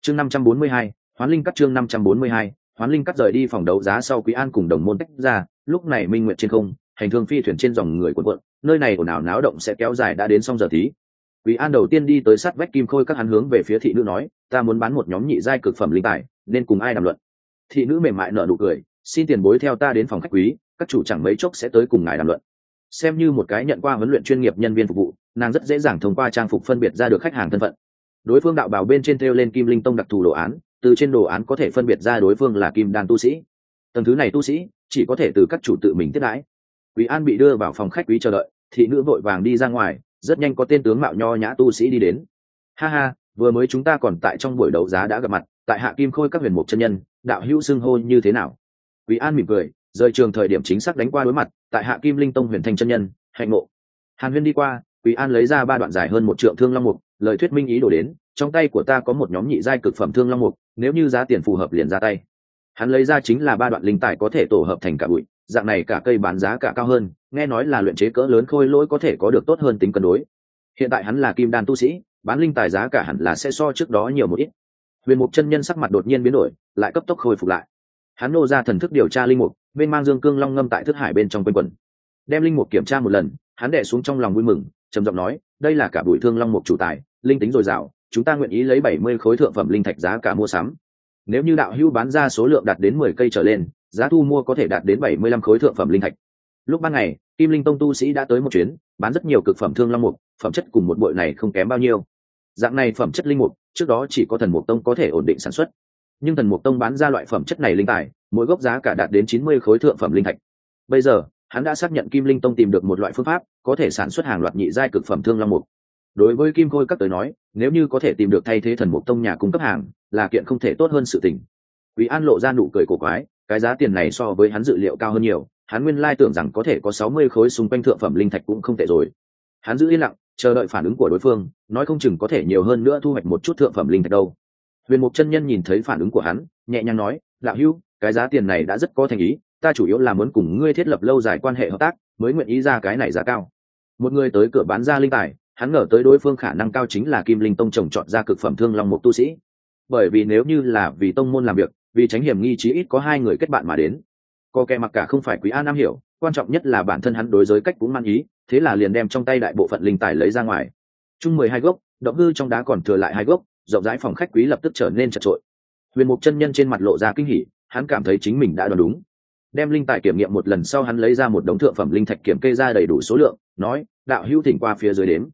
chương 542, hoán linh cắt chương 542, hoán linh cắt rời đi phòng đấu giá sau, Quý An cùng đồng môn tách ra. Lúc này minh nguyệt trên không, hành thương phi thuyền trên dòng người cuộn cuộn, nơi này ồn ào náo động sẽ kéo dài đã đến xong giờ tí. Quý An đầu tiên đi tới sát vách Kim Khôi các, hắn hướng về phía thị nữ nói, ta muốn bán một nhóm nhị giai cực phẩm linh tài, nên cùng ai đàm luận? Thị nữ mềm mại nở nụ cười, xin tiền bối theo ta đến phòng khách quý, các chủ chẳng mấy chốc sẽ tới cùng ngài đàm luận. Xem như một cái nhận qua huấn luyện chuyên nghiệp nhân viên phục vụ, nàng rất dễ dàng thông qua trang phục phân biệt ra được khách hàng thân phận. Đối phương đạo bào bên trên thêu lên Kim Linh Tông đặc thù đồ án, từ trên đồ án có thể phân biệt ra đối phương là kim đan tu sĩ. Tầng thứ này tu sĩ chỉ có thể từ các chủ tự mình tiếp đãi. Quý An bị đưa vào phòng khách quý chờ đợi, thị nữ vội vàng đi ra ngoài, rất nhanh có tên tướng mạo nho nhã tu sĩ đi đến. Ha ha, vừa mới chúng ta còn tại trong buổi đấu giá đã gặp mặt, tại Hạ Kim Khôi các huyền mục chân nhân, đạo hữu xưng hô như thế nào? Quý An mỉm cười, rời trường thời điểm chính xác đánh qua đối mặt, tại Hạ Kim Linh Tông huyền thanh chân nhân, hạnh ngộ. Hàn Huyên đi qua, Quý An lấy ra 3 đoạn dài hơn 1 trượng thương long mục, lời thuyết minh ý đồ đến, trong tay của ta có một nhóm nhị giai cực phẩm thương long mục, nếu như giá tiền phù hợp liền ra tay. Hắn lấy ra chính là 3 đoạn linh tài có thể tổ hợp thành cả bụi, dạng này cả cây bán giá cả cao hơn, nghe nói là luyện chế cỡ lớn khôi lỗi có thể có được tốt hơn tính cân đối. Hiện tại hắn là kim đan tu sĩ, bán linh tài giá cả hẳn là sẽ so trước đó nhiều một ít. Huyền mục chân nhân sắc mặt đột nhiên biến đổi, lại cấp tốc khôi phục lại. Hắn nô ra thần thức điều tra linh mục, bên mang dương cương long ngâm tại thức hải bên trong quanh quẩn. Đem linh mục kiểm tra một lần, hắn đè xuống trong lòng vui mừng, trầm giọng nói, đây là cả bụi thương long mục chủ tài, linh tính dồi dào, chúng ta nguyện ý lấy 70 khối thượng phẩm linh thạch giá cả mua sắm. Nếu như đạo hữu bán ra số lượng đạt đến 10 cây trở lên, giá thu mua có thể đạt đến 75 khối thượng phẩm linh thạch. Lúc ban ngày, Kim Linh Tông tu sĩ đã tới một chuyến, bán rất nhiều cực phẩm thương long mục, phẩm chất cùng một bội này không kém bao nhiêu. Dạng này phẩm chất linh mục, trước đó chỉ có Thần Mục Tông có thể ổn định sản xuất, nhưng Thần Mục Tông bán ra loại phẩm chất này linh tài, mỗi gốc giá cả đạt đến 90 khối thượng phẩm linh thạch. Bây giờ, hắn đã xác nhận Kim Linh Tông tìm được một loại phương pháp, có thể sản xuất hàng loạt nhị giai cực phẩm thương long mục. Đối với Kim Khôi các tới nói, nếu như có thể tìm được thay thế Thần Mục Tông nhà cung cấp hàng, là kiện không thể tốt hơn sự tình. Quý An lộ ra nụ cười cổ quái, cái giá tiền này so với hắn dự liệu cao hơn nhiều, hắn nguyên lai tưởng rằng có thể có 60 khối xung quanh thượng phẩm linh thạch cũng không tệ rồi. Hắn giữ yên lặng, chờ đợi phản ứng của đối phương, nói không chừng có thể nhiều hơn nữa thu hoạch một chút thượng phẩm linh thạch đâu. Huyền Mục chân nhân nhìn thấy phản ứng của hắn, nhẹ nhàng nói, đạo hữu, cái giá tiền này đã rất có thành ý, ta chủ yếu là muốn cùng ngươi thiết lập lâu dài quan hệ hợp tác, mới nguyện ý ra cái này giá cao. Một người tới cửa bán ra linh tài, hắn ngờ tới đối phương khả năng cao chính là Kim Linh Tông trồng chọn ra cực phẩm thương long mục tu sĩ. Bởi vì nếu như là vì tông môn làm việc, vì tránh hiểm nghi, chí ít có 2 người kết bạn mà đến. Có kẻ mặc cả không phải Quý An am hiểu, quan trọng nhất là bản thân hắn đối giới cách cũng man ý, thế là liền đem trong tay đại bộ phận linh tài lấy ra ngoài. Chung 12 gốc, động hư trong đá còn thừa lại 2 gốc, rộng rãi phòng khách quý lập tức trở nên chật trội. Huyền Mục chân nhân trên mặt lộ ra kinh hỉ, hắn cảm thấy chính mình đã đoán đúng. Đem linh tài kiểm nghiệm một lần sau, hắn lấy ra một đống thượng phẩm linh thạch kiểm kê ra đầy đủ số lượng, nói, đạo hữu thỉnh qua phía dưới đếm.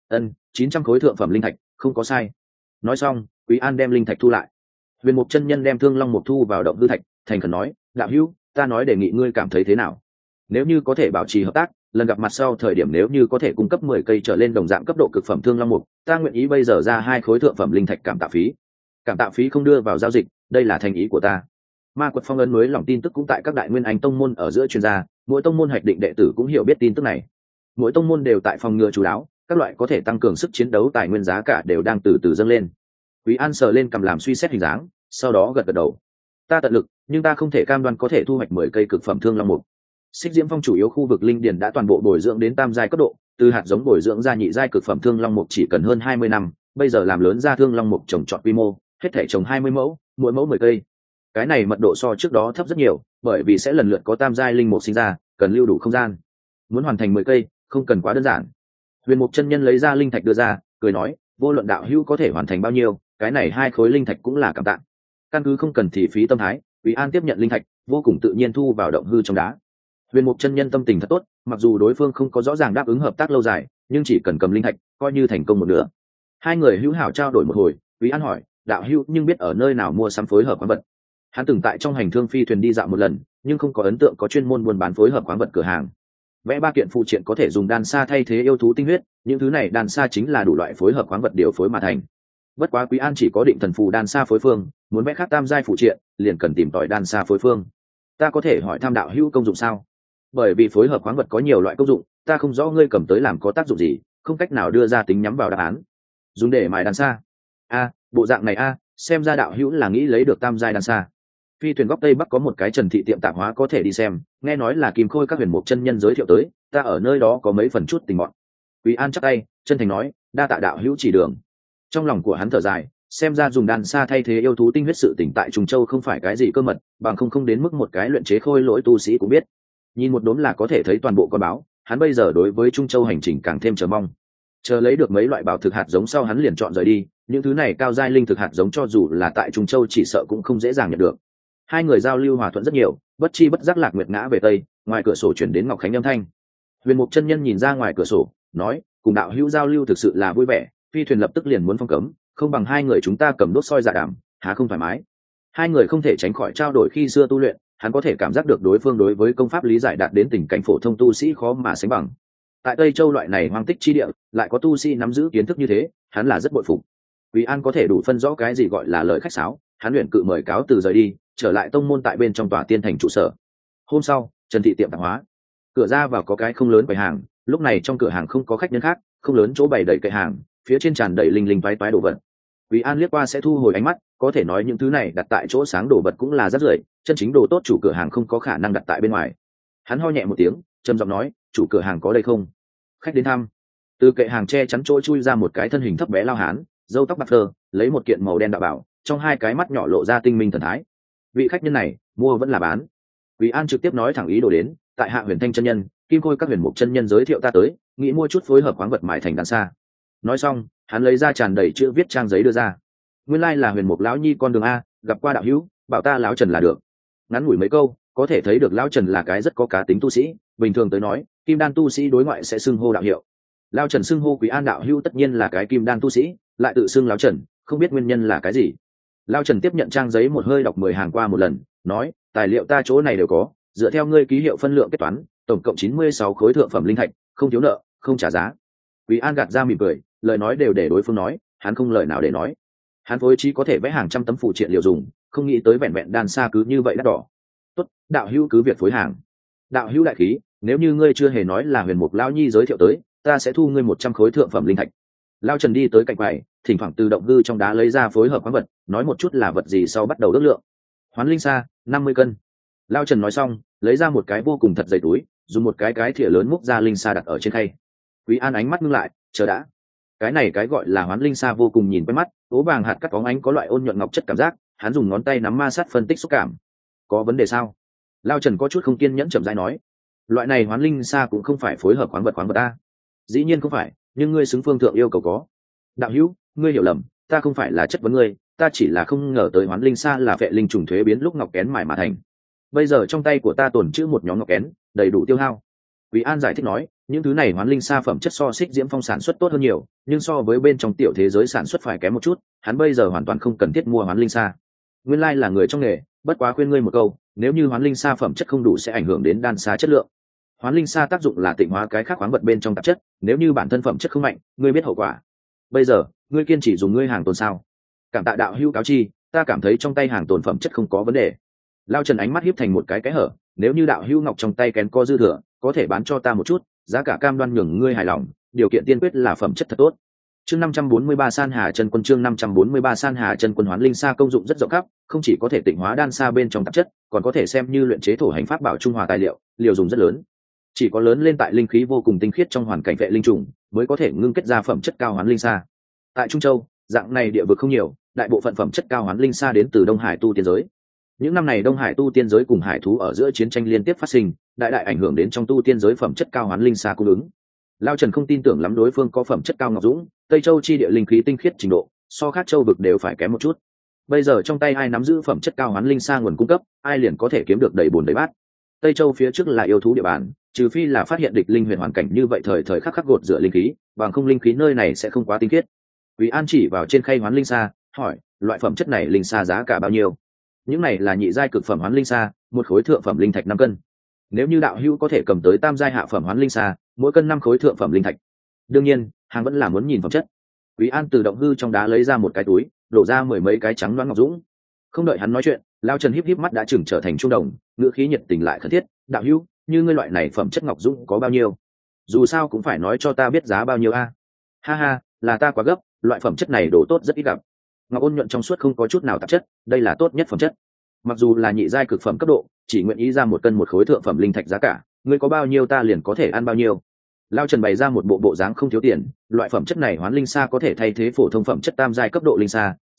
900 khối thượng phẩm linh thạch, không có sai. Nói xong, Quý An đem linh thạch thu lại. Huyền Mục chân nhân đem thương long mục thu vào động hư thạch, thành khẩn nói, đạo hữu, ta nói đề nghị ngươi cảm thấy thế nào? Nếu như có thể bảo trì hợp tác, lần gặp mặt sau thời điểm nếu như có thể cung cấp 10 cây trở lên đồng dạng cấp độ cực phẩm thương long mục, ta nguyện ý bây giờ ra 2 khối thượng phẩm linh thạch cảm tạ phí. Cảm tạ phí không đưa vào giao dịch, đây là thành ý của ta. Ma Quật Phong ấn mới lòng tin tức cũng tại các đại nguyên anh tông môn ở giữa chuyên gia, mỗi tông môn hoạch định đệ tử cũng hiểu biết tin tức này. Mỗi tông môn đều tại phòng ngừa chú đáo, các loại có thể tăng cường sức chiến đấu tài nguyên giá cả đều đang từ từ dâng lên. Quý An sờ lên cầm làm suy xét hình dáng, sau đó gật gật đầu. Ta tận lực, nhưng ta không thể cam đoan có thể thu hoạch 10 cây cực phẩm thương long mục. Xích Diễm Phong chủ yếu khu vực linh điền đã toàn bộ bồi dưỡng đến tam giai cấp độ, từ hạt giống bồi dưỡng ra nhị giai cực phẩm thương long mục chỉ cần hơn 20 năm, bây giờ làm lớn ra thương long mục trồng trọt quy mô, hết thể trồng 20 mẫu, mỗi mẫu 10 cây. Cái này mật độ so trước đó thấp rất nhiều, bởi vì sẽ lần lượt có tam giai linh mục sinh ra, cần lưu đủ không gian. Muốn hoàn thành 10 cây, không cần quá đơn giản. Huyền Mục chân nhân lấy ra linh thạch đưa ra, cười nói, vô luận đạo hữu có thể hoàn thành bao nhiêu, cái này 2 khối linh thạch cũng là cảm tạ. Căn cứ không cần thì phí tâm thái, Quý An tiếp nhận linh thạch, vô cùng tự nhiên thu vào động hư trong đá. Huyền Mục chân nhân tâm tình thật tốt, mặc dù đối phương không có rõ ràng đáp ứng hợp tác lâu dài, nhưng chỉ cần cầm linh thạch, coi như thành công một nửa. 2 người hữu hảo trao đổi một hồi, Quý An hỏi, đạo hữu nhưng biết ở nơi nào mua sắm phối hợp khoáng vật? Hắn từng tại trong hành thương phi thuyền đi dạo một lần, nhưng không có ấn tượng có chuyên môn buôn bán phối hợp khoáng vật cửa hàng. Vẽ 3 kiện phụ triện có thể dùng đan sa thay thế yêu thú tinh huyết, những thứ này đan sa chính là đủ loại phối hợp khoáng vật điều phối mà thành. Bất quá Quý An chỉ có định thần phù đan sa phối phương, muốn vẽ khác tam giai phụ triện, liền cần tìm tòi đan sa phối phương. Ta có thể hỏi tham đạo hữu công dụng sao? Bởi vì phối hợp khoáng vật có nhiều loại công dụng, ta không rõ ngươi cầm tới làm có tác dụng gì, không cách nào đưa ra tính nhắm vào đáp án. Dùng để mài đan sa. Bộ dạng này xem ra đạo hữu là nghĩ lấy được tam giai đan sa. Phi thuyền góc tây bắc có một cái Trần thị tiệm tạp hóa có thể đi xem, nghe nói là Kim Khôi các huyền mục chân nhân giới thiệu tới, ta ở nơi đó có mấy phần chút tình bọn. Quý An chắp tay, chân thành nói, đa tạ đạo hữu chỉ đường. Trong lòng của hắn thở dài, xem ra dùng đan sa thay thế yêu thú tinh huyết sự tỉnh tại Trung Châu không phải cái gì cơ mật, bằng không đến mức một cái luyện chế khôi lỗi tu sĩ cũng biết. Nhìn một đốm là có thể thấy toàn bộ con báo, hắn bây giờ đối với Trung Châu hành trình càng thêm chờ mong. Chờ lấy được mấy loại bảo thực hạt giống sau hắn liền chọn rời đi, những thứ này cao giai linh thực hạt giống cho dù là tại Trung Châu chỉ sợ cũng không dễ dàng nhận được. Hai người giao lưu hòa thuận rất nhiều, bất chi bất giác Lạc Nguyệt ngã về tây, ngoài cửa sổ chuyển đến Ngọc Khánh âm thanh. Huyền Mục chân nhân nhìn ra ngoài cửa sổ, nói, cùng đạo hữu giao lưu thực sự là vui vẻ, phi thuyền lập tức liền muốn phong cấm, không bằng hai người chúng ta cầm đốt soi dạ đảm, há không thoải mái. Hai người không thể tránh khỏi trao đổi khi xưa tu luyện, hắn có thể cảm giác được đối phương đối với công pháp lý giải đạt đến tình cảnh phổ thông tu sĩ khó mà sánh bằng. Tại Tây Châu loại này hoang tích chi địa, lại có tu sĩ nắm giữ kiến thức như thế, hắn là rất bội phục. Quý An có thể đủ phân rõ cái gì gọi là lời khách sáo, hắn luyện cự mời cáo từ rời đi, trở lại tông môn tại bên trong tòa tiên thành trụ sở. Hôm sau, Trần thị tiệm tạp hóa, cửa ra vào có cái không lớn quầy hàng, lúc này trong cửa hàng không có khách nhân khác, không lớn chỗ bày đầy kệ hàng, phía trên tràn đầy linh linh toái toái đồ vật. Quý An liếc qua sẽ thu hồi ánh mắt, có thể nói những thứ này đặt tại chỗ sáng đồ vật cũng là rất rưởi, chân chính đồ tốt chủ cửa hàng không có khả năng đặt tại bên ngoài. Hắn ho nhẹ một tiếng, trầm giọng nói, chủ cửa hàng có đây không? Khách đến thăm. Từ kệ hàng che chắn chỗ chui ra một cái thân hình thấp bé lao hán, râu tóc bạc phơ, lấy một kiện màu đen đạo bảo, trong hai cái mắt nhỏ lộ ra tinh minh thần thái. Vị khách nhân này, mua vẫn là bán? Quý An trực tiếp nói thẳng ý đồ đến, tại Hạ Huyền Thanh chân nhân, Kim Khôi các huyền mục chân nhân giới thiệu ta tới, nghĩ mua chút phối hợp khoáng vật mài thành đan xa. Nói xong, hắn lấy ra tràn đầy chữ viết trang giấy đưa ra. Nguyên lai là huyền mục lão nhi con đường a, gặp qua đạo hữu, bảo ta lão Trần là được. Ngắn ngủi mấy câu, có thể thấy được lão Trần là cái rất có cá tính tu sĩ, bình thường tới nói, kim đan tu sĩ đối ngoại sẽ xưng hô đạo hiệu. Lão Trần xưng hô Quý An đạo hữu tất nhiên là cái kim đan tu sĩ, lại tự xưng lão Trần, không biết nguyên nhân là cái gì. Lão Trần tiếp nhận trang giấy một hơi đọc 10 hàng qua một lần, nói, tài liệu ta chỗ này đều có, dựa theo ngươi ký hiệu phân lượng kết toán, tổng cộng 96 khối thượng phẩm linh thạch, không thiếu nợ, không trả giá. Quý An gạt ra mỉm cười, lời nói đều để đối phương nói, hắn không lời nào để nói. Hắn phối trí có thể vẽ hàng trăm tấm phụ triện liều dùng, không nghĩ tới vẹn vẹn đan xa cứ như vậy đắt đỏ. Tốt, đạo hữu cứ việc phối hàng. Đạo hữu đại khí, nếu như ngươi chưa hề nói là huyền mục lão nhi giới thiệu tới, ta sẽ thu ngươi 100 khối thượng phẩm linh thạch. Lão Trần đi tới cạnh quầy, thỉnh thoảng từ động hư trong đá lấy ra phối hợp khoáng vật, nói một chút là vật gì sau bắt đầu ước lượng. Hoán linh sa, 50 cân. Lão Trần nói xong, lấy ra một cái vô cùng thật dày túi, dùng một cái thìa lớn múc ra linh sa đặt ở trên khay. Quý An ánh mắt ngưng lại, chờ đã. Cái này cái gọi là hoán linh sa vô cùng nhìn quen mắt, ố vàng hạt cắt bóng ánh có loại ôn nhuận ngọc chất cảm giác, hắn dùng ngón tay nắm ma sát phân tích xúc cảm. Có vấn đề sao? Lão Trần có chút không kiên nhẫn chậm rãi nói. Loại này hoán linh sa cũng không phải phối hợp khoáng vật a. Dĩ nhiên không phải, nhưng ngươi xứng phương thượng yêu cầu có. Đạo hữu, ngươi hiểu lầm, ta không phải là chất vấn ngươi, ta chỉ là không ngờ tới hoán linh sa là vệ linh trùng thuế biến lúc ngọc kén mài mà thành. Bây giờ trong tay của ta tồn trữ một nhóm ngọc kén, đầy đủ tiêu hao. Quý An giải thích nói, những thứ này hoán linh sa phẩm chất so xích diễm phong sản xuất tốt hơn nhiều, nhưng so với bên trong tiểu thế giới sản xuất phải kém một chút, hắn bây giờ hoàn toàn không cần thiết mua hoán linh sa. Nguyên lai là người trong nghề, bất quá khuyên ngươi một câu, nếu như hoán linh sa phẩm chất không đủ sẽ ảnh hưởng đến đan sa chất lượng. Hoán linh sa tác dụng là tịnh hóa cái khác khoáng vật bên trong tạp chất, nếu như bản thân phẩm chất không mạnh, ngươi biết hậu quả. Bây giờ, ngươi kiên trì dùng ngươi hàng tồn sao? Cảm tạ đạo hữu cáo chi, ta cảm thấy trong tay hàng tồn phẩm chất không có vấn đề. Lão Trần ánh mắt híp thành một cái hở, nếu như đạo hữu ngọc trong tay kén có dư thừa, có thể bán cho ta một chút, giá cả cam đoan nhường ngươi hài lòng, điều kiện tiên quyết là phẩm chất thật tốt. Chương 543 San Hà Chân Quân, chương 543 San Hà Chân Quân. Hoán linh sa công dụng rất rộng khắp, không chỉ có thể tịnh hóa đan sa bên trong tạp chất, còn có thể xem như luyện chế thổ hành pháp bảo trung hòa tài liệu, liều dùng rất lớn. Chỉ có lớn lên tại linh khí vô cùng tinh khiết trong hoàn cảnh vệ linh trùng, mới có thể ngưng kết ra phẩm chất cao hoán linh sa. Tại Trung Châu, dạng này địa vực không nhiều, đại bộ phận phẩm chất cao hoán linh sa đến từ Đông Hải tu tiên giới. Những năm này Đông Hải tu tiên giới cùng hải thú ở giữa chiến tranh liên tiếp phát sinh, đại ảnh hưởng đến trong tu tiên giới phẩm chất cao hoán linh sa cung ứng. Lão Trần không tin tưởng lắm đối phương có phẩm chất cao ngọc dũng, Tây Châu chi địa linh khí tinh khiết trình độ, so khác châu vực đều phải kém một chút. Bây giờ trong tay ai nắm giữ phẩm chất cao hoán linh sa nguồn cung cấp, ai liền có thể kiếm được đầy bùn đầy bát. Tây Châu phía trước là yêu thú địa bàn, trừ phi là phát hiện địch linh huyền hoàn cảnh như vậy thời khắc khắc gột rửa linh khí, bằng không linh khí nơi này sẽ không quá tinh khiết. Quý An chỉ vào trên khay hoán linh sa, hỏi, loại phẩm chất này linh sa giá cả bao nhiêu? Những này là nhị giai cực phẩm hoán linh sa, một khối thượng phẩm linh thạch 5 cân. Nếu như đạo hữu có thể cầm tới tam giai hạ phẩm hoán linh sa, mỗi cân 5 khối thượng phẩm linh thạch. Đương nhiên, hàng vẫn là muốn nhìn phẩm chất. Quý An từ động hư trong đá lấy ra một cái túi, đổ ra 10 mấy cái trắng loáng ngọc dũng. Không đợi hắn nói chuyện, Lão Trần híp mắt đã chừng trở thành trung đồng, ngữ khí nhiệt tình lại khẩn thiết, đạo hữu, như ngươi loại này phẩm chất ngọc dũng có bao nhiêu? Dù sao cũng phải nói cho ta biết giá bao nhiêu a. Ha ha, là ta quá gấp, loại phẩm chất này đồ tốt rất ít gặp. Ngọc ôn nhuận trong suốt không có chút nào tạp chất, đây là tốt nhất phẩm chất. Mặc dù là nhị giai cực phẩm cấp độ, chỉ nguyện ý ra 1 cân 1 khối thượng phẩm linh thạch giá cả, ngươi có bao nhiêu ta liền có thể ăn bao nhiêu. Lão Trần bày ra một bộ dáng không thiếu tiền, loại phẩm chất này hoán linh sa có thể thay thế phổ thông phẩm chất tam giai cấp độ linh sa,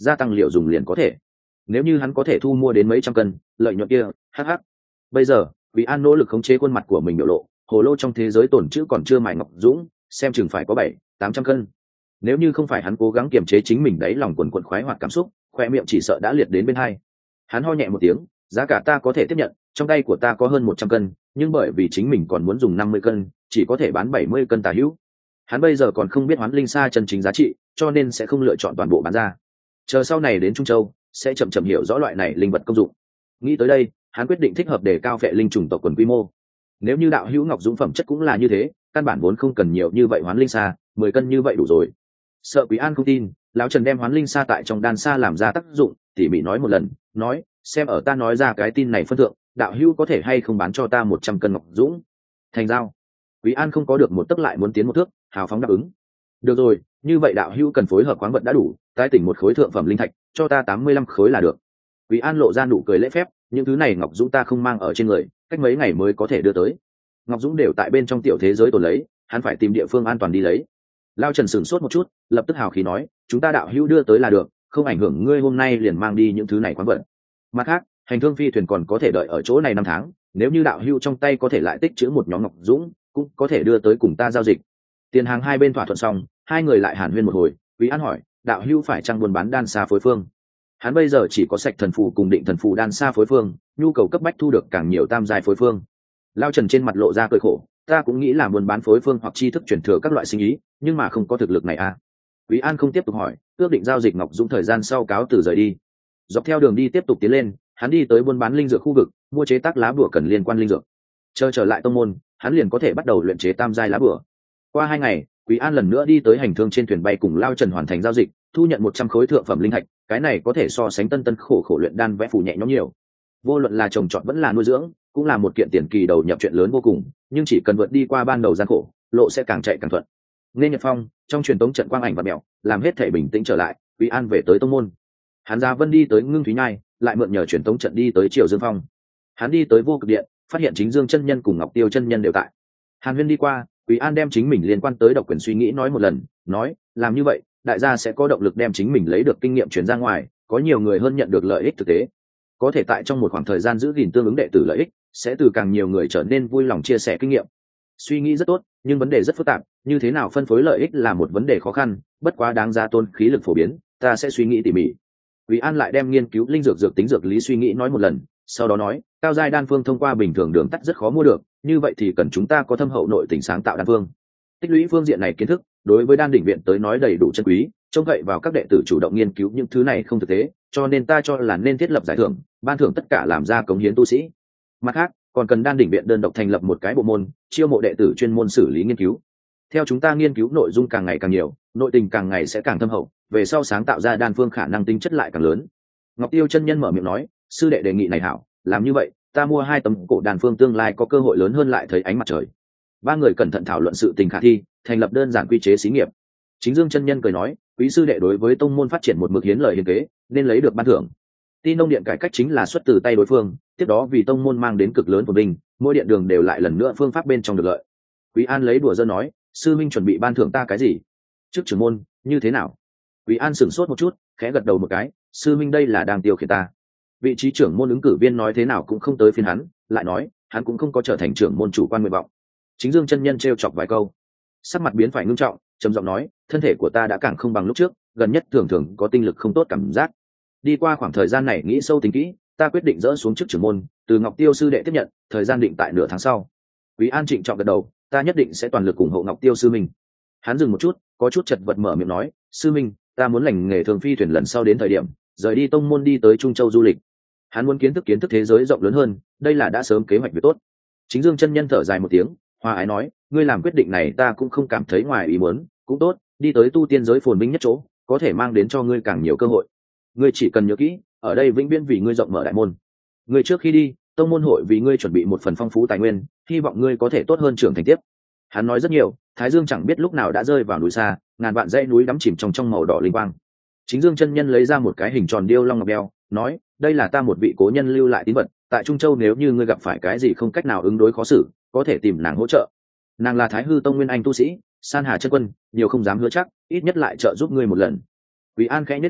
gia tăng liệu dùng liền có thể. Nếu như hắn có thể thu mua đến mấy trăm cân lợi nhuận kia, hắc hắc. Bây giờ Quý An nỗ lực khống chế khuôn mặt của mình biểu lộ, hồ lô trong thế giới tồn trữ còn chưa mài ngọc dũng, xem chừng phải có 700-800 cân. Nếu như không phải hắn cố gắng kiềm chế chính mình đáy lòng quần quần khoái hoạt cảm xúc, khoe miệng chỉ sợ đã liệt đến bên hai. Hắn ho nhẹ một tiếng, giá cả ta có thể tiếp nhận, trong tay của ta có hơn 100 cân, nhưng bởi vì chính mình còn muốn dùng 50 cân, chỉ có thể bán 70 cân tà hữu. Hắn bây giờ còn không biết hoán linh sa chân chính giá trị, cho nên sẽ không lựa chọn toàn bộ bán ra. Chờ sau này đến Trung Châu, sẽ chậm chậm hiểu rõ loại này linh vật công dụng. Nghĩ tới đây, hắn quyết định thích hợp để cao vệ linh chủng tộc quần quy mô. Nếu như đạo hữu ngọc dũng phẩm chất cũng là như thế, căn bản vốn không cần nhiều như vậy hoán linh sa, 10 cân như vậy đủ rồi. Sợ Quý An không tin, lão Trần đem hoán linh sa tại trong đan sa làm ra tác dụng, tỉ mỉ nói một lần, nói, xem ở ta nói ra cái tin này phân thượng, đạo hữu có thể hay không bán cho ta 100 cân ngọc dũng. Thành giao. Quý An không có được một tấc lại muốn tiến một thước, hào phóng đáp ứng. Được rồi, như vậy đạo hữu cần phối hợp khoáng vật đã đủ, tái tỉnh một khối thượng phẩm linh thạch, cho ta 85 khối là được. Quý An lộ ra nụ cười lễ phép, những thứ này ngọc dũng ta không mang ở trên người, cách mấy ngày mới có thể đưa tới. Ngọc dũng đều tại bên trong tiểu thế giới tồn lấy, hắn phải tìm địa phương an toàn đi lấy. Lao Trần sửng sốt một chút, lập tức hào khí nói, chúng ta đạo hữu đưa tới là được, không ảnh hưởng ngươi hôm nay liền mang đi những thứ này khoáng vật. Mặt khác, hành thương phi thuyền còn có thể đợi ở chỗ này 5 tháng, nếu như đạo hữu trong tay có thể lại tích trữ một nhóm ngọc dũng, cũng có thể đưa tới cùng ta giao dịch. Tiền hàng hai bên thỏa thuận xong, hai người lại hàn huyên một hồi. Quý An hỏi, đạo hữu phải chăng buôn bán đan xa phối phương? Hắn bây giờ chỉ có sạch thần phù cùng định thần phù đan xa phối phương, nhu cầu cấp bách thu được càng nhiều tam giai phối phương. Lao Trần trên mặt lộ ra cười khổ, ta cũng nghĩ là buôn bán phối phương hoặc tri thức truyền thừa các loại sinh ý, nhưng mà không có thực lực này à. Quý An không tiếp tục hỏi, ước định giao dịch ngọc dũng thời gian sau cáo từ rời đi. Dọc theo đường đi tiếp tục tiến lên, hắn đi tới buôn bán linh dược khu vực, mua chế tác lá bùa cần liên quan linh dược. Chờ trở lại tông môn, hắn liền có thể bắt đầu luyện chế tam giai lá bùa. Qua 2 ngày, Quý An lần nữa đi tới hành thương trên thuyền bay cùng Lao Trần hoàn thành giao dịch, thu nhận 100 khối thượng phẩm linh thạch, cái này có thể so sánh tân khổ luyện đan vẽ phù nhẹ nhõm nhiều. Vô luận là trồng trọt vẫn là nuôi dưỡng, cũng là một kiện tiền kỳ đầu nhập chuyện lớn vô cùng, nhưng chỉ cần vượt đi qua ban đầu gian khổ, lộ sẽ càng chạy càng thuận. Nên Nhật Phong, trong truyền tống trận quang ảnh và mèo, làm hết thể bình tĩnh trở lại, Quý An về tới tông môn. Hắn ra Vân đi tới Ngưng Thúy Nhai, lại mượn nhờ truyền tống trận đi tới Triều Dương Phong. Hắn đi tới Vô Cực Điện, phát hiện Chính Dương chân nhân cùng Ngọc Tiêu chân nhân đều tại. Hàn Huyên đi qua, Quý An đem chính mình liên quan tới độc quyền suy nghĩ nói một lần, nói, làm như vậy, đại gia sẽ có động lực đem chính mình lấy được kinh nghiệm truyền ra ngoài, có nhiều người hơn nhận được lợi ích thực tế. Có thể tại trong một khoảng thời gian giữ gìn tương ứng đệ tử lợi ích, sẽ từ càng nhiều người trở nên vui lòng chia sẻ kinh nghiệm. Suy nghĩ rất tốt, nhưng vấn đề rất phức tạp, như thế nào phân phối lợi ích là một vấn đề khó khăn, bất quá đáng giá tôn khí lực phổ biến, ta sẽ suy nghĩ tỉ mỉ. Quý An lại đem nghiên cứu linh dược dược tính dược lý suy nghĩ nói một lần, sau đó nói, cao giai đan phương thông qua bình thường đường tắt rất khó mua được, như vậy thì cần chúng ta có thâm hậu nội tình sáng tạo đan phương. Tích lũy phương diện này kiến thức, đối với đan đỉnh viện tới nói đầy đủ chân quý, trông cậy vào các đệ tử chủ động nghiên cứu những thứ này không thực tế, cho nên ta cho là nên thiết lập giải thưởng, ban thưởng tất cả làm ra cống hiến tu sĩ. Mặt khác, còn cần đan đỉnh viện đơn độc thành lập một cái bộ môn, chiêu mộ đệ tử chuyên môn xử lý nghiên cứu. Theo chúng ta nghiên cứu nội dung càng ngày càng nhiều, nội tình càng ngày sẽ càng thâm hậu, về sau sáng tạo ra đan phương khả năng tính chất lại càng lớn. Ngọc Tiêu chân nhân mở miệng nói, sư đệ đề nghị này hảo, làm như vậy, ta mua 2 tấm cổ đan phương tương lai có cơ hội lớn hơn lại thấy ánh mặt trời. 3 người cẩn thận thảo luận sự tình khả thi, thành lập đơn giản quy chế xí nghiệp. Chính Dương chân nhân cười nói, quý sư đệ đối với tông môn phát triển một mực hiến lời hiến kế, nên lấy được ban thưởng. Ti nông điện cải cách chính là xuất từ tay đối phương, tiếp đó vì tông môn mang đến cực lớn của mình, mỗi điện đường đều lại lần nữa phương pháp bên trong được lợi. Quý An lấy đùa giỡn nói, sư minh chuẩn bị ban thưởng ta cái gì? Trước trưởng môn, như thế nào? Quý An sửng sốt một chút, khẽ gật đầu một cái, sư minh đây là đang tiêu khiển ta. Vị trí trưởng môn ứng cử viên nói thế nào cũng không tới phiên hắn, lại nói, hắn cũng không có trở thành trưởng môn chủ quan nguyện vọng. Chính Dương chân nhân trêu chọc vài câu, sắc mặt biến phải ngưng trọng, trầm giọng nói, thân thể của ta đã càng không bằng lúc trước, gần nhất thường thường có tinh lực không tốt cảm giác. Đi qua khoảng thời gian này nghĩ sâu tính kỹ, ta quyết định dỡ xuống chức trưởng môn, từ Ngọc Tiêu sư đệ tiếp nhận, thời gian định tại nửa tháng sau. Quý An trịnh trọng gật đầu, ta nhất định sẽ toàn lực ủng hộ Ngọc Tiêu sư minh. Hắn dừng một chút, có chút chật vật mở miệng nói, sư minh, ta muốn lành nghề thường phi thuyền lần sau đến thời điểm rời đi tông môn đi tới Trung Châu du lịch. Hắn muốn kiến thức thế giới rộng lớn hơn, đây là đã sớm kế hoạch việc tốt. Chính Dương chân nhân thở dài một tiếng, hòa ái nói, ngươi làm quyết định này ta cũng không cảm thấy ngoài ý muốn, cũng tốt, đi tới tu tiên giới phồn vinh nhất chỗ, có thể mang đến cho ngươi càng nhiều cơ hội. Ngươi chỉ cần nhớ kỹ, ở đây vĩnh viễn vì ngươi rộng mở đại môn. Ngươi trước khi đi, tông môn hội vì ngươi chuẩn bị một phần phong phú tài nguyên, hy vọng ngươi có thể tốt hơn trưởng thành tiếp. Hắn nói rất nhiều, Thái Dương chẳng biết lúc nào đã rơi vào núi xa, ngàn vạn dãy núi đắm chìm trong màu đỏ linh quang. Chính Dương chân nhân lấy ra một cái hình tròn điêu long ngọc đeo, nói, đây là ta một vị cố nhân lưu lại tín vật, tại Trung Châu nếu như ngươi gặp phải cái gì không cách nào ứng đối khó xử, có thể tìm nàng hỗ trợ. Nàng là Thái Hư tông nguyên anh tu sĩ, San Hà chân quân, nhiều không dám hứa chắc, ít nhất lại trợ giúp ngươi một lần. Quý An khẽ nhếch miệng,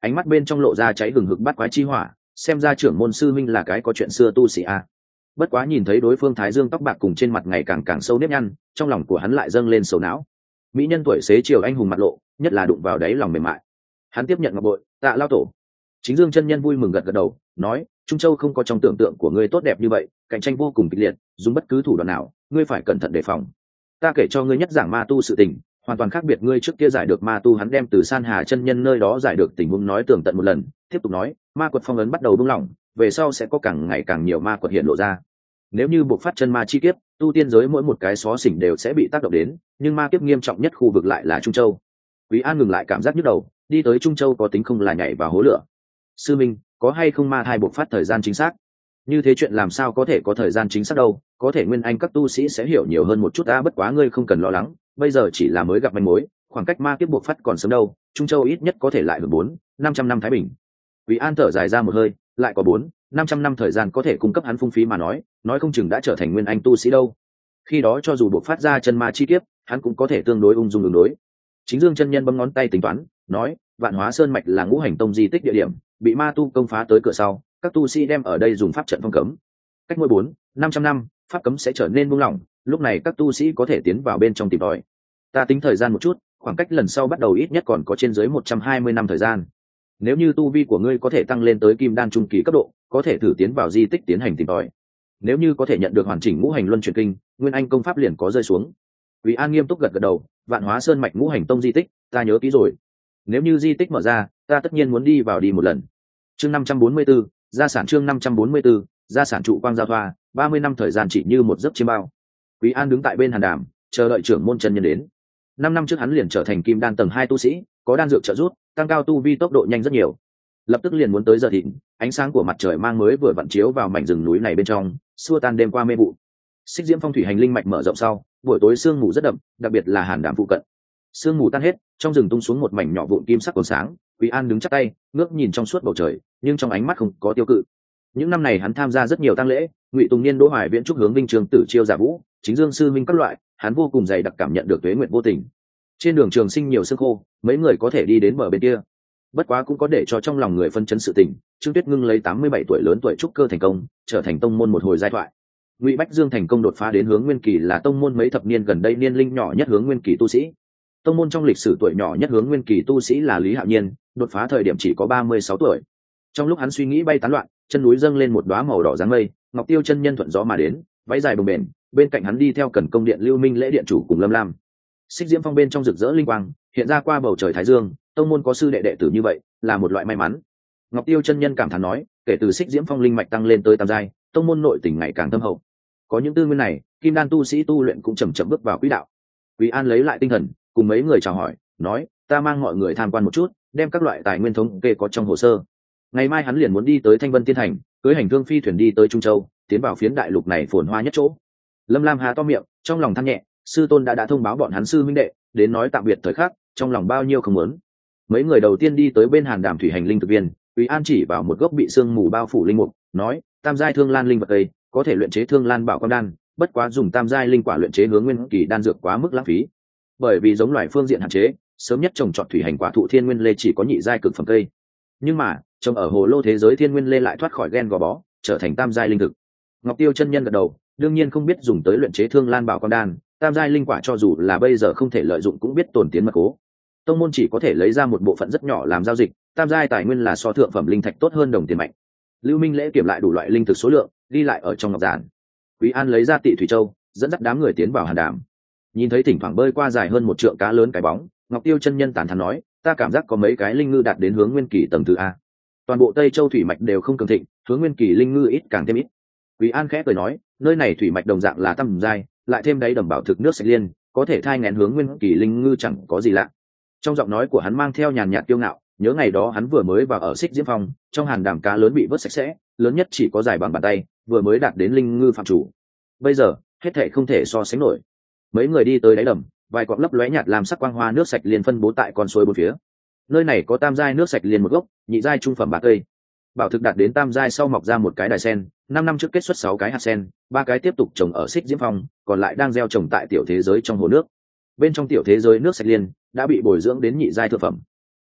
ánh mắt bên trong lộ ra cháy gừng hực bắt quái chi hỏa, xem ra trưởng môn sư minh là cái có chuyện xưa tu sĩ a. Bất quá nhìn thấy đối phương thái dương tóc bạc cùng trên mặt ngày càng càng sâu nếp nhăn, trong lòng của hắn lại dâng lên sầu não. Mỹ nhân tuổi xế chiều anh hùng mặt lộ, nhất là đụng vào đáy lòng mềm mại. Hắn tiếp nhận ngọc bội, tạ lao tổ. Chính Dương chân nhân vui mừng gật gật đầu, nói: Trung Châu không có trong tưởng tượng của ngươi tốt đẹp như vậy, cạnh tranh vô cùng kịch liệt, dùng bất cứ thủ đoạn nào, ngươi phải cẩn thận đề phòng. Ta kể cho ngươi nhất giảng ma tu sự tình, hoàn toàn khác biệt ngươi trước kia giải được ma tu hắn đem từ San Hà chân nhân nơi đó giải được tình huống nói tường tận một lần, tiếp tục nói, ma quật phong ấn bắt đầu buông lỏng, về sau sẽ có càng ngày càng nhiều ma quật hiện lộ ra. Nếu như buộc phát chân ma chi kiếp, tu tiên giới mỗi một cái xó xỉnh đều sẽ bị tác động đến, nhưng ma kiếp nghiêm trọng nhất khu vực lại là Trung Châu. Quý An ngừng lại cảm giác nhức đầu, đi tới Trung Châu có tính không là nhảy vào hố lửa. Sư minh, có hay không ma thai buộc phát thời gian chính xác? Như thế chuyện làm sao có thể có thời gian chính xác đâu, có thể nguyên anh các tu sĩ sẽ hiểu nhiều hơn một chút ta, bất quá ngươi không cần lo lắng, bây giờ chỉ là mới gặp manh mối, khoảng cách ma kiếp buộc phát còn sớm đâu, Trung Châu ít nhất có thể lại được 400-500 năm thái bình. Quý An thở dài ra một hơi, lại có 400-500 năm thời gian có thể cung cấp hắn phung phí mà nói không chừng đã trở thành nguyên anh tu sĩ đâu. Khi đó cho dù buộc phát ra chân ma chi kiếp, hắn cũng có thể tương đối ung dung ứng đối. Chính Dương chân nhân bấm ngón tay tính toán, nói, Vạn Hóa Sơn mạch là ngũ hành tông di tích địa điểm, bị ma tu công phá tới cửa sau, các tu sĩ đem ở đây dùng pháp trận phong cấm. Cách mỗi 400-500 năm, pháp cấm sẽ trở nên buông lỏng, lúc này các tu sĩ có thể tiến vào bên trong tìm tòi. Ta tính thời gian một chút, khoảng cách lần sau bắt đầu ít nhất còn có trên dưới 120 năm thời gian. Nếu như tu vi của ngươi có thể tăng lên tới kim đan trung kỳ cấp độ, có thể thử tiến vào di tích tiến hành tìm tòi. Nếu như có thể nhận được hoàn chỉnh ngũ hành luân chuyển kinh, nguyên anh công pháp liền có rơi xuống. Quý An nghiêm túc gật gật đầu, Vạn Hóa Sơn mạch ngũ hành tông di tích, ta nhớ kỹ rồi. Nếu như di tích mở ra, ta tất nhiên muốn đi vào đi một lần. Chương 544, gia sản chương 544, gia sản trụ quang giao thoa, 30 năm thời gian chỉ như một giấc chiêm bao. Quý An đứng tại bên hàn đàm, chờ đợi trưởng môn chân nhân đến. 5 năm trước hắn liền trở thành kim đan tầng 2 tu sĩ, có đan dược trợ giúp, tăng cao tu vi tốc độ nhanh rất nhiều. Lập tức liền muốn tới giờ thịnh, ánh sáng của mặt trời mang mới vừa vặn chiếu vào mảnh rừng núi này bên trong, xua tan đêm qua mê vụ. Xích Diễm Phong thủy hành linh mạch mở rộng sau, buổi tối sương mù rất đậm, đặc biệt là hàn đàm phụ cận. Sương mù tan hết, trong rừng tung xuống một mảnh nhỏ vụn kim sắc còn sáng. Quý An đứng chắp tay, ngước nhìn trong suốt bầu trời, nhưng trong ánh mắt không có tiêu cự. Những năm này hắn tham gia rất nhiều tang lễ, Ngụy Tùng Niên, Đỗ Hoài Viễn chúc hướng Vinh Trường Tử Chiêu Giả Vũ, Chính Dương sư minh các loại, hắn vô cùng dày đặc cảm nhận được tuế nguyện vô tình. Trên đường trường sinh nhiều sương khô, mấy người có thể đi đến bờ bên kia. Bất quá cũng có để cho trong lòng người phân chấn sự tình, Trương Tuyết Ngưng lấy 87 tuổi lớn tuổi trúc cơ thành công, trở thành tông môn một hồi giai thoại. Ngụy Bách Dương thành công đột phá đến hướng nguyên kỳ, là tông môn mấy thập niên gần đây niên linh nhỏ nhất hướng nguyên kỳ tu sĩ. Tông môn trong lịch sử tuổi nhỏ nhất hướng nguyên kỳ tu sĩ là Lý Hạo Nhiên, đột phá thời điểm chỉ có 36 tuổi. Trong lúc hắn suy nghĩ bay tán loạn, chân núi dâng lên một đóa màu đỏ dáng mây, Ngọc Tiêu chân nhân thuận gió mà đến, váy dài bồng bềnh, bên cạnh hắn đi theo Cần Công điện Lưu Minh lễ điện chủ cùng Lâm Lam. Xích Diễm Phong bên trong rực rỡ linh quang, hiện ra qua bầu trời thái dương, tông môn có sư đệ đệ tử như vậy, là một loại may mắn. Ngọc Tiêu chân nhân cảm thán nói, kể từ Xích Diễm Phong linh mạch tăng lên tới tam giai, tông môn nội tình ngày càng thâm hậu. Có những tư nguyên này, kim đan tu sĩ tu luyện cũng chậm chậm bước vào quỹ đạo. Quý An lấy lại tinh thần, cùng mấy người chào hỏi, nói, ta mang mọi người tham quan một chút, đem các loại tài nguyên thống kê có trong hồ sơ. Ngày mai hắn liền muốn đi tới Thanh Vân Tiên Thành, cưới hành thương phi thuyền đi tới Trung Châu, tiến vào phiến đại lục này phồn hoa nhất chỗ. Lâm Lam há to miệng, trong lòng than nhẹ, sư tôn đã thông báo bọn hắn sư minh đệ, đến nói tạm biệt thời khắc, trong lòng bao nhiêu không muốn. Mấy người đầu tiên đi tới bên hàn đàm thủy hành linh thực viên, Quý An chỉ vào một gốc bị sương mù bao phủ linh mục, nói, tam giai thương lan linh vật đây, có thể luyện chế thương lan bảo quang đan, bất quá dùng tam giai linh quả luyện chế hướng nguyên kỳ đan dược quá mức lãng phí. Bởi vì giống loài phương diện hạn chế, sớm nhất trồng trọt thủy hành quả thụ thiên nguyên lê chỉ có nhị giai cực phẩm cây. Nhưng mà, trồng ở hồ lô thế giới thiên nguyên lê lại thoát khỏi ghen gò bó, trở thành tam giai linh thực. Ngọc Tiêu chân nhân gật đầu, đương nhiên không biết dùng tới luyện chế thương lan bảo quang đan, tam giai linh quả cho dù là bây giờ không thể lợi dụng cũng biết tồn tiến mật cố. Tông môn chỉ có thể lấy ra một bộ phận rất nhỏ làm giao dịch, tam giai tài nguyên là so thượng phẩm linh thạch tốt hơn đồng tiền mạnh. Lưu Minh lễ kiểm lại đủ loại linh thực số lượng, ghi lại ở trong ngọc giản. Quý An lấy ra Tị Thủy Châu, dẫn dắt đám người tiến vào hàn đàm. Nhìn thấy thỉnh thoảng bơi qua dài hơn 1 trượng cá lớn cái bóng, Ngọc Tiêu chân nhân tán thán nói, ta cảm giác có mấy cái linh ngư đạt đến hướng nguyên kỳ tầng thứ a. Toàn bộ Tây Châu thủy mạch đều không cường thịnh, hướng nguyên kỳ linh ngư ít càng thêm ít. Quý An khẽ cười nói, nơi này thủy mạch đồng dạng là tam giai, lại thêm đáy đầm bảo thực nước sạch liên, có thể thai nghén hướng nguyên kỳ linh ngư chẳng có gì lạ. Trong giọng nói của hắn mang theo nhàn nhạt kiêu ngạo, nhớ ngày đó hắn vừa mới vào ở Xích Diễm Phong, trong hàn đàm cá lớn bị vớt sạch sẽ, lớn nhất chỉ có dài bằng bàn tay, vừa mới đạt đến linh ngư phạm chủ. Bây giờ, hết thảy không thể so sánh nổi. Mấy người đi tới đáy đầm, vài cọng lấp lóe nhạt làm sắc quang hoa nước sạch liền phân bố tại con suối bốn phía. Nơi này có tam giai nước sạch liền một gốc, nhị giai trung phẩm 3 cây. Bảo thực đạt đến tam giai sau mọc ra một cái đài sen, 5 năm trước kết xuất 6 cái hạt sen, 3 cái tiếp tục trồng ở Xích Diễm Phong, còn lại đang gieo trồng tại tiểu thế giới trong hồ nước. Bên trong tiểu thế giới nước sạch liền đã bị bồi dưỡng đến nhị giai thượng phẩm.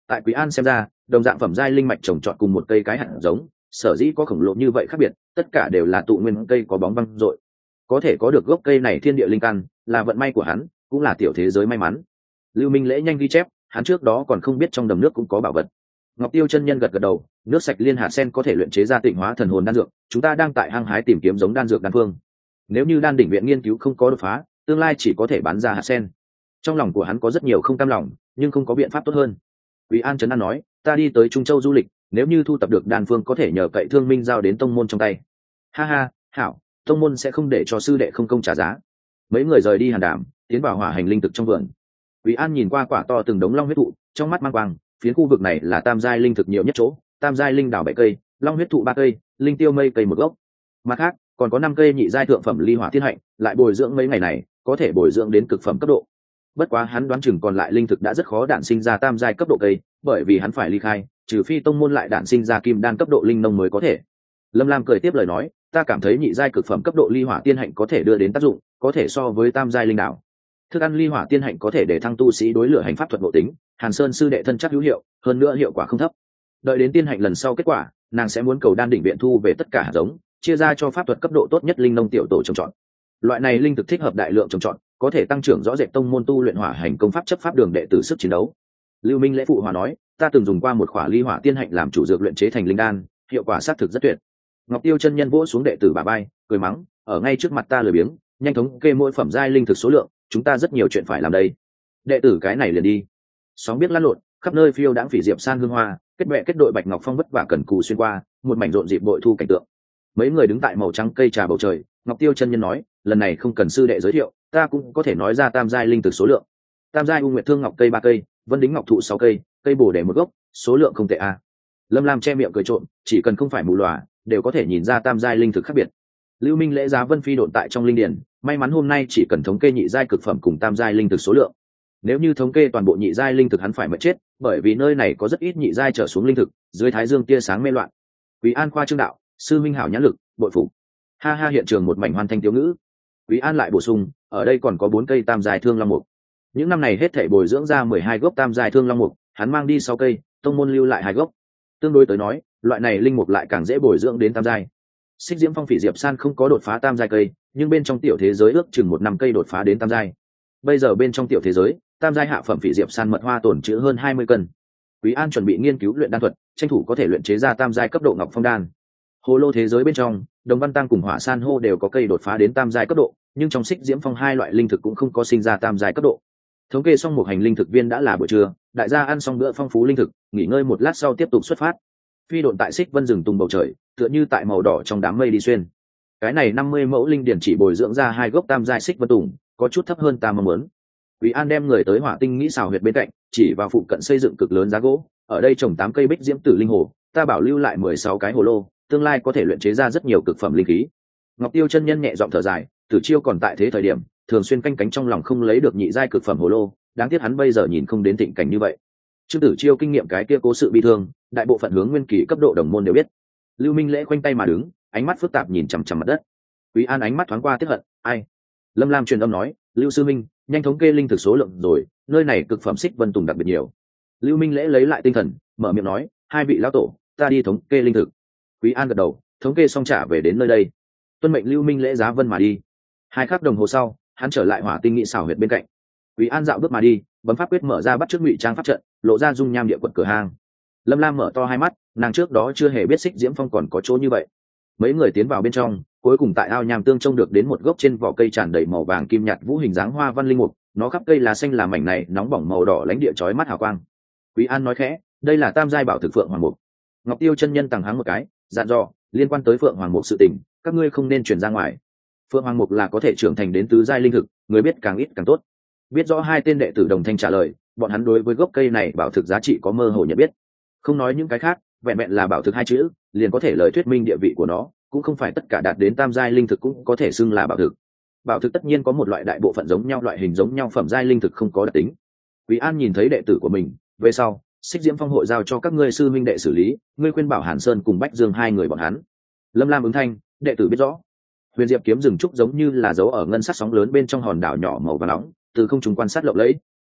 Tại Quý An xem ra, đồng dạng phẩm giai linh mạch trồng trọt cùng một cây cái hạt giống, sở dĩ có khổng lồ như vậy khác biệt, tất cả đều là tụ nguyên cây có bóng văng dội. Có thể có được gốc cây này thiên địa linh căn, là vận may của hắn, cũng là tiểu thế giới may mắn. Lưu Minh Lễ nhanh ghi chép, hắn trước đó còn không biết trong đầm nước cũng có bảo vật. Ngọc Tiêu chân nhân gật gật đầu, nước sạch liên hạt sen có thể luyện chế ra tịnh hóa thần hồn đan dược, chúng ta đang tại hang hái tìm kiếm giống đan dược đan phương. Nếu như đan đỉnh viện nghiên cứu không có đột phá, tương lai chỉ có thể bán ra hạt sen. Trong lòng của hắn có rất nhiều không cam lòng, nhưng không có biện pháp tốt hơn. Quý An trấn an nói, ta đi tới Trung Châu du lịch, nếu như thu tập được đan phương có thể nhờ cậy Thương Minh giao đến tông môn trong tay. Ha ha, hảo, tông môn sẽ không để cho sư đệ không công trả giá. Mấy người rời đi hàn đàm, tiến vào hỏa hành linh thực trong vườn. Quý An nhìn qua quả to từng đống long huyết thụ, trong mắt mang quang, phiến khu vực này là tam giai linh thực nhiều nhất chỗ, tam giai linh đào 7 cây, long huyết thụ 3 cây, linh tiêu mây cây 1 gốc. Mặt khác, còn có 5 cây nhị giai thượng phẩm ly hỏa thiên hạnh, lại bồi dưỡng mấy ngày này, có thể bồi dưỡng đến cực phẩm cấp độ. Bất quá hắn đoán chừng còn lại linh thực đã rất khó đản sinh ra tam giai cấp độ cây, bởi vì hắn phải ly khai, trừ phi tông môn lại đản sinh ra kim đan cấp độ linh nông mới có thể. Lâm Lam cười tiếp lời nói, ta cảm thấy nhị giai cực phẩm cấp độ ly hỏa tiên hạnh có thể đưa đến tác dụng, có thể so với tam giai linh đảo. Thức ăn ly hỏa tiên hạnh có thể để thăng tu sĩ đối lửa hành pháp thuật ngộ tính, Hàn Sơn sư đệ thân chắc hữu hiệu, hơn nữa hiệu quả không thấp. Đợi đến tiên hạnh lần sau kết quả, nàng sẽ muốn cầu đan đỉnh viện thu về tất cả hạt giống, chia ra cho pháp thuật cấp độ tốt nhất linh nông tiểu tổ trồng trọt. Loại này linh thực thích hợp đại lượng trồng trọt, có thể tăng trưởng rõ rệt tông môn tu luyện hỏa hành công pháp chấp pháp đường đệ tử sức chiến đấu. Lưu Minh Lễ phụ hòa nói, ta từng dùng qua một khỏa ly hỏa tiên hạnh làm chủ dược luyện chế thành linh đan, hiệu quả xác thực rất tuyệt. Ngọc Tiêu chân nhân vỗ xuống đệ tử bà bay, cười mắng, ở ngay trước mặt ta lười biếng, nhanh thống kê mỗi phẩm giai linh thực số lượng, chúng ta rất nhiều chuyện phải làm đây. Đệ tử cái này liền đi. Sóng biết lăn lộn, khắp nơi phiêu đãng phỉ diệp san hương hoa, kết bè kết đội bạch ngọc phong vất vả cần cù xuyên qua, một mảnh rộn dịp bội thu cảnh tượng. Mấy người đứng tại màu trắng cây trà bầu trời, Ngọc Tiêu chân nhân nói, lần này không cần sư đệ giới thiệu, ta cũng có thể nói ra tam giai linh thực số lượng. Tam giai u nguyệt thương ngọc cây 3 cây, vân đính ngọc thụ 6 cây, cây bồ đề 1 gốc, số lượng không tệ a. Lâm Lam che miệng cười trộm, chỉ cần không phải mù lòa, đều có thể nhìn ra tam giai linh thực khác biệt. Lưu Minh Lễ giá Vân Phi độn tại trong linh điển, may mắn hôm nay chỉ cần thống kê nhị giai cực phẩm cùng tam giai linh thực số lượng. Nếu như thống kê toàn bộ nhị giai linh thực hắn phải mất chết, bởi vì nơi này có rất ít nhị giai trở xuống linh thực, dưới thái dương tia sáng mê loạn. Quý An khoa trương đạo, sư minh hảo nhãn lực, bội phục. Ha ha, hiện trường một mảnh hoàn thanh thiếu ngữ. Quý An lại bổ sung, ở đây còn có 4 cây tam giai thương long mục. Những năm này hết thảy bồi dưỡng ra 12 gốc tam giai thương long mục, hắn mang đi 6 cây, tông môn lưu lại 2 gốc. Tương đối tới nói, loại này linh mục lại càng dễ bồi dưỡng đến tam giai. Xích Diễm Phong Phỉ Diệp San không có đột phá tam giai cây, nhưng bên trong tiểu thế giới ước chừng 1 năm cây đột phá đến tam giai. Bây giờ bên trong tiểu thế giới, tam giai hạ phẩm Phỉ Diệp San mật hoa tồn trữ hơn 20 cân. Quý An chuẩn bị nghiên cứu luyện đan thuật, tranh thủ có thể luyện chế ra tam giai cấp độ ngọc phong đan. Hồ lô thế giới bên trong, Đồng Văn Tăng cùng Hỏa San hô đều có cây đột phá đến tam giai cấp độ, nhưng trong Xích Diễm Phong 2 loại linh thực cũng không có sinh ra tam giai cấp độ. Thống kê xong một hành linh thực viên đã là buổi trưa, đại gia ăn xong bữa phong phú linh thực, nghỉ ngơi một lát sau tiếp tục xuất phát. Phi độn tại Xích Vân rừng tung bầu trời, tựa như tại màu đỏ trong đám mây đi xuyên. Cái này 50 mẫu linh điển chỉ bồi dưỡng ra 2 gốc tam giai Xích Vân tùng, có chút thấp hơn ta mong muốn. Quý An đem người tới Hỏa Tinh nghĩ xào huyệt bên cạnh, chỉ vào phụ cận xây dựng cực lớn giá gỗ, ở đây trồng 8 cây bích diễm tử linh hồ, ta bảo lưu lại 16 cái hồ lô, tương lai có thể luyện chế ra rất nhiều cực phẩm linh khí. Ngọc Tiêu chân nhân nhẹ giọng thở dài, Tử Chiêu còn tại thế thời điểm, thường xuyên canh cánh trong lòng không lấy được nhị giai cực phẩm hồ lô, đáng tiếc hắn bây giờ nhìn không đến thịnh cảnh như vậy. Trương Tử Chiêu kinh nghiệm cái kia cố sự bi thương, đại bộ phận hướng nguyên kỳ cấp độ đồng môn đều biết. Lưu Minh Lễ khoanh tay mà đứng, ánh mắt phức tạp nhìn chằm chằm mặt đất. Quý An ánh mắt thoáng qua tiếc hận, ai? Lâm Lam truyền âm nói, Lưu sư minh, nhanh thống kê linh thực số lượng rồi, nơi này cực phẩm Xích Vân tùng đặc biệt nhiều. Lưu Minh Lễ lấy lại tinh thần, mở miệng nói, 2 vị lão tổ, ta đi thống kê linh thực. Quý An gật đầu, thống kê xong trả về đến nơi đây. Tuân mệnh Lưu Minh Lễ giá vân mà đi. 2 khắc đồng hồ sau, hắn trở lại Hỏa Tinh nghị xảo huyệt bên cạnh. Quý An dạo bước mà đi, bấm pháp quyết mở ra bắt trước ngụy trang pháp trận, lộ ra dung nham địa quật cửa hang. Lâm Lam mở to hai mắt, nàng trước đó chưa hề biết Xích Diễm Phong còn có chỗ như vậy. Mấy người tiến vào bên trong, cuối cùng tại ao nham tương trông được đến một gốc trên vỏ cây tràn đầy màu vàng kim nhạt vũ hình dáng hoa văn linh mục, nó khắp cây lá xanh là mảnh này nóng bỏng màu đỏ lánh địa chói mắt hào quang. Quý An nói khẽ, đây là tam giai bảo thực phượng hoàng mục. Ngọc Tiêu chân nhân tằng hắng một cái, dặn dò, liên quan tới phượng hoàng mục sự tình, các ngươi không nên truyền ra ngoài. Phượng hoàng mục là có thể trưởng thành đến tứ giai linh thực, người biết càng ít càng tốt. Biết rõ 2 tên đệ tử đồng thanh trả lời, bọn hắn đối với gốc cây này bảo thực giá trị có mơ hồ nhận biết. Không nói những cái khác, vẹn vẹn là bảo thực 2 chữ, liền có thể lời thuyết minh địa vị của nó, cũng không phải tất cả đạt đến tam giai linh thực cũng có thể xưng là bảo thực. Bảo thực tất nhiên có một loại đại bộ phận giống nhau, loại hình giống nhau, phẩm giai linh thực không có đặc tính. Quý An nhìn thấy đệ tử của mình, về sau, Xích Diễm Phong hội giao cho các ngươi sư minh đệ xử lý, ngươi khuyên bảo Hàn Sơn cùng Bách Dương 2 người bọn hắn. Lâm Lam ứng thanh, đệ tử biết rõ. Huyền Diệp kiếm rừng trúc giống như là dấu ở ngân sắc sóng lớn bên trong hòn đảo nhỏ màu vàng nóng, từ không trung quan sát lộng lẫy.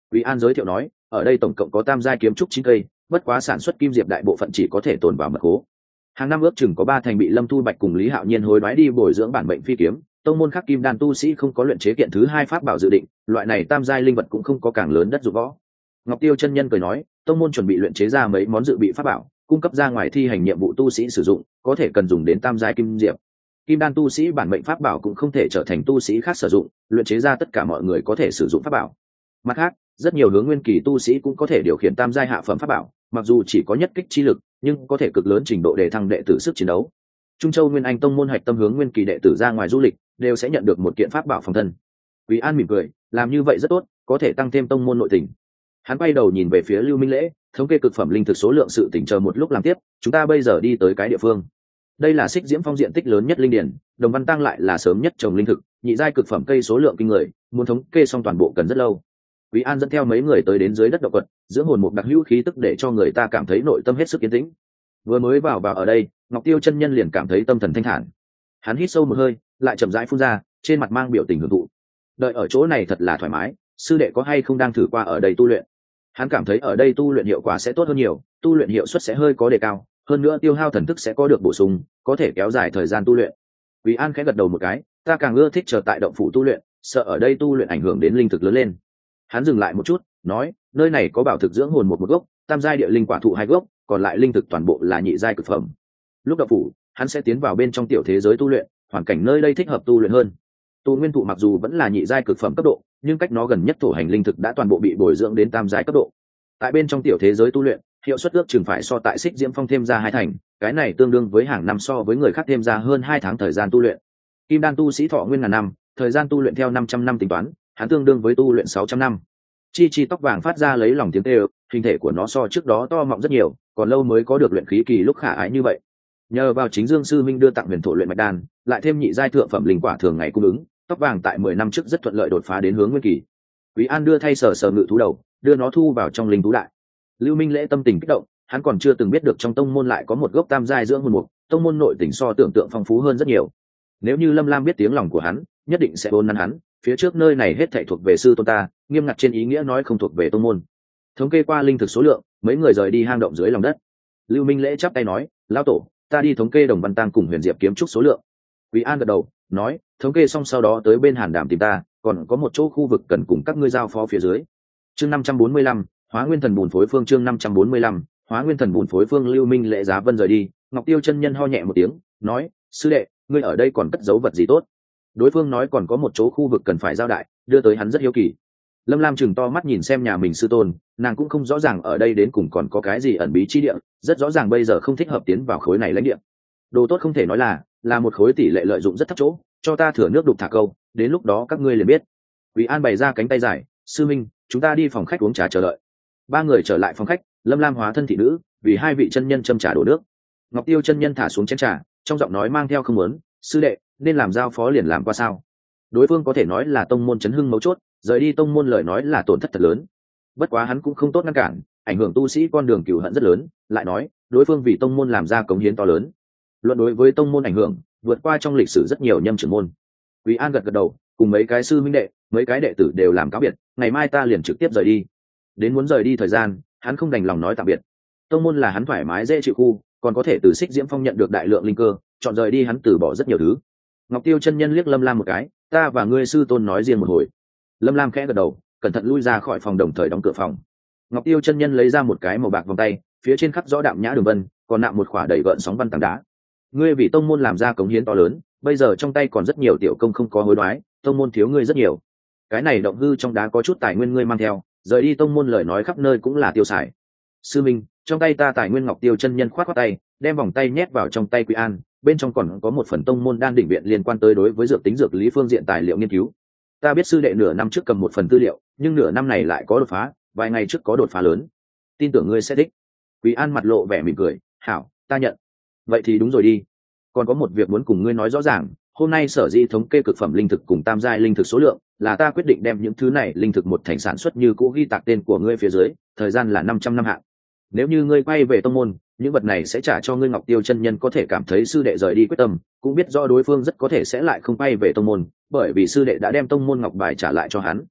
Quý An giới thiệu nói, ở đây tổng cộng có tam giai kiếm trúc 9 cây, bất quá sản xuất kim diệp đại bộ phận chỉ có thể tồn vào mật cố. Hàng năm ước chừng có 3 thành bị Lâm Thu Bạch cùng Lý Hạo Nhiên hối đoái đi bồi dưỡng bản mệnh phi kiếm, tông môn khác kim đan tu sĩ không có luyện chế kiện thứ hai pháp bảo dự định, loại này tam giai linh vật cũng không có càng lớn đất dụng võ. Ngọc Tiêu chân nhân cười nói, tông môn chuẩn bị luyện chế ra mấy món dự bị pháp bảo, cung cấp ra ngoài thi hành nhiệm vụ tu sĩ sử dụng, có thể cần dùng đến tam giai kim diệp. Kim đan tu sĩ bản mệnh pháp bảo cũng không thể trở thành tu sĩ khác sử dụng, luyện chế ra tất cả mọi người có thể sử dụng pháp bảo. Mặt khác, rất nhiều hướng nguyên kỳ tu sĩ cũng có thể điều khiển tam giai hạ phẩm pháp bảo, mặc dù chỉ có nhất kích chi lực, nhưng có thể cực lớn trình độ để thăng đệ tử sức chiến đấu. Trung Châu Nguyên Anh tông môn hạch tâm hướng nguyên kỳ đệ tử ra ngoài du lịch, đều sẽ nhận được một kiện pháp bảo phòng thân. Quý An mỉm cười, làm như vậy rất tốt, có thể tăng thêm tông môn nội tình. Hắn quay đầu nhìn về phía Lưu Minh Lễ, thống kê cực phẩm linh thực số lượng sự tỉnh chờ một lúc làm tiếp, chúng ta bây giờ đi tới cái địa phương. Đây là Xích Diễm Phong diện tích lớn nhất linh điển, Đồng Văn Tăng lại là sớm nhất trồng linh thực, nhị giai cực phẩm cây số lượng kinh người, muốn thống kê xong toàn bộ cần rất lâu. Quý An dẫn theo mấy người tới đến dưới đất động quật, dưỡng hồn một đặc hữu khí tức để cho người ta cảm thấy nội tâm hết sức yên tĩnh. Vừa mới vào ở đây, Ngọc Tiêu chân nhân liền cảm thấy tâm thần thanh thản. Hắn hít sâu một hơi, lại chậm rãi phun ra, trên mặt mang biểu tình hưởng thụ. Đợi ở chỗ này thật là thoải mái, sư đệ có hay không đang thử qua ở đây tu luyện? Hắn cảm thấy ở đây tu luyện hiệu quả sẽ tốt hơn nhiều, tu luyện hiệu suất sẽ hơi có đề cao, hơn nữa tiêu hao thần thức sẽ có được bổ sung, có thể kéo dài thời gian tu luyện. Quý An khẽ gật đầu một cái, ta càng ưa thích chờ tại động phủ tu luyện, sợ ở đây tu luyện ảnh hưởng đến linh thực lớn lên. Hắn dừng lại một chút, nói, nơi này có bảo thực dưỡng hồn một gốc, tam giai địa linh quả thụ 2 gốc, còn lại linh thực toàn bộ là nhị giai cực phẩm. Lúc động phủ, hắn sẽ tiến vào bên trong tiểu thế giới tu luyện, hoàn cảnh nơi đây thích hợp tu luyện hơn. Tu nguyên thụ mặc dù vẫn là nhị giai cực phẩm cấp độ, nhưng cách nó gần nhất thổ hành linh thực đã toàn bộ bị bồi dưỡng đến tam giai cấp độ. Tại bên trong tiểu thế giới tu luyện, hiệu suất ước chừng phải so tại Xích Diễm Phong thêm ra 2 thành, cái này tương đương với hàng năm so với người khác thêm ra hơn 2 tháng thời gian tu luyện. Kim đan tu sĩ thọ nguyên ngàn năm, thời gian tu luyện theo 500 năm tính toán, hắn tương đương với tu luyện 600 năm. Chi tóc vàng phát ra lấy lòng tiếng kêu, hình thể của nó so trước đó to mọng rất nhiều, còn lâu mới có được luyện khí kỳ lúc khả ái như vậy. Nhờ vào chính Dương sư minh đưa tặng huyền thổ luyện mạch đan, lại thêm nhị giai thượng phẩm linh quả thường ngày cung ứng, tóc vàng tại 10 năm trước rất thuận lợi đột phá đến hướng nguyên kỳ. Quý An đưa thay sờ ngự thú đầu, đưa nó thu vào trong linh thú đại. Lưu Minh Lễ tâm tình kích động, hắn còn chưa từng biết được trong tông môn lại có một gốc tam giai dưỡng hồn mục, tông môn nội tình so tưởng tượng phong phú hơn rất nhiều. Nếu như Lâm Lam biết tiếng lòng của hắn, nhất định sẽ vốn nắn hắn, phía trước nơi này hết thảy thuộc về sư tôn ta, nghiêm ngặt trên ý nghĩa nói không thuộc về tông môn. Thống kê qua linh thực số lượng, mấy người rời đi hang động dưới lòng đất. Lưu Minh Lễ chắp tay nói, lão tổ, ta đi thống kê Đồng Văn Tăng cùng Huyền Diệp kiếm trúc số lượng. Quý An gật đầu, nói, thống kê xong sau đó tới bên Hàn Đàm tìm ta, còn có một chỗ khu vực cần cùng các ngươi giao phó phía dưới. Chương 545, Hóa Nguyên Thần Bùn Phối Phương. Chương 545, Hóa Nguyên Thần Bùn Phối Phương. Lưu Minh Lễ Giá Vân rời đi, Ngọc Tiêu chân nhân ho nhẹ một tiếng, nói, sư đệ, ngươi ở đây còn cất giấu vật gì tốt? Đối phương nói còn có một chỗ khu vực cần phải giao đại, đưa tới hắn rất hiếu kỳ. Lâm Lam chừng to mắt nhìn xem nhà mình sư tôn, nàng cũng không rõ ràng ở đây đến cùng còn có cái gì ẩn bí chi địa, rất rõ ràng bây giờ không thích hợp tiến vào khối này lãnh địa. Đồ tốt không thể nói là một khối tỷ lệ lợi dụng rất thấp chỗ, cho ta thừa nước đục thả câu, đến lúc đó các ngươi liền biết. Quý An bày ra cánh tay dài, sư minh, chúng ta đi phòng khách uống trà chờ đợi. 3 người trở lại phòng khách, Lâm Lam hóa thân thị nữ, vì 2 vị chân nhân châm trà đổ nước. Ngọc Tiêu chân nhân thả xuống chén trà, trong giọng nói mang theo không muốn, sư đệ, nên làm giao phó liền làm qua sao? Đối phương có thể nói là tông môn chấn hưng mấu chốt, rời đi tông môn lời nói là tổn thất thật lớn. Bất quá hắn cũng không tốt ngăn cản, ảnh hưởng tu sĩ con đường cừu hận rất lớn, lại nói, đối phương vì tông môn làm ra cống hiến to lớn. Luận đối với tông môn ảnh hưởng, vượt qua trong lịch sử rất nhiều nhâm trưởng môn. Quý An gật đầu, cùng mấy cái sư minh đệ, mấy cái đệ tử đều làm cáo biệt, ngày mai ta liền trực tiếp rời đi. Đến muốn rời đi thời gian, hắn không đành lòng nói tạm biệt. Tông môn là hắn thoải mái dễ chịu khu, còn có thể từ Xích Diễm Phong nhận được đại lượng linh cơ, chọn rời đi hắn từ bỏ rất nhiều thứ. Ngọc Tiêu chân nhân liếc Lâm Lam một cái, ta và ngươi sư tôn nói riêng một hồi. Lâm Lam khẽ gật đầu, cẩn thận lui ra khỏi phòng đồng thời đóng cửa phòng. Ngọc Tiêu chân nhân lấy ra một cái màu bạc vòng tay, phía trên khắc rõ đạm nhã đường vân, còn nạm một khỏa đầy gợn sóng văn tảng đá. Ngươi vì tông môn làm ra cống hiến to lớn, bây giờ trong tay còn rất nhiều tiểu công không có hối đoái, tông môn thiếu ngươi rất nhiều. Cái này động hư trong đá có chút tài nguyên ngươi mang theo, rời đi tông môn lời nói khắp nơi cũng là tiêu xài. Sư minh, trong tay ta tài nguyên. Ngọc Tiêu chân nhân khoát khoát tay, đem vòng tay nhét vào trong tay Quý An, bên trong còn có một phần tông môn đan đỉnh viện liên quan tới đối với dược tính dược lý phương diện tài liệu nghiên cứu. Ta biết sư đệ nửa năm trước cầm một phần tư liệu, nhưng nửa năm này lại có đột phá, vài ngày trước có đột phá lớn, tin tưởng ngươi sẽ thích. Quý An mặt lộ vẻ mỉm cười, hảo, ta nhận. Vậy thì đúng rồi đi. Còn có một việc muốn cùng ngươi nói rõ ràng, hôm nay sở dĩ thống kê cực phẩm linh thực cùng tam giai linh thực số lượng, là ta quyết định đem những thứ này linh thực một thành sản xuất như cũ ghi tạc tên của ngươi phía dưới, thời gian là 500 năm hạn. Nếu như ngươi quay về tông môn, những vật này sẽ trả cho ngươi. Ngọc Tiêu chân nhân có thể cảm thấy sư đệ rời đi quyết tâm, cũng biết do đối phương rất có thể sẽ lại không quay về tông môn, bởi vì sư đệ đã đem tông môn ngọc bài trả lại cho hắn.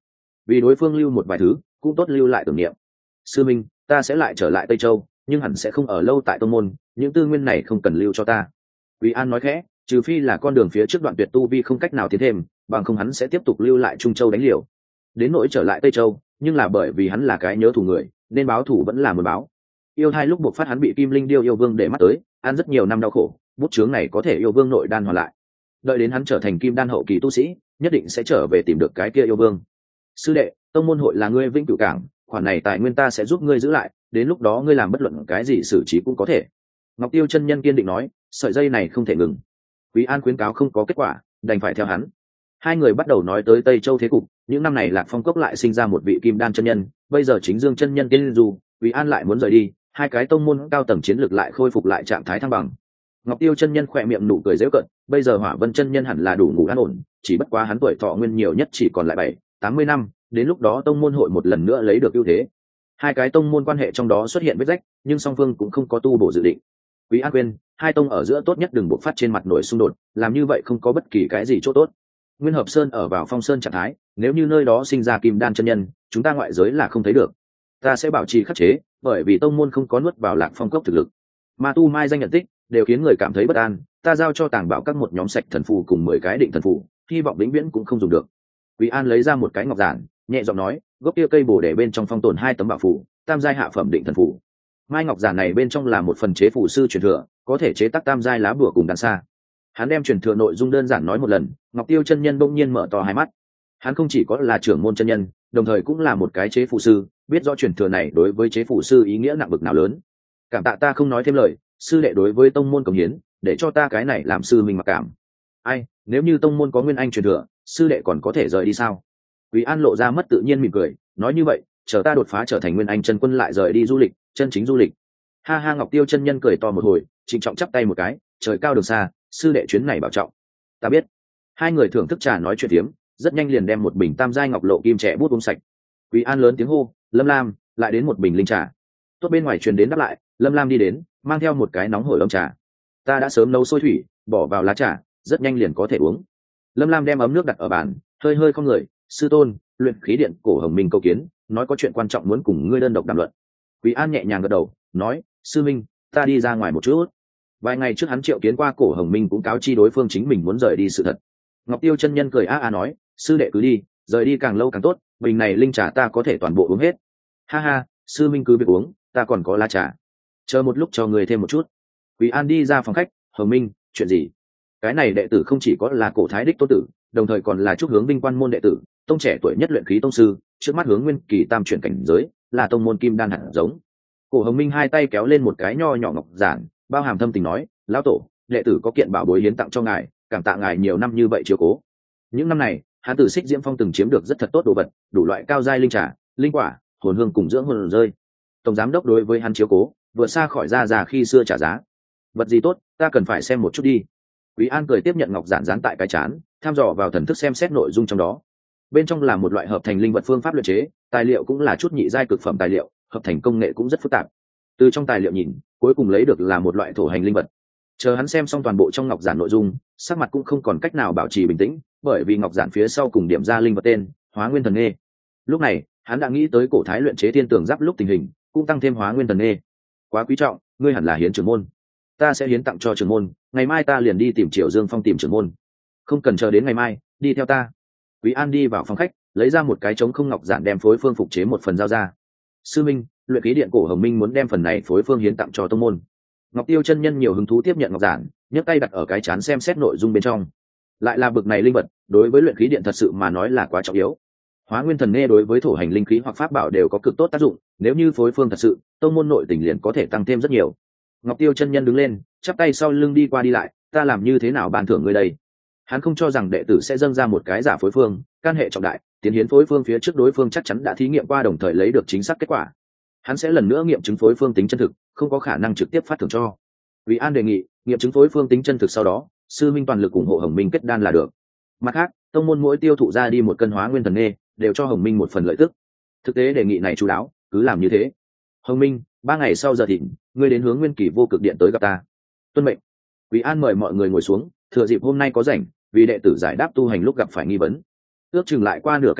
vì đối phương lưu một vài thứ cũng tốt lưu lại tưởng niệm. Sư minh, ta sẽ lại trở lại Tây Châu, nhưng hẳn sẽ không ở lâu tại tông môn, những tư nguyên này không cần lưu cho ta. Quý An nói khẽ, trừ phi là con đường phía trước đoạn tuyệt tu vi không cách nào tiến thêm, bằng không hắn sẽ tiếp tục lưu lại Trung Châu đánh liều. Đến nỗi trở lại Tây Châu, nhưng là bởi vì hắn là cái nhớ thù người, nên báo thù vẫn là muốn báo. Yêu thai lúc buộc phát hắn bị Kim Linh Điêu yêu vương để mắt tới, ăn rất nhiều năm đau khổ, bút chướng này có thể yêu vương nội đan hoàn lại. Đợi đến hắn trở thành kim đan hậu kỳ tu sĩ, nhất định sẽ trở về tìm được cái kia yêu vương. Sư đệ, tông môn hội là ngươi vĩnh cửu cảng, khoản này tài nguyên ta sẽ giúp ngươi giữ lại, đến lúc đó ngươi làm bất luận cái gì xử trí cũng có thể. Ngọc Tiêu chân nhân kiên định nói, sợi dây này không thể ngừng. Quý An khuyến cáo không có kết quả, đành phải theo hắn. Hai người bắt đầu nói tới Tây Châu thế cục, những năm này Lạc Phong cốc lại sinh ra một vị kim đan chân nhân, bây giờ chính Dương chân nhân tiên dù, Quý An lại muốn rời đi, hai cái tông môn cao tầng chiến lược lại khôi phục lại trạng thái thăng bằng. Ngọc Tiêu chân nhân khỏe miệng nụ cười giễu cợt, bây giờ Hỏa Vân chân nhân hẳn là đủ ngủ an ổn, chỉ bất quá hắn tuổi thọ nguyên nhiều nhất chỉ còn lại 70-80 năm, đến lúc đó tông môn hội một lần nữa lấy được ưu thế. Hai cái tông môn quan hệ trong đó xuất hiện vết rách, nhưng song phương cũng không có tu bổ dự định. Quý An khuyên, hai tông ở giữa tốt nhất đừng bộc phát trên mặt nổi xung đột, làm như vậy không có bất kỳ cái gì chỗ tốt. Nguyên Hợp Sơn ở vào Phong Sơn trạng thái, nếu như nơi đó sinh ra kim đan chân nhân, chúng ta ngoại giới là không thấy được. Ta sẽ bảo trì khắc chế, bởi vì tông môn không có nuốt vào Lạc Phong cốc thực lực. Ma tu mai danh nhận tích, đều khiến người cảm thấy bất an, ta giao cho Tàng Bảo các một nhóm sạch thần phù cùng 10 cái định thần phù, hy vọng vĩnh viễn cũng không dùng được. Quý An lấy ra một cái ngọc giản, nhẹ giọng nói, gốc kia cây bồ đề bên trong phong tồn 2 tấm bảo phù, tam giai hạ phẩm định thần phù. Mai ngọc giản này bên trong là một phần chế phù sư truyền thừa, có thể chế tác tam giai lá bùa cùng đan xa. Hắn đem truyền thừa nội dung đơn giản nói một lần, Ngọc Tiêu chân nhân bỗng nhiên mở to hai mắt. Hắn không chỉ có là trưởng môn chân nhân, đồng thời cũng là một cái chế phù sư, biết rõ truyền thừa này đối với chế phù sư ý nghĩa nặng bực nào lớn. Cảm tạ ta không nói thêm lời, sư đệ đối với tông môn cống hiến, để cho ta cái này làm sư mình mặc cảm. Ai, nếu như tông môn có nguyên anh truyền thừa, sư đệ còn có thể rời đi sao? Quý An lộ ra mất tự nhiên mỉm cười, nói như vậy, chờ ta đột phá trở thành nguyên anh chân quân lại rời đi du lịch, chân chính du lịch. Ha ha, Ngọc Tiêu chân nhân cười to một hồi, trịnh trọng chắp tay một cái, trời cao đường xa, sư đệ chuyến này bảo trọng. Ta biết. Hai người thưởng thức trà nói chuyện tiếm, rất nhanh liền đem một bình tam giai ngọc lộ kim trẻ bút uống sạch. Quý An lớn tiếng hô, Lâm Lam, lại đến một bình linh trà. Tốt bên ngoài truyền đến đáp lại, Lâm Lam đi đến, mang theo một cái nóng hổi ấm trà. Ta đã sớm nấu sôi thủy, bỏ vào lá trà, rất nhanh liền có thể uống. Lâm Lam đem ấm nước đặt ở bàn, hơi hơi không người, sư tôn, luyện khí điện cổ Hồng Minh câu kiến, nói có chuyện quan trọng muốn cùng ngươi đơn độc đàm luận. Quý An nhẹ nhàng gật đầu, nói, sư minh, ta đi ra ngoài một chút. Vài ngày trước hắn triệu kiến qua cổ Hồng Minh cũng cáo chi đối phương chính mình muốn rời đi sự thật. Ngọc Tiêu chân nhân cười nói, sư đệ cứ đi, rời đi càng lâu càng tốt, bình này linh trà ta có thể toàn bộ uống hết. Ha ha, sư minh cứ việc uống, ta còn có lá trà. Chờ một lúc cho người thêm một chút. Quý An đi ra phòng khách, Hồng Minh, chuyện gì? Cái này đệ tử không chỉ có là cổ thái đích tôn tử, đồng thời còn là trúc hướng Vinh quan môn đệ tử, tông trẻ tuổi nhất luyện khí tông sư, trước mắt hướng nguyên kỳ tam chuyển cảnh giới, là tông môn kim đan hạt giống. Cổ Hồng Minh hai tay kéo lên một cái nho nhỏ ngọc giản, bao hàm thâm tình nói, lão tổ, đệ tử có kiện bảo bối hiến tặng cho ngài, cảm tạ ngài nhiều năm như vậy chiếu cố. Những năm này, hắn từ Xích Diễm Phong từng chiếm được rất thật tốt đồ vật, đủ loại cao giai linh trà, linh quả, hồn hương cùng dưỡng hồn rơi. Tổng giám đốc đối với hắn chiếu cố, vượt xa khỏi già khi xưa trả giá. Vật gì tốt, ta cần phải xem một chút đi. Quý An cười tiếp nhận ngọc giản dán tại cái chán, tham dò vào thần thức xem xét nội dung trong đó. Bên trong là một loại hợp thành linh vật phương pháp luyện chế, tài liệu cũng là chút nhị giai cực phẩm tài liệu, hợp thành công nghệ cũng rất phức tạp. Từ trong tài liệu nhìn, cuối cùng lấy được là một loại thổ hành linh vật. Chờ hắn xem xong toàn bộ trong ngọc giản nội dung, sắc mặt cũng không còn cách nào bảo trì bình tĩnh, bởi vì ngọc giản phía sau cùng điểm ra linh vật tên, Hóa Nguyên Thần Nghê. Lúc này, hắn đã nghĩ tới cổ thái luyện chế thiên tường giáp lúc tình hình, cũng tăng thêm Hóa Nguyên Thần Nghê. Quá quý trọng, ngươi hẳn là hiến trưởng môn. Ta sẽ hiến tặng cho trưởng môn, ngày mai ta liền đi tìm Triệu Dương Phong tìm trưởng môn. Không cần chờ đến ngày mai, đi theo ta. Quý An đi vào phòng khách, lấy ra một cái trống không ngọc giản đem phối phương phục chế một phần giao ra. Sư minh, luyện khí điện cổ Hồng Minh muốn đem phần này phối phương hiến tặng cho tông môn. Ngọc Tiêu chân nhân nhiều hứng thú tiếp nhận ngọc giản, nhấc tay đặt ở cái chán xem xét nội dung bên trong. Lại là bực này linh vật, đối với luyện khí điện thật sự mà nói là quá trọng yếu. Hóa Nguyên Thần Nghê đối với thổ hành linh khí hoặc pháp bảo đều có cực tốt tác dụng, nếu như phối phương thật sự, tông môn nội tình liền có thể tăng thêm rất nhiều. Ngọc Tiêu chân nhân đứng lên, chắp tay sau lưng đi qua đi lại, ta làm như thế nào ban thưởng ngươi đây? Hắn không cho rằng đệ tử sẽ dâng ra một cái giả phối phương, can hệ trọng đại, tiến hiến phối phương phía trước đối phương chắc chắn đã thí nghiệm qua đồng thời lấy được chính xác kết quả. Hắn sẽ lần nữa nghiệm chứng phối phương tính chân thực, không có khả năng trực tiếp phát thưởng cho. Vì An đề nghị, nghiệm chứng phối phương tính chân thực sau đó, sư minh toàn lực ủng hộ Hồng Minh kết đan là được. Mặt khác, tông môn mỗi tiêu thụ ra đi một cân Hóa Nguyên Thần Nghê, đều cho Hồng Minh một phần lợi tức. Thực tế đề nghị này chú đáo, cứ làm như thế. Hồng Minh, 3 ngày sau giờ thịnh, ngươi đến hướng Nguyên Kỳ vô cực điện tới gặp ta. Tuân mệnh. Quý An mời mọi người ngồi xuống, thừa dịp hôm nay có rảnh, vì đệ tử giải đáp tu hành lúc gặp phải nghi vấn. Ước chừng lại qua nửa canh giờ,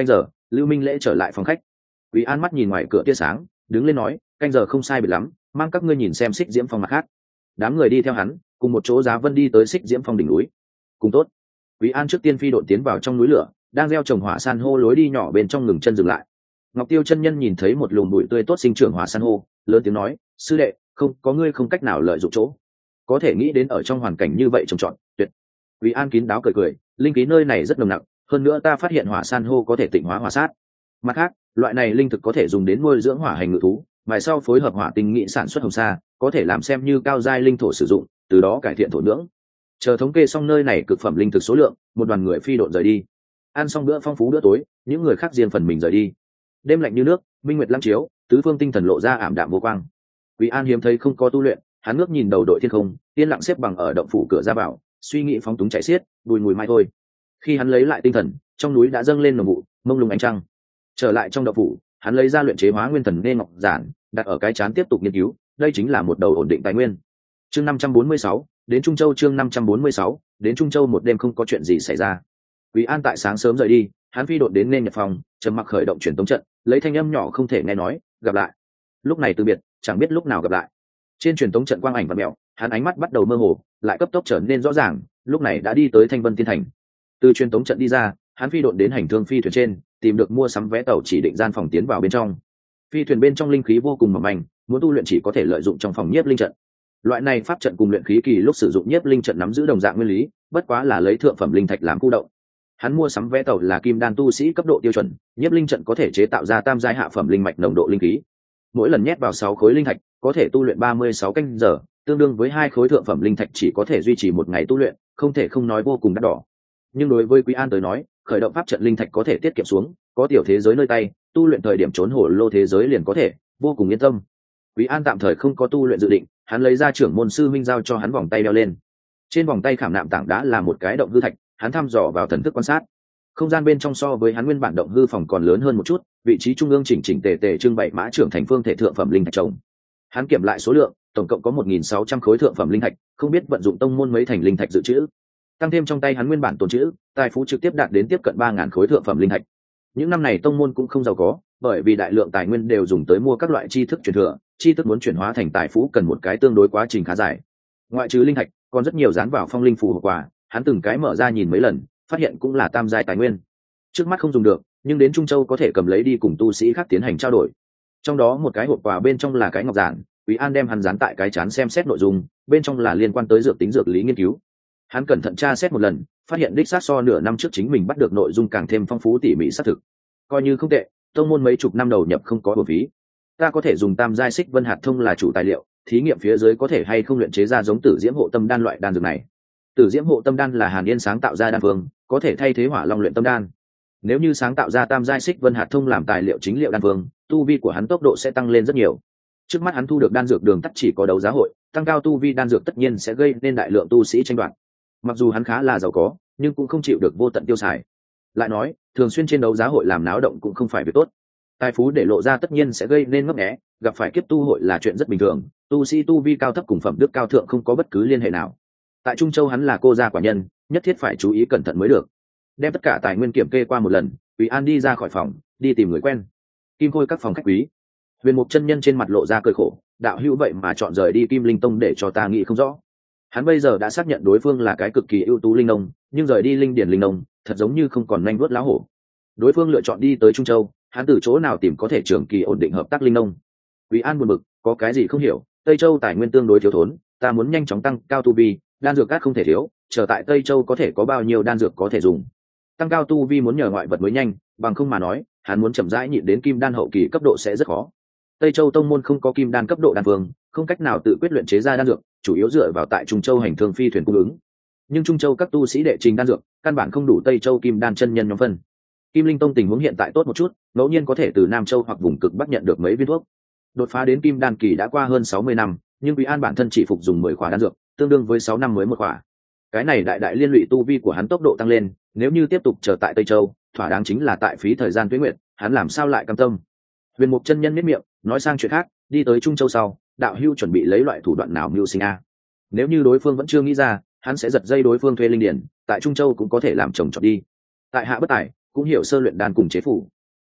Lưu Minh Lễ trở lại phòng khách. Quý An mắt nhìn ngoài cửa tia sáng, đứng lên nói, canh giờ không sai biệt lắm, mang các ngươi nhìn xem Xích Diễm Phong mặt khác. Đám người đi theo hắn, cùng một chỗ Giá Vân đi tới Xích Diễm Phong đỉnh núi. Cùng tốt. Quý An trước tiên phi độn tiến vào trong núi lửa, đang gieo trồng hỏa san hô lối đi nhỏ bên trong ngừng chân dừng lại. Ngọc Tiêu chân nhân nhìn thấy một lùm bụi tươi tốt sinh trưởng hỏa san hô, lớn tiếng nói, sư đệ, không có ngươi không cách nào lợi dụng chỗ, có thể nghĩ đến ở trong hoàn cảnh như vậy trồng trọt, tuyệt. Quý An kín đáo cười cười, linh khí nơi này rất nồng nặc, hơn nữa ta phát hiện hỏa san hô có thể tịnh hóa hỏa sát. Mặt khác, loại này linh thực có thể dùng đến nuôi dưỡng hỏa hành ngự thú, mài sau phối hợp hỏa tinh nghị sản xuất hồng sa, có thể làm xem như cao giai linh thổ sử dụng, từ đó cải thiện thổ nhưỡng. Chờ thống kê xong nơi này cực phẩm linh thực số lượng, một đoàn người phi độn rời đi. Ăn xong bữa phong phú bữa tối, những người khác riêng phần mình rời đi. Đêm lạnh như nước, minh nguyệt lăng chiếu, tứ phương tinh thần lộ ra ảm đạm vô quang. Quý An hiếm thấy không có tu luyện, hắn ngước nhìn đầu đội thiên không, yên lặng xếp bằng ở động phủ cửa ra vào, suy nghĩ phóng túng chạy xiết, bùi mùi mai thôi. Khi hắn lấy lại tinh thần, trong núi đã dâng lên nồng vụ, mông lung ánh trăng. Trở lại trong động phủ, hắn lấy ra luyện chế hóa nguyên thần nghe ngọc giản, đặt ở cái chán tiếp tục nghiên cứu, đây chính là một đầu ổn định tài nguyên. Chương 546, đến Trung Châu. Chương 546, đến Trung Châu. Một đêm không có chuyện gì xảy ra. Quý An tại sáng sớm rời đi, hắn phi độn đến nên nhật phòng, trầm mặc khởi động truyền tống trận, lấy thanh âm nhỏ không thể nghe nói, gặp lại. Lúc này từ biệt, chẳng biết lúc nào gặp lại. Trên truyền tống trận quang ảnh và mèo, hắn ánh mắt bắt đầu mơ hồ, lại cấp tốc trở nên rõ ràng, lúc này đã đi tới Thanh Vân Tiên Thành. Từ truyền tống trận đi ra, hắn phi độn đến hành thương phi thuyền trên, tìm được mua sắm vé tàu chỉ định gian phòng tiến vào bên trong. Phi thuyền bên trong linh khí vô cùng mỏng manh, muốn tu luyện chỉ có thể lợi dụng trong phòng nhiếp linh trận. Loại này pháp trận cùng luyện khí kỳ lúc sử dụng nhiếp linh trận nắm giữ đồng dạng nguyên lý, bất quá là lấy thượng phẩm linh thạch làm khu động. Hắn mua sắm vé tàu là kim đan tu sĩ cấp độ tiêu chuẩn, nhiếp linh trận có thể chế tạo ra tam giai hạ phẩm linh mạch nồng độ linh khí. Mỗi lần nhét vào 6 khối linh thạch, có thể tu luyện 36 canh giờ, tương đương với 2 khối thượng phẩm linh thạch chỉ có thể duy trì một ngày tu luyện, không thể không nói vô cùng đắt đỏ. Nhưng đối với Quý An tới nói, khởi động pháp trận linh thạch có thể tiết kiệm xuống, có tiểu thế giới nơi tay, tu luyện thời điểm trốn hồ lô thế giới liền có thể, vô cùng yên tâm. Quý An tạm thời không có tu luyện dự định, hắn lấy ra trưởng môn sư minh giao cho hắn vòng tay đeo lên. Trên vòng tay khảm nạm tảng đá là một cái động hư thạch, hắn thăm dò vào thần thức quan sát. Không gian bên trong so với hắn nguyên bản động hư phòng còn lớn hơn một chút, vị trí trung ương chỉnh chỉnh tề tề trưng bày mã trưởng thành phương thể thượng phẩm linh thạch trồng. Hắn kiểm lại số lượng, tổng cộng có 1.600 khối thượng phẩm linh thạch, không biết vận dụng tông môn mấy thành linh thạch dự trữ. Tăng thêm trong tay hắn nguyên bản tồn trữ, tài phú trực tiếp đạt đến tiếp cận 3.000 khối thượng phẩm linh thạch. Những năm này tông môn cũng không giàu có, bởi vì đại lượng tài nguyên đều dùng tới mua các loại tri thức truyền thừa, tri thức muốn chuyển hóa thành tài phú cần một cái tương đối quá trình khá dài. Ngoại trừ linh thạch, còn rất nhiều dán vào phong linh phù hộp quà, hắn từng cái mở ra nhìn mấy lần, phát hiện cũng là tam giai tài nguyên. Trước mắt không dùng được, nhưng đến Trung Châu có thể cầm lấy đi cùng tu sĩ khác tiến hành trao đổi. Trong đó một cái hộp quà bên trong là cái ngọc giản, Quý An đem hắn dán tại cái chán xem xét nội dung, bên trong là liên quan tới dược tính dược lý nghiên cứu. Hắn cẩn thận tra xét một lần, phát hiện đích xác so nửa năm trước chính mình bắt được nội dung càng thêm phong phú tỉ mỉ xác thực. Coi như không tệ, tông môn mấy chục năm đầu nhập không có bổ phí. Ta có thể dùng tam giai xích vân hạt thông là chủ tài liệu, thí nghiệm phía dưới có thể hay không luyện chế ra giống tử diễm hộ tâm đan loại đan dược này. Tử diễm hộ tâm đan là Hàn Yên sáng tạo ra đan phương, có thể thay thế hỏa long luyện tâm đan. Nếu như sáng tạo ra tam giai xích vân hạt thông làm tài liệu chính liệu đan phương, tu vi của hắn tốc độ sẽ tăng lên rất nhiều. Trước mắt hắn thu được đan dược đường tắt chỉ có đấu giá hội, tăng cao tu vi đan dược tất nhiên sẽ gây nên đại lượng tu sĩ tranh đoạt. Mặc dù hắn khá là giàu có, nhưng cũng không chịu được vô tận tiêu xài. Lại nói, thường xuyên trên đấu giá hội làm náo động cũng không phải việc tốt. Tài phú để lộ ra tất nhiên sẽ gây nên ngấp nghé, gặp phải kiếp tu hội là chuyện rất bình thường, tu sĩ tu vi cao thấp cùng phẩm đức cao thượng không có bất cứ liên hệ nào. Tại Trung Châu hắn là cô gia quả nhân, nhất thiết phải chú ý cẩn thận mới được. Đem tất cả tài nguyên kiểm kê qua một lần, Quý An đi ra khỏi phòng, đi tìm người quen. Kim Khôi các phòng khách quý. Huyền Mục chân nhân trên mặt lộ ra cười khổ, đạo hữu vậy mà chọn rời đi Kim Linh Tông để cho ta nghĩ không rõ. Hắn bây giờ đã xác nhận đối phương là cái cực kỳ ưu tú linh nông, nhưng rời đi linh điển linh nông, thật giống như không còn nhanh vuốt lá hổ. Đối phương lựa chọn đi tới Trung Châu, hắn từ chỗ nào tìm có thể trường kỳ ổn định hợp tác linh nông? Quý An buồn bực, có cái gì không hiểu, Tây Châu tài nguyên tương đối thiếu thốn, ta muốn nhanh chóng tăng cao tu vi, đan dược cát không thể thiếu, trở tại Tây Châu có thể có bao nhiêu đan dược có thể dùng. Tăng cao tu vi muốn nhờ ngoại vật mới nhanh, bằng không mà nói, hắn muốn chậm rãi nhịn đến kim đan hậu kỳ cấp độ sẽ rất khó. Tây Châu tông môn không có kim đan cấp độ đan phương, không cách nào tự quyết luyện chế ra đan dược, chủ yếu dựa vào tại Trung Châu hành thương phi thuyền cung ứng. Nhưng Trung Châu các tu sĩ đệ trình đan dược, căn bản không đủ Tây Châu kim đan chân nhân nhóm phân. Kim Linh Tông tình huống hiện tại tốt một chút, ngẫu nhiên có thể từ Nam Châu hoặc vùng cực Bắc nhận được mấy viên thuốc. Đột phá đến kim đan kỳ đã qua hơn 60 năm, nhưng Quý An bản thân chỉ phục dùng 10 khỏa đan dược, tương đương với 6 năm mới một khỏa. Cái này đại liên lụy tu vi của hắn tốc độ tăng lên, nếu như tiếp tục chờ tại Tây Châu, thỏa đáng chính là tại phí thời gian tuế nguyệt, hắn làm sao lại cam tâm. Huyền Mục chân nhân miết miệng, nói sang chuyện khác, đi tới Trung Châu sau, đạo hưu chuẩn bị lấy loại thủ đoạn nào mưu sinh a? Nếu như đối phương vẫn chưa nghĩ ra, hắn sẽ giật dây đối phương thuê linh điển, tại Trung Châu cũng có thể làm chồng chọn đi. Tại hạ bất tài, cũng hiểu sơ luyện đan cùng chế phủ.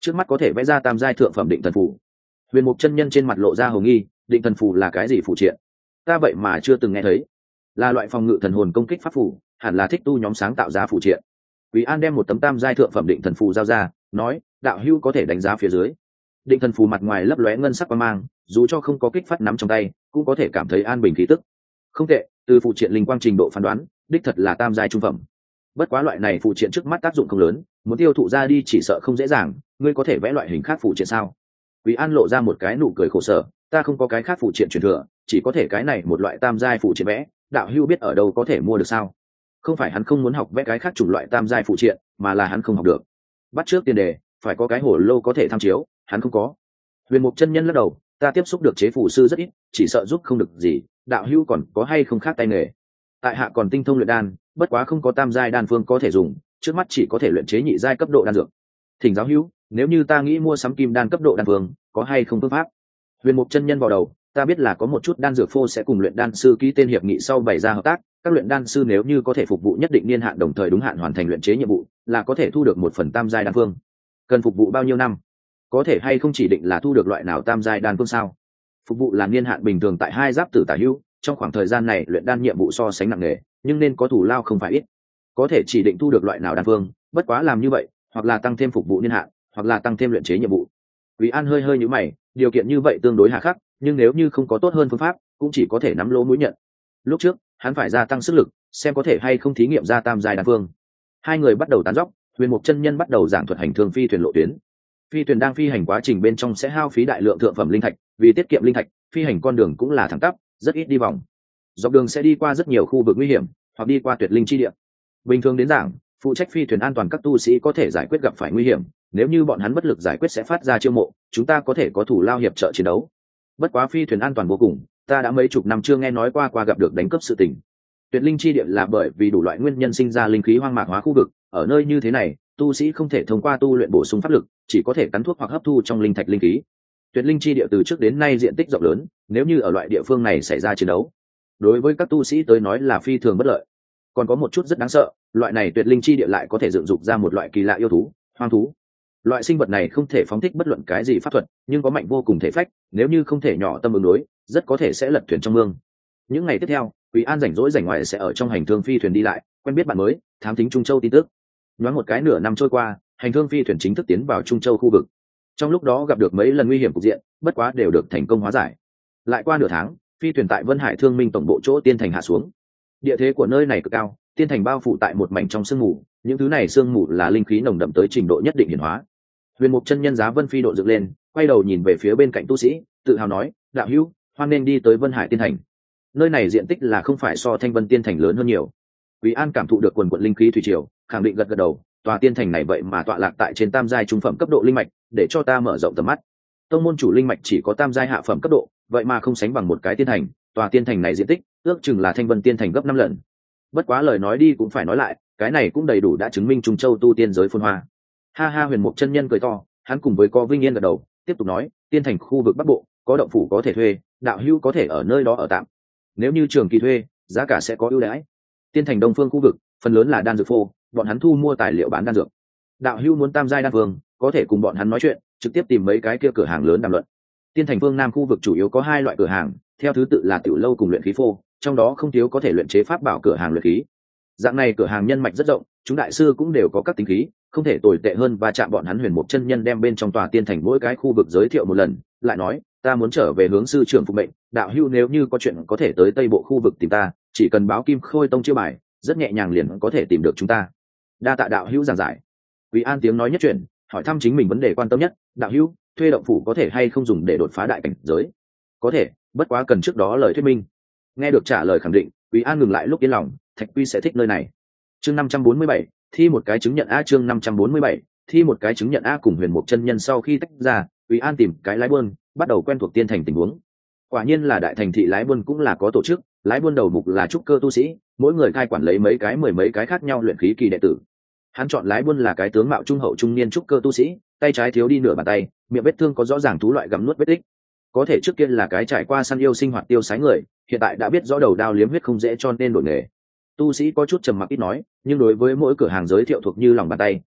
trước mắt có thể vẽ ra tam giai thượng phẩm định thần phù. Huyền Mục chân nhân trên mặt lộ ra hồ nghi, định thần phù là cái gì phụ triện? Ta vậy mà chưa từng nghe thấy. Là loại phòng ngự thần hồn công kích pháp phù, hẳn là thích tu nhóm sáng tạo ra phụ triện. Quý An đem một tấm tam giai thượng phẩm định thần phù giao ra, nói, đạo hữu có thể đánh giá phía dưới. Định thần phù mặt ngoài lấp lóe ngân sắc quang mang, dù cho không có kích phát nắm trong tay, cũng có thể cảm thấy an bình khí tức. Không tệ, từ phụ triện linh quang trình độ phán đoán, đích thật là tam giai trung phẩm. Bất quá loại này phụ triện trước mắt tác dụng không lớn, muốn tiêu thụ ra đi chỉ sợ không dễ dàng, ngươi có thể vẽ loại hình khác phụ triện sao? Quý An lộ ra một cái nụ cười khổ sở, ta không có cái khác phụ triện truyền thừa, chỉ có thể cái này một loại tam giai phụ triện vẽ, đạo hữu biết ở đâu có thể mua được sao? Không phải hắn không muốn học vẽ cái khác chủng loại tam giai phụ triện, mà là hắn không học được. Bắt trước tiền đề, phải có cái hồ lô có thể tham chiếu, hắn không có. Huyền Mục chân nhân lắc đầu, ta tiếp xúc được chế phù sư rất ít, chỉ sợ giúp không được gì, đạo hữu còn có hay không khác tay nghề? Tại hạ còn tinh thông luyện đan, bất quá không có tam giai đan phương có thể dùng, trước mắt chỉ có thể luyện chế nhị giai cấp độ đan dược. Thỉnh giáo hữu, nếu như ta nghĩ mua sắm kim đan cấp độ đan phương, có hay không phương pháp? Huyền Mục chân nhân vào đầu, ta biết là có một chút đan dược phô sẽ cùng luyện đan sư ký tên hiệp nghị sau bày ra hợp tác, các luyện đan sư nếu như có thể phục vụ nhất định niên hạn đồng thời đúng hạn hoàn thành luyện chế nhiệm vụ, là có thể thu được một phần tam giai đan phương. Cần phục vụ bao nhiêu năm? Có thể hay không chỉ định là thu được loại nào tam giai đan phương sao? Phục vụ là niên hạn bình thường tại 2 giáp tử tả hữu, trong khoảng thời gian này luyện đan nhiệm vụ so sánh nặng nề, nhưng nên có thủ lao không phải ít. Có thể chỉ định thu được loại nào đan phương, bất quá làm như vậy, hoặc là tăng thêm phục vụ niên hạn, hoặc là tăng thêm luyện chế nhiệm vụ. Quý An hơi nhíu mày, điều kiện như vậy tương đối hà khắc, nhưng nếu như không có tốt hơn phương pháp, cũng chỉ có thể nắm lỗ mũi nhận. Lúc trước, hắn phải gia tăng sức lực, xem có thể hay không thí nghiệm ra tam giai đan phương. Hai người bắt đầu tán dóc, Huyền Mục chân nhân bắt đầu giảng thuật hành thương phi thuyền lộ tuyến. Phi thuyền đang phi hành quá trình bên trong sẽ hao phí đại lượng thượng phẩm linh thạch, vì tiết kiệm linh thạch, phi hành con đường cũng là thẳng tắp, rất ít đi vòng. Dọc đường sẽ đi qua rất nhiều khu vực nguy hiểm, hoặc đi qua tuyệt linh chi địa. Bình thường đến giảng, phụ trách phi thuyền an toàn các tu sĩ có thể giải quyết gặp phải nguy hiểm, nếu như bọn hắn bất lực giải quyết sẽ phát ra chiêu mộ, chúng ta có thể có thủ lao hiệp trợ chiến đấu. Bất quá phi thuyền an toàn vô cùng, ta đã mấy chục năm chưa nghe nói qua gặp được đánh cướp sự tình. Tuyệt linh chi địa là bởi vì đủ loại nguyên nhân sinh ra linh khí hoang mạc hóa khu vực, ở nơi như thế này, tu sĩ không thể thông qua tu luyện bổ sung pháp lực, chỉ có thể cắn thuốc hoặc hấp thu trong linh thạch linh khí. Tuyệt linh chi địa từ trước đến nay diện tích rộng lớn, nếu như ở loại địa phương này xảy ra chiến đấu, đối với các tu sĩ tới nói là phi thường bất lợi. Còn có một chút rất đáng sợ, loại này tuyệt linh chi địa lại có thể dựng dục ra một loại kỳ lạ yêu thú, hoang thú. Loại sinh vật này không thể phóng thích bất luận cái gì pháp thuật, nhưng có mạnh vô cùng thể phách, nếu như không thể nhỏ tâm ứng đối, rất có thể sẽ lật thuyền trong mương. Những ngày tiếp theo, Quý An rảnh rỗi rảnh ngoài sẽ ở trong hành thương phi thuyền đi lại, quen biết bạn mới, thám thính Trung Châu tin tức. Nhoáng một cái nửa năm trôi qua, hành thương phi thuyền chính thức tiến vào Trung Châu khu vực. Trong lúc đó gặp được mấy lần nguy hiểm cục diện, bất quá đều được thành công hóa giải. Lại qua nửa tháng, phi thuyền tại Vân Hải Thương Minh tổng bộ chỗ Tiên Thành hạ xuống. Địa thế của nơi này cực cao, Tiên Thành bao phủ tại một mảnh trong sương mù, những thứ này sương mù là linh khí nồng đậm tới trình độ nhất định hiển hóa. Huyền Mục chân nhân giá Vân Phi độ dựng lên, quay đầu nhìn về phía bên cạnh tu sĩ, tự hào nói, đạo hữu, hoan nên đi tới Vân Hải Tiên Thành. Nơi này diện tích là không phải so Thanh Vân Tiên Thành lớn hơn nhiều. Quý An cảm thụ được quần quần linh khí thủy triều, khẳng định gật gật đầu, tòa tiên thành này vậy mà tọa lạc tại trên tam giai trung phẩm cấp độ linh mạch, để cho ta mở rộng tầm mắt. Tông môn chủ linh mạch chỉ có tam giai hạ phẩm cấp độ, vậy mà không sánh bằng một cái tiên thành, tòa tiên thành này diện tích ước chừng là Thanh Vân Tiên Thành gấp 5 lần. Bất quá lời nói đi cũng phải nói lại, cái này cũng đầy đủ đã chứng minh Trung Châu tu tiên giới phồn hoa. Ha ha, Huyền Mục chân nhân cười to, hắn cùng với Co Vinh Yên gật đầu, tiếp tục nói, tiên thành khu vực bắc bộ có động phủ có thể thuê, đạo hữu có thể ở nơi đó ở tạm. Nếu như trường kỳ thuê, giá cả sẽ có ưu đãi. Tiên thành đông phương khu vực phần lớn là đan dược phô, bọn hắn thu mua tài liệu bán đan dược. Đạo hữu muốn tam giai đan phương, có thể cùng bọn hắn nói chuyện, trực tiếp tìm mấy cái kia cửa hàng lớn đàm luận. Tiên thành phương nam khu vực chủ yếu có 2 loại cửa hàng, theo thứ tự là tiểu lâu cùng luyện khí phô, trong đó không thiếu có thể luyện chế pháp bảo cửa hàng luyện khí. Dạng này cửa hàng nhân mạch rất rộng, chúng đại sư cũng đều có các tính khí, không thể tồi tệ hơn và chạm bọn hắn. Huyền Mục chân nhân đem bên trong tòa tiên thành mỗi cái khu vực giới thiệu một lần, lại nói, ta muốn trở về hướng sư trưởng phục mệnh, đạo hữu nếu như có chuyện có thể tới tây bộ khu vực tìm ta, chỉ cần báo Kim Khôi tông chiêu bài, rất nhẹ nhàng liền có thể tìm được chúng ta. Đa tạ đạo hữu giảng giải. Quý An tiếng nói nhất chuyển, hỏi thăm chính mình vấn đề quan tâm nhất, đạo hữu, thuê động phủ có thể hay không dùng để đột phá đại cảnh giới? Có thể, bất quá cần trước đó lời thuyết minh. Nghe được trả lời khẳng định, Quý An ngừng lại lúc yên lòng, Thạch Quy sẽ thích nơi này. Chương 547, thi một cái chứng nhận A. Chương 547, thi một cái chứng nhận A. Cùng Huyền Mục chân nhân sau khi tách ra, Quý An tìm cái lái buôn, bắt đầu quen thuộc tiên thành tình huống. Quả nhiên là đại thành thị lái buôn cũng là có tổ chức, lái buôn đầu mục là trúc cơ tu sĩ, mỗi người cai quản lấy mười mấy cái khác nhau luyện khí kỳ đệ tử. Hắn chọn lái buôn là cái tướng mạo trung hậu trung niên trúc cơ tu sĩ, tay trái thiếu đi nửa bàn tay, miệng vết thương có rõ ràng thú loại gặm nuốt vết tích. Có thể trước kia là cái trải qua săn yêu sinh hoạt tiêu sái người, hiện tại đã biết rõ đầu đao liếm huyết không dễ cho nên đổi nghề. Tu sĩ có chút trầm mặc ít nói, nhưng đối với mỗi cửa hàng giới thiệu thuộc như lòng bàn tay,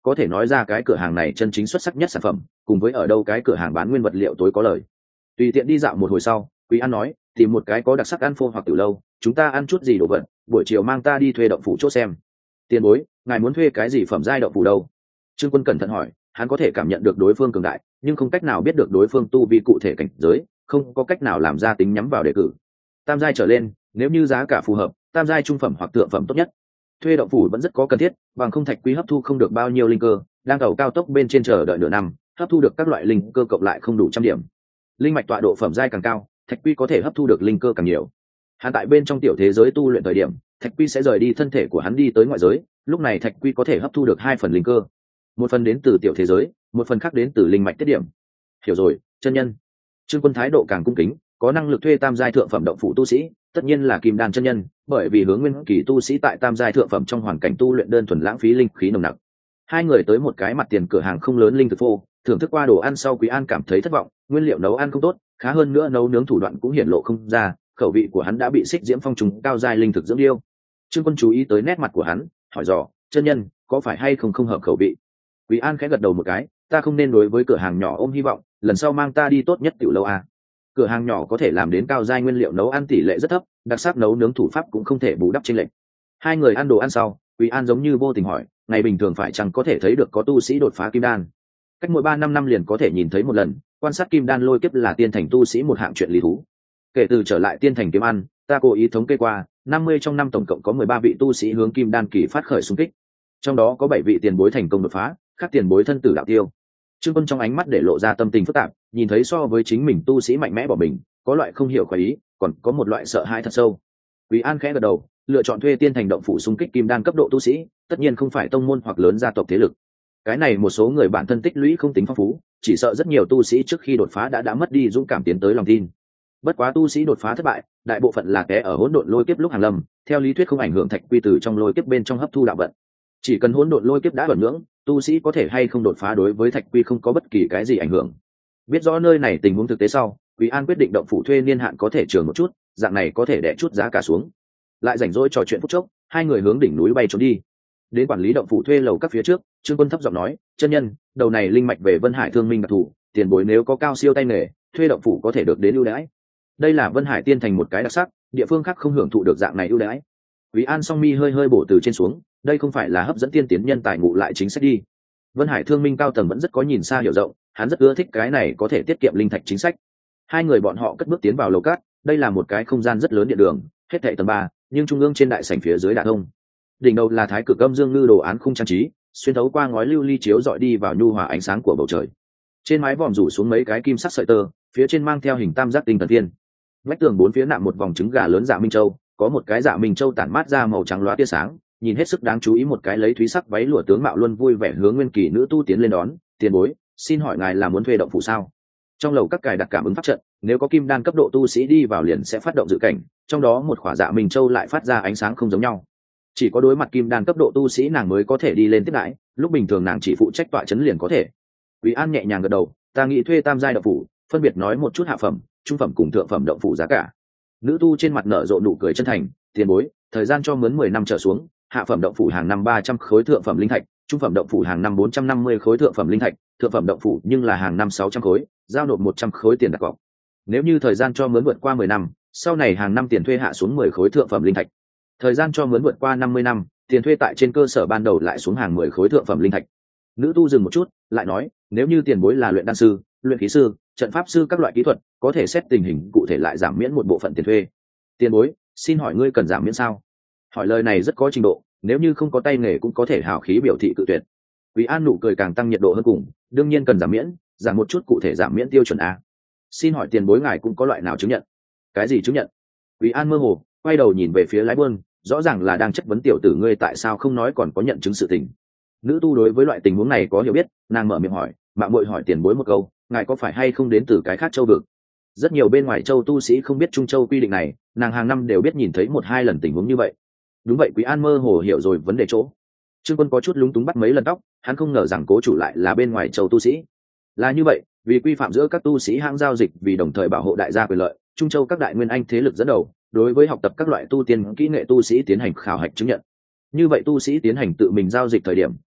có thể nói ra cái cửa hàng này chân chính xuất sắc nhất sản phẩm, cùng với ở đâu cái cửa hàng bán nguyên vật liệu tối có lời. Tùy tiện đi dạo một hồi sau, Quý An nói, tìm một cái có đặc sắc ăn phô hoặc từ lâu, chúng ta ăn chút gì đồ vật, buổi chiều mang ta đi thuê động phủ chỗ xem. Tiền bối, ngài muốn thuê cái gì phẩm giai động phủ đâu? Trương Quân cẩn thận hỏi, hắn có thể cảm nhận được đối phương cường đại, nhưng không cách nào biết được đối phương tu vi cụ thể cảnh giới, không có cách nào làm ra tính nhắm vào đề cử. Tam giai trở lên, nếu như giá cả phù hợp, tam giai trung phẩm hoặc thượng phẩm tốt nhất. Thuê động phủ vẫn rất có cần thiết, bằng không Thạch Quý hấp thu không được bao nhiêu linh cơ, đang tàu cao tốc bên trên chờ đợi nửa năm, hấp thu được các loại linh cơ cộng lại không đủ 100 điểm. Linh mạch tọa độ phẩm giai càng cao, Thạch Quy có thể hấp thu được linh cơ càng nhiều. Hắn tại bên trong tiểu thế giới tu luyện thời điểm, Thạch Quy sẽ rời đi thân thể của hắn đi tới ngoại giới, lúc này Thạch Quy có thể hấp thu được 2 phần linh cơ, một phần đến từ tiểu thế giới, một phần khác đến từ linh mạch tiết điểm. Hiểu rồi, chân nhân. Trương Quân thái độ càng cung kính, có năng lực thuê tam giai thượng phẩm động phủ tu sĩ, tất nhiên là Kim Đan chân nhân, bởi vì hướng nguyên kỳ tu sĩ tại tam giai thượng phẩm trong hoàn cảnh tu luyện đơn thuần lãng phí linh khí nồng nặc. Hai người tới một cái mặt tiền cửa hàng không lớn linh thực phô, thưởng thức qua đồ ăn sau, Quý An cảm thấy thất vọng, nguyên liệu nấu ăn không tốt, khá hơn nữa nấu nướng thủ đoạn cũng hiển lộ không ra, khẩu vị của hắn đã bị xích diễm phong trùng cao giai linh thực dưỡng điêu. Trương Quân chú ý tới nét mặt của hắn, hỏi dò, chân nhân, có phải hay không hợp khẩu vị? Quý An khẽ gật đầu một cái, ta không nên đối với cửa hàng nhỏ ôm hy vọng, lần sau mang ta đi tốt nhất tiểu lâu a. Cửa hàng nhỏ có thể làm đến cao giai nguyên liệu nấu ăn tỷ lệ rất thấp, đặc sắc nấu nướng thủ pháp cũng không thể bù đắp chênh lệch. Hai người ăn đồ ăn sau, Quý An giống như vô tình hỏi, ngày bình thường phải chăng có thể thấy được có tu sĩ đột phá kim đan? Cách mỗi 3-5 năm liền có thể nhìn thấy một lần, quan sát kim đan lôi kiếp là tiên thành tu sĩ một hạng chuyện lý thú. Kể từ trở lại tiên thành kiếm ăn, ta cố ý thống kê qua, 50 trong năm tổng cộng có 13 vị tu sĩ hướng kim đan kỳ phát khởi xung kích. Trong đó có 7 vị tiền bối thành công đột phá, các tiền bối thân tử đạo tiêu. Trương Quân trong ánh mắt để lộ ra tâm tình phức tạp, nhìn thấy so với chính mình tu sĩ mạnh mẽ bỏ mình, có loại không hiểu khoái ý, còn có một loại sợ hãi thật sâu. Quý An khẽ gật đầu, lựa chọn thuê tiên thành động phủ xung kích kim đan cấp độ tu sĩ, tất nhiên không phải tông môn hoặc lớn gia tộc thế lực. Cái này một số người bản thân tích lũy không tính phong phú, chỉ sợ rất nhiều tu sĩ trước khi đột phá đã mất đi dũng cảm tiến tới lòng tin. Bất quá tu sĩ đột phá thất bại, đại bộ phận là té ở hỗn độn lôi kiếp lúc hàng lâm, theo lý thuyết không ảnh hưởng Thạch Quy từ trong lôi kiếp bên trong hấp thu đạo vận. Chỉ cần hỗn độn lôi kiếp đã ẩn ngưỡng, tu sĩ có thể hay không đột phá đối với Thạch Quy không có bất kỳ cái gì ảnh hưởng. Biết rõ nơi này tình huống thực tế sau, Quý An quyết định động phủ thuê niên hạn có thể trường một chút, dạng này có thể đè chút giá cả xuống. Lại rảnh rỗi trò chuyện phút chốc, hai người hướng đỉnh núi bay trốn đi. Đến quản lý động phủ thuê lầu các phía trước, Trương Quân thấp giọng nói, chân nhân, đầu này linh mạch về Vân Hải thương minh đặc thù, tiền bối nếu có cao siêu tay nghề, thuê động phủ có thể được đến ưu đãi. Đây là Vân Hải tiên thành một cái đặc sắc, địa phương khác không hưởng thụ được dạng này ưu đãi. Quý An song mi hơi bổ từ trên xuống, đây không phải là hấp dẫn tiên tiến nhân tài ngụ lại chính sách đi. Vân Hải thương minh cao tầng vẫn rất có nhìn xa hiểu rộng, hắn rất ưa thích cái này có thể tiết kiệm linh thạch chính sách. Hai người bọn họ cất bước tiến vào lầu cát, đây là một cái không gian rất lớn điện đường, hết thảy tầng 3, nhưng trung ương trên đại sảnh phía dưới đả thông. Đỉnh đầu là thái cực âm dương ngư đồ án khung trang trí, xuyên thấu qua ngói lưu ly chiếu dọi đi vào nhu hòa ánh sáng của bầu trời. Trên mái vòm rủ xuống mấy cái kim sắc sợi tơ, phía trên mang theo hình tam giác tinh thần thiên. Vách tường bốn phía nạm một vòng trứng gà lớn dạ minh châu, có một cái dạ minh châu tản mát ra màu trắng loá tia sáng, nhìn hết sức đáng chú ý. Một cái lấy thúy sắc váy lụa tướng mạo luôn vui vẻ hướng nguyên kỳ nữ tu tiến lên đón, tiền bối, xin hỏi ngài là muốn thuê động phủ sao? Trong lầu các cài đặt cảm ứng pháp trận, nếu có kim đan cấp độ tu sĩ đi vào liền sẽ phát động dự cảnh, trong đó một khỏa dạ minh châu lại phát ra ánh sáng không giống nhau. Chỉ có đối mặt kim đan cấp độ tu sĩ nàng mới có thể đi lên tiếp đãi, lúc bình thường nàng chỉ phụ trách tọa chấn liền có thể. Quý An nhẹ nhàng gật đầu, ta nghĩ thuê tam giai động phủ, phân biệt nói một chút hạ phẩm, trung phẩm cùng thượng phẩm động phủ giá cả. Nữ tu trên mặt nở rộ nụ cười chân thành, tiền bối, thời gian cho mướn 10 năm trở xuống, hạ phẩm động phủ hàng năm 300 khối thượng phẩm linh thạch, trung phẩm động phủ hàng năm 450 khối thượng phẩm linh thạch, thượng phẩm động phủ nhưng là hàng năm 600 khối, giao nộp 100 khối tiền đặt cọc. Nếu như thời gian cho mướn vượt qua 10 năm, sau này hàng năm tiền thuê hạ xuống 10 khối thượng phẩm linh thạch. Thời gian cho mướn vượt qua 50 năm, tiền thuê tại trên cơ sở ban đầu lại xuống hàng 10 khối thượng phẩm linh thạch. Nữ tu dừng một chút, lại nói, nếu như tiền bối là luyện đan sư, luyện khí sư, trận pháp sư các loại kỹ thuật, có thể xét tình hình cụ thể lại giảm miễn một bộ phận tiền thuê. Tiền bối, xin hỏi ngươi cần giảm miễn sao? Hỏi lời này rất có trình độ, nếu như không có tay nghề cũng có thể hào khí biểu thị cự tuyệt. Quý An nụ cười càng tăng nhiệt độ hơn cùng, đương nhiên cần giảm miễn, giảm một chút cụ thể giảm miễn tiêu chuẩn a. Xin hỏi tiền bối ngài cũng có loại nào chứng nhận? Cái gì chứng nhận? Quý An mơ hồ, quay đầu nhìn về phía lái buôn, rõ ràng là đang chất vấn tiểu tử ngươi tại sao không nói còn có nhận chứng sự tình. Nữ tu đối với loại tình huống này có hiểu biết, nàng mở miệng hỏi, mạng muội hỏi tiền bối một câu, ngài có phải hay không đến từ cái khác châu vực? Rất nhiều bên ngoài châu tu sĩ không biết Trung Châu quy định này, nàng hàng năm đều biết nhìn thấy 1-2 lần tình huống như vậy. Đúng vậy, Quý An mơ hồ hiểu rồi vấn đề chỗ. Trương Quân có chút lúng túng bắt mấy lần tóc, hắn không ngờ rằng cố chủ lại là bên ngoài châu tu sĩ. Là như vậy, vì quy phạm giữa các tu sĩ hãng giao dịch, vì đồng thời bảo hộ đại gia quyền lợi, Trung Châu các đại nguyên anh thế lực dẫn đầu, đối với học tập các loại tu tiên kỹ nghệ tu sĩ tiến hành khảo hạch chứng nhận. Như vậy tu sĩ tiến hành tự mình giao dịch thời điểm,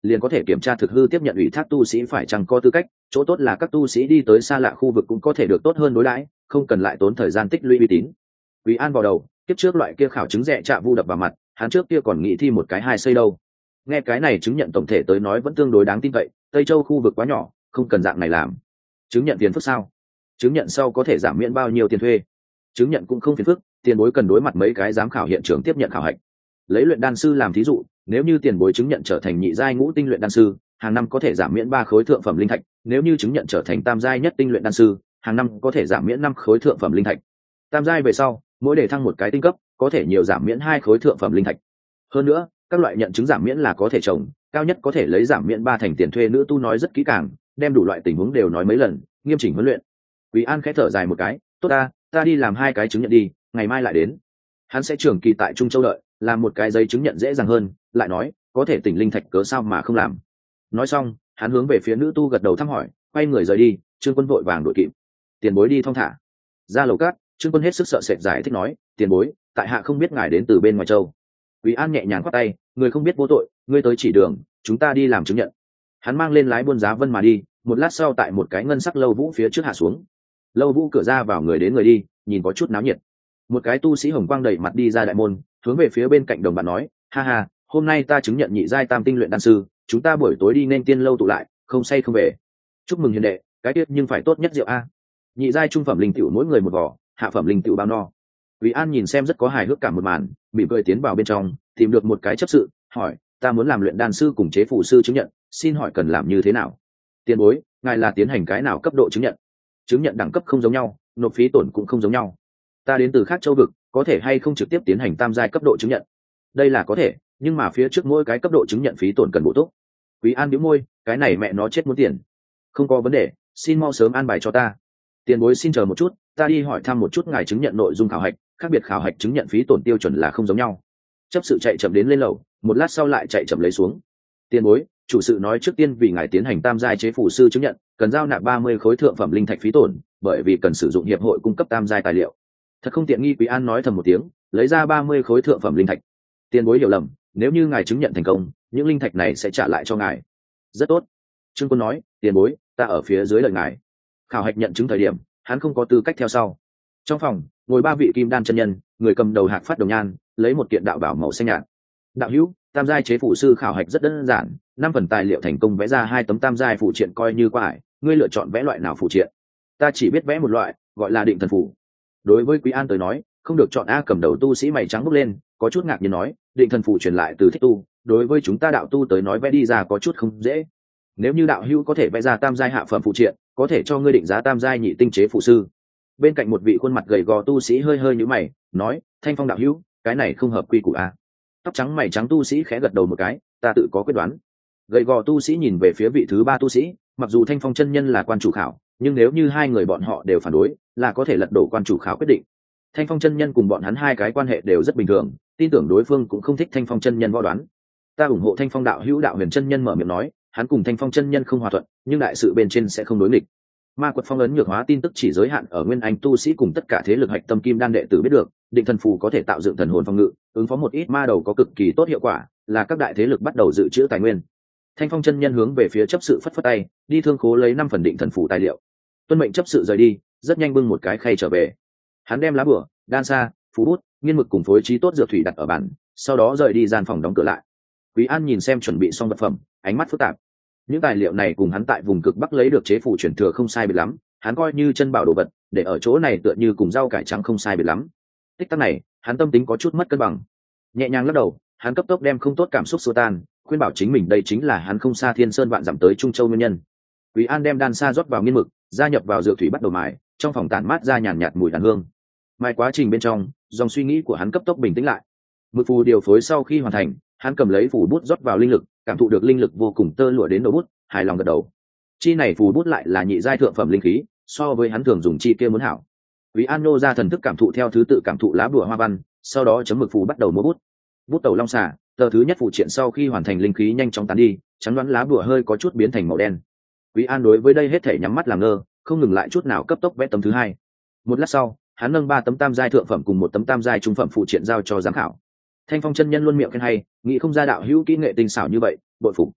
liền có thể kiểm tra thực hư tiếp nhận ủy thác tu sĩ phải chăng có tư cách. Chỗ tốt là các tu sĩ đi tới xa lạ khu vực cũng có thể được tốt hơn đối đãi, không cần lại tốn thời gian tích lũy uy tín. Quý An vào đầu, tiếp trước loại kia khảo chứng rẻ chạ vu đập vào mặt, hắn trước kia còn nghĩ thi một cái hai xây đâu. Nghe cái này chứng nhận tổng thể tới nói vẫn tương đối đáng tin cậy, Tây Châu khu vực quá nhỏ, không cần dạng này làm. Chứng nhận tiền phức sao? Chứng nhận sau có thể giảm miễn bao nhiêu tiền thuê? Chứng nhận cũng không phiền phức, tiền bối cần đối mặt mấy cái giám khảo hiện trường tiếp nhận khảo hạch. Lấy luyện đan sư làm thí dụ, nếu như tiền bối chứng nhận trở thành nhị giai ngũ tinh luyện đan sư, hàng năm có thể giảm miễn 3 khối thượng phẩm linh thạch, nếu như chứng nhận trở thành tam giai nhất tinh luyện đan sư, hàng năm có thể giảm miễn 5 khối thượng phẩm linh thạch. Tam giai về sau, mỗi đề thăng một cái tinh cấp, có thể nhiều giảm miễn 2 khối thượng phẩm linh thạch. Hơn nữa, các loại nhận chứng giảm miễn là có thể trồng, cao nhất có thể lấy giảm miễn 3 thành tiền thuê. Nữ tu nói rất kỹ càng, đem đủ loại tình huống đều nói mấy lần, nghiêm chỉnh huấn luyện. Quý An khẽ thở dài một cái, tốt ta đi làm 2 cái chứng nhận đi, ngày mai lại đến. Hắn sẽ trường kỳ tại Trung Châu đợi, làm một cái giấy chứng nhận dễ dàng hơn, lại nói, có thể tỉnh linh thạch cớ sao mà không làm. Nói xong, hắn hướng về phía nữ tu gật đầu thăm hỏi, quay người rời đi. Trương Quân vội vàng đuổi kịp. Tiền bối đi thong thả. Ra lầu cát, Trương Quân hết sức sợ sệt giải thích nói, tiền bối, tại hạ không biết ngài đến từ bên ngoài châu. Quý An nhẹ nhàng khoát tay, người không biết vô tội, ngươi tới chỉ đường, chúng ta đi làm chứng nhận. Hắn mang lên lái buôn giá vân mà đi, một lát sau tại một cái ngân sắc lâu vũ phía trước hạ xuống. Lâu vũ cửa ra vào người đến người đi, nhìn có chút náo nhiệt. Một cái tu sĩ hồng quang đẩy mặt đi ra đại môn, hướng về phía bên cạnh đồng bạn nói, ha ha, hôm nay ta chứng nhận nhị giai tam tinh luyện đan sư, chúng ta buổi tối đi nên tiên lâu tụ lại, không say không về. Chúc mừng hiền đệ, cái tiết nhưng phải tốt nhất rượu a. Nhị giai trung phẩm linh tiểu mỗi người một vỏ, hạ phẩm linh tiểu bao no. Quý An nhìn xem rất có hài hước cả một màn, mỉm cười tiến vào bên trong, tìm được một cái chấp sự, hỏi, ta muốn làm luyện đan sư cùng chế phụ sư chứng nhận, xin hỏi cần làm như thế nào? Tiền bối, ngài là tiến hành cái nào cấp độ chứng nhận? Chứng nhận đẳng cấp không giống nhau, nộp phí tổn cũng không giống nhau. Ta đến từ khác châu vực, có thể hay không trực tiếp tiến hành tam giai cấp độ chứng nhận? Đây là có thể, nhưng mà phía trước mỗi cái cấp độ chứng nhận phí tổn cần bổ túc. Quý An bĩu môi, cái này mẹ nó chết muốn tiền. Không có vấn đề, xin mau sớm an bài cho ta. Tiền bối xin chờ một chút, ta đi hỏi thăm một chút ngài chứng nhận nội dung khảo hạch, khác biệt khảo hạch chứng nhận phí tổn tiêu chuẩn là không giống nhau. Chấp sự chạy chậm đến lên lầu, một lát sau lại chạy chậm lấy xuống. Tiền bối, chủ sự nói trước tiên vì ngài tiến hành tam giai chế phủ sư chứng nhận, cần giao nạp 30 khối thượng phẩm linh thạch phí tổn, bởi vì cần sử dụng hiệp hội cung cấp tam giai tài liệu. Thật không tiện nghi. Quý An nói thầm một tiếng, lấy ra 30 khối thượng phẩm linh thạch. Tiền bối hiểu lầm, nếu như ngài chứng nhận thành công, những linh thạch này sẽ trả lại cho ngài. Rất tốt. Trương Quân nói, tiền bối, ta ở phía dưới đợi ngài. Khảo hạch nhận chứng thời điểm, hắn không có tư cách theo sau. Trong phòng ngồi 3 vị kim đan chân nhân, người cầm đầu Hạc Phát Đồng Nhan, lấy một kiện đạo bảo màu xanh nhạt. Đạo hữu, tam giai chế phụ sư khảo hạch rất đơn giản, 5 phần tài liệu thành công vẽ ra 2 tấm tam giai phụ triện coi như qua ải, ngươi lựa chọn vẽ loại nào phụ triện? Ta chỉ biết vẽ một loại, gọi là định thần phủ. Đối với Quý An tới nói, không được chọn. A cầm đầu tu sĩ mày trắng bốc lên, có chút ngạc nhiên nói, định thần phủ truyền lại từ Thích Tu, đối với chúng ta đạo tu tới nói vẽ đi ra có chút không dễ. Nếu như đạo hữu có thể vẽ ra tam giai hạ phẩm phụ triện, có thể cho ngươi định giá tam giai nhị tinh chế phụ sư. Bên cạnh một vị khuôn mặt gầy gò tu sĩ hơi hơi nhíu mày, nói, Thanh Phong đạo hữu, cái này không hợp quy củ a. Tóc trắng mày trắng tu sĩ khẽ gật đầu một cái, ta tự có quyết đoán. Gầy gò tu sĩ nhìn về phía vị thứ 3 tu sĩ, mặc dù Thanh Phong chân nhân là quan chủ khảo, nhưng nếu như hai người bọn họ đều phản đối, là có thể lật đổ quan chủ khảo quyết định. Thanh Phong chân nhân cùng bọn hắn hai cái quan hệ đều rất bình thường, tin tưởng đối phương cũng không thích Thanh Phong chân nhân võ đoán. Ta ủng hộ Thanh Phong đạo hữu. Đạo Huyền chân nhân mở miệng nói, hắn cùng Thanh Phong chân nhân không hòa thuận, nhưng đại sự bên trên sẽ không đối nghịch. Ma quật phong ấn nhược hóa tin tức chỉ giới hạn ở nguyên anh tu sĩ cùng tất cả thế lực hạch tâm kim đan đệ tử biết được. Định thần phù có thể tạo dựng thần hồn phòng ngự, ứng phó một ít ma đầu có cực kỳ tốt hiệu quả, là các đại thế lực bắt đầu dự trữ tài nguyên. Thanh Phong chân nhân hướng về phía chấp sự phất phất tay, đi thương khố lấy 5 phần định thần phù tài liệu. Tuân mệnh chấp sự rời đi, rất nhanh bưng một cái khay trở về. Hắn đem lá bùa, đan sa, phú bút, nghiên mực cùng phối trí tốt dược thủy đặt ở bàn, sau đó rời đi gian phòng đóng cửa lại. Quý An nhìn xem chuẩn bị xong vật phẩm, ánh mắt phức tạp. Những tài liệu này cùng hắn tại vùng cực bắc lấy được chế phủ truyền thừa không sai biệt lắm, hắn coi như chân bảo đồ vật, để ở chỗ này tựa như cùng rau cải trắng không sai biệt lắm. Tích tắc này, hắn tâm tính có chút mất cân bằng. Nhẹ nhàng lắc đầu, hắn cấp tốc đem không tốt cảm xúc xua tan, khuyên bảo chính mình đây chính là hắn không xa Thiên Sơn vạn dặm tới Trung Châu nguyên nhân. Quý An đem đan sa rót vào nghiên mực, gia nhập vào dược thủy bắt đầu mài, trong phòng tản mát ra nhàn nhạt mùi đàn hương. Mài quá trình bên trong, dòng suy nghĩ của hắn cấp tốc bình tĩnh lại. Mực phù điều phối sau khi hoàn thành, hắn cầm lấy phù bút rót vào linh lực, cảm thụ được linh lực vô cùng tơ lụa đến đầu bút, hài lòng gật đầu. Chi này phù bút lại là nhị giai thượng phẩm linh khí, so với hắn thường dùng chi kia muốn hảo. Quý An nô ra thần thức cảm thụ theo thứ tự cảm thụ lá bùa hoa văn, sau đó chấm mực phù bắt đầu múa bút. Bút tẩu long xả, tờ thứ nhất phụ triện sau khi hoàn thành linh khí nhanh chóng tán đi, chắn đoán lá bùa hơi có chút biến thành màu đen. Quý An đối với đây hết thể nhắm mắt làm ngơ, không ngừng lại chút nào cấp tốc vẽ tấm thứ 2. Một lát sau, hắn nâng 3 tấm tam giai thượng phẩm cùng 1 tấm tam giai trung phẩm phụ triện giao cho giám khảo. Thanh Phong chân nhân luôn miệng khen hay, nghĩ không ra đạo hữu kỹ nghệ tinh xảo như vậy, bội phục.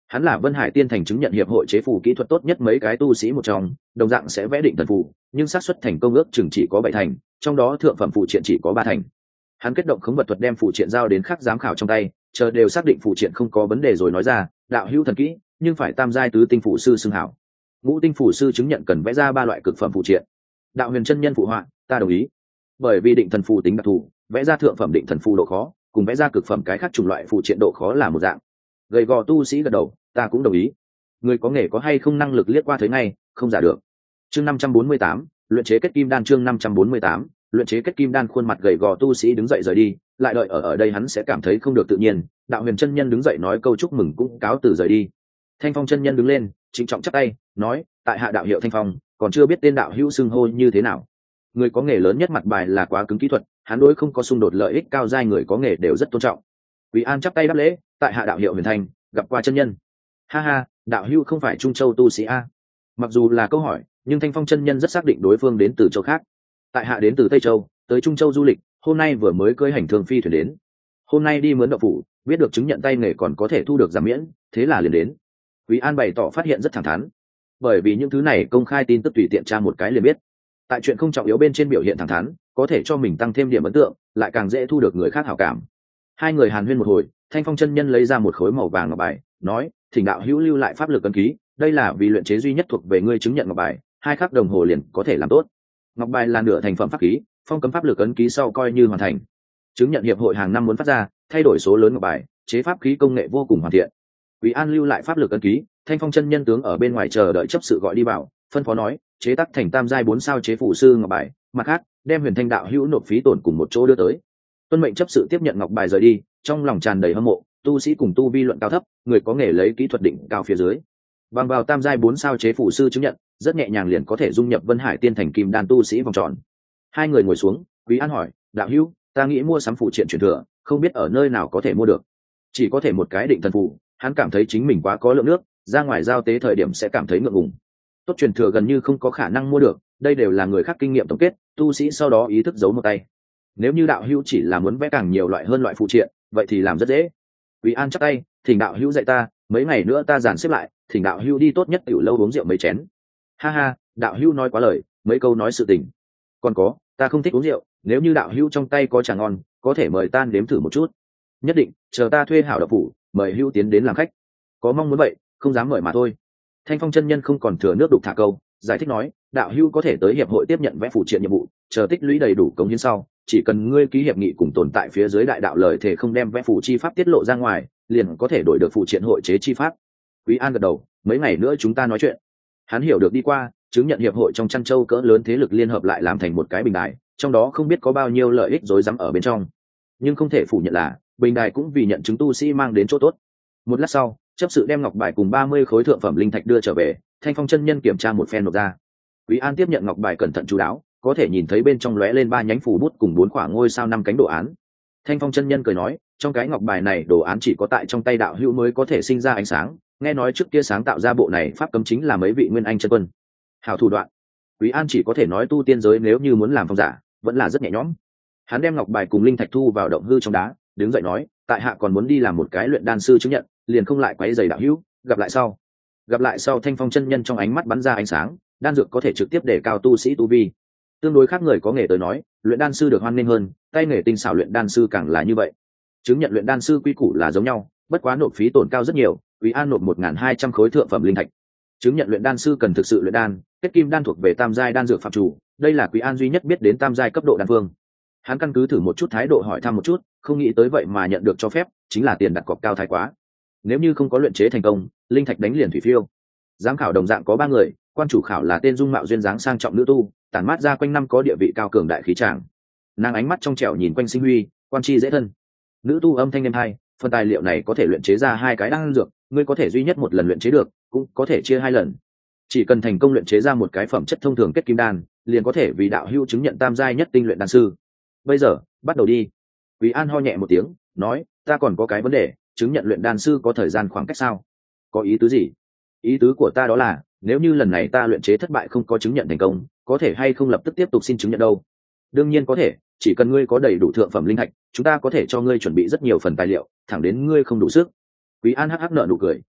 Hắn là Vân Hải Tiên Thành chứng nhận hiệp hội chế phù kỹ thuật tốt nhất mấy cái tu sĩ một trong, đồng dạng sẽ vẽ định thần phù, nhưng xác suất thành công ước chừng chỉ có 7 thành, trong đó thượng phẩm phù triện chỉ có 3 thành. Hắn kết động khống vật thuật đem phù triện giao đến khắc giám khảo trong tay, chờ đều xác định phù triện không có vấn đề rồi nói ra, đạo hữu thần kỹ, nhưng phải tam giai tứ tinh phù sư xưng hảo. Ngũ tinh phù sư chứng nhận cần vẽ ra 3 loại cực phẩm phù triện. Đạo Huyền chân nhân phụ họa, ta đồng ý. Bởi vì định thần phù tính đặc thù, vẽ ra thượng phẩm định thần phù độ khó, cùng vẽ ra cực phẩm cái khác chủng loại phù triện độ khó là một dạng. Gầy gò tu sĩ gật đầu, ta cũng đồng ý. Người có nghề có hay không năng lực liếc qua thấy ngay, không giả được. Chương 548, luyện chế kết kim đan. Chương 548, luyện chế kết kim đan. Khuôn mặt gầy gò tu sĩ đứng dậy rời đi, lại đợi ở đây hắn sẽ cảm thấy không được tự nhiên. Đạo Huyền chân nhân đứng dậy nói câu chúc mừng cũng cáo từ rời đi. Thanh Phong chân nhân đứng lên, trịnh trọng chắp tay, nói, tại hạ đạo hiệu Thanh Phong, còn chưa biết tên đạo hữu xưng hô như thế nào. Người có nghề lớn nhất mặt bài là quá cứng kỹ thuật, hắn đối không có xung đột lợi ích cao giai người có nghề đều rất tôn trọng. Quý An chắp tay đáp lễ, tại hạ đạo hiệu Huyền Thanh, gặp qua chân nhân. Ha ha, đạo hữu không phải Trung Châu tu sĩ a? Mặc dù là câu hỏi, nhưng Thanh Phong chân nhân rất xác định đối phương đến từ châu khác. Tại hạ đến từ Tây Châu, tới Trung Châu du lịch, hôm nay vừa mới cưỡi hành thương phi thuyền đến. Hôm nay đi mướn đậu phủ, biết được chứng nhận tay nghề còn có thể thu được giảm miễn, thế là liền đến. Quý An bày tỏ phát hiện rất thẳng thắn, bởi vì những thứ này công khai tin tức tùy tiện tra một cái liền biết. Tại chuyện không trọng yếu bên trên biểu hiện thẳng thắn, có thể cho mình tăng thêm điểm ấn tượng, lại càng dễ thu được người khác hảo cảm. Hai người hàn huyên một hồi, Thanh Phong chân nhân lấy ra một khối màu vàng ngọc bài, nói, thỉnh đạo hữu lưu lại pháp lực ấn ký, đây là vì luyện chế duy nhất thuộc về ngươi chứng nhận ngọc bài, 2 khắc đồng hồ liền có thể làm tốt. Ngọc bài là nửa thành phẩm pháp khí, phong cấm pháp lực ấn ký sau coi như hoàn thành. Chứng nhận hiệp hội hàng năm muốn phát ra, thay đổi số lớn ngọc bài, chế pháp khí công nghệ vô cùng hoàn thiện. Quý An lưu lại pháp lực ấn ký, Thanh Phong chân nhân tướng ở bên ngoài chờ đợi chấp sự gọi đi vào, phân phó nói, chế tác thành tam giai 4 sao chế phù sư ngọc bài, mặt khác, đem Huyền Thanh đạo hữu nộp phí tổn cùng một chỗ đưa tới. Tuân mệnh chấp sự tiếp nhận ngọc bài rời đi, trong lòng tràn đầy hâm mộ, tu sĩ cùng tu vi luận cao thấp, người có nghề lấy kỹ thuật định cao phía dưới. Bằng vào tam giai 4 sao chế phù sư chứng nhận, rất nhẹ nhàng liền có thể dung nhập Vân Hải Tiên Thành kim đan tu sĩ vòng tròn. Hai người ngồi xuống, Quý An hỏi, đạo hữu, ta nghĩ mua sắm phụ triện truyền thừa, không biết ở nơi nào có thể mua được. Chỉ có thể một cái định thần phù, hắn cảm thấy chính mình quá có lượng nước, ra ngoài giao tế thời điểm sẽ cảm thấy ngượng ngùng. Tốt truyền thừa gần như không có khả năng mua được, đây đều là người khác kinh nghiệm tổng kết, tu sĩ sau đó ý thức giấu một tay. Nếu như đạo hữu chỉ là muốn vẽ càng nhiều loại hơn loại phụ triện, vậy thì làm rất dễ. Quý An chắp tay, thỉnh đạo hữu dạy ta, mấy ngày nữa ta dàn xếp lại, thỉnh đạo hữu đi tốt nhất tiểu lâu uống rượu mấy chén. Ha ha, đạo hữu nói quá lời, mấy câu nói sự tình. Còn có, ta không thích uống rượu, nếu như đạo hữu trong tay có trà ngon, có thể mời ta nếm thử một chút. Nhất định, chờ ta thuê hảo đậu phủ, mời hữu tiến đến làm khách. Có mong muốn vậy, không dám mời mà thôi. Thanh Phong chân nhân không còn thừa nước đục thả câu, giải thích nói, đạo hữu có thể tới hiệp hội tiếp nhận vẽ phụ triện nhiệm vụ, chờ tích lũy đầy đủ cống hiến sau, chỉ cần ngươi ký hiệp nghị cùng tồn tại phía dưới đại đạo lời thể không đem vẽ phụ chi pháp tiết lộ ra ngoài, liền có thể đổi được phụ triện hội chế chi pháp. Quý An gật đầu, mấy ngày nữa chúng ta nói chuyện. Hắn hiểu được đi qua, chứng nhận hiệp hội trong Trăn Châu cỡ lớn thế lực liên hợp lại làm thành một cái bình đài, trong đó không biết có bao nhiêu lợi ích rối rắm ở bên trong, nhưng không thể phủ nhận là bình đài cũng vì nhận chứng tu sĩ mang đến chỗ tốt. Một lát sau, chấp sự đem ngọc bài cùng 30 khối thượng phẩm linh thạch đưa trở về, Thanh Phong chân nhân kiểm tra một phen nộp ra. Quý An tiếp nhận ngọc bài cẩn thận chú đáo, có thể nhìn thấy bên trong lóe lên 3 nhánh phù bút cùng 4 quả ngôi sao 5 cánh đồ án. Thanh Phong chân nhân cười nói, trong cái ngọc bài này đồ án chỉ có tại trong tay đạo hữu mới có thể sinh ra ánh sáng, nghe nói trước kia sáng tạo ra bộ này pháp cấm chính là mấy vị nguyên anh chân quân. Hảo thủ đoạn. Quý An chỉ có thể nói tu tiên giới nếu như muốn làm phong giả, vẫn là rất nhẹ nhõm. Hắn đem ngọc bài cùng linh thạch thu vào động hư trong đá, đứng dậy nói, tại hạ còn muốn đi làm một cái luyện đan sư chứng nhận, liền không lại quấy rầy đạo hữu, gặp lại sau. Gặp lại sau. Thanh Phong chân nhân trong ánh mắt bắn ra ánh sáng, đan dược có thể trực tiếp để cao tu sĩ tu vi. Tương đối khác người có nghề tới nói, luyện đan sư được hoan nghênh hơn, tay nghề tinh xảo luyện đan sư càng là như vậy. Chứng nhận luyện đan sư quy củ là giống nhau, bất quá nộp phí tổn cao rất nhiều, Quý An nộp 1.200 khối thượng phẩm linh thạch. Chứng nhận luyện đan sư cần thực sự luyện đan, kết kim đan thuộc về tam giai đan dược phạm chủ, đây là Quý An duy nhất biết đến tam giai cấp độ đan phương. Hắn căn cứ thử một chút thái độ hỏi thăm một chút, không nghĩ tới vậy mà nhận được cho phép, chính là tiền đặt cọc cao thái quá. Nếu như không có luyện chế thành công, linh thạch đánh liền thủy phiêu. Giám khảo đồng dạng có 3 người, quan chủ khảo là tên dung mạo duyên dáng sang trọng nữ tu, tản mát ra quanh năm có địa vị cao cường đại khí tràng. Nàng ánh mắt trong trẻo nhìn quanh sinh huy, quan chi dễ thân. Nữ tu âm thanh êm hay, phần tài liệu này có thể luyện chế ra 2 cái đan dược, ngươi có thể duy nhất một lần luyện chế được, cũng có thể chia 2 lần. Chỉ cần thành công luyện chế ra một cái phẩm chất thông thường kết kim đan, liền có thể vì đạo hữu chứng nhận tam giai nhất tinh luyện đan sư. Bây giờ, bắt đầu đi. Quý An ho nhẹ một tiếng, nói, ta còn có cái vấn đề, chứng nhận luyện đan sư có thời gian khoảng cách sao? Có ý tứ gì? Ý tứ của ta đó là, nếu như lần này ta luyện chế thất bại không có chứng nhận thành công, có thể hay không lập tức tiếp tục xin chứng nhận đâu? Đương nhiên có thể, chỉ cần ngươi có đầy đủ thượng phẩm linh thạch, chúng ta có thể cho ngươi chuẩn bị rất nhiều phần tài liệu, thẳng đến ngươi không đủ sức. Quý An hắc hắc nở nụ cười,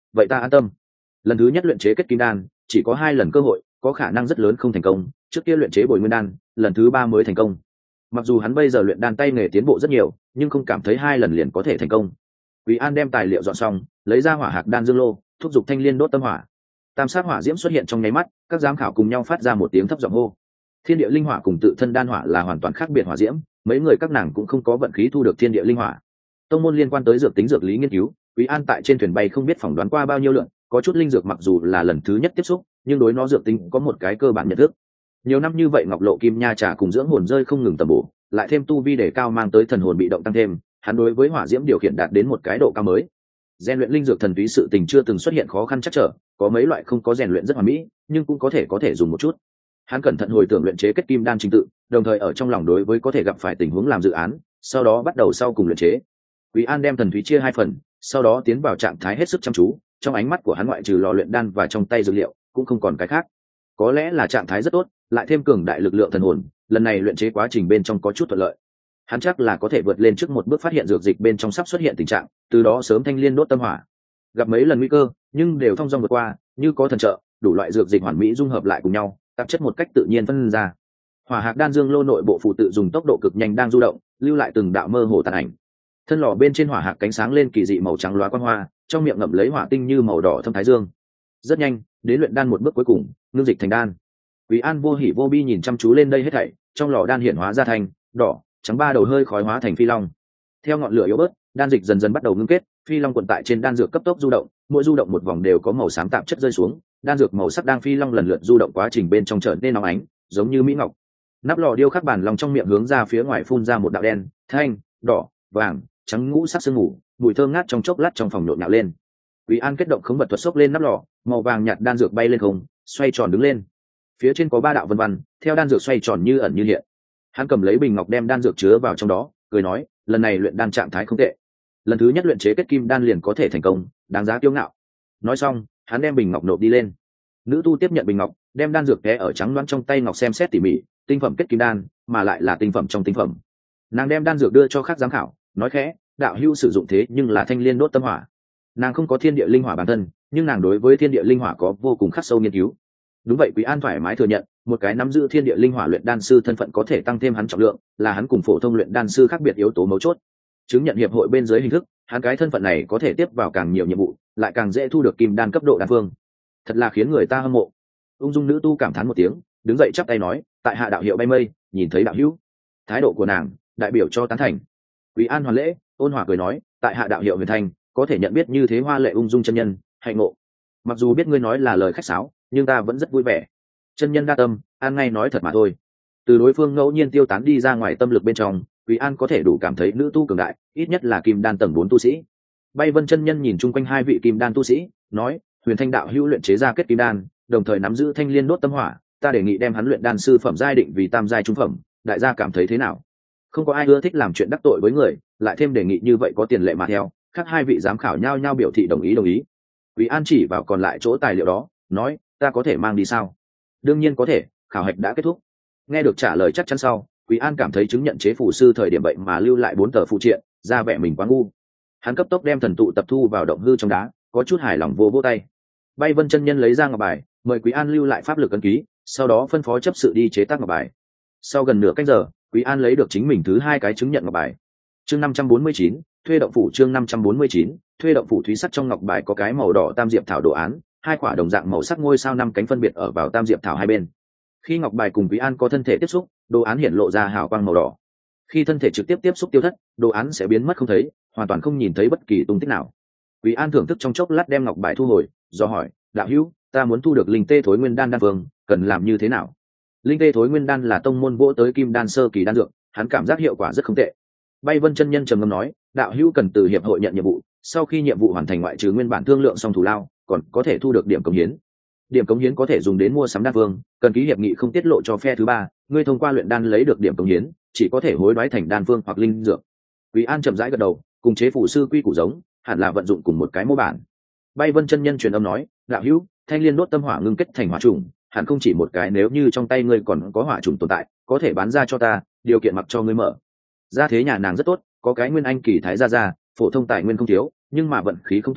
vậy ta an tâm. Lần thứ nhất luyện chế kết kim đan chỉ có 2 lần cơ hội, có khả năng rất lớn không thành công, trước kia luyện chế bồi nguyên đan lần thứ 3 mới thành công. Mặc dù hắn bây giờ luyện đan tay nghề tiến bộ rất nhiều, nhưng không cảm thấy 2 lần liền có thể thành công. Quý An đem tài liệu dọn xong, lấy ra hỏa hạc đan dương lô, thúc giục thanh liên đốt tâm hỏa. Tam sát hỏa diễm xuất hiện trong nháy mắt, các giám khảo cùng nhau phát ra một tiếng thấp giọng hô. Thiên địa linh hỏa cùng tự thân đan hỏa là hoàn toàn khác biệt hỏa diễm, mấy người các nàng cũng không có vận khí thu được thiên địa linh hỏa. Tông môn liên quan tới dược tính dược lý nghiên cứu, Quý An tại trên thuyền bay không biết phỏng đoán qua bao nhiêu lượt, có chút linh dược mặc dù là lần thứ nhất tiếp xúc, nhưng đối nó dược tính có một cái cơ bản nhận thức. Nhiều năm như vậy Ngọc Lộ Kim Nha trà cùng dưỡng hồn rơi không ngừng tầm bổ, lại thêm tu vi đề cao mang tới thần hồn bị động tăng thêm, hắn đối với hỏa diễm điều khiển đạt đến một cái độ cao mới. Rèn luyện linh dược thần túy sự tình chưa từng xuất hiện khó khăn chắc trở, có mấy loại không có rèn luyện rất hoàn mỹ, nhưng cũng có thể dùng một chút. Hắn cẩn thận hồi tưởng luyện chế kết kim đan trình tự, đồng thời ở trong lòng đối với có thể gặp phải tình huống làm dự án, sau đó bắt đầu sau cùng luyện chế. Quý An đem thần túy chia 2 phần, sau đó tiến vào trạng thái hết sức chăm chú, trong ánh mắt của hắn ngoại trừ lò luyện đan và trong tay dược liệu, cũng không còn cái khác. Có lẽ là trạng thái rất tốt, lại thêm cường đại lực lượng thần hồn, lần này luyện chế quá trình bên trong có chút thuận lợi. Hắn chắc là có thể vượt lên trước một bước phát hiện dược dịch bên trong sắp xuất hiện tình trạng, từ đó sớm thanh liên đốt tâm hỏa. Gặp mấy lần nguy cơ, nhưng đều thông dong vượt qua, như có thần trợ, đủ loại dược dịch hoàn mỹ dung hợp lại cùng nhau, tạp chất một cách tự nhiên phân ra. Hỏa hạc đan dương lô nội bộ phụ tự dùng tốc độ cực nhanh đang du động, lưu lại từng đạo mơ hồ tàn ảnh. Thân lò bên trên hỏa hạc cánh sáng lên kỳ dị màu trắng lóa quang hoa, trong miệng ngậm lấy hỏa tinh như màu đỏ thâm thái dương. Rất nhanh, đến luyện đan một bước cuối cùng, ngưng dịch thành đan. Quý An vô hỉ vô bi nhìn chăm chú lên đây hết thảy, trong lò đan hiện hóa ra thành đỏ, trắng 3 đầu hơi khói hóa thành phi long. Theo ngọn lửa yếu bớt, đan dịch dần dần bắt đầu ngưng kết, phi long quận tại trên đan dược cấp tốc du động, mỗi du động một vòng đều có màu xám tạp chất rơi xuống, đan dược màu sắc đang phi long lần lượt du động quá trình bên trong trở nên nóng ánh, giống như mỹ ngọc. Nắp lò điêu khắc bản lòng trong miệng hướng ra phía ngoài phun ra một đạo đen, thanh, đỏ, vàng, trắng ngũ sắc sương mù, mùi thơm ngát trong chốc lát trong phòng nhộn nhạo lên. Quý An kết động khống vật thuật xốc lên nắp lò, màu vàng nhạt đan dược bay lên không, xoay tròn đứng lên. Phía trên có 3 đạo vân vân, theo đan dược xoay tròn như ẩn như hiện. Hắn cầm lấy bình ngọc đem đan dược chứa vào trong đó, cười nói, lần này luyện đan trạng thái không tệ. Lần thứ nhất luyện chế kết kim đan liền có thể thành công, đáng giá kiêu ngạo. Nói xong, hắn đem bình ngọc nộp đi lên. Nữ tu tiếp nhận bình ngọc, đem đan dược té ở trắng loáng trong tay ngọc xem xét tỉ mỉ, tinh phẩm kết kim đan, mà lại là tinh phẩm trong tinh phẩm. Nàng đem đan dược đưa cho các giám khảo, nói khẽ, đạo hữu sử dụng thế nhưng là thanh liên đốt tâm hỏa. Nàng không có thiên địa linh hỏa bản thân, nhưng nàng đối với thiên địa linh hỏa có vô cùng khắc sâu nghiên cứu. Đúng vậy, Quý An thoải mái thừa nhận, một cái nắm giữ thiên địa linh hỏa luyện đan sư thân phận có thể tăng thêm hắn trọng lượng, là hắn cùng phổ thông luyện đan sư khác biệt yếu tố mấu chốt. Chứng nhận hiệp hội bên dưới hình thức, hắn cái thân phận này có thể tiếp vào càng nhiều nhiệm vụ, lại càng dễ thu được kim đan cấp độ đan phương. Thật là khiến người ta hâm mộ. Ung dung nữ tu cảm thán một tiếng, đứng dậy chắp tay nói, tại hạ đạo hiệu bay mây, nhìn thấy đạo hữu. Thái độ của nàng đại biểu cho tán thành. Quý An hoàn lễ, ôn hòa cười nói, tại hạ đạo hiệu Huyền Thanh, có thể nhận biết như thế hoa lệ ung dung chân nhân, hạnh ngộ. Mặc dù biết ngươi nói là lời khách sáo, nhưng ta vẫn rất vui vẻ. Chân nhân đa tâm, an ngay nói thật mà thôi. Từ đối phương ngẫu nhiên tiêu tán đi ra ngoài tâm lực bên trong, Quý An có thể đủ cảm thấy nữ tu cường đại, ít nhất là kim đan tầng 4 tu sĩ. Bay Vân chân nhân nhìn chung quanh 2 vị kim đan tu sĩ, nói, Huyền Thanh đạo hữu luyện chế ra kết kim đan, đồng thời nắm giữ thanh liên đốt tâm hỏa, ta đề nghị đem hắn luyện đan sư phẩm giai định vì tam giai trung phẩm, đại gia cảm thấy thế nào? Không có ai ưa thích làm chuyện đắc tội với người, lại thêm đề nghị như vậy có tiền lệ mà theo, khác 2 vị giám khảo nhao nhao biểu thị đồng ý. Quý An chỉ vào còn lại chỗ tài liệu đó, nói, ta có thể mang đi sao? Đương nhiên có thể, khảo hạch đã kết thúc. Nghe được trả lời chắc chắn sau, Quý An cảm thấy chứng nhận chế phù sư thời điểm vậy mà lưu lại 4 tờ phụ triện, ra vẻ mình quá ngu. Hắn cấp tốc đem thần tụ tập thu vào động hư trong đá, có chút hài lòng vô tay. Bay Vân chân nhân lấy ra ngọc bài, mời Quý An lưu lại pháp lực ấn ký, sau đó phân phó chấp sự đi chế tác ngọc bài. Sau gần nửa canh giờ, Quý An lấy được chính mình thứ 2 cái chứng nhận ngọc bài. Chương 549, thuê động phủ. Chương 549, thuê động phủ. Thúy sắc trong ngọc bài có cái màu đỏ tam diệp thảo đồ án, 2 quả đồng dạng màu sắc ngôi sao 5 cánh phân biệt ở vào tam diệp thảo hai bên. Khi ngọc bài cùng Quý An có thân thể tiếp xúc, đồ án hiển lộ ra hào quang màu đỏ. Khi thân thể trực tiếp tiếp xúc tiêu thất, đồ án sẽ biến mất không thấy, hoàn toàn không nhìn thấy bất kỳ tung tích nào. Quý An thưởng thức trong chốc lát đem ngọc bài thu hồi, do hỏi, đạo hữu, ta muốn thu được linh tê thối nguyên đan đan phương, cần làm như thế nào? Linh tê thối nguyên đan là tông môn vỗ tới kim đan sơ kỳ đan dược, hắn cảm giác hiệu quả rất không tệ. Bay Vân chân nhân trầm ngâm nói, đạo hữu cần từ hiệp hội nhận nhiệm vụ, sau khi nhiệm vụ hoàn thành ngoại trừ nguyên bản thương lượng xong thù lao, còn có thể thu được điểm cống hiến. Điểm cống hiến có thể dùng đến mua sắm đan phương, cần ký hiệp nghị không tiết lộ cho phe thứ 3, ngươi thông qua luyện đan lấy được điểm cống hiến, chỉ có thể hối đoái thành đan phương hoặc linh dược. Quý An chậm rãi gật đầu, cùng chế phủ sư quy củ giống, hẳn là vận dụng cùng một cái mô bản. Bay Vân chân nhân truyền âm nói, đạo hữu, thanh liên đốt tâm hỏa ngưng kết thành hỏa trùng, hẳn không chỉ một cái, nếu như trong tay ngươi còn có hỏa trùng tồn tại, có thể bán ra cho ta, điều kiện mặc cho ngươi mở. Gia thế nhà nàng rất tốt, có cái nguyên anh kỳ thái gia gia, phổ thông tài nguyên không thiếu, nhưng mà vận khí không tốt,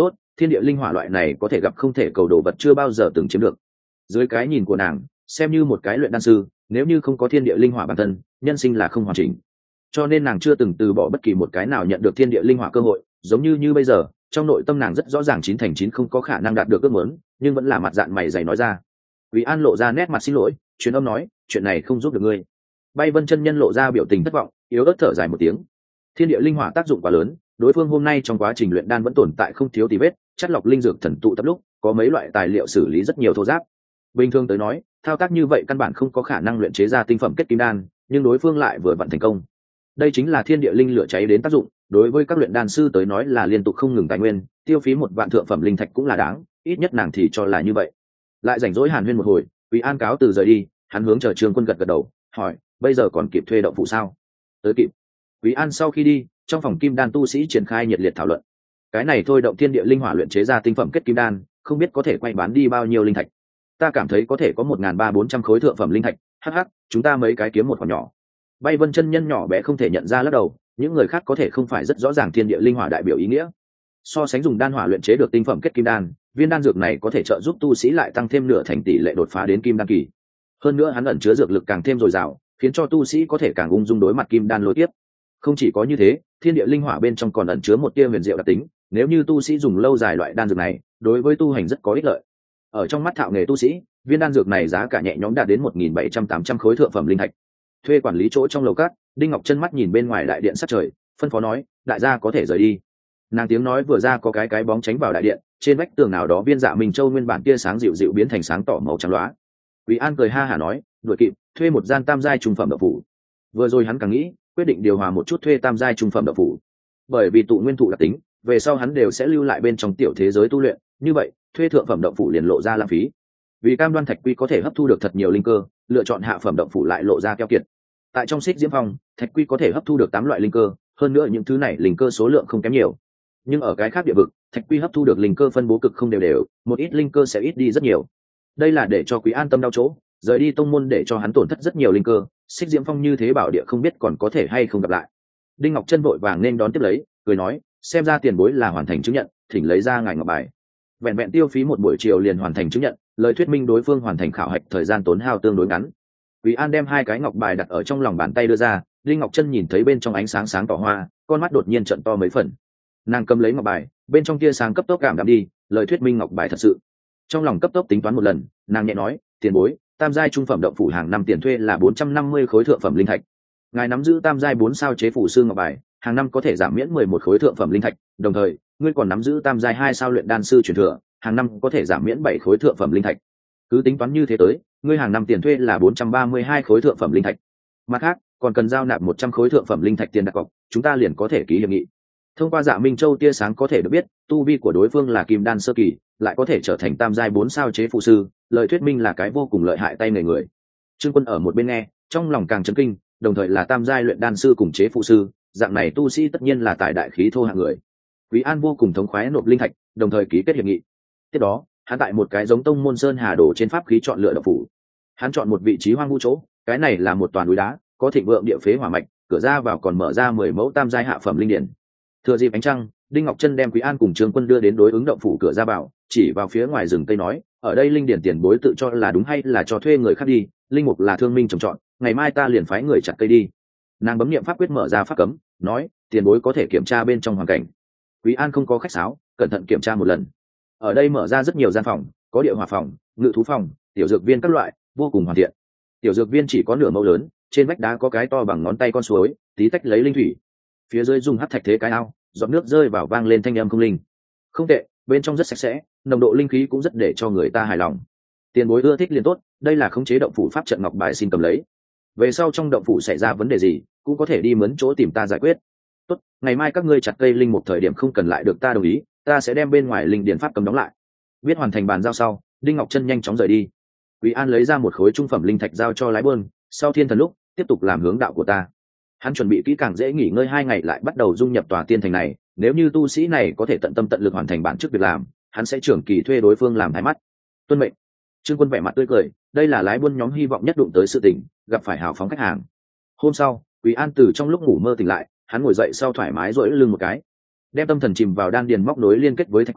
thiên địa linh hỏa loại này có thể gặp không thể cầu đồ vật chưa bao giờ từng chiếm được. Dưới cái nhìn của nàng, xem như một cái luyện đan sư, nếu như không có thiên địa linh hỏa bản thân, nhân sinh là không hoàn chỉnh. Cho nên nàng chưa từng từ bỏ bất kỳ một cái nào nhận được thiên địa linh hỏa cơ hội, giống như bây giờ, trong nội tâm nàng rất rõ ràng 9/9 không có khả năng đạt được ước muốn, nhưng vẫn là mặt dạn mày dày nói ra. Quý An lộ ra nét mặt xin lỗi, truyền âm nói, chuyện này không giúp được ngươi. Bay Vân chân nhân lộ ra biểu tình thất vọng, yếu ớt thở dài một tiếng. Thiên địa linh hỏa tác dụng quá lớn, đối phương hôm nay trong quá trình luyện đan vẫn tồn tại không thiếu tì vết, chất lọc linh dược thần tụ tập lúc, có mấy loại tài liệu xử lý rất nhiều thô ráp. Bình thường tới nói, thao tác như vậy căn bản không có khả năng luyện chế ra tinh phẩm kết kim đan, nhưng đối phương lại vừa vặn thành công. Đây chính là thiên địa linh lửa cháy đến tác dụng, đối với các luyện đan sư tới nói là liên tục không ngừng tài nguyên, tiêu phí 1 vạn thượng phẩm linh thạch cũng là đáng, ít nhất nàng thì cho là như vậy. Lại rảnh rỗi hàn huyên một hồi, Quý An cáo từ rời đi, hắn hướng chờ Trương Quân gật đầu, hỏi, bây giờ còn kịp thuê động phủ sao? Tới kịp. Quý An sau khi đi, trong phòng kim đan tu sĩ triển khai nhiệt liệt thảo luận. Cái này thôi động thiên địa linh hỏa luyện chế ra tinh phẩm kết kim đan, không biết có thể quay bán đi bao nhiêu linh thạch. Ta cảm thấy có thể có 1.300-400 khối thượng phẩm linh thạch, hắc, chúng ta mấy cái kiếm một khoản nhỏ. Bay Vân chân nhân nhỏ bé không thể nhận ra lắc đầu, những người khác có thể không phải rất rõ ràng thiên địa linh hỏa đại biểu ý nghĩa. So sánh dùng đan hỏa luyện chế được tinh phẩm kết kim đan, viên đan dược này có thể trợ giúp tu sĩ lại tăng thêm nửa thành tỷ lệ đột phá đến kim đan kỳ. Hơn nữa hắn ẩn chứa dược lực càng thêm dồi dào, khiến cho tu sĩ có thể càng ung dung đối mặt kim đan lôi tiếp. Không chỉ có như thế, thiên địa linh hỏa bên trong còn ẩn chứa một tia huyền diệu đặc tính, nếu như tu sĩ dùng lâu dài loại đan dược này, đối với tu hành rất có ích lợi. Ở trong mắt thạo nghề tu sĩ, viên đan dược này giá cả nhẹ nhõm đạt đến 1.700-800 khối thượng phẩm linh thạch. Thuê quản lý chỗ trong lầu cát, Đinh Ngọc chân mắt nhìn bên ngoài đại điện sát trời, phân phó nói, đại gia có thể rời đi. Nàng tiếng nói vừa ra có cái bóng tránh vào đại điện, trên vách tường nào đó viên dạ minh châu nguyên bản tia sáng dịu dịu biến thành sáng tỏ màu trắng loá. Quý An cười ha hả nói, đuổi kịp, thuê một gian tam giai trung phẩm đậu phủ. Vừa rồi hắn càng nghĩ, quyết định điều hòa một chút thuê tam giai trung phẩm đậu phủ. Bởi vì tụ nguyên thụ đặc tính, về sau hắn đều sẽ lưu lại bên trong tiểu thế giới tu luyện, như vậy, thuê thượng phẩm đậu phủ liền lộ ra lãng phí. Vì cam đoan thạch quy có thể hấp thu được thật nhiều linh cơ, lựa chọn hạ phẩm đậu phủ lại lộ ra keo kiệt. Tại trong xích diễm phong, thạch quy có thể hấp thu được 8 loại linh cơ, hơn nữa những thứ này linh cơ số lượng không kém nhiều. Nhưng ở cái khác địa vực, thạch quy hấp thu được linh cơ phân bố cực không đều đều, một ít linh cơ sẽ ít đi rất nhiều. Đây là để cho Quý An tâm đau chỗ, rời đi tông môn để cho hắn tổn thất rất nhiều linh cơ, xích diễm phong như thế bảo địa không biết còn có thể hay không gặp lại. Đinh Ngọc chân vội vàng nên đón tiếp lấy, cười nói, xem ra tiền bối là hoàn thành chứng nhận, thỉnh lấy ra ngài ngọc bài. Vẹn vẹn tiêu phí một buổi chiều liền hoàn thành chứng nhận, lời thuyết minh đối phương hoàn thành khảo hạch thời gian tốn hao tương đối ngắn. Quý An đem 2 cái ngọc bài đặt ở trong lòng bàn tay đưa ra, Đinh Ngọc chân nhìn thấy bên trong ánh sáng sáng tỏ hoa, con mắt đột nhiên trợn to mấy phần. Nàng cầm lấy ngọc bài, bên trong tia sáng cấp tốc cảm đạm đi, lời thuyết minh ngọc bài thật sự. Trong lòng cấp tốc tính toán một lần, nàng nhẹ nói, tiền bối, tam giai trung phẩm động phủ hàng năm tiền thuê là 450 khối thượng phẩm linh thạch. Ngài nắm giữ tam giai 4 sao chế phủ sư ngọc bài, hàng năm có thể giảm miễn 11 khối thượng phẩm linh thạch, đồng thời, ngươi còn nắm giữ tam giai 2 sao luyện đan sư truyền thừa, hàng năm có thể giảm miễn 7 khối thượng phẩm linh thạch. Cứ tính toán như thế tới, ngươi hàng năm tiền thuê là 432 khối thượng phẩm linh thạch. Mặt khác, còn cần giao nạp 100 khối thượng phẩm linh thạch tiền đặt cọc, chúng ta liền có thể ký hiệp nghị. Thông qua Dạ Minh Châu tia sáng có thể được biết, tu vi của đối phương là kim đan sơ kỳ, lại có thể trở thành tam giai 4 sao chế phụ sư, lời thuyết minh là cái vô cùng lợi hại tay nghề người. Trương Quân ở một bên nghe, trong lòng càng chấn kinh, đồng thời là tam giai luyện đan sư cùng chế phụ sư, dạng này tu sĩ tất nhiên là tài đại khí thô hạng người. Quý An vô cùng thống khoái nộp linh thạch, đồng thời ký kết hiệp nghị. Tiếp đó, hắn tại một cái giống tông môn sơn hà đồ trên pháp khí chọn lựa động phủ. Hắn chọn một vị trí hoang vu chỗ, cái này là một toàn núi đá, có thịnh vượng địa phế hỏa mạch, cửa ra vào còn mở ra 10 mẫu tam giai hạ phẩm linh điển. Thừa dịp ánh trăng, Đinh Ngọc chân đem Quý An cùng Trương Quân đưa đến đối ứng động phủ cửa ra vào, chỉ vào phía ngoài rừng cây nói, ở đây linh điển tiền bối tự cho là đúng hay là cho thuê người khác đi, linh mục là thương minh trồng trọt, ngày mai ta liền phái người chặt cây đi. Nàng bấm niệm pháp quyết mở ra pháp cấm, nói, tiền bối có thể kiểm tra bên trong hoàn cảnh. Quý An không có khách sáo, cẩn thận kiểm tra một lần. Ở đây mở ra rất nhiều gian phòng, có địa hỏa phòng, ngự thú phòng, tiểu dược viên các loại, vô cùng hoàn thiện. Tiểu dược viên chỉ có nửa mẫu lớn, trên vách đá có cái to bằng ngón tay con suối, tí tách lấy linh thủy. Phía dưới dùng hắc thạch thế cái ao, giọt nước rơi vào vang lên thanh âm không linh. Không tệ, bên trong rất sạch sẽ, nồng độ linh khí cũng rất để cho người ta hài lòng. Tiền bối ưa thích liền tốt, đây là khống chế động phủ pháp trận ngọc bài xin cầm lấy. Về sau trong động phủ xảy ra vấn đề gì, cũng có thể đi mướn chỗ tìm ta giải quyết. Tốt, ngày mai các ngươi chặt cây linh một thời điểm không cần lại được ta đồng ý, ta sẽ đem bên ngoài linh điển pháp cấm đóng lại. Biết hoàn thành bàn giao sau, Đinh Ngọc chân nhanh chóng rời đi. Quý An lấy ra một khối trung phẩm linh thạch giao cho lái buôn, sau thiên thần lúc tiếp tục làm hướng đạo của ta. Hắn chuẩn bị kỹ càng dễ nghỉ ngơi 2 ngày lại bắt đầu dung nhập tòa tiên thành này, nếu như tu sĩ này có thể tận tâm tận lực hoàn thành bản chức việc làm, hắn sẽ trưởng kỳ thuê đối phương làm hai mắt. Tuân mệnh. Trương Quân vẻ mặt tươi cười, đây là lái buôn nhóm hy vọng nhất đụng tới sự tình, gặp phải hào phóng khách hàng. Hôm sau, Quý An từ trong lúc ngủ mơ tỉnh lại, hắn ngồi dậy sau thoải mái duỗi lưng một cái, đem tâm thần chìm vào đan điền móc nối liên kết với thạch quy,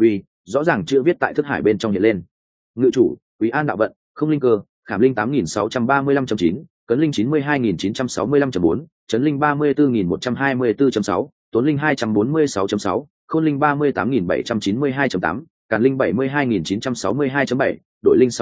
rõ ràng chưa viết tại thức hải bên trong hiện lên. Ngự chủ Quý An đạo vận không linh cơ khảm linh 8635.9, cấn linh 92965.4, chấn linh 34124.6, tốn linh 246.6, khôn linh 38.792.8, càn linh 72.962.7, đội linh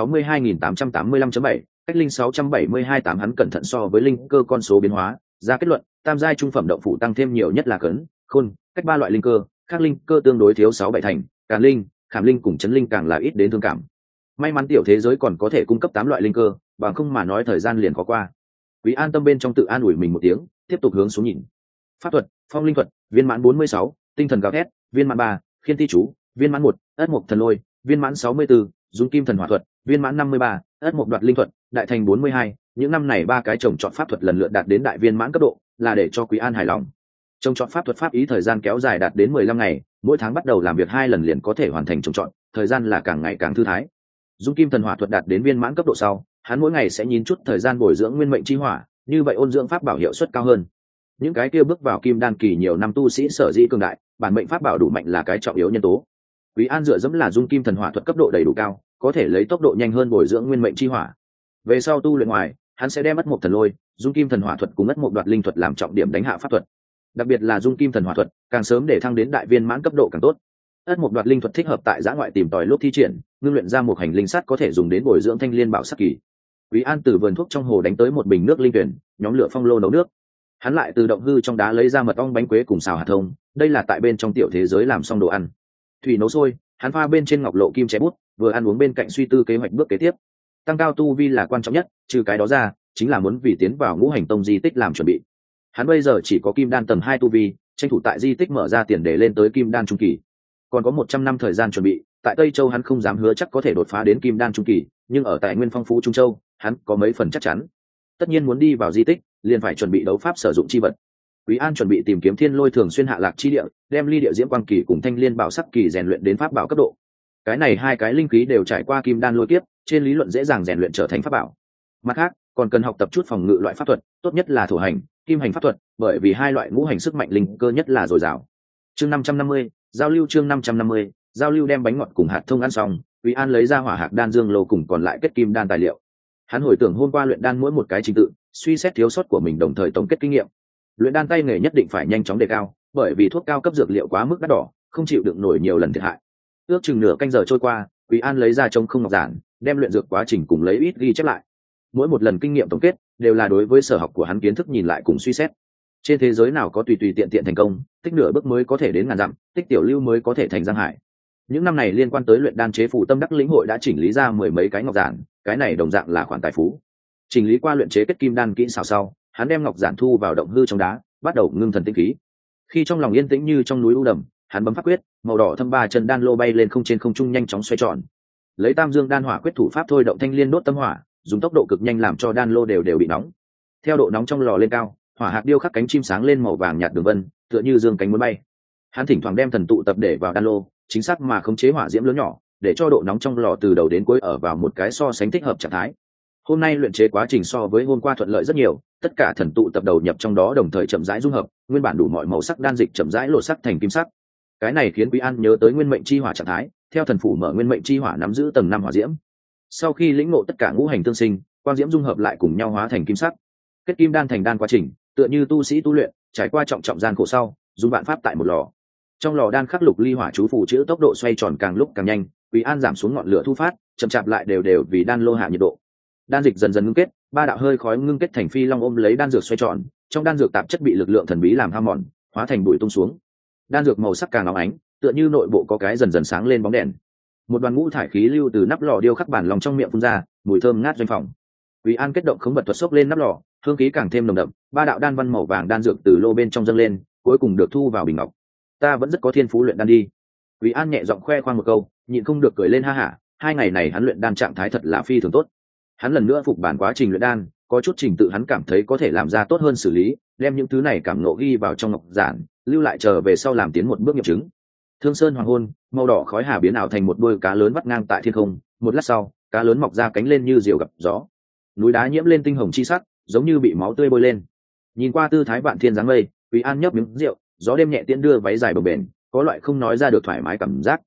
62.885.7, cách linh 672.8. Hắn cẩn thận so với linh cơ con số biến hóa, ra kết luận tam giai trung phẩm động phủ tăng thêm nhiều nhất là cấn, khôn, cách 3 loại linh cơ, khác linh cơ tương đối thiếu 6-7 thành, càn linh, khảm linh cùng chấn linh càng là ít đến thương cảm. May mắn tiểu thế giới còn có thể cung cấp 8 loại linh cơ, bằng không mà nói thời gian liền có qua. Quý An tâm bên trong tự an ủi mình một tiếng, tiếp tục hướng xuống nhìn. Pháp thuật, phong linh thuật, viên mãn 46, tinh thần gào thét, viên mãn 3, khiên ti chú, viên mãn 1, ất mộc thần lôi, viên mãn 64, dung kim thần hỏa thuật, viên mãn 53, ất mộc đoạt linh thuật, đại thành 42. Những năm này 3 cái trồng chọn pháp thuật lần lượt đạt đến đại viên mãn cấp độ, là để cho Quý An hài lòng. Trồng chọn pháp thuật pháp ý thời gian kéo dài đạt đến 15 ngày, mỗi tháng bắt đầu làm việc 2 lần liền có thể hoàn thành trồng chọn, thời gian là càng ngày càng thư thái. Dung kim thần hỏa thuật đạt đến viên mãn cấp độ sau, hắn mỗi ngày sẽ nhìn chút thời gian bồi dưỡng nguyên mệnh chi hỏa, như vậy ôn dưỡng pháp bảo hiệu suất cao hơn. Những cái kia bước vào kim đan kỳ nhiều năm tu sĩ sở dĩ cường đại, bản mệnh pháp bảo đủ mạnh là cái trọng yếu nhân tố. Quý An dựa dẫm là dung kim thần hỏa thuật cấp độ đầy đủ cao, có thể lấy tốc độ nhanh hơn bồi dưỡng nguyên mệnh chi hỏa. Về sau tu luyện ngoài, hắn sẽ đem ất mộc thần lôi, dung kim thần hỏa thuật cùng ất mộc đoạt linh thuật làm trọng điểm đánh hạ pháp thuật. Đặc biệt là dung kim thần hỏa thuật, càng sớm để thăng đến đại viên mãn cấp độ càng tốt. Ất mộc đoạt linh thuật thích hợp tại giã ngoại tìm tòi lúc thi triển, ngưng luyện ra một hành linh sắt có thể dùng đến bồi dưỡng thanh liên bảo sắc kỳ. Quý An từ vườn thuốc trong hồ đánh tới một bình nước linh tuyển, nhóm lửa phong lô nấu nước. Hắn lại từ động hư trong đá lấy ra mật ong bánh quế cùng xào hạt thông, đây là tại bên trong tiểu thế giới làm xong đồ ăn. Thủy nấu sôi, hắn pha bên trên ngọc lộ kim chén bút, vừa ăn uống bên cạnh suy tư kế hoạch bước kế tiếp. Tăng cao tu vi là quan trọng nhất, trừ cái đó ra, chính là muốn vì tiến vào ngũ hành tông di tích làm chuẩn bị. Hắn bây giờ chỉ có kim đan tầng 2 tu vi, tranh thủ tại di tích mở ra tiền để lên tới kim đan trung kỳ. Còn có 100 năm thời gian chuẩn bị, tại Tây Châu hắn không dám hứa chắc có thể đột phá đến kim đan trung kỳ, nhưng ở tại Nguyên Phong Phú Trung Châu, hắn có mấy phần chắc chắn. Tất nhiên muốn đi vào di tích, liền phải chuẩn bị đấu pháp sử dụng chi vật. Quý An chuẩn bị tìm kiếm thiên lôi thường xuyên hạ lạc chi địa, đem ly địa diễm quang kỳ cùng thanh liên bảo sắc kỳ rèn luyện đến pháp bảo cấp độ. Cái này 2 cái linh khí đều trải qua kim đan lôi kiếp, trên lý luận dễ dàng rèn luyện trở thành pháp bảo. Mặt khác, còn cần học tập chút phòng ngự loại pháp thuật, tốt nhất là thổ hành, kim hành pháp thuật, bởi vì 2 loại ngũ hành sức mạnh linh cơ nhất là dồi dào. Chương 550, giao lưu chương 550, giao lưu đem bánh ngọt cùng hạt thông ăn xong, Quý An lấy ra hỏa hạc đan dương lô cùng còn lại kết kim đan tài liệu. Hắn hồi tưởng hôm qua luyện đan mỗi một cái trình tự, suy xét thiếu sót của mình đồng thời tổng kết kinh nghiệm. Luyện đan tay nghề nhất định phải nhanh chóng đề cao, bởi vì thuốc cao cấp dược liệu quá mức đắt đỏ, không chịu đựng nổi nhiều lần thiệt hại. Ước chừng nửa canh giờ trôi qua, Quý An lấy ra trống không ngọc giản, đem luyện dược quá trình cùng lấy ít ghi chép lại. Mỗi một lần kinh nghiệm tổng kết đều là đối với sở học của hắn kiến thức nhìn lại cùng suy xét. Trên thế giới nào có tùy tùy tiện tiện thành công, tích nửa bước mới có thể đến ngàn dặm, tích tiểu lưu mới có thể thành giang hải. Những năm này liên quan tới luyện đan chế phù tâm đắc lĩnh hội đã chỉnh lý ra 10 mấy cái ngọc giản, cái này đồng dạng là khoản tài phú. Chỉnh lý qua luyện chế kết kim đan kỹ xảo sau, hắn đem ngọc giản thu vào động hư trong đá, bắt đầu ngưng thần tinh khí. Khi trong lòng yên tĩnh như trong núi u đầm, hắn bấm pháp quyết, màu đỏ thâm 3 chân đan lô bay lên không trên không trung nhanh chóng xoay tròn. Lấy Tam Dương đan hỏa quyết thủ pháp thôi động thanh liên đốt tâm hỏa, dùng tốc độ cực nhanh làm cho đan lô đều bị nóng. Theo độ nóng trong lò lên cao, hỏa hạt điêu khắc cánh chim sáng lên màu vàng nhạt đường vân, tựa như dương cánh muốn bay. Hắn thỉnh thoảng đem thần tụ tập để vào đan lô, chính xác mà khống chế hỏa diễm lớn nhỏ, để cho độ nóng trong lò từ đầu đến cuối ở vào một cái so sánh thích hợp trạng thái. Hôm nay luyện chế quá trình so với hôm qua thuận lợi rất nhiều, tất cả thần tụ tập đầu nhập trong đó đồng thời chậm rãi dung hợp, nguyên bản đủ mọi màu sắc đan dịch chậm rãi lột sắc thành kim sắc. Cái này khiến Quý An nhớ tới nguyên mệnh chi hỏa trạng thái, theo thần phủ mở nguyên mệnh chi hỏa nắm giữ tầng 5 hỏa diễm. Sau khi lĩnh ngộ tất cả ngũ hành tương sinh, quang diễm dung hợp lại cùng nhau hóa thành kim sắc. Kết kim đan thành đan quá trình, tựa như tu sĩ tu luyện, trải qua trọng gian khổ sau, dùng vạn pháp tại một lò. Trong lò đan khắc lục ly hỏa chú phù chữ tốc độ xoay tròn càng lúc càng nhanh, Quý An giảm xuống ngọn lửa thu phát, chậm chạp lại đều vì đan lô hạ nhiệt độ. Đan dịch dần dần ngưng kết, 3 đạo hơi khói ngưng kết thành phi long ôm lấy đan dược xoay tròn, trong đan dược tạp chất bị lực lượng thần bí làm hao mòn, hóa thành bụi tung xuống. Đan dược màu sắc càng óng ánh, tựa như nội bộ có cái dần dần sáng lên bóng đèn. Một đoàn ngũ thải khí lưu từ nắp lò điêu khắc bản lòng trong miệng phun ra, mùi thơm ngát doanh phòng. Quý An kết động khống vật thuật xốc lên nắp lò, hương khí càng thêm nồng đậm, 3 đạo đan văn màu vàng đan dược từ lô bên trong dâng lên, cuối cùng được thu vào bình ngọc. Ta vẫn rất có thiên phú luyện đan đi. Quý An nhẹ giọng khoe khoang một câu, nhịn không được cười lên ha hả. 2 ngày này hắn luyện đan trạng thái thật là phi thường tốt. Hắn lần nữa phục bản quá trình luyện đan, có chút trình tự hắn cảm thấy có thể làm ra tốt hơn xử lý, đem những thứ này cảm ngộ ghi vào trong ngọc giản, lưu lại chờ về sau làm tiến một bước nghiệm chứng. Thương Sơn hoàng hôn, màu đỏ khói hà biến ảo thành một đôi cá lớn vắt ngang tại thiên không, một lát sau, cá lớn mọc ra cánh lên như diều gặp gió. Núi đá nhiễm lên tinh hồng chi sắc, giống như bị máu tươi bôi lên. Nhìn qua tư thái vạn thiên dáng mây, Quý An nhấp miếng rượu, gió đêm nhẹ tiễn đưa váy dài bồng bềnh, có loại không nói ra được thoải mái cảm giác.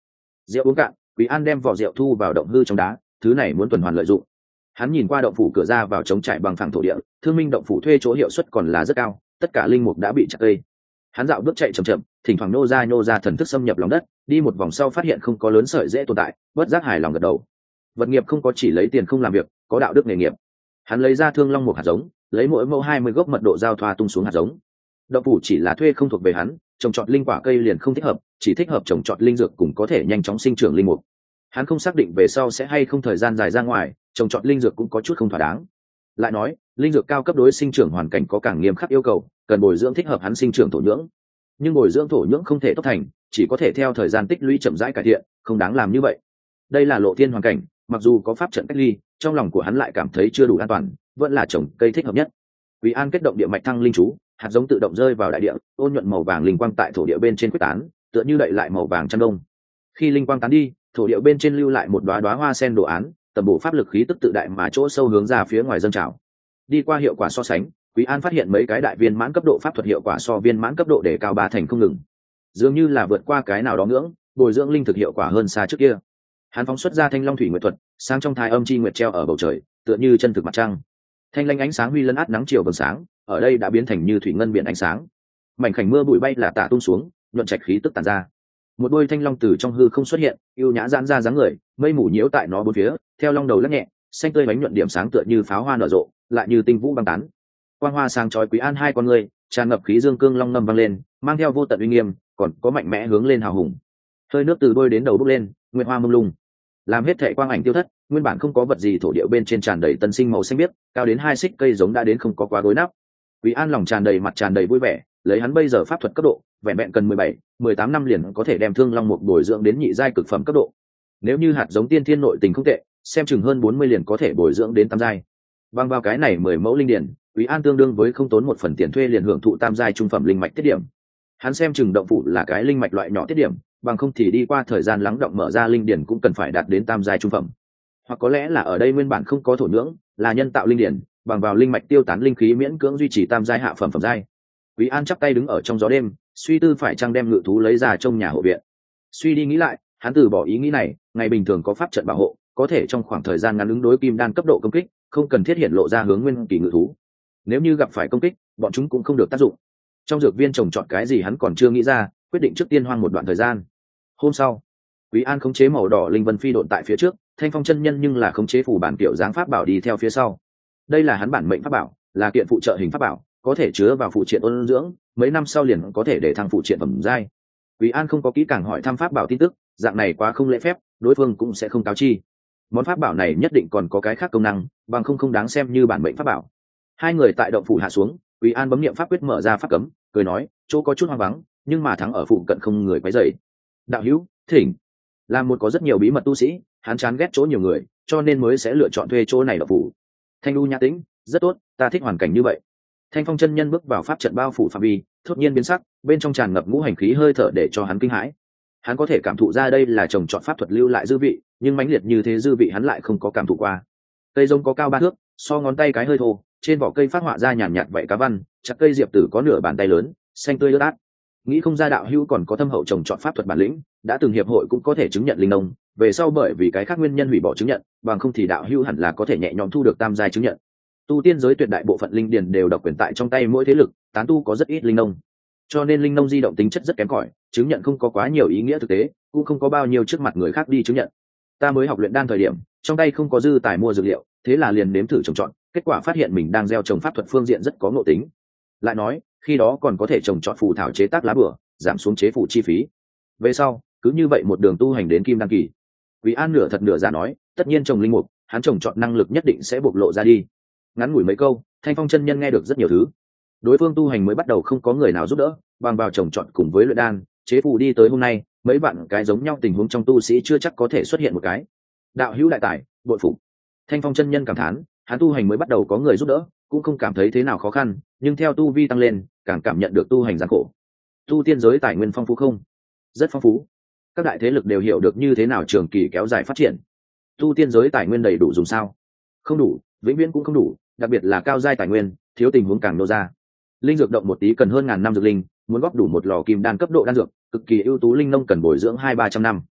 Rượu uống cạn, Quý An đem vỏ rượu thu vào động hư trong đá, thứ này muốn tuần hoàn lợi dụng. Hắn nhìn qua động phủ cửa ra vào trống trải bằng phẳng thổ địa, Thương Minh động phủ thuê chỗ hiệu suất còn là rất cao, tất cả linh mục đã bị chặt cây. Hắn dạo bước chạy chậm chậm, thỉnh thoảng nô ra thần thức xâm nhập lòng đất, đi một vòng sau phát hiện không có lớn sợi dễ tồn tại, bất giác hài lòng gật đầu. Vật nghiệp không có chỉ lấy tiền không làm việc, có đạo đức nghề nghiệp. Hắn lấy ra Thương Long một hạt giống, lấy mỗi mẫu 20 gốc mật độ giao thoa tung xuống hạt giống. Động phủ chỉ là thuê không thuộc về hắn, trồng trọt linh quả cây liền không thích hợp, chỉ thích hợp trồng trọt linh dược cùng có thể nhanh chóng sinh trưởng linh mục. Hắn không xác định về sau sẽ hay không thời gian dài ra ngoài, trồng trọt linh dược cũng có chút không thỏa đáng. Lại nói, linh dược cao cấp đối sinh trưởng hoàn cảnh có càng nghiêm khắc yêu cầu, cần bồi dưỡng thích hợp hắn sinh trưởng thổ nhưỡng. Nhưng bồi dưỡng thổ nhưỡng không thể tốc thành, chỉ có thể theo thời gian tích lũy chậm rãi cải thiện, không đáng làm như vậy. Đây là lộ thiên hoàn cảnh, mặc dù có pháp trận cách ly, trong lòng của hắn lại cảm thấy chưa đủ an toàn, vẫn là trồng cây thích hợp nhất. Quý An kết động địa mạch thăng linh chú, hạt giống tự động rơi vào đại địa, ôn nhuận màu vàng linh quang tại thổ địa bên trên quyết tán, tựa như đậy lại màu vàng chăn đông. Khi linh quang tán đi, thổ địa bên trên lưu lại một đóa hoa sen đồ án, tầm bổ pháp lực khí tức tự đại mà chỗ sâu hướng ra phía ngoài dâng trào. Đi qua hiệu quả so sánh, Quý An phát hiện mấy cái đại viên mãn cấp độ pháp thuật hiệu quả so viên mãn cấp độ để cao 3 thành không ngừng, dường như là vượt qua cái nào đó ngưỡng, bồi dưỡng linh thực hiệu quả hơn xa trước kia. Hắn phóng xuất ra Thanh Long thủy nguyệt thuật, sáng trong thái âm chi nguyệt treo ở bầu trời, tựa như chân thực mặt trăng. Thanh lanh ánh sáng huy lân át nắng chiều vầng sáng, ở đây đã biến thành như thủy ngân biển ánh sáng. Mảnh khảnh mưa bụi bay là tả tung xuống, nhuận trạch khí tức tàn ra. Một đôi thanh long từ trong hư không xuất hiện, yêu nhã giãn ra dáng người, mây mù nhiễu tại nó bốn phía, theo long đầu lắc nhẹ, xanh tươi bánh nhuận điểm sáng tựa như pháo hoa nở rộ, lại như tinh vũ băng tán. Quang hoa sáng chói Quý An hai con người, tràn ngập khí dương cương long ngâm vang lên, mang theo vô tận uy nghiêm, còn có mạnh mẽ hướng lên hào hùng. Hơi nước từ đôi đến đầu bốc lên, nguyệt hoa mông lung. Làm hết thảy quang ảnh tiêu thất, nguyên bản không có vật gì thổ địa bên trên tràn đầy tân sinh màu xanh biếc, cao đến 2 xích cây giống đã đến không có quá gối nắp. Quý An lòng tràn đầy mặt tràn đầy vui vẻ, lấy hắn bây giờ pháp thuật cấp độ, vẹn vẹn cần 17-18 năm liền có thể đem Thương Long mục bồi dưỡng đến nhị giai cực phẩm cấp độ. Nếu như hạt giống tiên thiên nội tình không tệ, xem chừng hơn 40 liền có thể bồi dưỡng đến tam giai. Bằng vào cái này 10 mẫu linh điển, Quý An tương đương với không tốn một phần tiền thuê liền hưởng thụ tam giai trung phẩm linh mạch tiết điểm. Hắn xem chừng động phủ là cái linh mạch loại nhỏ tiết điểm, bằng không thì đi qua thời gian lắng động mở ra linh điển cũng cần phải đạt đến tam giai trung phẩm. Hoặc có lẽ là ở đây nguyên bản không có thổ nhưỡng, là nhân tạo linh điển, bằng vào linh mạch tiêu tán linh khí miễn cưỡng duy trì tam giai hạ phẩm phẩm giai. Quý An chắp tay đứng ở trong gió đêm, suy tư phải chăng đem ngự thú lấy ra trong nhà hộ viện. Suy đi nghĩ lại, hắn từ bỏ ý nghĩ này, ngày bình thường có pháp trận bảo hộ, có thể trong khoảng thời gian ngắn ứng đối kim đan cấp độ công kích, không cần thiết hiện lộ ra hướng nguyên kỳ ngự thú. Nếu như gặp phải công kích, bọn chúng cũng không được tác dụng. Trong dược viên trồng trọt cái gì hắn còn chưa nghĩ ra, quyết định trước tiên hoang một đoạn thời gian. Hôm sau, Quý An khống chế màu đỏ linh vân phi độn tại phía trước, Thanh Phong chân nhân nhưng là khống chế phù bản kiểu dáng pháp bảo đi theo phía sau. Đây là hắn bản mệnh pháp bảo, là kiện phụ trợ hình pháp bảo, có thể chứa vào phụ triện ôn dưỡng, mấy năm sau liền có thể để thăng phụ triện phẩm giai. Quý An không có kỹ càng hỏi thăm pháp bảo tin tức, dạng này quá không lễ phép, đối phương cũng sẽ không cáo chi. Món pháp bảo này nhất định còn có cái khác công năng, bằng không đáng xem như bản mệnh pháp bảo. Hai người tại động phủ hạ xuống, Quý An bấm niệm pháp quyết mở ra pháp cấm, cười nói, chỗ có chút hoang vắng, nhưng mà thắng ở phụ cận không người quấy rầy. Đạo hữu, thỉnh. Là một có rất nhiều bí mật tu sĩ, hắn chán ghét chỗ nhiều người, cho nên mới sẽ lựa chọn thuê chỗ này động phủ. Thanh lưu nhã tĩnh, rất tốt, ta thích hoàn cảnh như vậy. Thanh Phong chân nhân bước vào pháp trận bao phủ phạm vi, thốt nhiên biến sắc, bên trong tràn ngập ngũ hành khí hơi thở để cho hắn kinh hãi. Hắn có thể cảm thụ ra đây là trồng trọt pháp thuật lưu lại dư vị, nhưng mãnh liệt như thế dư vị hắn lại không có cảm thụ qua. Cây giống có cao 3 thước, so ngón tay cái hơi thô, trên vỏ cây phát họa ra nhàn nhạt vậy cá văn, chặt cây diệp tử có nửa bàn tay lớn, xanh tươi ướt át. Nghĩ không ra đạo hữu còn có thâm hậu trồng trọt pháp thuật bản lĩnh, đã từng hiệp hội cũng có thể chứng nhận linh nông, về sau bởi vì cái khác nguyên nhân hủy bỏ chứng nhận, bằng không thì đạo hữu hẳn là có thể nhẹ nhõm thu được tam giai chứng nhận. Tu tiên giới tuyệt đại bộ phận linh điền đều độc quyền tại trong tay mỗi thế lực, tán tu có rất ít linh nông, cho nên linh nông di động tính chất rất kém cỏi, chứng nhận không có quá nhiều ý nghĩa thực tế, cũng không có bao nhiêu trước mặt người khác đi chứng nhận. Ta mới học luyện đan thời điểm, trong tay không có dư tài mua dược liệu, thế là liền nếm thử trồng trọt, kết quả phát hiện mình đang gieo trồng pháp thuật phương diện rất có ngộ tính. Lại nói, khi đó còn có thể trồng trọt phù thảo chế tác lá bửa, giảm xuống chế phủ chi phí. Về sau, cứ như vậy một đường tu hành đến kim đan kỳ. Quý An nửa thật nửa giả nói, tất nhiên trồng linh mục, hắn trồng trọt năng lực nhất định sẽ bộc lộ ra đi. Ngắn ngủi mấy câu, Thanh Phong chân nhân nghe được rất nhiều thứ. Đối phương tu hành mới bắt đầu không có người nào giúp đỡ, bằng vào trồng trọt cùng với luyện đan, chế phù đi tới hôm nay, mấy bạn cái giống nhau tình huống trong tu sĩ chưa chắc có thể xuất hiện một cái. Đạo hữu đại tài, bội phục. Thanh Phong chân nhân cảm thán, hắn tu hành mới bắt đầu có người giúp đỡ, cũng không cảm thấy thế nào khó khăn, nhưng theo tu vi tăng lên, càng cảm nhận được tu hành gian khổ. Tu tiên giới tài nguyên phong phú không? Rất phong phú. Các đại thế lực đều hiểu được như thế nào trường kỳ kéo dài phát triển. Tu tiên giới tài nguyên đầy đủ dùng sao? Không đủ, vĩnh viễn cũng không đủ, đặc biệt là cao giai tài nguyên, thiếu tình huống càng nô ra. Linh dược động một tí cần hơn ngàn năm dược linh, muốn góp đủ một lò kim đan cấp độ đan dược, cực kỳ ưu tú linh nông cần bồi dưỡng 200-300 năm.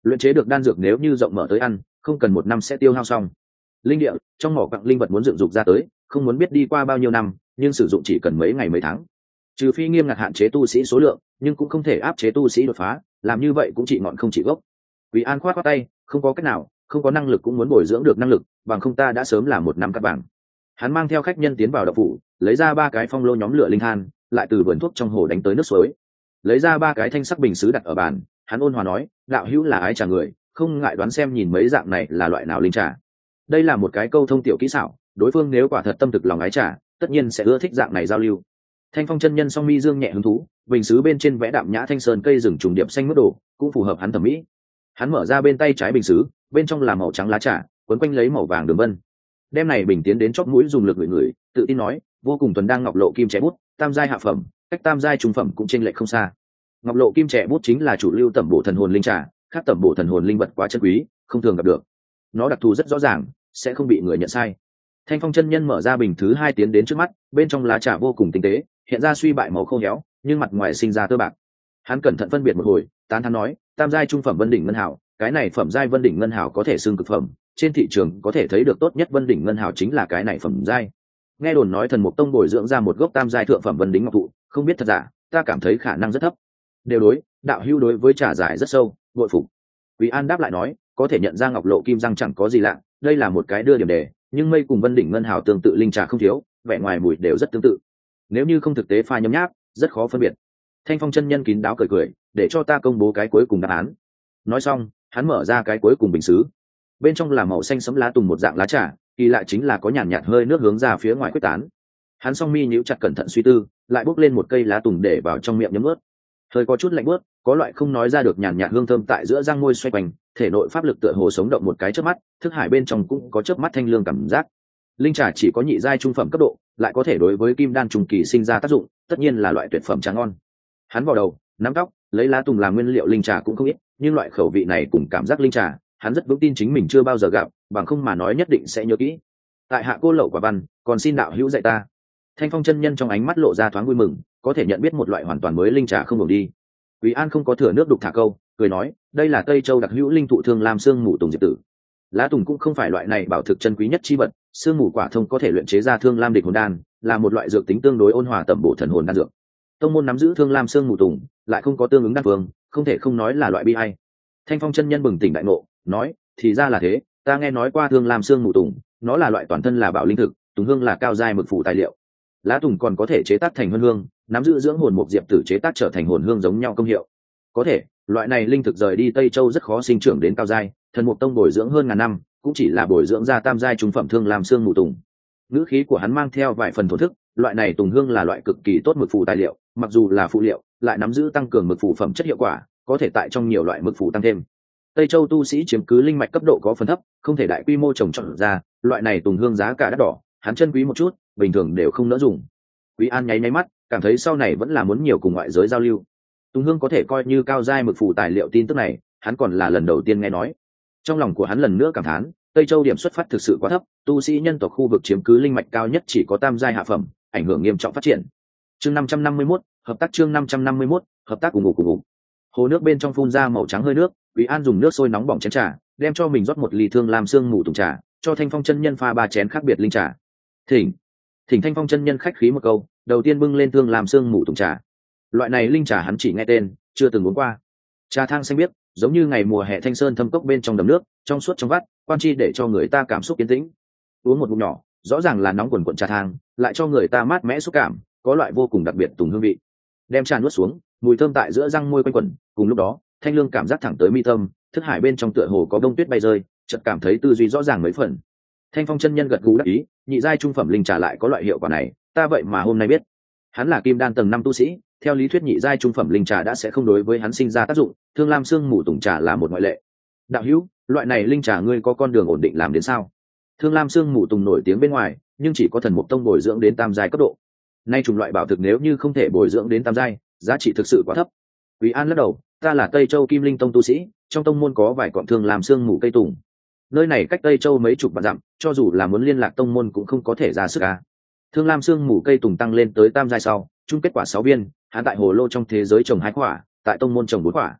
luyện chế được đan dược nếu như rộng mở tới ăn không cần 1 năm sẽ tiêu hao xong. Linh địa trong mỏ quặng linh vật muốn dựng dục ra tới không muốn biết đi qua bao nhiêu năm, nhưng sử dụng chỉ cần mấy ngày mấy tháng. Trừ phi nghiêm ngặt hạn chế tu sĩ số lượng, nhưng cũng không thể áp chế tu sĩ đột phá, làm như vậy cũng chỉ ngọn không chỉ gốc. Quý An khoát khoát tay, không có cách nào, không có năng lực cũng muốn bồi dưỡng được năng lực, bằng không ta đã sớm làm 1 năm cắt vàng. Hắn mang theo khách nhân tiến vào động phủ, lấy ra 3 cái phong lô nhóm lửa linh than, lại từ vườn thuốc trong hồ đánh tới nước suối, lấy ra 3 cái thanh sắc bình sứ đặt ở bàn. Hắn ôn hòa nói, đạo hữu là ái trà người, không ngại đoán xem nhìn mấy dạng này là loại nào linh trà. Đây là một cái câu thông tiểu kỹ xảo, đối phương nếu quả thật tâm thực lòng ái trà, tất nhiên sẽ ưa thích dạng này giao lưu. Thanh Phong chân nhân song mi dương nhẹ hứng thú, bình sứ bên trên vẽ đạm nhã thanh sơn cây rừng trùng điệp xanh mướt đổ, cũng phù hợp hắn thẩm mỹ. Hắn mở ra bên tay trái bình sứ, bên trong là màu trắng lá trà, quấn quanh lấy màu vàng đường vân. Đem này bình tiến đến chóp mũi dùng lực ngửi, tự tin nói, vô cùng tuần đang ngọc lộ kim trẻ bút, tam giai hạ phẩm, cách tam giai trung phẩm cũng chênh lệch không xa. Ngọc lộ kim trẻ bút chính là chủ lưu tẩm bổ thần hồn linh trà, khác tẩm bổ thần hồn linh vật quá chân quý, không thường gặp được. Nó đặc thù rất rõ ràng, sẽ không bị người nhận sai. Thanh Phong chân nhân mở ra bình thứ 2 tiến đến trước mắt, bên trong lá trà vô cùng tinh tế, hiện ra suy bại màu khô héo, nhưng mặt ngoài sinh ra tơ bạc. Hắn cẩn thận phân biệt một hồi, tán thán nói, tam giai trung phẩm Vân đỉnh ngân hảo, cái này phẩm giai Vân đỉnh ngân hảo có thể xưng cực phẩm, trên thị trường có thể thấy được tốt nhất Vân đỉnh ngân hảo chính là cái này phẩm giai. Nghe đồn nói Thần Mục Tông bồi dưỡng ra một gốc tam giai thượng phẩm Vân đỉnh ngọc thụ, không biết thật giả, ta cảm thấy khả năng rất thấp. Đều đối, đạo hữu đối với trà giải rất sâu, bội phục. Quý An đáp lại nói, có thể nhận ra ngọc lộ kim răng chẳng có gì lạ, đây là một cái đưa điểm đề, nhưng mây cùng Vân đỉnh ngân hảo tương tự linh trà không thiếu, vẻ ngoài mùi đều rất tương tự. Nếu như không thực tế pha nhấm nháp, rất khó phân biệt. Thanh Phong chân nhân kín đáo cười cười, để cho ta công bố cái cuối cùng đáp án. Nói xong, hắn mở ra cái cuối cùng bình sứ, bên trong là màu xanh sẫm lá tùng một dạng lá trà, kỳ lạ chính là có nhàn nhạt hơi nước hướng ra phía ngoài quyết tán. Hắn song mi nhíu chặt cẩn thận suy tư, lại bốc lên một cây lá tùng để vào trong miệng nhấm ướt. Hơi có chút lạnh bớt, có loại không nói ra được nhàn nhạt hương thơm tại giữa răng môi xoay quanh, thể nội pháp lực tựa hồ sống động một cái chớp mắt, thức hải bên trong cũng có chớp mắt thanh lương cảm giác. Linh trà chỉ có nhị giai trung phẩm cấp độ, lại có thể đối với kim đan trùng kỳ sinh ra tác dụng, tất nhiên là loại tuyệt phẩm trà ngon. Hắn vào đầu, nắm tóc, lấy lá tùng làm nguyên liệu linh trà cũng không ít, nhưng loại khẩu vị này cùng cảm giác linh trà, hắn rất vững tin chính mình chưa bao giờ gặp, bằng không mà nói nhất định sẽ nhớ kỹ. Tại hạ cô lậu quả văn, còn xin đạo hữu dạy ta. Thanh Phong chân nhân trong ánh mắt lộ ra thoáng vui mừng, có thể nhận biết một loại hoàn toàn mới linh trà không đổ đi. Quý An không có thừa nước đục thả câu, cười nói, đây là Tây Châu đặc hữu linh thụ thương lam xương mù tùng diệp tử. Lá tùng cũng không phải loại này bảo thực chân quý nhất chi vật, xương mù quả thông có thể luyện chế ra thương lam địch hồn đan, là một loại dược tính tương đối ôn hòa tẩm bổ thần hồn đan dược. Tông môn nắm giữ thương lam xương mù tùng, lại không có tương ứng đan phương, không thể không nói là loại bi ai. Thanh Phong chân nhân bừng tỉnh đại ngộ, nói, thì ra là thế, ta nghe nói qua thương lam xương mù tùng, nó là loại toàn thân là bảo linh thực, tùng hương là cao giai mực phủ tài liệu. Lá tùng còn có thể chế tác thành hương hương, nắm giữ dưỡng hồn mục diệp tử chế tác trở thành hồn hương giống nhau công hiệu. Có thể, loại này linh thực rời đi Tây Châu rất khó sinh trưởng đến cao giai, Thần Mục Tông bồi dưỡng hơn ngàn năm, cũng chỉ là bồi dưỡng ra tam giai trung phẩm thương lam xương mù tùng. Ngữ khí của hắn mang theo vài phần thổ thức, loại này tùng hương là loại cực kỳ tốt mực phủ tài liệu, mặc dù là phụ liệu, lại nắm giữ tăng cường mực phủ phẩm chất hiệu quả, có thể tại trong nhiều loại mực phủ tăng thêm. Tây Châu tu sĩ chiếm cứ linh mạch cấp độ có phần thấp, không thể đại quy mô trồng trọt ra, loại này tùng hương giá cả đắt đỏ, hắn chân quý một chút, bình thường đều không nỡ dùng. Quý An nháy mắt, cảm thấy sau này vẫn là muốn nhiều cùng ngoại giới giao lưu. Tùng hương có thể coi như cao giai mực phủ tài liệu, tin tức này, hắn còn là lần đầu tiên nghe nói. Trong lòng của hắn lần nữa cảm thán, Tây Châu điểm xuất phát thực sự quá thấp, tu sĩ nhân tộc khu vực chiếm cứ linh mạch cao nhất chỉ có tam giai hạ phẩm, ảnh hưởng nghiêm trọng phát triển. Chương 551, hợp tác chương 551, hợp tác cùng ngủ. Hồ nước bên trong phun ra màu trắng hơi nước, Quý An dùng nước sôi nóng bỏng chén trà, đem cho mình rót một ly thương làm xương mù tùng trà, cho Thanh Phong chân nhân pha 3 chén khác biệt linh trà. Thỉnh Thanh Phong chân nhân khách khí một câu, đầu tiên bưng lên thương làm xương mù tùng trà. Loại này linh trà hắn chỉ nghe tên, chưa từng uống qua. Trà thang xanh biếc, giống như ngày mùa hè thanh sơn thâm cốc bên trong đầm nước, trong suốt trong vắt, quan chi để cho người ta cảm xúc yên tĩnh. Uống một ngụm nhỏ, rõ ràng là nóng quần quần trà thang, lại cho người ta mát mẽ xúc cảm, có loại vô cùng đặc biệt tùng hương vị. Đem trà nuốt xuống, mùi thơm tại giữa răng môi quanh quẩn, cùng lúc đó, thanh lương cảm giác thẳng tới mi tâm, thức hải bên trong tựa hồ có bông tuyết bay rơi, chợt cảm thấy tư duy rõ ràng mấy phần. Thanh Phong chân nhân gật gù đáp ý, nhị giai trung phẩm linh trà lại có loại hiệu quả này, ta vậy mà hôm nay biết. Hắn là kim đan tầng 5 tu sĩ, theo lý thuyết nhị giai trung phẩm linh trà đã sẽ không đối với hắn sinh ra tác dụng, thương lam xương mù tùng trà là một ngoại lệ. Đạo hữu, loại này linh trà ngươi có con đường ổn định làm đến sao? Thương lam xương mù tùng nổi tiếng bên ngoài, nhưng chỉ có Thần Mục Tông bồi dưỡng đến tam giai cấp độ. Nay chủng loại bảo thực nếu như không thể bồi dưỡng đến tam giai, giá trị thực sự quá thấp. Quý An lắc đầu, ta là Tây Châu Kim Linh Tông tu sĩ, trong tông môn có vài cọng thương làm xương mù cây tùng. Nơi này cách Tây Châu mấy chục vạn dặm, cho dù là muốn liên lạc tông môn cũng không có thể ra sức a. Thương lam xương mù cây tùng tăng lên tới tam giai sau, chung kết quả 6 viên, hắn tại hồ lô trong thế giới trồng 2 quả, tại tông môn trồng 4 quả.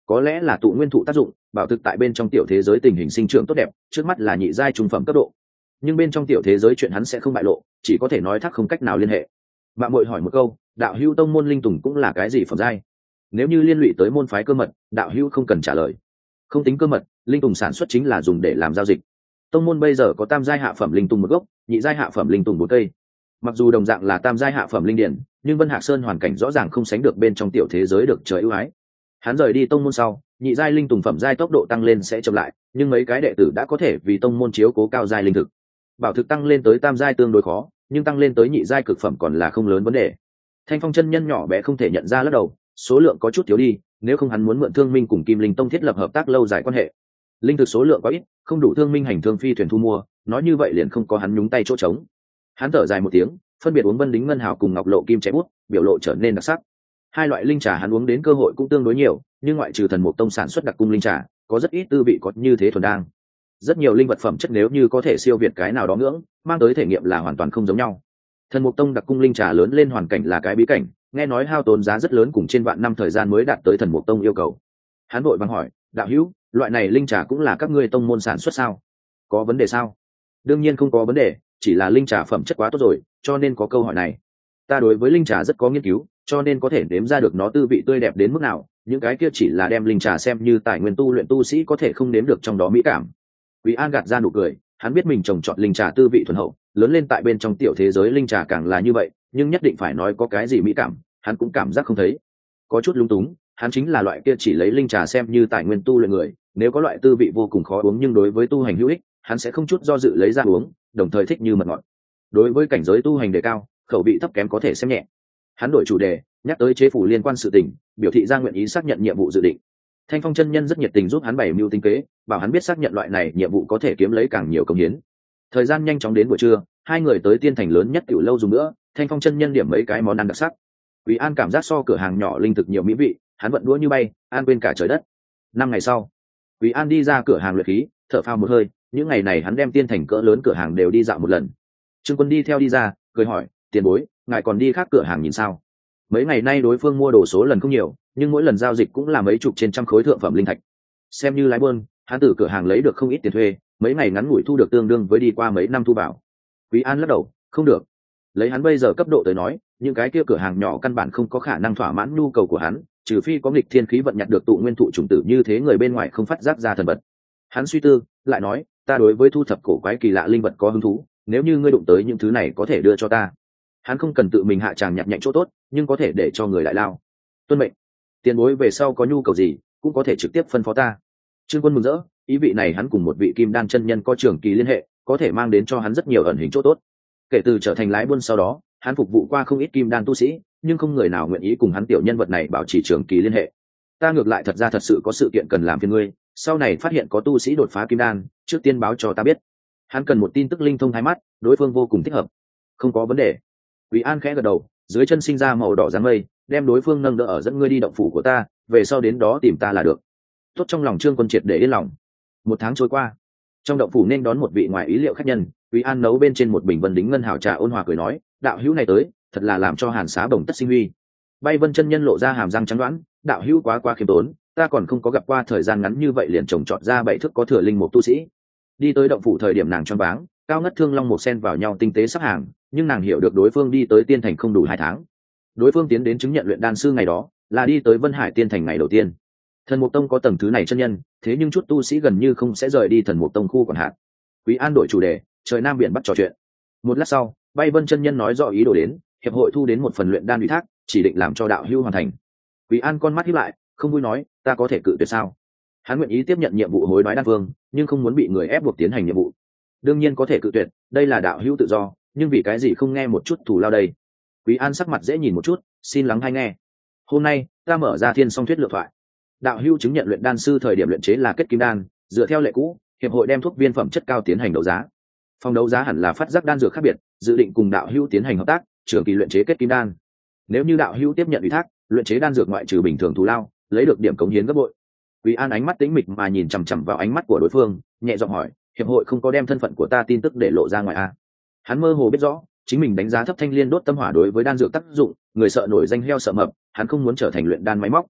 có lẽ là tụ nguyên thụ tác dụng, bảo thực tại bên trong tiểu thế giới tình hình sinh trưởng tốt đẹp, trước mắt là nhị giai trung phẩm cấp độ, nhưng bên trong tiểu thế giới chuyện hắn sẽ không bại lộ, chỉ có thể nói thác không cách nào liên hệ. Mạng muội hỏi một câu, đạo hữu tông môn linh tùng cũng là cái gì phẩm giai? Nếu như liên lụy tới môn phái cơ mật, đạo hữu không cần trả lời. Không tính cơ mật, linh tùng sản xuất chính là dùng để làm giao dịch. Tông môn bây giờ có tam giai hạ phẩm linh tùng một gốc, nhị giai hạ phẩm linh tùng một cây. Mặc dù đồng dạng là tam giai hạ phẩm linh điển, nhưng Vân Hạc Sơn hoàn cảnh rõ ràng không sánh được bên trong tiểu thế giới được trời ưu ái. Hắn rời đi tông môn sau, nhị giai linh tùng phẩm giai tốc độ tăng lên sẽ chậm lại, nhưng mấy cái đệ tử đã có thể vì tông môn chiếu cố cao giai linh thực. Bảo thực tăng lên tới tam giai tương đối khó, nhưng tăng lên tới nhị giai cực phẩm còn là không lớn vấn đề. Thanh Phong chân nhân nhỏ bé không thể nhận ra lắc đầu, số lượng có chút thiếu đi, nếu không hắn muốn mượn Thương Minh cùng Kim Linh Tông thiết lập hợp tác lâu dài quan hệ. Linh thực số lượng quá ít, không đủ Thương Minh hành thương phi thuyền thu mua, nói như vậy liền không có hắn nhúng tay chỗ trống. Hắn thở dài một tiếng, phân biệt uống Vân Đính Ngân Hào cùng Ngọc Lộ Kim Chảy Bút, biểu lộ trở nên đặc sắc. Hai loại linh trà hắn uống đến cơ hội cũng tương đối nhiều, nhưng ngoại trừ Thần Mục Tông sản xuất đặc cung linh trà, có rất ít tư vị có như thế thuần đang. Rất nhiều linh vật phẩm chất nếu như có thể siêu việt cái nào đó ngưỡng, mang tới thể nghiệm là hoàn toàn không giống nhau. Thần Mục Tông đặc cung linh trà lớn lên hoàn cảnh là cái bí cảnh, nghe nói hao tốn giá rất lớn cùng trên vạn năm thời gian mới đạt tới Thần Mục Tông yêu cầu. Hắn vội vàng hỏi, đạo hữu, loại này linh trà cũng là các ngươi tông môn sản xuất sao? Có vấn đề sao? Đương nhiên không có vấn đề, chỉ là linh trà phẩm chất quá tốt rồi, cho nên có câu hỏi này. Ta đối với linh trà rất có nghiên cứu, cho nên có thể nếm ra được nó tư vị tươi đẹp đến mức nào, những cái kia chỉ là đem linh trà xem như tài nguyên tu luyện tu sĩ có thể không nếm được trong đó mỹ cảm. Quý An gạt ra nụ cười, hắn biết mình trồng trọt linh trà tư vị thuần hậu, lớn lên tại bên trong tiểu thế giới linh trà càng là như vậy, nhưng nhất định phải nói có cái gì mỹ cảm, hắn cũng cảm giác không thấy. Có chút lung túng, hắn chính là loại kia chỉ lấy linh trà xem như tài nguyên tu luyện người, nếu có loại tư vị vô cùng khó uống nhưng đối với tu hành hữu ích, hắn sẽ không chút do dự lấy ra uống, đồng thời thích như mật ngọt. Đối với cảnh giới tu hành đề cao, khẩu vị thấp kém có thể xem nhẹ. Hắn đổi chủ đề, nhắc tới chế phủ liên quan sự tình, biểu thị ra nguyện ý xác nhận nhiệm vụ dự định. Thanh Phong chân nhân rất nhiệt tình giúp hắn bày mưu tính kế, bảo hắn biết xác nhận loại này nhiệm vụ có thể kiếm lấy càng nhiều công hiến. Thời gian nhanh chóng đến buổi trưa, hai người tới tiên thành lớn nhất tiểu lâu dùng nữa, Thanh Phong chân nhân điểm mấy cái món ăn đặc sắc. Quý An cảm giác so cửa hàng nhỏ linh thực nhiều mỹ vị, hắn vận đũa như bay, an quên cả trời đất. 5 ngày sau, Quý An đi ra cửa hàng luyện khí, thở phào một hơi, những ngày này hắn đem tiên thành cỡ lớn cửa hàng đều đi dạo một lần. Trương Quân đi theo đi ra, cười hỏi, tiền bối, ngài còn đi khác cửa hàng nhìn sao? Mấy ngày nay đối phương mua đồ số lần không nhiều, nhưng mỗi lần giao dịch cũng là mấy chục trên trăm khối thượng phẩm linh thạch. Xem như lái buôn, hắn từ cửa hàng lấy được không ít tiền thuê, mấy ngày ngắn ngủi thu được tương đương với đi qua mấy năm thu bảo. Quý An lắc đầu, không được. Lấy hắn bây giờ cấp độ tới nói, những cái kia cửa hàng nhỏ căn bản không có khả năng thỏa mãn nhu cầu của hắn, trừ phi có nghịch thiên khí vận nhặt được tụ nguyên thụ chủng tử như thế người bên ngoài không phát giác ra thần vật. Hắn suy tư, lại nói, ta đối với thu thập cổ quái kỳ lạ linh vật có hứng thú, nếu như ngươi đụng tới những thứ này có thể đưa cho ta. Hắn không cần tự mình hạ tràng nhặt nhạnh chỗ tốt, nhưng có thể để cho người lại lao. Tuân mệnh. Tiền bối về sau có nhu cầu gì cũng có thể trực tiếp phân phó ta. Trương Quân mừng rỡ, ý vị này hắn cùng một vị kim đan chân nhân có trường kỳ liên hệ, có thể mang đến cho hắn rất nhiều ẩn hình chỗ tốt. Kể từ trở thành lái buôn sau đó, hắn phục vụ qua không ít kim đan tu sĩ, nhưng không người nào nguyện ý cùng hắn tiểu nhân vật này bảo trì trường kỳ liên hệ. Ta ngược lại thật ra thật sự có sự kiện cần làm phiền ngươi, sau này phát hiện có tu sĩ đột phá kim đan, trước tiên báo cho ta biết. Hắn cần một tin tức linh thông thái mắt, đối phương vô cùng thích hợp. Không có vấn đề. Quý An khẽ gật đầu, dưới chân sinh ra màu đỏ dáng mây, đem đối phương nâng đỡ ở dẫn ngươi đi động phủ của ta, về sau đến đó tìm ta là được. Tốt trong lòng Trương Quân triệt để yên lòng. 1 tháng trôi qua, trong động phủ nên đón một vị ngoài ý liệu khách nhân. Quý An nấu bên trên một bình Vân Đính Ngân Hào trà ôn hòa cười nói, đạo hữu này tới, thật là làm cho Hàn Xá bồng tất sinh huy. Bay Vân chân nhân lộ ra hàm răng trắng đoán, đạo hữu quá khiêm tốn, ta còn không có gặp qua thời gian ngắn như vậy liền trồng trọt ra 7 thước có thừa linh mục tu sĩ. Đi tới động phủ thời điểm nàng choáng váng, cao ngất thương long một sen vào nhau tinh tế sắp hàng, nhưng nàng hiểu được đối phương đi tới tiên thành không đủ 2 tháng. Đối phương tiến đến chứng nhận luyện đan sư ngày đó, là đi tới Vân Hải tiên thành ngày đầu tiên. Thần Mục Tông có tầng thứ này chân nhân, thế nhưng chút tu sĩ gần như không sẽ rời đi Thần Mục Tông khu quản hạt. Quý An đổi chủ đề, trời nam biển bắc trò chuyện. Một lát sau, Bay Vân chân nhân nói rõ ý đồ đến, hiệp hội thu đến một phần luyện đan ủy thác, chỉ định làm cho đạo hưu hoàn thành. Quý An con mắt híp lại, không vui nói, ta có thể cự tuyệt sao? Hắn nguyện ý tiếp nhận nhiệm vụ hối đoái đan vương, nhưng không muốn bị người ép buộc tiến hành nhiệm vụ. Đương nhiên có thể cự tuyệt, đây là đạo hữu tự do, nhưng vì cái gì không nghe một chút thù lao đây? Quý An sắc mặt dễ nhìn một chút, xin lắng hay nghe. Hôm nay ta mở ra thiên song thuyết lựa thoại. Đạo hữu chứng nhận luyện đan sư thời điểm luyện chế là kết kim đan, dựa theo lệ cũ, hiệp hội đem thuốc viên phẩm chất cao tiến hành đấu giá. Phòng đấu giá hẳn là phát giác đan dược khác biệt, dự định cùng đạo hữu tiến hành hợp tác, trường kỳ luyện chế kết kim đan. Nếu như đạo hữu tiếp nhận ủy thác, luyện chế đan dược ngoại trừ bình thường thù lao, lấy được điểm cống hiến gấp bội. Quý An ánh mắt tĩnh mịch mà nhìn chằm chằm vào ánh mắt của đối phương, nhẹ giọng hỏi, hiệp hội không có đem thân phận của ta tin tức để lộ ra ngoài à? Hắn mơ hồ biết rõ, chính mình đánh giá thấp thanh liên đốt tâm hỏa đối với đan dược tác dụng, người sợ nổi danh heo sợ mập, hắn không muốn trở thành luyện đan máy móc.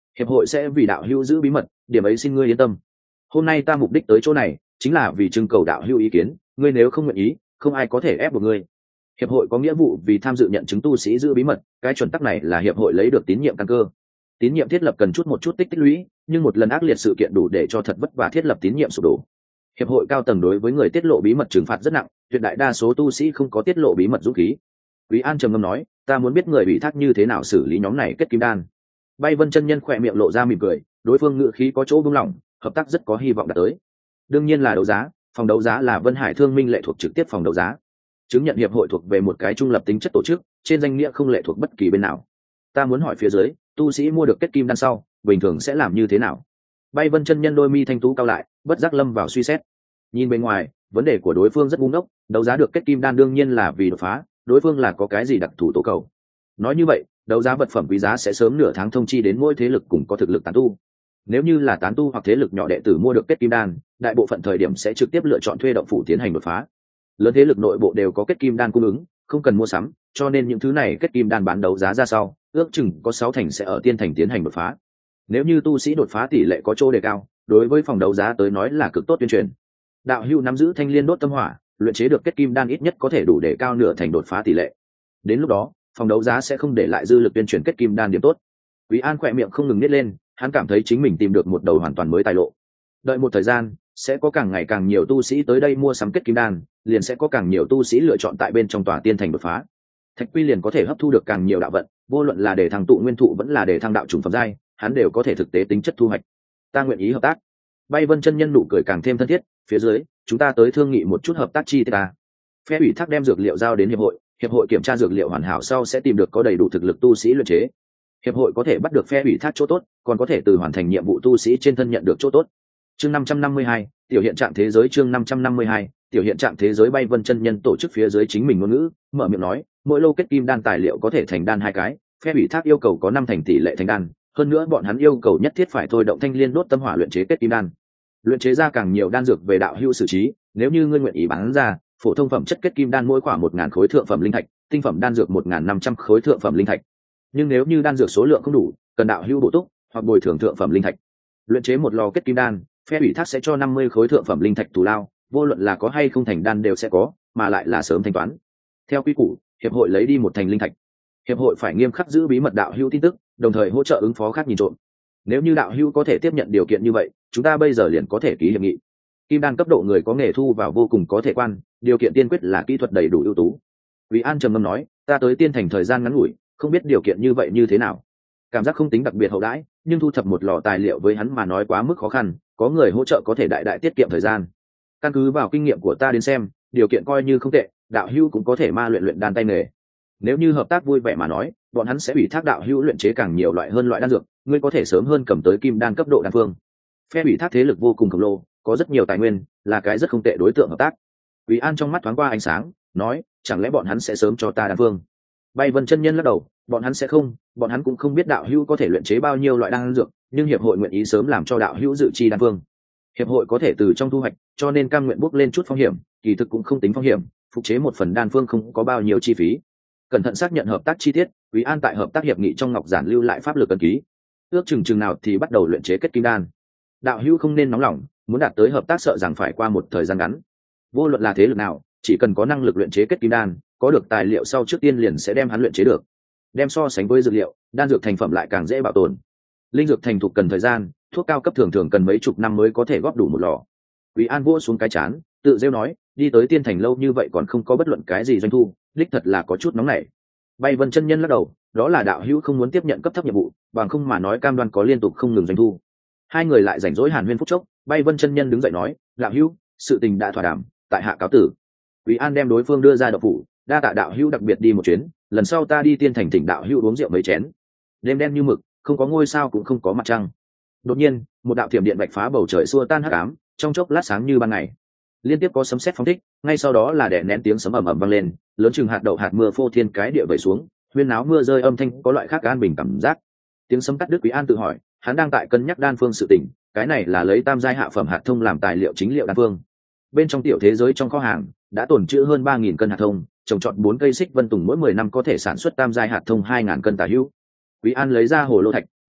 hiệp hội sẽ vì đạo hữu giữ bí mật, điểm ấy xin ngươi yên tâm. Hôm nay ta mục đích tới chỗ này chính là vì trưng cầu đạo hữu ý kiến, ngươi nếu không nguyện ý, không ai có thể ép buộc ngươi. Hiệp hội có nghĩa vụ vì tham dự nhận chứng tu sĩ giữ bí mật, cái chuẩn tắc này là hiệp hội lấy được tín nhiệm căn cơ. Tín nhiệm thiết lập cần một chút tích lũy, nhưng một lần ác liệt sự kiện đủ để cho thật vất vả thiết lập tín nhiệm sụp đổ. Hiệp hội cao tầng đối với người tiết lộ bí mật trừng phạt rất nặng, tuyệt đại đa số tu sĩ không có tiết lộ bí mật dũng khí. Quý An trầm ngâm nói, ta muốn biết người bị thác như thế nào xử lý nhóm này kết kim đan. Bay Vân chân nhân khỏe miệng lộ ra mỉm cười, đối phương ngự khí có chỗ buông lỏng, hợp tác rất có hy vọng đạt tới. Đương nhiên là đấu giá, phòng đấu giá là Vân Hải Thương Minh lệ thuộc trực tiếp phòng đấu giá. Chứng nhận hiệp hội thuộc về một cái trung lập tính chất tổ chức, trên danh nghĩa không lệ thuộc bất kỳ bên nào. Ta muốn hỏi phía dưới, tu sĩ mua được kết kim đan sau, bình thường sẽ làm như thế nào? Bay Vân chân nhân đôi mi thanh tú cao lại, bất giác lâm vào suy xét. Nhìn bên ngoài, vấn đề của đối phương rất ngu ngốc, đấu giá được kết kim đan đương nhiên là vì đột phá, đối phương là có cái gì đặc thù tố cầu. Nói như vậy, đấu giá vật phẩm quý giá sẽ sớm nửa tháng thông chi đến mỗi thế lực cùng có thực lực tán tu. Nếu như là tán tu hoặc thế lực nhỏ đệ tử mua được kết kim đan, đại bộ phận thời điểm sẽ trực tiếp lựa chọn thuê động phủ tiến hành đột phá. Lớn thế lực nội bộ đều có kết kim đan cung ứng, không cần mua sắm, cho nên những thứ này kết kim đan bán đấu giá ra sau, ước chừng có 6 thành sẽ ở tiên thành tiến hành đột phá. Nếu như tu sĩ đột phá tỷ lệ có chỗ đề cao, đối với phòng đấu giá tới nói là cực tốt tuyên truyền. Đạo hữu nắm giữ thanh liên đốt tâm hỏa, luyện chế được kết kim đan ít nhất có thể đủ để cao nửa thành đột phá tỷ lệ. Đến lúc đó, phòng đấu giá sẽ không để lại dư lực tuyên truyền kết kim đan điểm tốt. Quý An khỏe miệng không ngừng nít lên, hắn cảm thấy chính mình tìm được một đầu hoàn toàn mới tài lộ. Đợi một thời gian, sẽ có càng ngày càng nhiều tu sĩ tới đây mua sắm kết kim đan, liền sẽ có càng nhiều tu sĩ lựa chọn tại bên trong tòa tiên thành đột phá. Thạch Quy liền có thể hấp thu được càng nhiều đạo vận, vô luận là để thăng tụ nguyên thụ vẫn là để thăng đạo trùng phẩm giai, hắn đều có thể thực tế tính chất thu hoạch. Ta nguyện ý hợp tác. Bay Vân chân nhân nụ cười càng thêm thân thiết, phía dưới, chúng ta tới thương nghị một chút hợp tác chi tiết ta. Phe ủy thác đem dược liệu giao đến hiệp hội kiểm tra dược liệu hoàn hảo sau sẽ tìm được có đầy đủ thực lực tu sĩ luyện chế. Hiệp hội có thể bắt được phe ủy thác chỗ tốt, còn có thể từ hoàn thành nhiệm vụ tu sĩ trên thân nhận được chỗ tốt. Chương 552, tiểu hiện trạng thế giới chương 552, tiểu hiện trạng thế giới. Bay Vân chân nhân tổ chức phía dưới chính mình ngôn ngữ, mở miệng nói, mỗi lô kết kim đan tài liệu có thể thành đan 2 cái, phe ủy thác yêu cầu có 5 thành tỷ lệ thành đan, hơn nữa bọn hắn yêu cầu nhất thiết phải thôi động thanh liên đốt tâm hỏa luyện chế kết kim đan. Luyện chế ra càng nhiều đan dược về đạo hữu xử trí, nếu như ngươi nguyện ý bán ra, phổ thông phẩm chất kết kim đan mỗi khoảng 1000 khối thượng phẩm linh thạch, tinh phẩm đan dược 1500 khối thượng phẩm linh thạch. Nhưng nếu như đan dược số lượng không đủ, cần đạo hữu bổ túc hoặc bồi thường thượng phẩm linh thạch. Luyện chế một lò kết kim đan, phe ủy thác sẽ cho 50 khối thượng phẩm linh thạch thù lao, vô luận là có hay không thành đan đều sẽ có, mà lại là sớm thanh toán. Theo quy củ, hiệp hội lấy đi một thành linh thạch. Hiệp hội phải nghiêm khắc giữ bí mật đạo hữu tin tức, đồng thời hỗ trợ ứng phó khác nhìn trộm. Nếu như đạo hữu có thể tiếp nhận điều kiện như vậy, chúng ta bây giờ liền có thể ký hiệp nghị. Kim đan cấp độ người có nghề thu vào vô cùng có thể quan, điều kiện tiên quyết là kỹ thuật đầy đủ ưu tú. Quý An trầm ngâm nói, ta tới tiên thành thời gian ngắn ngủi, không biết điều kiện như vậy như thế nào. Cảm giác không tính đặc biệt hậu đãi, nhưng thu thập một lò tài liệu với hắn mà nói quá mức khó khăn, có người hỗ trợ có thể đại đại tiết kiệm thời gian. Căn cứ vào kinh nghiệm của ta đến xem, điều kiện coi như không tệ, đạo hữu cũng có thể ma luyện đan tay nghề. Nếu như hợp tác vui vẻ mà nói, bọn hắn sẽ ủy thác đạo hữu luyện chế càng nhiều loại hơn loại đan dược, ngươi có thể sớm hơn cầm tới kim đan cấp độ đan phương. Phe ủy thác thế lực vô cùng khổng lồ, có rất nhiều tài nguyên, là cái rất không tệ đối tượng hợp tác. Quý An trong mắt thoáng qua ánh sáng, nói, chẳng lẽ bọn hắn sẽ sớm cho ta đan phương? Bay Vân chân nhân lắc đầu, bọn hắn sẽ không, bọn hắn cũng không biết đạo hữu có thể luyện chế bao nhiêu loại đan dược, nhưng hiệp hội nguyện ý sớm làm cho đạo hữu dự chi đan phương. Hiệp hội có thể từ trong thu hoạch, cho nên cam nguyện bước lên chút phong hiểm, kỳ thực cũng không tính phong hiểm, phục chế một phần đan phương không có bao nhiêu chi phí. Cẩn thận xác nhận hợp tác chi tiết, Quý An tại hợp tác hiệp nghị trong ngọc giản lưu lại pháp lực ấn ký. Ước chừng nào thì bắt đầu luyện chế kết kim đan. Đạo hữu không nên nóng lòng, muốn đạt tới hợp tác sợ rằng phải qua một thời gian ngắn. Vô luận là thế lực nào, chỉ cần có năng lực luyện chế kết kim đan, có được tài liệu sau trước tiên liền sẽ đem hắn luyện chế được. Đem so sánh với dược liệu, đan dược thành phẩm lại càng dễ bảo tồn. Linh dược thành thục cần thời gian, thuốc cao cấp thường thường cần mấy chục năm mới có thể góp đủ một lò. Quý An vỗ xuống cái chán, tự rêu nói, đi tới tiên thành lâu như vậy còn không có bất luận cái gì doanh thu, đích thật là có chút nóng nảy. Bay Vân chân nhân lắc đầu, đó là đạo hữu không muốn tiếp nhận cấp thấp nhiệm vụ, bằng không mà nói cam đoan có liên tục không ngừng doanh thu. Hai người lại rảnh rỗi hàn huyên phút chốc, Bay Vân chân nhân đứng dậy nói, đạo hữu, sự tình đã thỏa đàm, tại hạ cáo tử. Quý An đem đối phương đưa ra đậu phủ, đa tạ đạo hữu đặc biệt đi một chuyến, lần sau ta đi tiên thành thỉnh đạo hữu uống rượu mấy chén. Đêm đen như mực, không có ngôi sao cũng không có mặt trăng. Đột nhiên, một đạo thiểm điện vạch phá bầu trời xua tan hắc ám, trong chốc lát sáng như ban ngày. Liên tiếp có sấm sét phóng thích, ngay sau đó là đè nén tiếng sấm ầm ầm vang lên, lớn chừng hạt đậu hạt mưa phô thiên cái địa vẩy xuống, huyên náo mưa rơi âm thanh có loại khác an bình cảm giác. Tiếng sấm cắt đứt, Quý An tự hỏi, hắn đang tại cân nhắc đan phương sự tình, cái này là lấy tam giai hạ phẩm hạt thông làm tài liệu chính liệu đan phương. Bên trong tiểu thế giới trong kho hàng đã tồn trữ hơn 3000 cân hạt thông, trồng trọt 4 cây xích vân tùng mỗi 10 năm có thể sản xuất tam giai hạt thông 2000 cân tả hữu. Quý An lấy ra hồ lô thạch,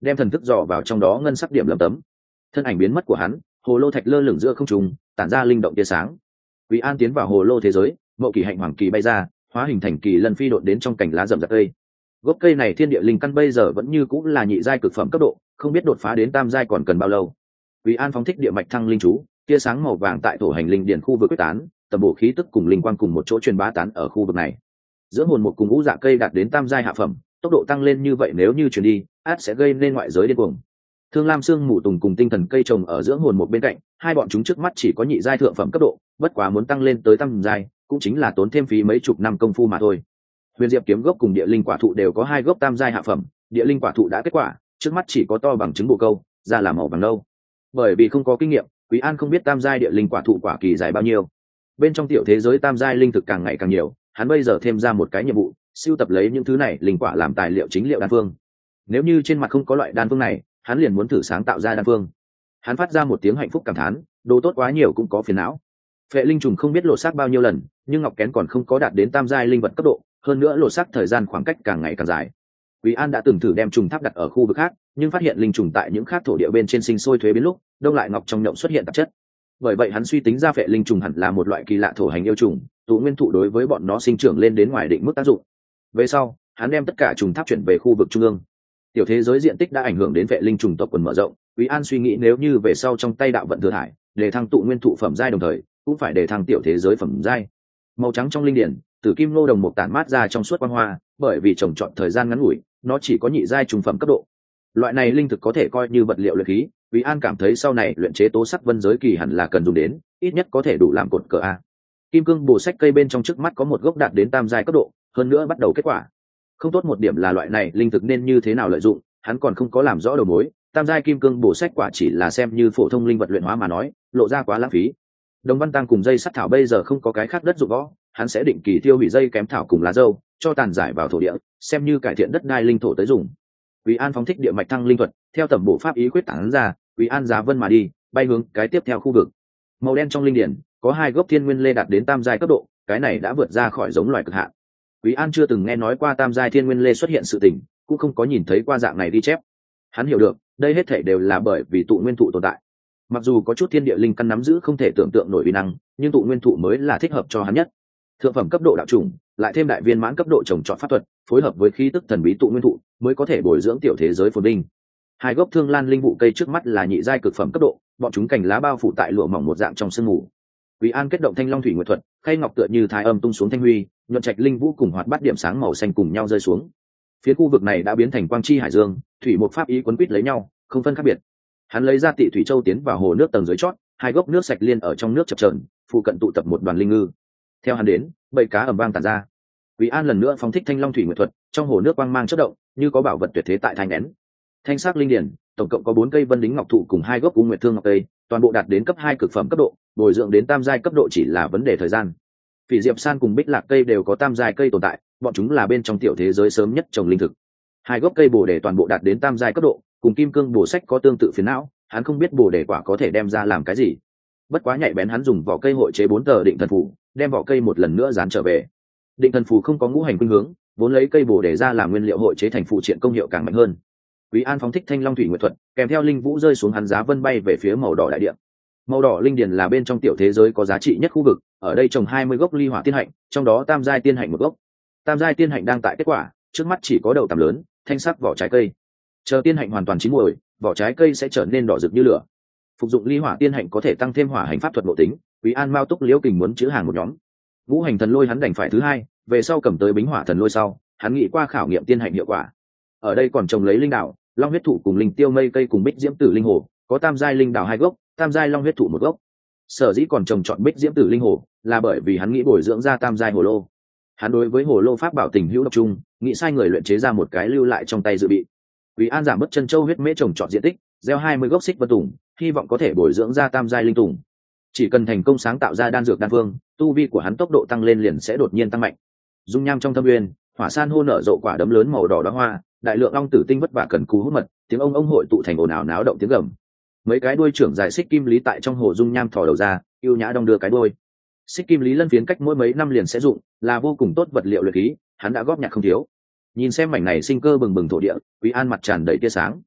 đem thần thức dò vào trong đó ngân sắc điểm lầm tấm. Thân ảnh biến mất của hắn, hồ lô thạch lơ lửng giữa không trung, tản ra linh động tia sáng. Quý An tiến vào hồ lô thế giới, mậu kỳ hạnh hoàng kỳ bay ra, hóa hình thành kỳ lân phi đột đến trong cành lá rậm rạp cây. Gốc cây này thiên địa linh căn bây giờ vẫn như cũng là nhị giai cực phẩm cấp độ, không biết đột phá đến tam giai còn cần bao lâu. Quý An phóng thích địa mạch thăng linh chú, tia sáng màu vàng tại thổ hành linh điển khu vực quyết tán, tầm bổ khí tức cùng linh quang cùng một chỗ truyền bá tán ở khu vực này. Giữa hồn một cùng ngũ dạ cây đạt đến tam giai hạ phẩm, tốc độ tăng lên như vậy nếu như truyền đi, át sẽ gây nên ngoại giới điên cuồng. Thương lam xương mù tùng cùng tinh thần cây trồng ở giữa hồn một bên cạnh, hai bọn chúng trước mắt chỉ có nhị giai thượng phẩm cấp độ, bất quá muốn tăng lên tới tam giai, cũng chính là tốn thêm phí mấy chục năm công phu mà thôi. Huyền diệp kiếm gốc cùng địa linh quả thụ đều có hai gốc tam giai hạ phẩm, địa linh quả thụ đã kết quả, trước mắt chỉ có to bằng trứng bồ câu, ra là màu vàng nâu. Bởi vì không có kinh nghiệm, Quý An không biết tam giai địa linh quả thụ quả kỳ dài bao nhiêu. Bên trong tiểu thế giới tam giai linh thực càng ngày càng nhiều, hắn bây giờ thêm ra một cái nhiệm vụ, sưu tập lấy những thứ này linh quả làm tài liệu chính liệu đan phương. Nếu như trên mặt không có loại đan phương này, hắn liền muốn thử sáng tạo ra đan phương. Hắn phát ra một tiếng hạnh phúc cảm thán, đồ tốt quá nhiều cũng có phiền não. Phệ linh trùng không biết lột xác bao nhiêu lần, nhưng ngọc kén còn không có đạt đến tam giai linh vật cấp độ, hơn nữa lột xác thời gian khoảng cách càng ngày càng dài. Quý An đã từng thử đem trùng tháp đặt ở khu vực khác, nhưng phát hiện linh trùng tại những khác thổ địa bên trên sinh sôi thuế biến lúc, đông lại ngọc trong nhộng xuất hiện tạp chất. Bởi vậy hắn suy tính ra phệ linh trùng hẳn là một loại kỳ lạ thổ hành yêu trùng, tụ nguyên thụ đối với bọn nó sinh trưởng lên đến ngoài định mức tác dụng. Về sau, hắn đem tất cả trùng tháp chuyển về khu vực trung ương. Tiểu thế giới diện tích đã ảnh hưởng đến phệ linh trùng tộc quần mở rộng, Quý An suy nghĩ nếu như về sau trong tay đạo vận thừa thải, để thăng tụ nguyên thụ phẩm giai đồng thời, cũng phải để thăng tiểu thế giới phẩm giai. Màu trắng trong linh điển, tử kim nô đồng một tản mát ra trong suốt quang hoa, bởi vì trồng trọt thời gian ngắn ngủi, nó chỉ có nhị giai trung phẩm cấp độ. Loại này linh thực có thể coi như vật liệu luyện khí, Quý An cảm thấy sau này luyện chế tố sắc vân giới kỳ hẳn là cần dùng đến, ít nhất có thể đủ làm cột cờ a. Kim cương bổ sách cây bên trong trước mắt có một gốc đạt đến tam giai cấp độ, hơn nữa bắt đầu kết quả. Không tốt một điểm là loại này linh thực nên như thế nào lợi dụng, hắn còn không có làm rõ đầu mối. Tam giai kim cương bổ sách quả chỉ là xem như phổ thông linh vật luyện hóa mà nói, lộ ra quá lãng phí. Đồng văn tăng cùng dây sắt thảo bây giờ không có cái khác đất dụng võ, hắn sẽ định kỳ tiêu hủy dây kém thảo cùng lá dâu, cho tàn giải vào thổ địa, xem như cải thiện đất đai linh thổ tới dùng. Quý An phóng thích địa mạch thăng linh thuật, theo tầm bộ pháp ý quyết tản ra, Quý An giá vân mà đi, bay hướng cái tiếp theo khu vực. Màu đen trong linh điển có hai gốc thiên nguyên lê đạt đến tam giai cấp độ, cái này đã vượt ra khỏi giống loài cực hạn. Quý An chưa từng nghe nói qua tam giai thiên nguyên lê xuất hiện sự tình, cũng không có nhìn thấy qua dạng này ghi chép. Hắn hiểu được, đây hết thảy đều là bởi vì tụ nguyên thụ tồn tại. Mặc dù có chút thiên địa linh căn nắm giữ không thể tưởng tượng nổi uy năng, nhưng tụ nguyên thụ mới là thích hợp cho hắn nhất. Thượng phẩm cấp độ đạo chủng, lại thêm đại viên mãn cấp độ trồng trọt pháp thuật, phối hợp với khí tức thần bí tụ nguyên thụ, mới có thể bồi dưỡng tiểu thế giới phồn vinh. Hai gốc thương lan linh vụ cây trước mắt là nhị giai cực phẩm cấp độ, bọn chúng cành lá bao phủ tại lụa mỏng một dạng trong sương mù. Quý An kết động thanh long thủy nguyệt thuật, khay ngọc tựa như thái âm tung xuống thanh huy, nhuận trạch linh vũ cùng hoạt bát điểm sáng màu xanh cùng nhau rơi xuống. Phía khu vực này đã biến thành quang chi hải dương, thủy một pháp ý quấn quýt lấy nhau, không phân khác biệt. Hắn lấy ra tị thủy châu tiến vào hồ nước tầng dưới chót, hai gốc nước sạch liên ở trong nước chập chờn, phụ cận tụ tập một đoàn linh ngư. Theo hắn đến, bầy cá ầm vang tản ra. Quý An lần nữa phóng thích thanh long thủy nguyệt thuật, trong hồ nước quang mang chớp động, như có bảo vật tuyệt thế tại thanh nén. Thanh sắc linh điển, tổng cộng có 4 cây vân đính ngọc thụ cùng 2 gốc u nguyệt thương ngọc cây, toàn bộ đạt đến cấp 2 cực phẩm cấp độ, bồi dưỡng đến tam giai cấp độ chỉ là vấn đề thời gian. Phỉ diệp san cùng bích lạc cây đều có tam giai cây tồn tại, bọn chúng là bên trong tiểu thế giới sớm nhất trồng linh thực. 2 gốc cây bồ đề toàn bộ đạt đến tam giai cấp độ, cùng kim cương bổ sách có tương tự phiền não, hắn không biết bồ đề quả có thể đem ra làm cái gì. Bất quá nhạy bén hắn dùng vỏ cây hội chế 4 tờ định thần phù, đem vỏ cây một lần nữa dán trở về. Định thần phù không có ngũ hành khuynh hướng, vốn lấy cây bồ đề ra làm nguyên liệu hội chế thành phụ triện công hiệu càng mạnh hơn. Quý An phóng thích thanh long thủy nguyệt thuật, kèm theo linh vũ rơi xuống hắn giá vân bay về phía màu đỏ đại địa. Màu đỏ linh điền là bên trong tiểu thế giới có giá trị nhất khu vực, ở đây trồng 20 gốc ly hỏa tiên hạnh, trong đó tam giai tiên hạnh một gốc. Tam giai tiên hạnh đang tại kết quả, trước mắt chỉ có đậu tằm lớn, thanh sắc vỏ trái cây. Chờ tiên hạnh hoàn toàn chín muồi, vỏ trái cây sẽ trở nên đỏ rực như lửa. Phục dụng ly hỏa tiên hạnh có thể tăng thêm hỏa hành pháp thuật nội tính, Quý An mao túc liễu kình muốn chữ hàng một nhóm. Ngũ hành thần lôi hắn đành phải thứ hai, về sau cầm tới bính hỏa thần lôi sau, hắn nghĩ qua khảo nghiệm tiên hạnh hiệu quả. Ở đây còn trồng lấy linh đảo, long huyết thụ cùng linh tiêu mây cây cùng bích diễm tử linh hồ, có tam giai linh đảo 2 gốc, tam giai long huyết thụ 1 gốc. Sở dĩ còn trồng chọn bích diễm tử linh hồ, là bởi vì hắn nghĩ bồi dưỡng ra tam giai hồ lô. Hắn đối với hồ lô pháp bảo tình hữu độc trung, nghĩ sai người luyện chế ra một cái lưu lại trong tay dự bị. Quý An giảm bớt chân châu huyết mễ trồng chọn diện tích, gieo 20 gốc xích vân tùng, hy vọng có thể bồi dưỡng ra tam giai linh tùng. Chỉ cần thành công sáng tạo ra đan dược đan phương, tu vi của hắn tốc độ tăng lên liền sẽ đột nhiên tăng mạnh. Dung nham trong thâm uyên, hỏa san hô nở rộ quả đấm lớn màu đỏ đóa hoa, đại lượng long tử tinh vất vả cần cù hút mật, tiếng ông hội tụ thành ồn ào náo động tiếng gầm. Mấy cái đuôi trưởng dài xích kim lý tại trong hồ dung nham thò đầu ra, yêu nhã đong đưa cái đuôi. Xích kim lý lân phiến cách mỗi mấy năm liền sẽ dụng, là vô cùng tốt vật liệu luyện khí, hắn đã góp nhặt không thiếu. Nhìn xem mảnh này sinh cơ bừng bừng thổ địa, Quý An mặt tràn đầy tia sáng.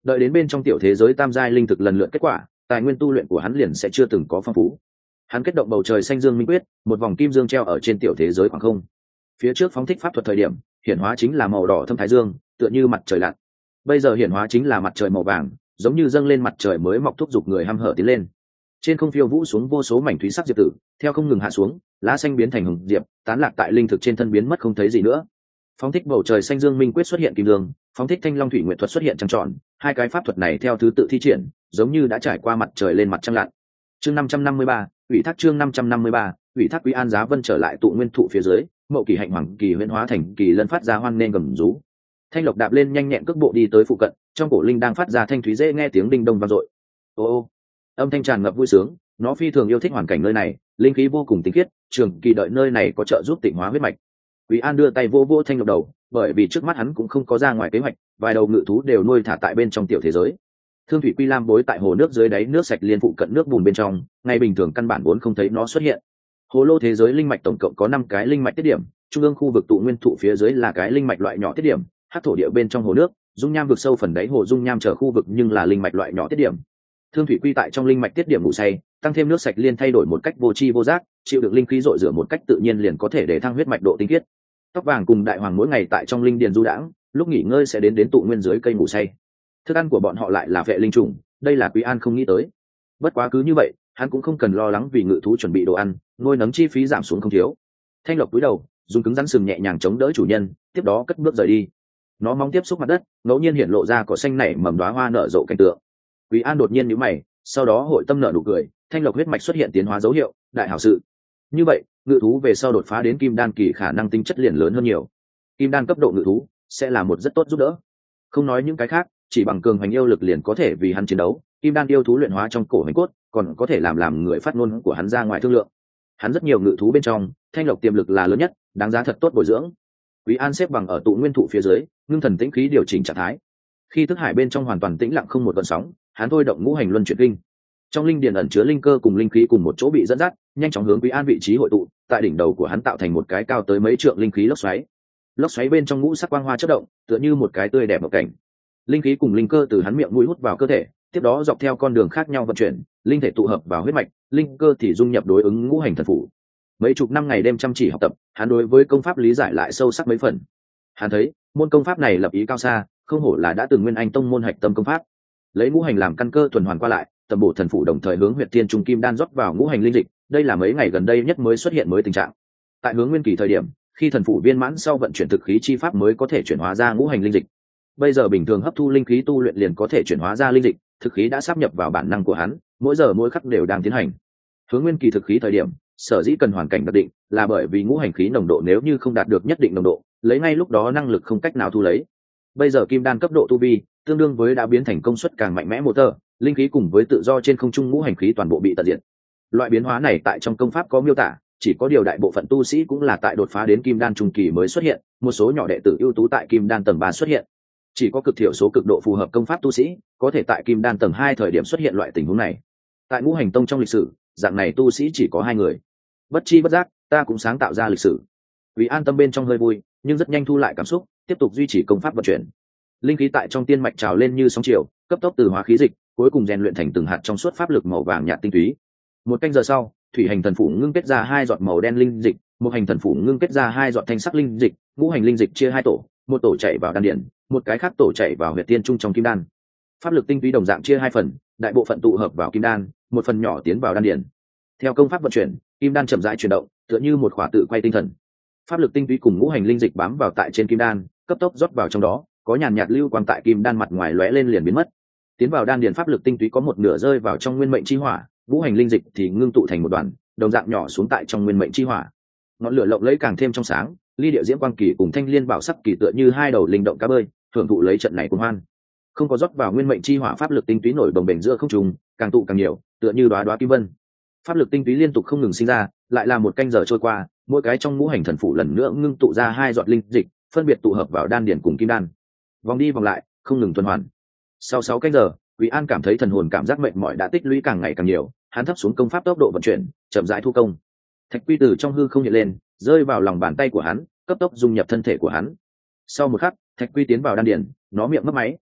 Đợi đến bên trong tiểu thế giới tam giai linh thực lần lượt kết quả, tài nguyên tu luyện của hắn liền sẽ chưa từng có phong phú. Hắn kết động bầu trời xanh dương minh quyết, một vòng kim dương treo ở trên tiểu thế giới khoảng không. Phía trước phóng thích pháp thuật thời điểm, hiển hóa chính là màu đỏ thâm thái dương, tựa như mặt trời lặn. Bây giờ hiển hóa chính là mặt trời màu vàng, giống như dâng lên mặt trời mới mọc thúc giục người hăm hở tiến lên. Trên không phiêu vũ xuống vô số mảnh thúy sắc diệp tử, theo không ngừng hạ xuống, lá xanh biến thành hồng diệp, tán lạc tại linh thực trên thân biến mất không thấy gì nữa. Phóng thích bầu trời xanh dương minh quyết xuất hiện kim dương, phóng thích thanh long thủy nguyện thuật xuất hiện trăng tròn, hai cái pháp thuật này theo thứ tự thi triển, giống như đã trải qua mặt trời lên mặt trăng lặn. Chương 553, ủy thác chương 553, ủy thác Quý An Giá Vân trở lại tụ nguyên thụ phía dưới, Mậu Kỳ Hạnh Hoàng Kỳ huyễn hóa thành kỳ lân phát ra hoan nên gầm rú. Thanh Lộc đạp lên nhanh nhẹn cước bộ đi tới phụ cận, trong cổ linh đang phát ra thanh thúy dễ nghe tiếng đinh đông vang dội. Ô, âm thanh tràn ngập vui sướng, nó phi thường yêu thích hoàn cảnh nơi này, linh khí vô cùng tinh khiết, trường kỳ đợi nơi này có trợ giúp tịnh hóa huyết mạch. Quý An đưa tay vô vô Thanh Lộc đầu, bởi vì trước mắt hắn cũng không có ra ngoài kế hoạch, vài đầu ngự thú đều nuôi thả tại bên trong tiểu thế giới. Thương thủy quy lam bối tại hồ nước dưới đáy nước sạch liên phụ cận nước bùn bên trong, ngày bình thường căn bản vốn không thấy nó xuất hiện. Hồ lô thế giới linh mạch tổng cộng có 5 cái linh mạch tiết điểm, trung ương khu vực tụ nguyên thụ phía dưới là cái linh mạch loại nhỏ tiết điểm, hắc thổ địa bên trong hồ nước, dung nham vực sâu phần đáy hồ dung nham chờ khu vực nhưng là linh mạch loại nhỏ tiết điểm. Thương thủy quy tại trong linh mạch tiết điểm ngủ say, tăng thêm nước sạch liên thay đổi một cách vô tri vô giác, chịu được linh khí dội rửa một cách tự nhiên liền có thể để thăng huyết mạch độ tinh khiết. Tóc vàng cùng đại hoàng mỗi ngày tại trong linh điền du đãng, lúc nghỉ ngơi sẽ đến tụ nguyên dưới cây ngủ say. Thức ăn của bọn họ lại là vệ linh trùng, đây là Quý An không nghĩ tới. Bất quá cứ như vậy, hắn cũng không cần lo lắng vì ngự thú chuẩn bị đồ ăn, nuôi nấng chi phí giảm xuống không thiếu. Thanh Lộc cúi đầu, dùng cứng rắn sừng nhẹ nhàng chống đỡ chủ nhân, tiếp đó cất bước rời đi. Nó mong tiếp xúc mặt đất, ngẫu nhiên hiện lộ ra cỏ xanh nảy mầm đóa hoa nở rộ cảnh tượng. Quý An đột nhiên nhíu mày, sau đó hội tâm nở nụ cười, Thanh Lộc huyết mạch xuất hiện tiến hóa dấu hiệu, đại hảo sự. Như vậy, ngự thú về sau đột phá đến kim đan kỳ khả năng tính chất liền lớn hơn nhiều. Kim đan cấp độ ngự thú sẽ là một rất tốt giúp đỡ. Không nói những cái khác, chỉ bằng cường hành yêu lực liền có thể vì hắn chiến đấu. Kim đan yêu thú luyện hóa trong cổ hành cốt, còn có thể làm người phát ngôn của hắn ra ngoài thương lượng. Hắn rất nhiều ngự thú bên trong, Thanh Lộc tiềm lực là lớn nhất, đáng giá thật tốt bồi dưỡng. Quý An xếp bằng ở tụ nguyên thụ phía dưới, ngưng thần tĩnh khí điều chỉnh trạng thái. Khi thức hải bên trong hoàn toàn tĩnh lặng không một gợn sóng, hắn thôi động ngũ hành luân chuyển kinh. Trong linh điền ẩn chứa linh cơ cùng linh khí cùng một chỗ bị dẫn dắt, nhanh chóng hướng Quý An vị trí hội tụ, tại đỉnh đầu của hắn tạo thành một cái cao tới mấy trượng linh khí lốc xoáy. Lốc xoáy bên trong ngũ sắc quang hoa chớp động, tựa như một cái tươi đẹp một cảnh. Linh khí cùng linh cơ từ hắn miệng mũi hút vào cơ thể, tiếp đó dọc theo con đường khác nhau vận chuyển, linh thể tụ hợp vào huyết mạch, linh cơ thì dung nhập đối ứng ngũ hành thần phủ. Mấy chục năm ngày đêm chăm chỉ học tập, hắn đối với công pháp lý giải lại sâu sắc mấy phần. Hắn thấy, môn công pháp này lập ý cao xa, không hổ là đã từng Nguyên Anh tông môn hạch tâm công pháp. Lấy ngũ hành làm căn cơ tuần hoàn qua lại, tầm bổ thần phủ đồng thời hướng huyệt tiên trung kim đan rót vào ngũ hành linh dịch, đây là mấy ngày gần đây nhất mới xuất hiện mới tình trạng. Tại hướng nguyên kỳ thời điểm, khi thần phủ viên mãn sau vận chuyển thực khí chi pháp mới có thể chuyển hóa ra ngũ hành linh dịch. Bây giờ bình thường hấp thu linh khí tu luyện liền có thể chuyển hóa ra linh dịch, thực khí đã sáp nhập vào bản năng của hắn, mỗi giờ mỗi khắc đều đang tiến hành. Hướng nguyên kỳ thực khí thời điểm, sở dĩ cần hoàn cảnh đặc định, là bởi vì ngũ hành khí nồng độ nếu như không đạt được nhất định nồng độ, lấy ngay lúc đó năng lực không cách nào thu lấy. Bây giờ kim đan cấp độ tu vi, tương đương với đã biến thành công suất càng mạnh mẽ motor, linh khí cùng với tự do trên không trung ngũ hành khí toàn bộ bị tận diệt. Loại biến hóa này tại trong công pháp có miêu tả, chỉ có điều đại bộ phận tu sĩ cũng là tại đột phá đến kim đan trung kỳ mới xuất hiện, một số nhỏ đệ tử ưu tú tại kim đan tầng 3 xuất hiện. Chỉ có cực thiểu số cực độ phù hợp công pháp tu sĩ, có thể tại kim đan tầng 2 thời điểm xuất hiện loại tình huống này. Tại ngũ hành tông trong lịch sử, dạng này tu sĩ chỉ có 2 người. Bất chi bất giác, ta cũng sáng tạo ra lịch sử. Vì an tâm bên trong hơi vui, nhưng rất nhanh thu lại cảm xúc, tiếp tục duy trì công pháp vận chuyển. Linh khí tại trong tiên mạch trào lên như sóng chiều, cấp tốc từ hóa khí dịch, cuối cùng rèn luyện thành từng hạt trong suốt pháp lực màu vàng nhạt tinh túy. Một canh giờ sau, thủy hành thần phủ ngưng kết ra 2 giọt màu đen linh dịch, một hành thần phủ ngưng kết ra 2 giọt thanh sắc linh dịch, ngũ hành linh dịch chia 2 tổ, một tổ chạy vào đan điển, một cái khác tổ chạy vào huyệt tiên trung trong kim đan. Pháp lực tinh túy đồng dạng chia 2 phần, đại bộ phận tụ hợp vào kim đan, một phần nhỏ tiến vào đan điển. Theo công pháp vận chuyển, kim đan chậm rãi chuyển động, tựa như một khỏa tự quay tinh thần. Pháp lực tinh túy cùng ngũ hành linh dịch bám vào tại trên kim đan, cấp tốc rót vào trong đó, có nhàn nhạt lưu quang tại kim đan mặt ngoài lóe lên liền biến mất. Tiến vào đan điển pháp lực tinh túy có một nửa rơi vào trong nguyên mệnh chi hỏa, ngũ hành linh dịch thì ngưng tụ thành một đoàn, đồng dạng nhỏ xuống tại trong nguyên mệnh chi hỏa. Ngọn lửa lộng lẫy càng thêm trong sáng, ly điệu diễm quang kỳ cùng thanh liên bảo sắc kỳ tựa như 2 đầu linh động cá bơi, hưởng thụ lấy trận này cuồng hoan. Không có rót vào nguyên mệnh chi hỏa pháp lực tinh túy nổi bồng bềnh giữa không trung, càng tụ càng nhiều, tựa như đóa đóa kim vân. Pháp lực tinh túy liên tục không ngừng sinh ra, lại là một canh giờ trôi qua, mỗi cái trong ngũ hành thần phủ lần nữa ngưng tụ ra 2 giọt linh dịch, phân biệt tụ hợp vào đan điển cùng kim đan. Vòng đi vòng lại, không ngừng tuần hoàn. Sau 6 canh giờ, Quý An cảm thấy thần hồn cảm giác mệt mỏi đã tích lũy càng ngày càng nhiều, hắn thấp xuống công pháp tốc độ vận chuyển, chậm rãi thu công. Thạch quy từ trong hư không hiện lên, rơi vào lòng bàn tay của hắn, cấp tốc dung nhập thân thể của hắn. Sau một khắc, thạch quy tiến vào đan điển, nó miệng mấp máy,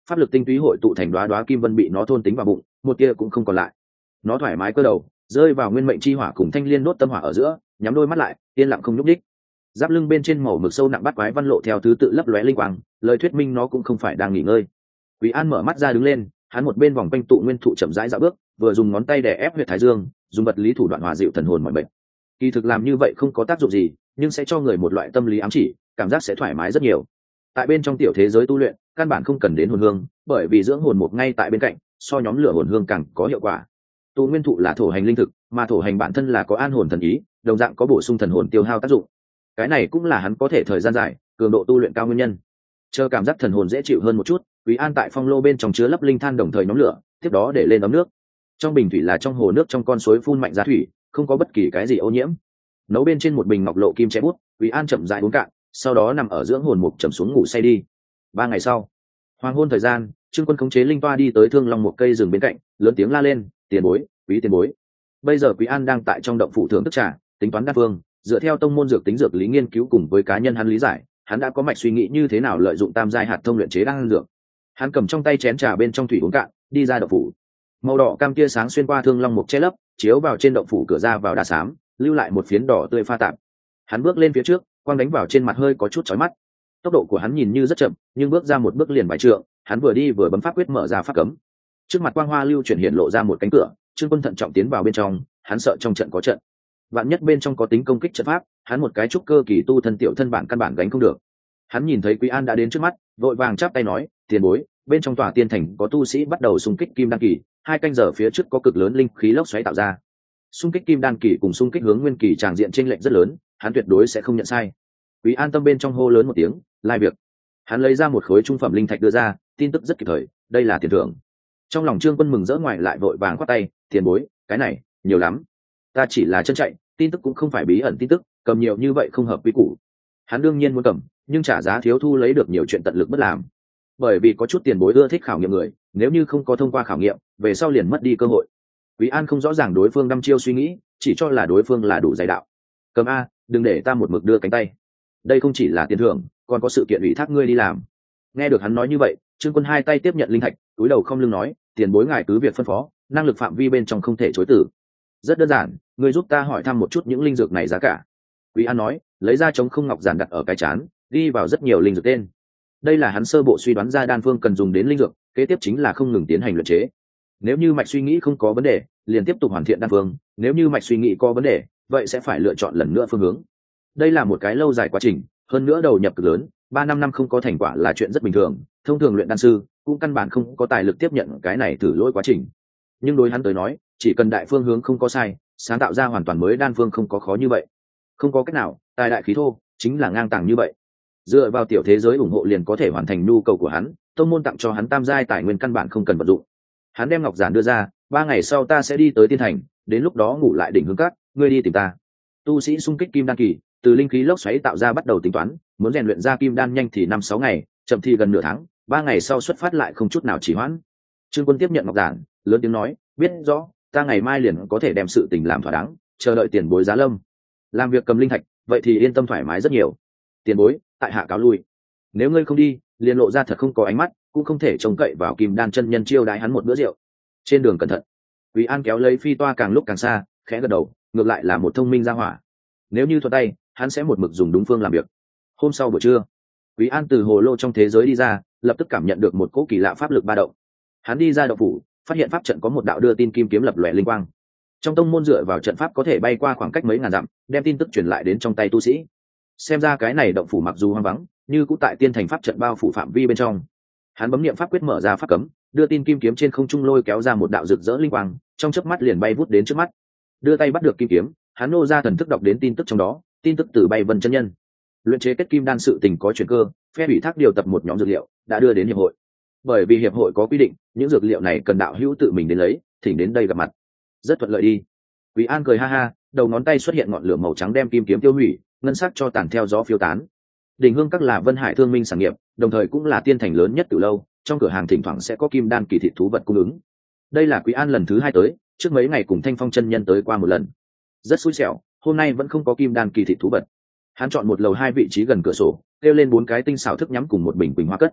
pháp lực tinh túy hội tụ thành đóa đóa kim vân bị nó thôn tính vào bụng, một tia cũng không còn lại. Nó thoải mái cơ đầu, rơi vào nguyên mệnh chi hỏa cùng thanh liên đốt tâm hỏa ở giữa, nhắm đôi mắt lại, yên lặng không nhúc nhích. Giáp lưng bên trên màu mực sâu nặng bắt quái văn lộ theo thứ tự lấp lóe linh quang, lời thuyết minh nó cũng không phải đang nghỉ ngơi. Quý An mở mắt ra đứng lên, hắn một bên vòng quanh tụ nguyên thụ chậm rãi dạo bước, vừa dùng ngón tay đè ép huyệt thái dương, dùng vật lý thủ đoạn hòa dịu thần hồn mọi bệnh. Kỳ thực làm như vậy không có tác dụng gì, nhưng sẽ cho người một loại tâm lý ám chỉ, cảm giác sẽ thoải mái rất nhiều. Tại bên trong tiểu thế giới tu luyện, căn bản không cần đến hồn hương, bởi vì dưỡng hồn một ngay tại bên cạnh, so nhóm lửa hồn hương càng có hiệu quả. Tụ nguyên thụ là thổ hành linh thực, mà thổ hành bản thân là có an hồn thần ý, đồng dạng có bổ sung thần hồn tiêu hao tác dụng. Cái này cũng là hắn có thể thời gian dài, cường độ tu luyện cao nguyên nhân. Chờ cảm giác thần hồn dễ chịu hơn một chút, Quý An tại phong lô bên trong chứa lấp linh than đồng thời nhóm lửa, tiếp đó để lên ấm nước. Trong bình thủy là trong hồ nước trong con suối phun mạnh ra thủy, không có bất kỳ cái gì ô nhiễm. Nấu bên trên một bình ngọc lộ kim chén bút, Quý An chậm rãi uống cạn, sau đó nằm ở dưỡng hồn mục trầm xuống ngủ say đi. 3 ngày sau, hoàng hôn thời gian, Trương Quân khống chế linh toa đi tới Thương Long một cây rừng bên cạnh, lớn tiếng la lên, "Tiền bối, quý tiền bối." Bây giờ Quý An đang tại trong động phủ thưởng thức trà, tính toán đan phương, dựa theo tông môn dược tính dược lý nghiên cứu cùng với cá nhân hắn lý giải, hắn đã có mạch suy nghĩ như thế nào lợi dụng tam giai hạt thông luyện chế đan dược. Hắn cầm trong tay chén trà bên trong thủy uống cạn, đi ra động phủ. Màu đỏ cam tia sáng xuyên qua Thương Long một che lấp, chiếu vào trên động phủ cửa ra vào đá xám, lưu lại một phiến đỏ tươi pha tạp. Hắn bước lên phía trước, quang đánh vào trên mặt hơi có chút chói mắt. Tốc độ của hắn nhìn như rất chậm, nhưng bước ra một bước liền vài trượng, hắn vừa đi vừa bấm pháp quyết mở ra pháp cấm. Trước mặt quang hoa lưu chuyển hiện lộ ra một cánh cửa, Trương Quân thận trọng tiến vào bên trong, hắn sợ trong trận có trận. Vạn nhất bên trong có tính công kích trận pháp, hắn một cái trúc cơ kỳ tu thân tiểu thân bản căn bản gánh không được. Hắn nhìn thấy Quý An đã đến trước mắt, vội vàng chắp tay nói, "Tiền bối, bên trong tòa tiên thành có tu sĩ bắt đầu xung kích kim đan kỳ, 2 canh giờ phía trước có cực lớn linh khí lốc xoáy tạo ra." Xung kích kim đan kỳ cùng xung kích hướng nguyên kỳ tràng diện chênh lệch rất lớn, hắn tuyệt đối sẽ không nhận sai. Quý An tâm bên trong hô lớn một tiếng, "Lai việc." Hắn lấy ra một khối trung phẩm linh thạch đưa ra, tin tức rất kịp thời, đây là tiền thưởng. Trong lòng Trương Quân mừng rỡ ngoài lại vội vàng khoát tay, "Tiền bối, cái này nhiều lắm, ta chỉ là chân chạy, tin tức cũng không phải bí ẩn tin tức, cầm nhiều như vậy không hợp quy củ." Hắn đương nhiên muốn cầm, nhưng trả giá thiếu thu lấy được nhiều chuyện tận lực bất làm, bởi vì có chút tiền bối ưa thích khảo nghiệm người, nếu như không có thông qua khảo nghiệm, về sau liền mất đi cơ hội. Quý An không rõ ràng đối phương đăm chiêu suy nghĩ, chỉ cho là đối phương là đủ dày đạo. "Cầm a, đừng để ta một mực đưa cánh tay. Đây không chỉ là tiền thưởng, còn có sự kiện ủy thác ngươi đi làm." Nghe được hắn nói như vậy, Trương Quân 2 tay tiếp nhận linh thạch, cúi đầu không lưng nói, "Tiền bối ngài cứ việc phân phó, năng lực phạm vi bên trong không thể chối từ." "Rất đơn giản, ngươi giúp ta hỏi thăm một chút những linh dược này giá cả." Quý An nói, lấy ra trống không ngọc giản đặt ở cái chán, ghi vào rất nhiều linh dược tên. Đây là hắn sơ bộ suy đoán ra đan phương cần dùng đến linh dược, kế tiếp chính là không ngừng tiến hành luyện chế. Nếu như mạch suy nghĩ không có vấn đề, liền tiếp tục hoàn thiện đan phương, nếu như mạch suy nghĩ có vấn đề, vậy sẽ phải lựa chọn lần nữa phương hướng. Đây là một cái lâu dài quá trình, hơn nữa đầu nhập cực lớn, 3-5 năm không có thành quả là chuyện rất bình thường, thông thường luyện đan sư cũng căn bản không có tài lực tiếp nhận cái này thử lỗi quá trình. Nhưng đối hắn tới nói, chỉ cần đại phương hướng không có sai, sáng tạo ra hoàn toàn mới đan phương không có khó như vậy. Không có cách nào, tài đại khí thô, chính là ngang tàng như vậy. Dựa vào tiểu thế giới ủng hộ liền có thể hoàn thành nhu cầu của hắn, tông môn tặng cho hắn tam giai tài nguyên căn bản không cần vận dụng. Hắn đem ngọc giản đưa ra, 3 ngày sau ta sẽ đi tới tiên thành, đến lúc đó ngủ lại đỉnh hướng các, ngươi đi tìm ta. Tu sĩ xung kích kim đan kỳ, từ linh khí lốc xoáy tạo ra bắt đầu tính toán, muốn rèn luyện ra kim đan nhanh thì 5-6 ngày, chậm thì gần nửa tháng, 3 ngày sau xuất phát lại không chút nào trì hoãn. Trương Quân tiếp nhận ngọc giản, lớn tiếng nói, "Biết rõ, ta ngày mai liền có thể đem sự tình làm thỏa đáng, chờ đợi tiền bối giá lâm." Làm việc cầm linh thạch, vậy thì yên tâm thoải mái rất nhiều. "Tiền bối, tại hạ cáo lui. Nếu ngươi không đi, liền lộ ra thật không có ánh mắt, cũng không thể trông cậy vào kim đan chân nhân chiêu đãi hắn một bữa rượu." Trên đường cẩn thận. Quý An kéo lấy phi toa càng lúc càng xa, khẽ gật đầu, ngược lại là một thông minh gia hỏa. Nếu như thuận tay, hắn sẽ một mực dùng đúng phương làm việc. Hôm sau buổi trưa, Quý An từ hồ lô trong thế giới đi ra, lập tức cảm nhận được một cỗ kỳ lạ pháp lực ba động. Hắn đi ra động phủ, phát hiện pháp trận có một đạo đưa tin kim kiếm lập lòe linh quang. Trong tông môn dựa vào trận pháp có thể bay qua khoảng cách mấy ngàn dặm, đem tin tức truyền lại đến trong tay tu sĩ. Xem ra cái này động phủ mặc dù hoang vắng, như cũng tại tiên thành pháp trận bao phủ phạm vi bên trong. Hắn bấm niệm pháp quyết mở ra pháp cấm, đưa tin kim kiếm trên không trung lôi kéo ra một đạo rực rỡ linh quang, trong chớp mắt liền bay vút đến trước mắt. Đưa tay bắt được kim kiếm, hắn nô ra thần thức đọc đến tin tức trong đó, tin tức từ Bay Vân chân nhân. Luyện chế kết kim đan sự tình có chuyển cơ, phe ủy thác điều tập một nhóm dược liệu, đã đưa đến hiệp hội. Bởi vì hiệp hội có quy định, những dược liệu này cần đạo hữu tự mình đến lấy, thỉnh đến đây gặp mặt. Rất thuận lợi đi. Quý An cười ha ha, đầu ngón tay xuất hiện ngọn lửa màu trắng đem kim kiếm tiêu hủy, ngân sắc cho tàn theo gió phiêu tán. Đỉnh Hương Các là Vân Hải thương minh sản nghiệp, đồng thời cũng là tiên thành lớn nhất từ lâu, trong cửa hàng thỉnh thoảng sẽ có kim đan kỳ thị thú vật cung ứng. Đây là Quý An lần thứ 2 tới, trước mấy ngày cùng Thanh Phong chân nhân tới qua một lần. Rất xui xẻo, hôm nay vẫn không có kim đan kỳ thị thú vật. Hắn chọn một lầu 2 vị trí gần cửa sổ, kêu lên 4 cái tinh xảo thức nhắm cùng một bình quỳnh hoa cất.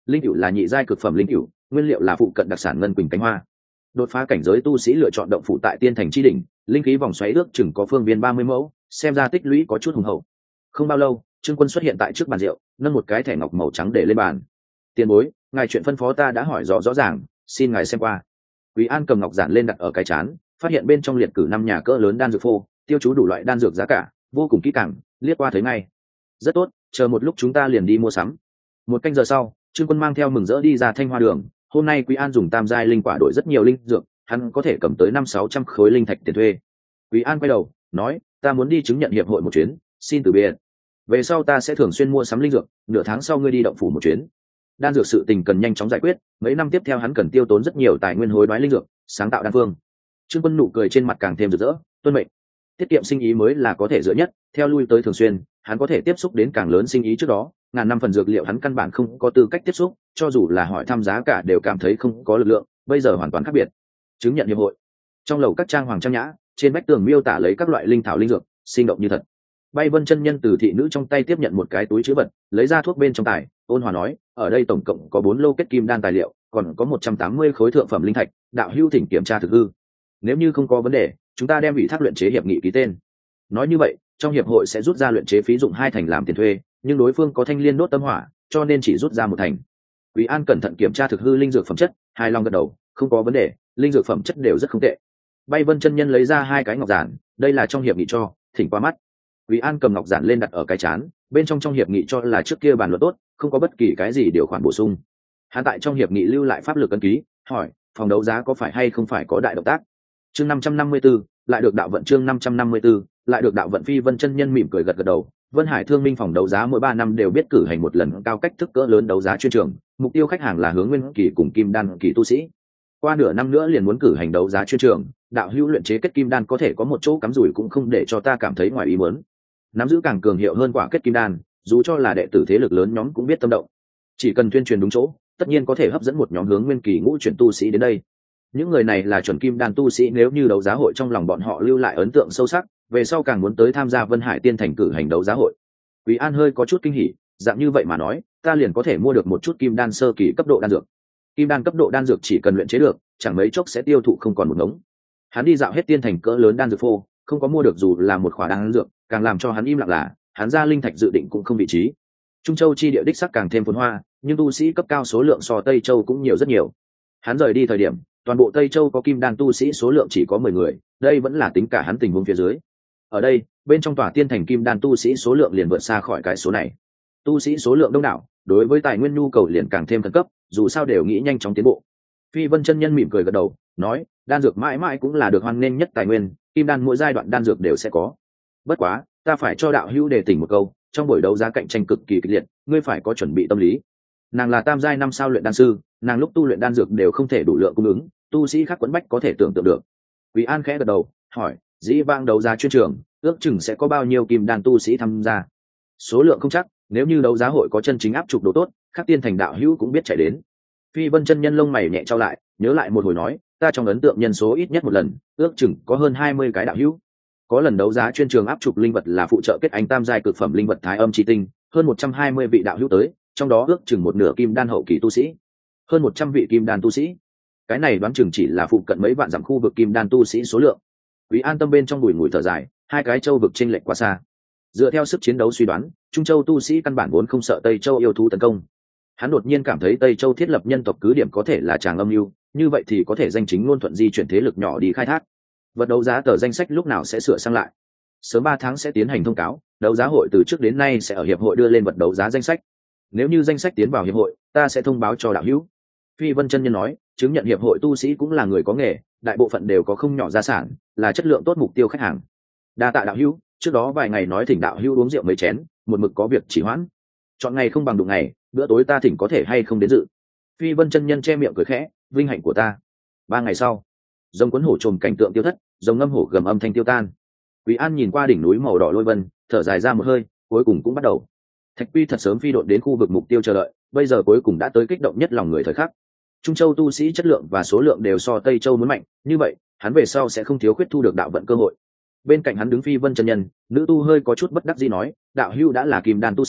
linh cửu là nhị giai cực phẩm linh cửu, nguyên liệu là phụ cận đặc sản ngân quỳnh cánh hoa. Đột phá cảnh giới tu sĩ lựa chọn động phủ tại tiên thành chi đỉnh, linh khí vòng xoáy ước chừng có phương viên 30 mẫu, xem ra tích lũy có chút hùng hậu. Không bao lâu, Trương Quân xuất hiện tại trước bàn rượu, nâng một cái thẻ ngọc màu trắng để lên bàn. Tiền bối, ngài chuyện phân phó ta đã hỏi rõ ràng, xin ngài xem qua. Quý An cầm ngọc giản lên đặt ở cái chán, phát hiện bên trong liệt cử 5 nhà cỡ lớn đan dược phô, tiêu chú đủ loại đan dược giá cả, vô cùng kỹ càng, liếc qua thấy ngay. Rất tốt, chờ một lúc chúng ta liền đi mua sắm. Một canh giờ sau, Trương Quân mang theo mừng rỡ đi ra Thanh Hoa Đường. Hôm nay Quý An dùng tam giai linh quả đổi rất nhiều linh dược, hắn có thể cầm tới 500-600 khối linh thạch tiền thuê. Quý An quay đầu nói, ta muốn đi chứng nhận hiệp hội một chuyến, xin từ biệt. Về sau ta sẽ thường xuyên mua sắm linh dược, nửa tháng sau ngươi đi động phủ một chuyến. Đan dược sự tình cần nhanh chóng giải quyết, mấy năm tiếp theo hắn cần tiêu tốn rất nhiều tài nguyên hối đoái linh dược, sáng tạo đan phương. Trương Quân nụ cười trên mặt càng thêm rực rỡ, tuân mệnh. Tiết kiệm sinh ý mới là có thể dựa nhất, theo lui tới thường xuyên, hắn có thể tiếp xúc đến càng lớn sinh ý trước đó, ngàn năm phần dược liệu hắn căn bản không có tư cách tiếp xúc, cho dù là hỏi thăm giá cả đều cảm thấy không có lực lượng, bây giờ hoàn toàn khác biệt. Chứng nhận hiệp hội. Trong lầu các trang hoàng trang nhã, trên vách tường miêu tả lấy các loại linh thảo linh dược, sinh động như thật. Bay Vân chân nhân từ thị nữ trong tay tiếp nhận một cái túi chứa vật, lấy ra thuốc bên trong tài, ôn hòa nói, ở đây tổng cộng có 4 lô kết kim đan tài liệu, còn có 180 khối thượng phẩm linh thạch, đạo hữu thỉnh kiểm tra thực hư. Nếu như không có vấn đề, chúng ta đem ủy thác luyện chế hiệp nghị ký tên. Nói như vậy, trong hiệp hội sẽ rút ra luyện chế phí dụng 2 thành làm tiền thuê, nhưng đối phương có thanh liên đốt tâm hỏa, cho nên chỉ rút ra 1 thành. Quý An cẩn thận kiểm tra thực hư linh dược phẩm chất, hài lòng gật đầu, không có vấn đề, linh dược phẩm chất đều rất không tệ. Bay Vân chân nhân lấy ra 2 cái ngọc giản, đây là trong hiệp nghị cho, thỉnh qua mắt. Quý An cầm ngọc giản lên đặt ở cái chán, bên trong hiệp nghị cho là trước kia bàn luận tốt, không có bất kỳ cái gì điều khoản bổ sung. Hắn tại trong hiệp nghị lưu lại pháp lực ấn ký, hỏi, phòng đấu giá có phải hay không phải có đại động tác. Chương 554, lại được đạo vận. Chương 554, lại được đạo vận. Phi Vân chân nhân mỉm cười gật đầu. Vân Hải Thương Minh phòng đấu giá mỗi 3 năm đều biết cử hành một lần cao cách thức cỡ lớn đấu giá chuyên trường, mục tiêu khách hàng là hướng nguyên kỳ cùng kim đan kỳ tu sĩ. Qua nửa năm nữa liền muốn cử hành đấu giá chuyên trường, đạo hữu luyện chế kết kim đan có thể có một chỗ cắm rủi cũng không để cho ta cảm thấy ngoài ý muốn. Nắm giữ càng cường hiệu hơn quả kết kim đan, dù cho là đệ tử thế lực lớn nhóm cũng biết tâm động. Chỉ cần tuyên truyền đúng chỗ, tất nhiên có thể hấp dẫn một nhóm hướng nguyên kỳ ngũ chuyển tu sĩ đến đây. Những người này là chuẩn kim đan tu sĩ, nếu như đấu giá hội trong lòng bọn họ lưu lại ấn tượng sâu sắc, về sau càng muốn tới tham gia Vân Hải Tiên Thành cử hành đấu giá hội. Quý An hơi có chút kinh hỉ, dạng như vậy mà nói, ta liền có thể mua được một chút kim đan sơ kỳ cấp độ đan dược. Kim đan cấp độ đan dược chỉ cần luyện chế được, chẳng mấy chốc sẽ tiêu thụ không còn một ngống. Hắn đi dạo hết tiên thành cỡ lớn đan dược phô, không có mua được dù là một khỏa đan dược, càng làm cho hắn im lặng là, hắn ra linh thạch dự định cũng không vị trí. Trung Châu chi địa đích sắc càng thêm phồn hoa, nhưng tu sĩ cấp cao số lượng so Tây Châu cũng nhiều rất nhiều. Hắn rời đi thời điểm, toàn bộ Tây Châu có kim đan tu sĩ số lượng chỉ có 10 người, đây vẫn là tính cả hắn tình huống phía dưới. Ở đây, bên trong tòa tiên thành kim đan tu sĩ số lượng liền vượt xa khỏi cái số này. Tu sĩ số lượng đông đảo, đối với tài nguyên nhu cầu liền càng thêm khẩn cấp, dù sao đều nghĩ nhanh chóng tiến bộ. Phi Vân chân nhân mỉm cười gật đầu, nói, đan dược mãi mãi cũng là được hoan nghênh nhất tài nguyên, kim đan mỗi giai đoạn đan dược đều sẽ có. Bất quá, ta phải cho đạo hữu đề tỉnh một câu, trong buổi đấu giá cạnh tranh cực kỳ kịch liệt, ngươi phải có chuẩn bị tâm lý. Nàng là tam giai 5 sao luyện đan sư, nàng lúc tu luyện đan dược đều không thể đủ lượng cung ứng, tu sĩ khác quẫn bách có thể tưởng tượng được. Quý An khẽ gật đầu, hỏi, dĩ vãng đấu giá chuyên trường, ước chừng sẽ có bao nhiêu kim đan tu sĩ tham gia? Số lượng không chắc, nếu như đấu giá hội có chân chính áp trục đồ tốt, các tiên thành đạo hữu cũng biết chạy đến. Phi Vân chân nhân lông mày nhẹ trao lại, nhớ lại một hồi nói, ta trong ấn tượng nhân số ít nhất một lần, ước chừng có hơn 20 cái đạo hữu. Có lần đấu giá chuyên trường áp trục linh vật là phụ trợ kết anh tam giai cực phẩm linh vật thái âm chi tinh, hơn 120 vị đạo hữu tới, trong đó ước chừng một nửa kim đan hậu kỳ tu sĩ, hơn 100 vị kim đan tu sĩ. Cái này đoán chừng chỉ là phụ cận mấy vạn dặm khu vực kim đan tu sĩ số lượng. Quý An tâm bên trong bùi ngùi thở dài, hai cái châu vực chênh lệch quá xa. Dựa theo sức chiến đấu suy đoán, Trung Châu tu sĩ căn bản vốn không sợ Tây Châu yêu thú tấn công. Hắn đột nhiên cảm thấy Tây Châu thiết lập nhân tộc cứ điểm có thể là tràng âm mưu, như vậy thì có thể danh chính ngôn thuận di chuyển thế lực nhỏ đi khai thác. Vật đấu giá tờ danh sách lúc nào sẽ sửa sang lại? Sớm 3 tháng sẽ tiến hành thông cáo, đấu giá hội từ trước đến nay sẽ ở hiệp hội đưa lên vật đấu giá danh sách. Nếu như danh sách tiến vào hiệp hội, ta sẽ thông báo cho đạo hữu. Phi Vân chân nhân nói, chứng nhận hiệp hội tu sĩ cũng là người có nghề, đại bộ phận đều có không nhỏ gia sản, là chất lượng tốt mục tiêu khách hàng. Đa tạ đạo hữu, trước đó vài ngày nói thỉnh đạo hữu uống rượu mấy chén, một mực có việc chỉ hoãn. Chọn ngày không bằng đụng ngày, bữa tối ta thỉnh có thể hay không đến dự. Phi Vân chân nhân che miệng cười khẽ, vinh hạnh của ta. 3 ngày sau, rồng cuốn hổ trồm cảnh tượng tiêu thất, rồng ngâm hổ gầm âm thanh tiêu tan. Quý An nhìn qua đỉnh núi màu đỏ lôi vân, thở dài ra một hơi, cuối cùng cũng bắt đầu. Thạch Quy thật sớm phi độn đến khu vực mục tiêu chờ đợi, bây giờ cuối cùng đã tới kích động nhất lòng người thời khắc. Trung Châu tu sĩ chất lượng và số lượng đều so Tây Châu muốn mạnh, như vậy, hắn về sau sẽ không thiếu khuyết thu được đạo vận cơ hội. Bên cạnh hắn đứng Phi Vân chân nhân, nữ tu hơi có chút bất đắc dĩ nói, đạo hữu đã là kim đan tu sĩ,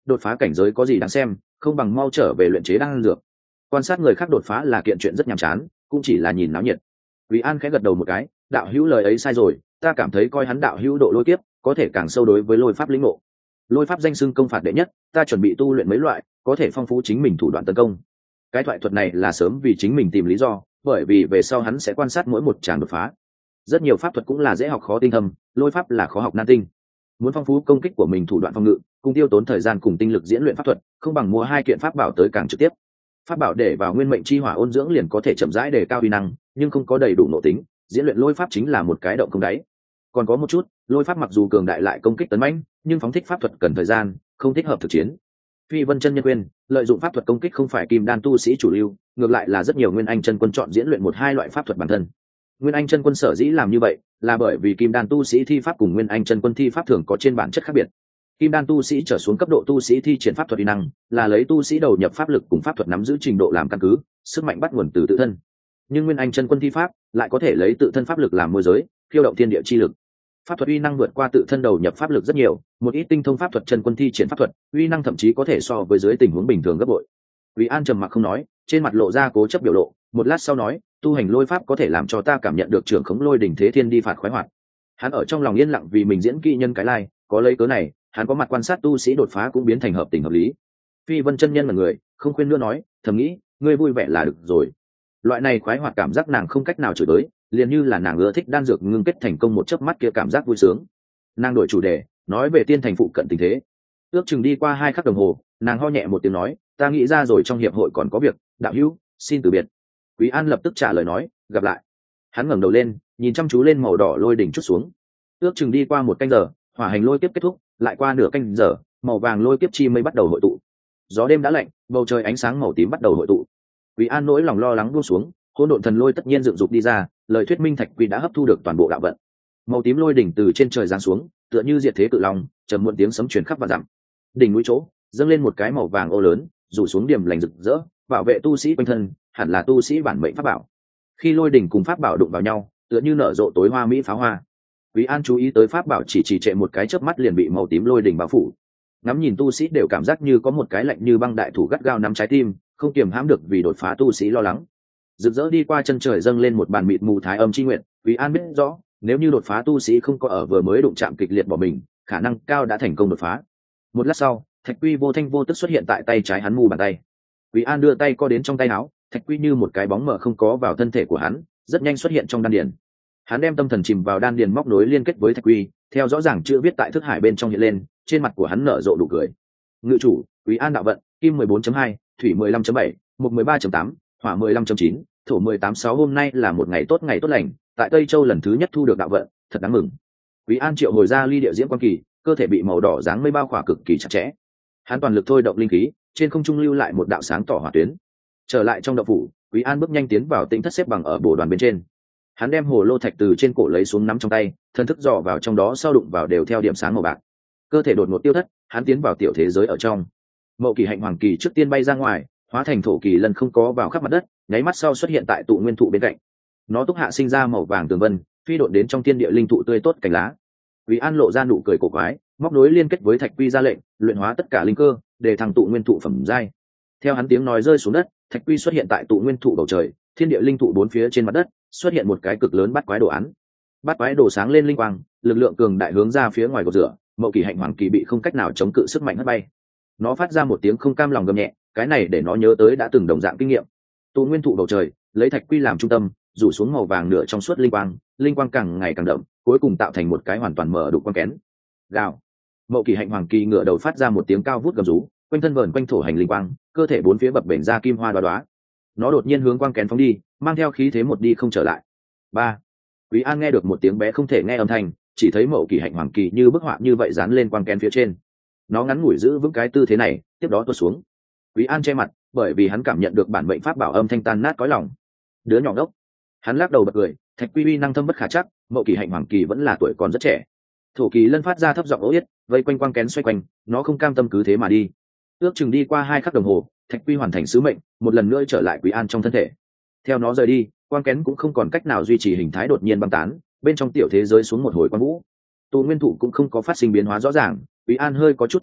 đột phá cảnh giới có gì đáng xem, không bằng mau trở về luyện chế đan dược. Quan sát người khác đột phá là kiện chuyện rất nhàm chán, cũng chỉ là nhìn náo nhiệt. Quý An khẽ gật đầu một cái, đạo hữu lời ấy sai rồi, ta cảm thấy coi hắn đạo hữu độ lôi kiếp có thể càng sâu đối với lôi pháp lĩnh ngộ. Lôi pháp danh xưng công phạt đệ nhất, ta chuẩn bị tu luyện mấy loại có thể phong phú chính mình thủ đoạn tấn công. Cái thoại thuật này là sớm vì chính mình tìm lý do, bởi vì về sau hắn sẽ quan sát mỗi một tràng đột phá. Rất nhiều pháp thuật cũng là dễ học khó tinh thâm, lôi pháp là khó học nan tinh. Muốn phong phú công kích của mình thủ đoạn phòng ngự, cùng tiêu tốn thời gian cùng tinh lực diễn luyện pháp thuật, không bằng mua hai kiện pháp bảo tới càng trực tiếp. Pháp bảo để vào nguyên mệnh chi hỏa ôn dưỡng liền có thể chậm rãi đề cao uy năng, nhưng không có đầy đủ nội tính, diễn luyện lôi pháp chính là một cái động không đáy. Còn có một chút, lôi pháp mặc dù cường đại lại công kích tấn mãnh, nhưng phóng thích pháp thuật cần thời gian, không thích hợp thực chiến. Phi Vân chân nhân khuyên, lợi dụng pháp thuật công kích không phải kim đan tu sĩ chủ lưu, ngược lại là rất nhiều nguyên anh chân quân chọn diễn luyện một hai loại pháp thuật bản thân. Nguyên anh chân quân sở dĩ làm như vậy, là bởi vì kim đan tu sĩ thi pháp cùng nguyên anh chân quân thi pháp thường có trên bản chất khác biệt. Kim đan tu sĩ trở xuống cấp độ tu sĩ thi triển pháp thuật uy năng, là lấy tu sĩ đầu nhập pháp lực cùng pháp thuật nắm giữ trình độ làm căn cứ, sức mạnh bắt nguồn từ tự thân. Nhưng nguyên anh chân quân thi pháp lại có thể lấy tự thân pháp lực làm môi giới, khiêu động thiên địa chi lực. Pháp thuật uy năng vượt qua tự thân đầu nhập pháp lực rất nhiều, một ít tinh thông pháp thuật chân quân thi triển pháp thuật, uy năng thậm chí có thể so với dưới tình huống bình thường gấp bội. Quý An trầm mặc không nói, trên mặt lộ ra cố chấp biểu lộ, một lát sau nói, tu hành lôi pháp có thể làm cho ta cảm nhận được trưởng khống lôi đỉnh thế thiên đi phạt khoái hoạt. Hắn ở trong lòng yên lặng vì mình diễn kỹ nhân cái lai, có lấy cớ này, hắn có mặt quan sát tu sĩ đột phá cũng biến thành hợp tình hợp lý. Phi Vân chân nhân là người, không khuyên nữa nói, thầm nghĩ, ngươi vui vẻ là được rồi. Loại này khoái hoạt cảm giác nàng không cách nào chửi tới, liền như là nàng ưa thích đan dược ngưng kết thành công một chớp mắt kia cảm giác vui sướng. Nàng đổi chủ đề, nói về tiên thành phụ cận tình thế. Ước chừng đi qua 2 khắc đồng hồ, nàng ho nhẹ một tiếng nói, ta nghĩ ra rồi, trong hiệp hội còn có việc, đạo hữu, xin từ biệt. Quý An lập tức trả lời nói, gặp lại. Hắn ngẩng đầu lên, nhìn chăm chú lên màu đỏ lôi đỉnh chút xuống. Ước chừng đi qua 1 canh giờ, hỏa hành lôi kiếp kết thúc, lại qua nửa canh giờ, màu vàng lôi kiếp chi mây bắt đầu hội tụ. Gió đêm đã lạnh, bầu trời ánh sáng màu tím bắt đầu hội tụ. Quý An nỗi lòng lo lắng buông xuống, hỗn độn thần lôi tất nhiên dựng dục đi ra, lời thuyết minh Thạch Quy đã hấp thu được toàn bộ đạo vận. Màu tím lôi đỉnh từ trên trời giáng xuống, tựa như diệt thế cự long, trầm muộn tiếng sấm truyền khắp vạn dặm. Đỉnh núi chỗ, dâng lên một cái màu vàng ô lớn, rủ xuống điểm lành rực rỡ, bảo vệ tu sĩ quanh thân, hẳn là tu sĩ bản mệnh pháp bảo. Khi lôi đỉnh cùng pháp bảo đụng vào nhau, tựa như nở rộ tối hoa mỹ pháo hoa. Quý An chú ý tới pháp bảo chỉ trệ một cái chớp mắt liền bị màu tím lôi đỉnh bao phủ. Ngắm nhìn tu sĩ đều cảm giác như có một cái lạnh như băng đại thủ gắt gao nắm trái tim, không kiềm hãm được vì đột phá tu sĩ lo lắng. Rực rỡ đi qua chân trời dâng lên một bàn mịt mù thái âm chi nguyện. Quý An biết rõ, nếu như đột phá tu sĩ không có ở vừa mới đụng chạm kịch liệt bỏ mình, khả năng cao đã thành công đột phá. Một lát sau, Thạch Quy vô thanh vô tức xuất hiện tại tay trái hắn mu bàn tay. Quý An đưa tay co đến trong tay áo, Thạch Quy như một cái bóng mờ không có vào thân thể của hắn, rất nhanh xuất hiện trong đan điền. Hắn đem tâm thần chìm vào đan điền móc nối liên kết với Thạch Quy, theo rõ ràng chữ viết tại thức hải bên trong hiện lên, trên mặt của hắn nở rộ nụ cười. Ngự chủ, Quý An đạo vận, kim 14.2, thủy 15.7, mộc 13.8, hỏa 15.9, thổ 18.6. Hôm nay là một ngày tốt lành, tại Tây Châu lần thứ nhất thu được đạo vận, thật đáng mừng. Quý An triệu hồi ra ly địa diễm quan kỳ, cơ thể bị màu đỏ dáng mây bao khỏa cực kỳ chặt chẽ. Hắn toàn lực thôi động linh khí, trên không trung lưu lại một đạo sáng tỏ hỏa tuyến. Trở lại trong động phủ, Quý An bước nhanh tiến vào tĩnh thất xếp bằng ở bồ đoàn bên trên. Hắn đem hồ lô thạch từ trên cổ lấy xuống nắm trong tay, thân thức dò vào trong đó, sau đụng vào đều theo điểm sáng màu bạc. Cơ thể đột ngột tiêu thất, hắn tiến vào tiểu thế giới ở trong. Mậu kỳ hạnh hoàng kỳ trước tiên bay ra ngoài, hóa thành thổ kỳ lần không có vào khắp mặt đất, nháy mắt sau xuất hiện tại tụ nguyên thụ bên cạnh. Nó túc hạ sinh ra màu vàng tường vân, phi độn đến trong thiên địa linh thụ tươi tốt cành lá. Quý An lộ ra nụ cười cổ quái, móc nối liên kết với Thạch Quy ra lệnh, luyện hóa tất cả linh cơ, để thằng tụ nguyên thụ phẩm giai. Theo hắn tiếng nói rơi xuống đất, Thạch Quy xuất hiện tại tụ nguyên thụ bầu trời, thiên địa linh thụ bốn phía trên mặt đất xuất hiện một cái cực lớn bát quái đồ án. Bát quái đồ sáng lên linh quang, lực lượng cường đại hướng ra phía ngoài cột rửa, Mậu kỳ hạnh hoàng kỳ bị không cách nào chống cự sức mạnh hất bay. Nó phát ra một tiếng không cam lòng gầm nhẹ, cái này để nó nhớ tới đã từng đồng dạng kinh nghiệm. Tụ nguyên thụ bầu trời, lấy Thạch Quy làm trung tâm, rủ xuống màu vàng nửa trong suốt linh quang càng ngày càng đậm, cuối cùng tạo thành một cái hoàn toàn mở đục quang kén. Gào. Mậu kỳ hạnh hoàng kỳ ngửa đầu phát ra một tiếng cao vút gầm rú, quanh thân vờn quanh thổ hành linh quang, cơ thể bốn phía bập bềnh ra kim hoa đóa đóa. Nó đột nhiên hướng quang kén phóng đi, mang theo khí thế một đi không trở lại. Ba. Quý An nghe được một tiếng bé không thể nghe âm thanh, chỉ thấy Mậu kỳ hạnh hoàng kỳ như bức họa như vậy dán lên quang kén phía trên. Nó ngắn ngủi giữ vững cái tư thế này, tiếp đó tuột xuống. Quý An che mặt, bởi vì hắn cảm nhận được bản mệnh pháp bảo âm thanh tan nát cõi lòng. Đứa nhỏ ngốc. Hắn lắc đầu bật cười, Thạch Quy uy năng thâm bất khả chắc, Mậu kỳ hạnh hoàng kỳ vẫn là tuổi còn rất trẻ. Thổ kỳ lân phát ra thấp giọng ố yết, vây quanh quang kén xoay quanh, nó không cam tâm cứ thế mà đi. Ước chừng đi qua 2 khắc đồng hồ, Thạch Quy hoàn thành sứ mệnh, một lần nữa trở lại Quý An trong thân thể. Theo nó rời đi, quang kén cũng không còn cách nào duy trì hình thái, đột nhiên băng tán, bên trong tiểu thế giới xuống một hồi quang vũ. Tụ nguyên thụ cũng không có phát sinh biến hóa rõ ràng, Quý An hơi có chút thất lạc,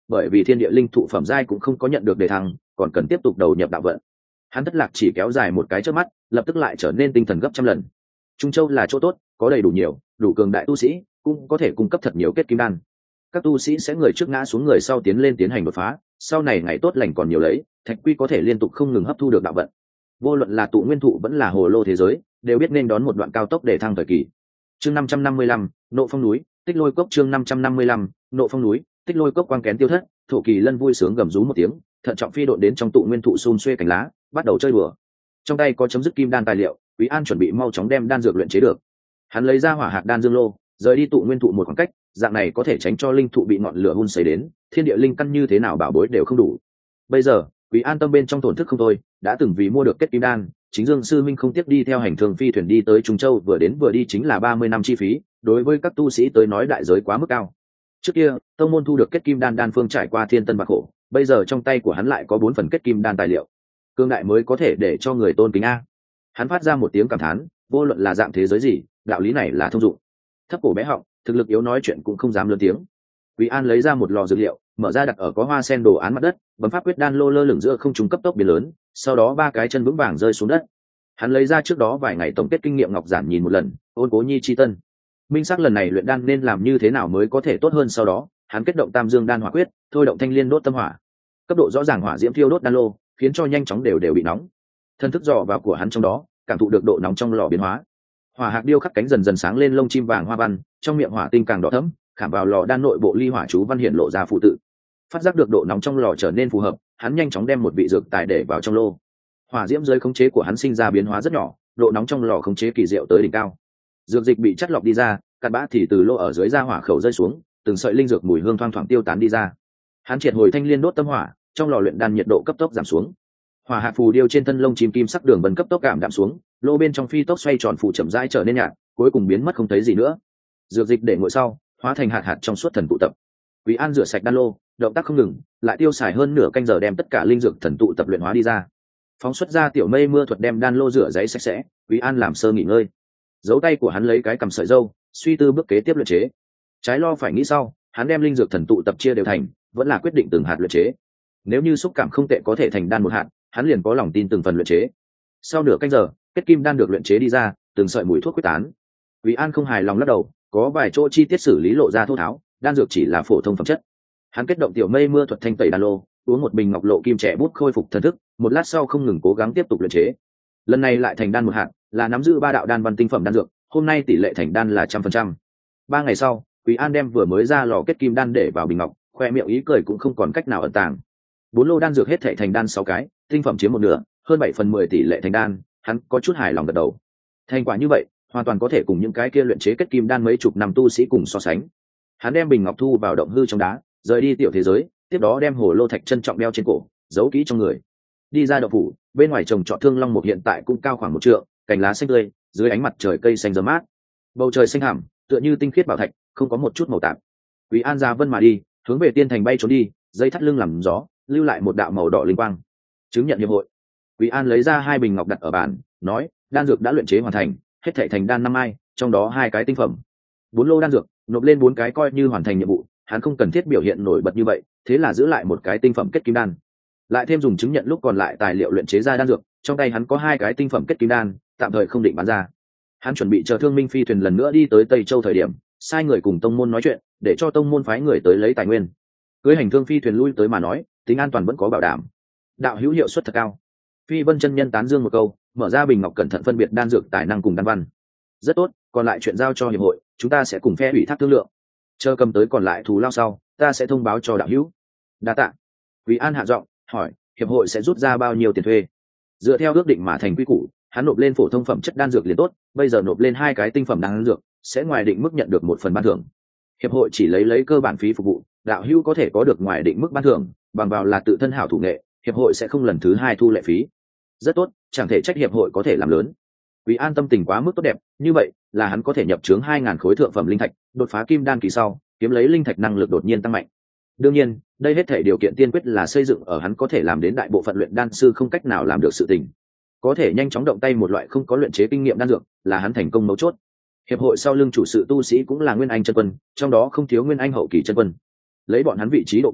bởi vì thiên địa linh thụ phẩm giai cũng không có nhận được đề thăng, còn cần tiếp tục đầu nhập đạo vận. Hắn thất lạc chỉ kéo dài một cái trước mắt, lập tức lại trở nên tinh thần gấp trăm lần. Trung Châu là chỗ tốt, có đầy đủ nhiều, đủ cường đại tu sĩ, cũng có thể cung cấp thật nhiều kết kim đan. Các tu sĩ sẽ người trước ngã xuống người sau tiến lên tiến hành đột phá, sau này ngày tốt lành còn nhiều lấy, thạch quy có thể liên tục không ngừng hấp thu được đạo vận. Vô luận là tụ nguyên thụ vẫn là hồ lô thế giới, đều biết nên đón một đoạn cao tốc để thăng thời kỳ. Chương 555, Nộ Phong núi, Tích Lôi cốc. Chương 555, Nộ Phong núi, Tích Lôi cốc. Quang kén tiêu thất, Thổ Kỳ Lân vui sướng gầm rú một tiếng, thận trọng phi độn đến trong tụ nguyên thụ xum xuê cành lá, bắt đầu chơi đùa. Trong tay có chấm dứt kim đan tài liệu, Quý An chuẩn bị mau chóng đem đan dược luyện chế được. Hắn lấy ra hỏa hạt đan dương lô, rời đi tụ nguyên thụ một khoảng cách, dạng này có thể tránh cho linh thụ bị ngọn lửa hun sấy đến, thiên địa linh căn như thế nào bảo bối đều không đủ. Bây giờ, Quý An tâm bên trong tổn thức không thôi, đã từng vì mua được kết kim đan, chính Dương sư minh không tiếc đi theo hành thương phi thuyền đi tới Trung Châu, vừa đến vừa đi chính là 30 năm chi phí, đối với các tu sĩ tới nói đại giới quá mức cao. Trước kia, tông môn thu được kết kim đan đan phương trải qua thiên tân bạc khổ, bây giờ trong tay của hắn lại có 4 phần kết kim đan tài liệu. Cương đại mới có thể để cho người tôn kính a. Hắn phát ra một tiếng cảm thán, vô luận là dạng thế giới gì, đạo lý này là thông dụng. Thấp cổ bé họng, thực lực yếu nói chuyện cũng không dám lớn tiếng. Quý An lấy ra một lò dược liệu, mở ra đặt ở có hoa sen đồ án mặt đất, bấm pháp quyết đan lô lơ lửng giữa không trung cấp tốc biến lớn, sau đó 3 cái chân vững vàng rơi xuống đất. Hắn lấy ra trước đó vài ngày tổng kết kinh nghiệm ngọc giản nhìn một lần, ôn cố nhi chi tân. Minh xác lần này luyện đan nên làm như thế nào mới có thể tốt hơn, sau đó, hắn kết động Tam Dương đan hỏa quyết, thôi động thanh liên đốt tâm hỏa. Cấp độ rõ ràng hỏa diễm thiêu đốt đan lô, khiến cho nhanh chóng đều bị nóng. Thân thức dò vào của hắn trong đó, cảm thụ được độ nóng trong lò biến hóa. Hỏa hạc điêu khắc cánh dần dần sáng lên lông chim vàng hoa văn, trong miệng hỏa tinh càng đỏ thẫm, khảm vào lò đan nội bộ ly hỏa chú văn hiện lộ ra phụ tự. Phát giác được độ nóng trong lò trở nên phù hợp, hắn nhanh chóng đem một vị dược tài để vào trong lô. Hỏa diễm dưới khống chế của hắn sinh ra biến hóa rất nhỏ, độ nóng trong lò khống chế kỳ diệu tới đỉnh cao. Dược dịch bị chất lọc đi ra, cặn bã thì từ lô ở dưới ra hỏa khẩu rơi xuống, từng sợi linh dược mùi hương thoang thoảng tiêu tán đi ra. Hắn triệt hồi thanh liên đốt tâm hỏa, trong lò luyện đan nhiệt độ cấp tốc giảm xuống. Hỏa hạt phù điêu trên thân lông chim kim sắc đường vân cấp tốc cảm đạm xuống, lô bên trong phi tốc xoay tròn phù chậm rãi trở nên nhạt, cuối cùng biến mất không thấy gì nữa. Dược dịch để nguội sau, hóa thành hạt hạt trong suốt thần tụ tập. Quý An rửa sạch đan lô, động tác không ngừng, lại tiêu xài hơn nửa canh giờ đem tất cả linh dược thần tụ tập luyện hóa đi ra. Phóng xuất ra tiểu mây mưa thuật đem đan lô rửa giấy sạch sẽ, Quý An làm sơ nghỉ ngơi. Giấu tay của hắn lấy cái cầm sợi dâu, suy tư bước kế tiếp luyện chế. Trái lo phải nghĩ sau, hắn đem linh dược thần tụ tập chia đều thành, vẫn là quyết định từng hạt luyện chế. Nếu như xúc cảm không tệ có thể thành đan một hạt, hắn liền có lòng tin từng phần luyện chế. Sau nửa canh giờ, kết kim đan được luyện chế đi ra, từng sợi mùi thuốc quyết tán. Quý An không hài lòng lắc đầu, có vài chỗ chi tiết xử lý lộ ra thô tháo, đan dược chỉ là phổ thông phẩm chất. Hắn kết động tiểu mây mưa thuật thanh tẩy đan lô, uống một bình ngọc lộ kim trẻ bút khôi phục thần thức, một lát sau không ngừng cố gắng tiếp tục luyện chế. Lần này lại thành đan một hạt, là nắm giữ 3 đạo đan văn tinh phẩm đan dược, hôm nay tỷ lệ thành đan là 100%. 3 ngày sau, Quý An đem vừa mới ra lò kết kim đan để vào bình ngọc, khoe miệng ý cười cũng không còn cách nào ẩn tàng. 4 lô đan dược hết thảy thành đan 6 cái, tinh phẩm chiếm một nửa, hơn 7/10 tỷ lệ thành đan, hắn có chút hài lòng gật đầu. Thành quả như vậy, hoàn toàn có thể cùng những cái kia luyện chế kết kim đan mấy chục năm tu sĩ cùng so sánh. Hắn đem bình ngọc thu vào động hư trong đá, rời đi tiểu thế giới, tiếp đó đem hồ lô thạch trân trọng đeo trên cổ, giấu kỹ trong người. Đi ra động phủ, bên ngoài trồng trọt thương long mục hiện tại cũng cao khoảng 1 trượng, cành lá xanh tươi, dưới ánh mặt trời cây xanh rớm mát. Bầu trời xanh hẳm, tựa như tinh khiết bảo thạch, không có một chút màu tạp. Quý An ra vân mà đi, hướng về tiên thành bay trốn đi, dây thắt lưng làm gió, lưu lại một đạo màu đỏ linh quang. Chứng nhận hiệp hội. Quý An lấy ra 2 bình ngọc đặt ở bàn, nói, đan dược đã luyện chế hoàn thành, hết thảy thành đan 5 ai, trong đó 2 cái tinh phẩm. 4 lô đan dược, nộp lên 4 cái coi như hoàn thành nhiệm vụ, hắn không cần thiết biểu hiện nổi bật như vậy, thế là giữ lại một cái tinh phẩm kết kim đan. Lại thêm dùng chứng nhận lúc còn lại tài liệu luyện chế ra đan dược, trong tay hắn có 2 cái tinh phẩm kết kim đan, tạm thời không định bán ra. Hắn chuẩn bị chờ Thương Minh phi thuyền lần nữa đi tới Tây Châu thời điểm, sai người cùng tông môn nói chuyện, để cho tông môn phái người tới lấy tài nguyên. Cưới hành thương phi thuyền lui tới mà nói, tính an toàn vẫn có bảo đảm. Đạo hữu hiệu suất thật cao. Phi Vân chân nhân tán dương một câu, mở ra bình ngọc cẩn thận phân biệt đan dược tài năng cùng đan văn. Rất tốt, còn lại chuyện giao cho hiệp hội, chúng ta sẽ cùng phe ủy thác thương lượng. Chờ cầm tới còn lại thù lao sau, ta sẽ thông báo cho đạo hữu. Đa tạ. Quý An hạ giọng hỏi, hiệp hội sẽ rút ra bao nhiêu tiền thuê? Dựa theo ước định mà thành quy củ, hắn nộp lên phổ thông phẩm chất đan dược liền tốt, bây giờ nộp lên 2 cái tinh phẩm đan dược, sẽ ngoài định mức nhận được 1 phần ban thưởng. Hiệp hội chỉ lấy cơ bản phí phục vụ, đạo hữu có thể có được ngoài định mức ban thưởng, bằng vào là tự thân hảo thủ nghệ, hiệp hội sẽ không lần thứ 2 thu lệ phí. Rất tốt, chẳng thể trách hiệp hội có thể làm lớn. Quý An tâm tình quá mức tốt đẹp, như vậy là hắn có thể nhập chướng 2000 khối thượng phẩm linh thạch, đột phá kim đan kỳ sau, kiếm lấy linh thạch năng lực đột nhiên tăng mạnh. Đương nhiên, đây hết thể điều kiện tiên quyết là xây dựng ở hắn có thể làm đến đại bộ phận luyện đan sư không cách nào làm được sự tình. Có thể nhanh chóng động tay một loại không có luyện chế kinh nghiệm đan dược, là hắn thành công mấu chốt. Hiệp hội sau lưng chủ sự tu sĩ cũng là nguyên anh chân quân, trong đó không thiếu nguyên anh hậu kỳ chân quân. Lấy bọn hắn vị trí độ cao,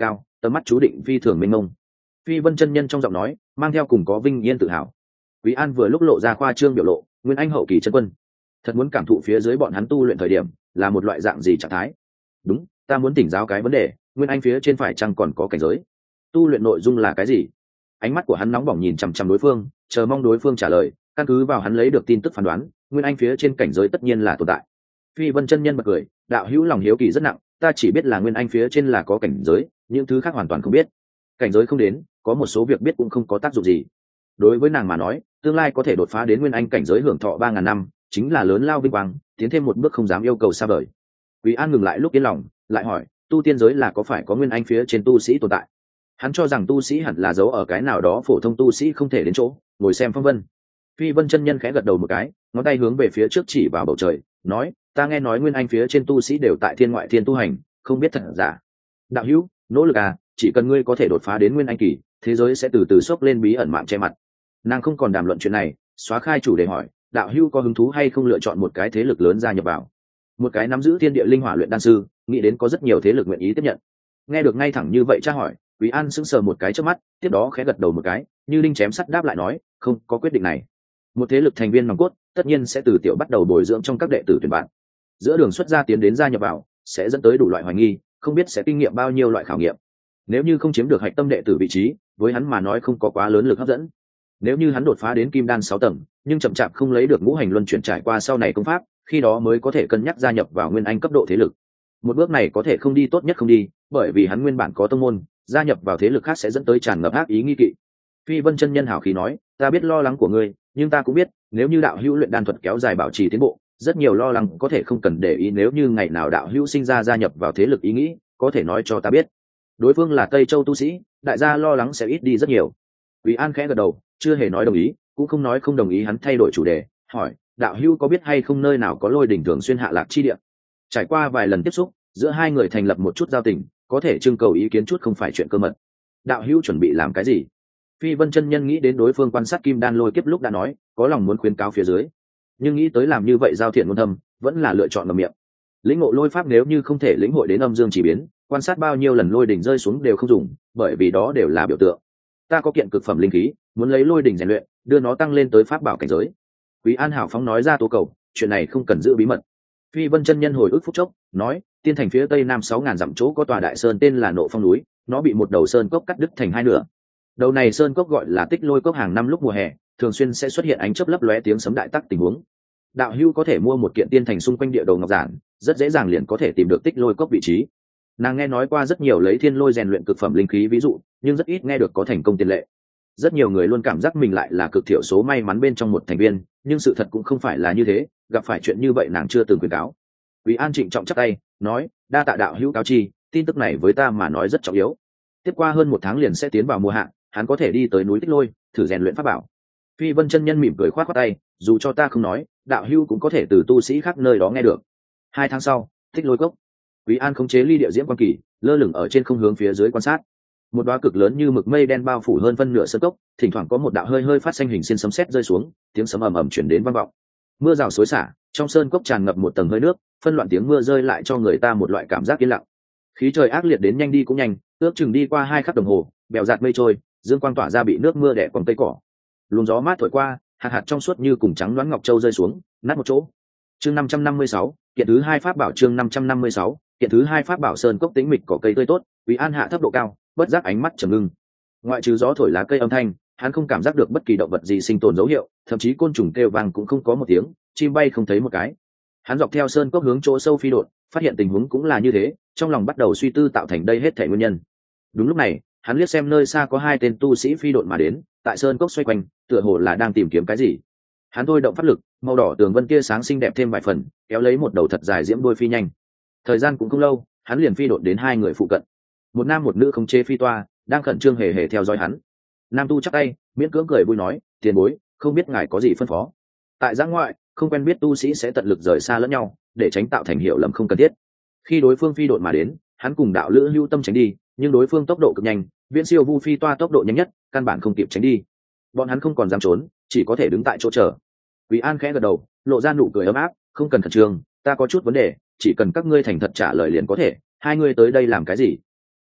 tầm mắt chú định phi thường mênh mông. Phi Vân chân nhân trong giọng nói mang theo cùng có vinh yên tự hào. Quý An vừa lúc lộ ra khoa trương biểu lộ, nguyên anh hậu kỳ chân quân, thật muốn cảm thụ phía dưới bọn hắn tu luyện thời điểm là một loại dạng gì trạng thái. Đúng, ta muốn tỉnh giáo cái vấn đề, nguyên anh phía trên phải chăng còn có cảnh giới, tu luyện nội dung là cái gì? Ánh mắt của hắn nóng bỏng nhìn chằm chằm đối phương, chờ mong đối phương trả lời. Căn cứ vào hắn lấy được tin tức phán đoán, nguyên anh phía trên cảnh giới tất nhiên là tồn tại. Phi Vân chân nhân bật cười, đạo hữu lòng hiếu kỳ rất nặng, ta chỉ biết là nguyên anh phía trên là có cảnh giới, những thứ khác hoàn toàn không biết. Cảnh giới không đến, có một số việc biết cũng không có tác dụng gì. Đối với nàng mà nói, tương lai có thể đột phá đến nguyên anh cảnh giới hưởng thọ 3.000 năm chính là lớn lao vinh quang, tiến thêm một bước không dám yêu cầu xa vời. Quý An ngừng lại lúc yên lòng, lại hỏi, tu tiên giới là có phải có nguyên anh phía trên tu sĩ tồn tại? Hắn cho rằng tu sĩ hẳn là giấu ở cái nào đó phổ thông tu sĩ không thể đến chỗ, ngồi xem phong vân. Phi Vân chân nhân khẽ gật đầu một cái, ngón tay hướng về phía trước chỉ vào bầu trời, nói, ta nghe nói nguyên anh phía trên tu sĩ đều tại thiên ngoại thiên tu hành, không biết thật giả. Đạo hữu, nỗ lực à, chỉ cần ngươi có thể đột phá đến nguyên anh kỳ, thế giới sẽ từ từ xốc lên bí ẩn mạng che mặt. Nàng không còn đàm luận chuyện này, xóa khai chủ đề hỏi, đạo hữu có hứng thú hay không lựa chọn một cái thế lực lớn gia nhập vào? Một cái nắm giữ thiên địa linh hỏa luyện đan sư, nghĩ đến có rất nhiều thế lực nguyện ý tiếp nhận. Nghe được ngay thẳng như vậy tra hỏi, Quý An sững sờ một cái trước mắt, tiếp đó khẽ gật đầu một cái, như đinh chém sắt đáp lại nói, không có quyết định này. Một thế lực thành viên nòng cốt, tất nhiên sẽ từ tiểu bắt đầu bồi dưỡng trong các đệ tử tuyển bạn. Giữa đường xuất gia tiến đến gia nhập vào, sẽ dẫn tới đủ loại hoài nghi, không biết sẽ kinh nghiệm bao nhiêu loại khảo nghiệm. Nếu như không chiếm được hạch tâm đệ tử vị trí, với hắn mà nói không có quá lớn lực hấp dẫn. Nếu như hắn đột phá đến kim đan 6 tầng, nhưng chậm chạp không lấy được ngũ hành luân chuyển trải qua sau này công pháp, khi đó mới có thể cân nhắc gia nhập vào nguyên anh cấp độ thế lực. Một bước này có thể không đi tốt nhất không đi, bởi vì hắn nguyên bản có tông môn, gia nhập vào thế lực khác sẽ dẫn tới tràn ngập ác ý nghi kỵ. Phi Vân chân nhân hảo khí nói, ta biết lo lắng của ngươi, nhưng ta cũng biết, nếu như đạo hữu luyện đan thuật kéo dài bảo trì tiến bộ, rất nhiều lo lắng có thể không cần để ý, nếu như ngày nào đạo hữu sinh ra gia nhập vào thế lực ý nghĩ, có thể nói cho ta biết. Đối phương là Tây Châu tu sĩ, đại gia lo lắng sẽ ít đi rất nhiều. Quý An khẽ gật đầu, chưa hề nói đồng ý, cũng không nói không đồng ý, hắn thay đổi chủ đề, hỏi, đạo hữu có biết hay không nơi nào có lôi đỉnh thường xuyên hạ lạc chi địa? Trải qua vài lần tiếp xúc, giữa hai người thành lập một chút giao tình, có thể trưng cầu ý kiến chút không phải chuyện cơ mật. Đạo hữu chuẩn bị làm cái gì? Phi Vân chân nhân nghĩ đến đối phương quan sát kim đan lôi kiếp lúc đã nói, có lòng muốn khuyến cáo phía dưới, nhưng nghĩ tới làm như vậy giao thiện ngôn thâm, vẫn là lựa chọn ngậm miệng. Lĩnh ngộ lôi pháp nếu như không thể lĩnh hội đến âm dương chỉ biến, quan sát bao nhiêu lần lôi đỉnh rơi xuống đều không dùng, bởi vì đó đều là biểu tượng. Ta có kiện cực phẩm linh khí, muốn lấy lôi đỉnh rèn luyện, đưa nó tăng lên tới pháp bảo cảnh giới. Quý An hảo phóng nói ra tố cầu, chuyện này không cần giữ bí mật. Phi Vân chân nhân hồi ức phút chốc, nói, tiên thành phía tây nam 6.000 dặm chỗ có tòa đại sơn tên là Nộ Phong núi, nó bị một đầu sơn cốc cắt đứt thành hai nửa. Đầu này sơn cốc gọi là Tích Lôi cốc, hàng năm lúc mùa hè, thường xuyên sẽ xuất hiện ánh chớp lấp lóe tiếng sấm đại tắc tình huống. Đạo hữu có thể mua một kiện tiên thành xung quanh địa đồ ngọc giản, rất dễ dàng liền có thể tìm được Tích Lôi cốc vị trí. Nàng nghe nói qua rất nhiều lấy thiên lôi rèn luyện cực phẩm linh khí ví dụ, nhưng rất ít nghe được có thành công tiền lệ. Rất nhiều người luôn cảm giác mình lại là cực thiểu số may mắn bên trong một thành viên, nhưng sự thật cũng không phải là như thế, gặp phải chuyện như vậy nàng chưa từng khuyến cáo. Quý An trịnh trọng chắp tay, nói, đa tạ đạo hữu cáo chi, tin tức này với ta mà nói rất trọng yếu. Tiếp qua hơn 1 tháng liền sẽ tiến vào mùa hạ, hắn có thể đi tới núi Tích Lôi, thử rèn luyện pháp bảo. Phi Vân chân nhân mỉm cười khoát khoát tay, dù cho ta không nói, đạo hữu cũng có thể từ tu sĩ khác nơi đó nghe được. 2 tháng sau, Tích Lôi cốc. Quý An khống chế ly địa diễm quan kỳ, lơ lửng ở trên không hướng phía dưới quan sát. Một đóa cực lớn như mực mây đen bao phủ hơn phân nửa sơn cốc, thỉnh thoảng có một đạo hơi hơi phát xanh hình xiên sấm sét rơi xuống, tiếng sấm ầm ầm truyền đến vang vọng. Mưa rào xối xả, trong sơn cốc tràn ngập một tầng hơi nước, phân loạn tiếng mưa rơi lại cho người ta một loại cảm giác yên lặng. Khí trời ác liệt đến nhanh đi cũng nhanh, ước chừng đi qua 2 khắc đồng hồ, bèo dạt mây trôi, dương quang tỏa ra bị nước mưa đè còn cây cỏ. Luồng gió mát thổi qua, hạt hạt trong suốt như cùng trắng loáng ngọc châu rơi xuống, nát một chỗ. Chương 556, kiện thứ 2 pháp bảo, chương 556, kiện thứ 2 pháp bảo. Sơn cốc tĩnh mịch, cỏ cây tươi tốt, Quý An hạ thấp độ cao, bất giác ánh mắt trầm ngưng. Ngoại trừ gió thổi lá cây âm thanh, hắn không cảm giác được bất kỳ động vật gì sinh tồn dấu hiệu, thậm chí côn trùng kêu vang cũng không có một tiếng, chim bay không thấy một cái. Hắn dọc theo sơn cốc hướng chỗ sâu phi đột, phát hiện tình huống cũng là như thế, trong lòng bắt đầu suy tư tạo thành đây hết thảy nguyên nhân. Đúng lúc này, hắn liếc xem nơi xa có 2 tên tu sĩ phi đột mà đến, tại sơn cốc xoay quanh, tựa hồ là đang tìm kiếm cái gì. Hắn thôi động pháp lực, màu đỏ tường vân tia sáng xinh đẹp thêm vài phần, kéo lấy một đầu thật dài diễm đuôi phi nhanh. Thời gian cũng không lâu, hắn liền phi đột đến 2 người phụ cận. Một nam một nữ khống chế phi toa, đang khẩn trương hề hề theo dõi hắn. Nam tu chắp tay, miễn cưỡng cười vui nói, tiền bối, không biết ngài có gì phân phó. Tại giã ngoại, không quen biết tu sĩ sẽ tận lực rời xa lẫn nhau, để tránh tạo thành hiểu lầm không cần thiết. Khi đối phương phi đột mà đến, hắn cùng đạo lữ hưu tâm tránh đi, nhưng đối phương tốc độ cực nhanh, viễn siêu vu phi toa tốc độ nhanh nhất, căn bản không kịp tránh đi. Bọn hắn không còn dám trốn, chỉ có thể đứng tại chỗ chờ. Quý An khẽ gật đầu, lộ ra nụ cười ấm áp, không cần khẩn trương, ta có chút vấn đề, chỉ cần các ngươi thành thật trả lời liền có thể. 2 người tới đây làm cái gì?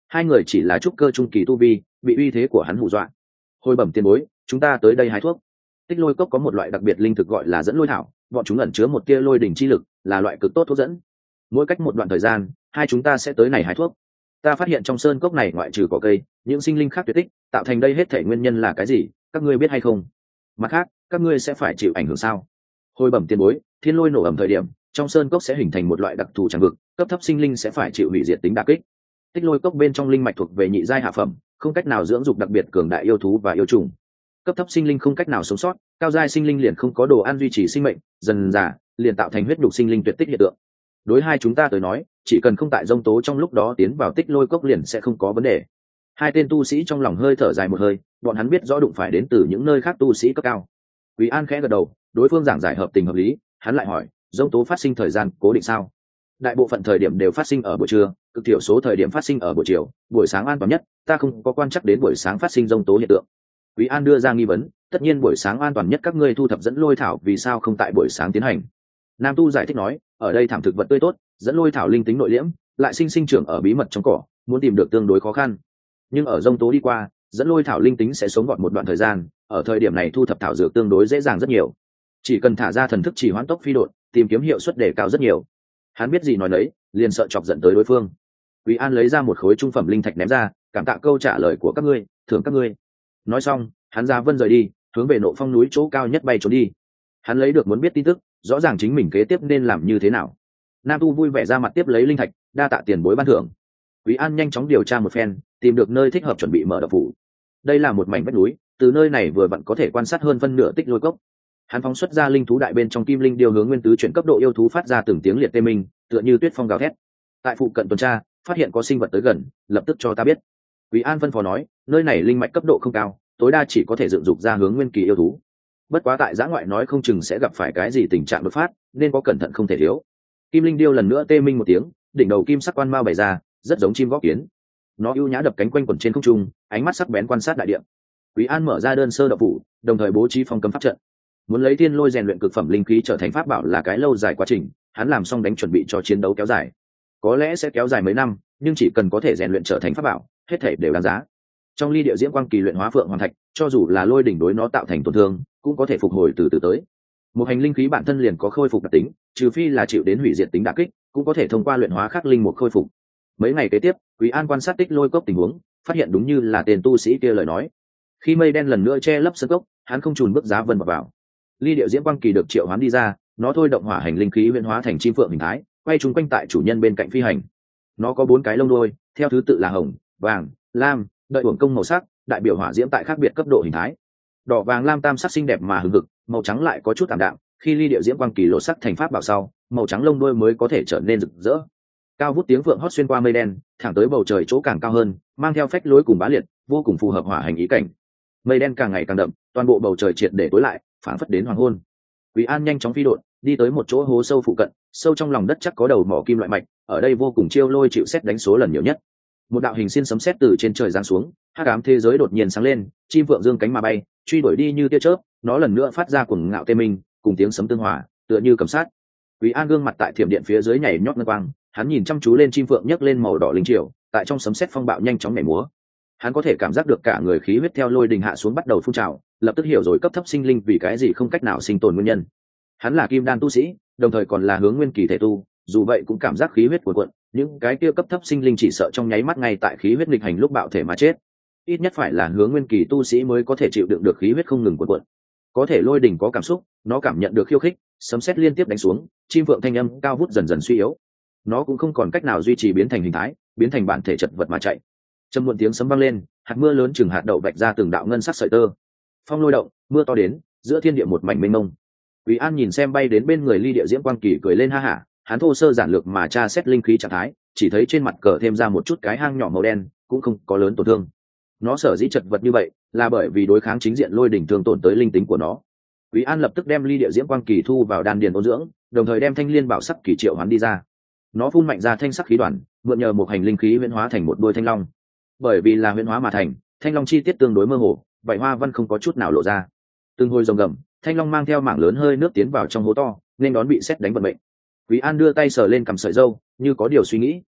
Hai người chỉ là trúc cơ trung kỳ tu vi, bị uy thế của hắn hù dọa. Hồi bẩm tiền bối, chúng ta tới đây hái thuốc. Tích lôi cốc có một loại đặc biệt linh thực gọi là dẫn lôi thảo, bọn chúng ẩn chứa một tia lôi đỉnh chi lực, là loại cực tốt thuốc dẫn. Mỗi cách một đoạn thời gian, hai chúng ta sẽ tới này hái thuốc. Ta phát hiện trong sơn cốc này ngoại trừ cỏ cây, những sinh linh khác tuyệt tích, tạo thành đây hết thể nguyên nhân là cái gì, các ngươi biết hay không? Mặt khác, các ngươi sẽ phải chịu ảnh hưởng sao? Hồi bẩm tiền bối, thiên lôi nổ ầm thời điểm, trong sơn cốc sẽ hình thành một loại đặc thù tràng vực, cấp thấp sinh linh sẽ phải chịu hủy diệt tính đả kích. Tích lôi cốc bên trong linh mạch thuộc về nhị giai hạ phẩm, không cách nào dưỡng dục đặc biệt cường đại yêu thú và yêu trùng. Cấp thấp sinh linh không cách nào sống sót, cao giai sinh linh liền không có đồ ăn duy trì sinh mệnh, dần dà liền tạo thành huyết nhục sinh linh tuyệt tích hiện tượng. Đối hai chúng ta tới nói, chỉ cần không tại dông tố trong lúc đó tiến vào tích lôi cốc liền sẽ không có vấn đề. Hai tên tu sĩ trong lòng hơi thở dài một hơi, bọn hắn biết rõ đụng phải đến từ những nơi khác tu sĩ cấp cao. Quý An khẽ gật đầu, đối phương giảng giải hợp tình hợp lý, hắn lại hỏi, dông tố phát sinh thời gian cố định sao? Đại bộ phận thời điểm đều phát sinh ở buổi trưa, cực thiểu số thời điểm phát sinh ở buổi chiều, buổi sáng an toàn nhất, ta không có quan chắc đến buổi sáng phát sinh dông tố hiện tượng. Quý An đưa ra nghi vấn, tất nhiên buổi sáng an toàn nhất, các ngươi thu thập dẫn lôi thảo vì sao không tại buổi sáng tiến hành? Nam tu giải thích nói, ở đây thảm thực vật tươi tốt, dẫn lôi thảo linh tính nội liễm, lại sinh trưởng ở bí mật trong cỏ, muốn tìm được tương đối khó khăn. Nhưng ở dông tố đi qua, dẫn lôi thảo linh tính sẽ sống gọn một đoạn thời gian, ở thời điểm này thu thập thảo dược tương đối dễ dàng rất nhiều. Chỉ cần thả ra thần thức chỉ hoãn tốc phi độn, tìm kiếm hiệu suất đề cao rất nhiều. Hắn biết gì nói đấy, liền sợ chọc giận tới đối phương. Quý An lấy ra một khối trung phẩm linh thạch ném ra, cảm tạ câu trả lời của các ngươi, thưởng các ngươi. Nói xong, hắn ra vân rời đi, hướng về Nộ Phong núi chỗ cao nhất bay trốn đi. Hắn lấy được muốn biết tin tức, rõ ràng chính mình kế tiếp nên làm như thế nào. Nam tu vui vẻ ra mặt tiếp lấy linh thạch, đa tạ tiền bối ban thưởng. Quý An nhanh chóng điều tra một phen, tìm được nơi thích hợp chuẩn bị mở đập phủ. Đây là một mảnh vách núi, từ nơi này vừa vặn có thể quan sát hơn phân nửa tích lôi cốc. Hắn phóng xuất ra linh thú đại bên trong kim linh điều hướng nguyên tứ chuyển cấp độ yêu thú phát ra từng tiếng liệt tê minh, tựa như tuyết phong gào thét. Tại phụ cận tuần tra, phát hiện có sinh vật tới gần, lập tức cho ta biết. Quý An phân phó nói, nơi này linh mạch cấp độ không cao, tối đa chỉ có thể dựng dục ra hướng nguyên kỳ yêu thú. Bất quá tại giã ngoại nói không chừng sẽ gặp phải cái gì tình trạng đột phát, nên có cẩn thận không thể thiếu. Kim linh điêu lần nữa tê minh một tiếng, đỉnh đầu kim sắc quan mao bày ra, rất giống chim võ kiến. Nó ưu nhã đập cánh quanh quẩn trên không trung, ánh mắt sắc bén quan sát đại địa. Quý An mở ra đơn sơ độc phủ, đồng thời bố trí phong cấm pháp trận. Muốn lấy thiên lôi rèn luyện cực phẩm linh khí trở thành pháp bảo là cái lâu dài quá trình, hắn làm xong đánh chuẩn bị cho chiến đấu kéo dài. Có lẽ sẽ kéo dài mấy năm, nhưng chỉ cần có thể rèn luyện trở thành pháp bảo, hết thảy đều đáng giá. Trong ly địa diễm quang kỳ luyện hóa phượng hoàng thạch, cho dù là lôi đỉnh đối nó tạo thành tổn thương, cũng có thể phục hồi từ từ tới. Một hành linh khí bản thân liền có khôi phục đặc tính, trừ phi là chịu đến hủy diệt tính đả kích, cũng có thể thông qua luyện hóa khắc linh một khôi phục. Mấy ngày kế tiếp, Quý An quan sát tích lôi cốc tình huống, phát hiện đúng như là tên tu sĩ kia lời nói. Khi mây đen lần nữa che lấp sơn cốc, hắn không chùn bước giá vân vào. Ly điệu diễm quang kỳ được triệu hoán đi ra, nó thôi động hỏa hành linh khí huyễn hóa thành chim phượng hình thái, quay chúng quanh tại chủ nhân bên cạnh phi hành. Nó có 4 cái lông đuôi, theo thứ tự là hồng, vàng, lam, đợi uổng công màu sắc, đại biểu hỏa diễm tại khác biệt cấp độ hình thái. Đỏ vàng lam tam sắc xinh đẹp mà hừng hực, màu trắng lại có chút tạm đạm. Khi ly điệu diễm quang kỳ lộ sắc thành pháp bảo sau, màu trắng lông đuôi mới có thể trở nên rực rỡ. Cao vút tiếng vượng hót xuyên qua mây đen, thẳng tới bầu trời chỗ càng cao hơn, mang theo phách lối cùng bá liệt, vô cùng phù hợp hỏa hành ý cảnh. Mây đen càng ngày càng đậm, toàn bộ bầu trời triệt để tối lại, phảng phất đến hoàng hôn. Quý An nhanh chóng phi độn, đi tới một chỗ hố sâu phụ cận, sâu trong lòng đất chắc có đầu mỏ kim loại mạch, ở đây vô cùng chiêu lôi chịu xét đánh số lần nhiều nhất. Một đạo hình xiên sấm sét từ trên trời giáng xuống, hắc ám thế giới đột nhiên sáng lên, chim vượng dương cánh mà bay, truy đuổi đi như tia chớp, nó lần nữa phát ra cuồng ngạo tê minh, cùng tiếng sấm tương hòa, tựa như cầm sát. Quý An gương mặt tại thiểm điện phía dưới nhảy nhót ngân quang, hắn nhìn chăm chú lên chim vượng nhấc lên màu đỏ linh triều, tại trong sấm sét phong bạo nhanh chóng nhảy múa. Hắn có thể cảm giác được cả người khí huyết theo lôi đình hạ xuống bắt đầu phun trào, lập tức hiểu rồi cấp thấp sinh linh vì cái gì không cách nào sinh tồn nguyên nhân. Hắn là kim đan tu sĩ, đồng thời còn là hướng nguyên kỳ thể tu, dù vậy cũng cảm giác khí huyết cuồn cuộn, những cái kia cấp thấp sinh linh chỉ sợ trong nháy mắt ngay tại khí huyết nghịch hành lúc bạo thể mà chết. Ít nhất phải là hướng nguyên kỳ tu sĩ mới có thể chịu đựng được khí huyết không ngừng cuồn cuộn. Có thể lôi đỉnh có cảm xúc, nó cảm nhận được khiêu khích, sấm sét liên tiếp đánh xuống, chim vượng thanh âm cao vút dần dần suy yếu. Nó cũng không còn cách nào duy trì biến thành hình thái, biến thành bản thể chật vật mà chạy. Trầm muộn tiếng sấm vang lên, hạt mưa lớn chừng hạt đậu vạch ra từng đạo ngân sắc sợi tơ. Phong lôi động, mưa to đến, giữa thiên địa một mảnh mênh mông. Quý An nhìn xem bay đến bên người ly địa diễm quang kỳ cười lên ha hả, hắn thô sơ giản lược mà tra xét linh khí trạng thái, chỉ thấy trên mặt cờ thêm ra một chút cái hang nhỏ màu đen, cũng không có lớn tổn thương. Nó sở dĩ chật vật như vậy, là bởi vì đối kháng chính diện lôi đỉnh thương tổn tới linh tính của nó. Quý An lập tức đem ly địa diễm quang kỳ thu vào đan điền ôn dưỡng, đồng thời đem thanh liên bảo sắc kỳ triệu hoán đi ra. Nó phun mạnh ra thanh sắc khí đoàn, mượn nhờ một hành linh khí huyễn hóa thành một đôi thanh long. Bởi vì là huyễn hóa mà thành, thanh long chi tiết tương đối mơ hồ, vậy hoa văn không có chút nào lộ ra. Từng hồi rồng gầm, thanh long mang theo mảng lớn hơi nước tiến vào trong hố to, nên đón bị sét đánh vận mệnh. Quý An đưa tay sờ lên cằm sợi râu, như có điều suy nghĩ.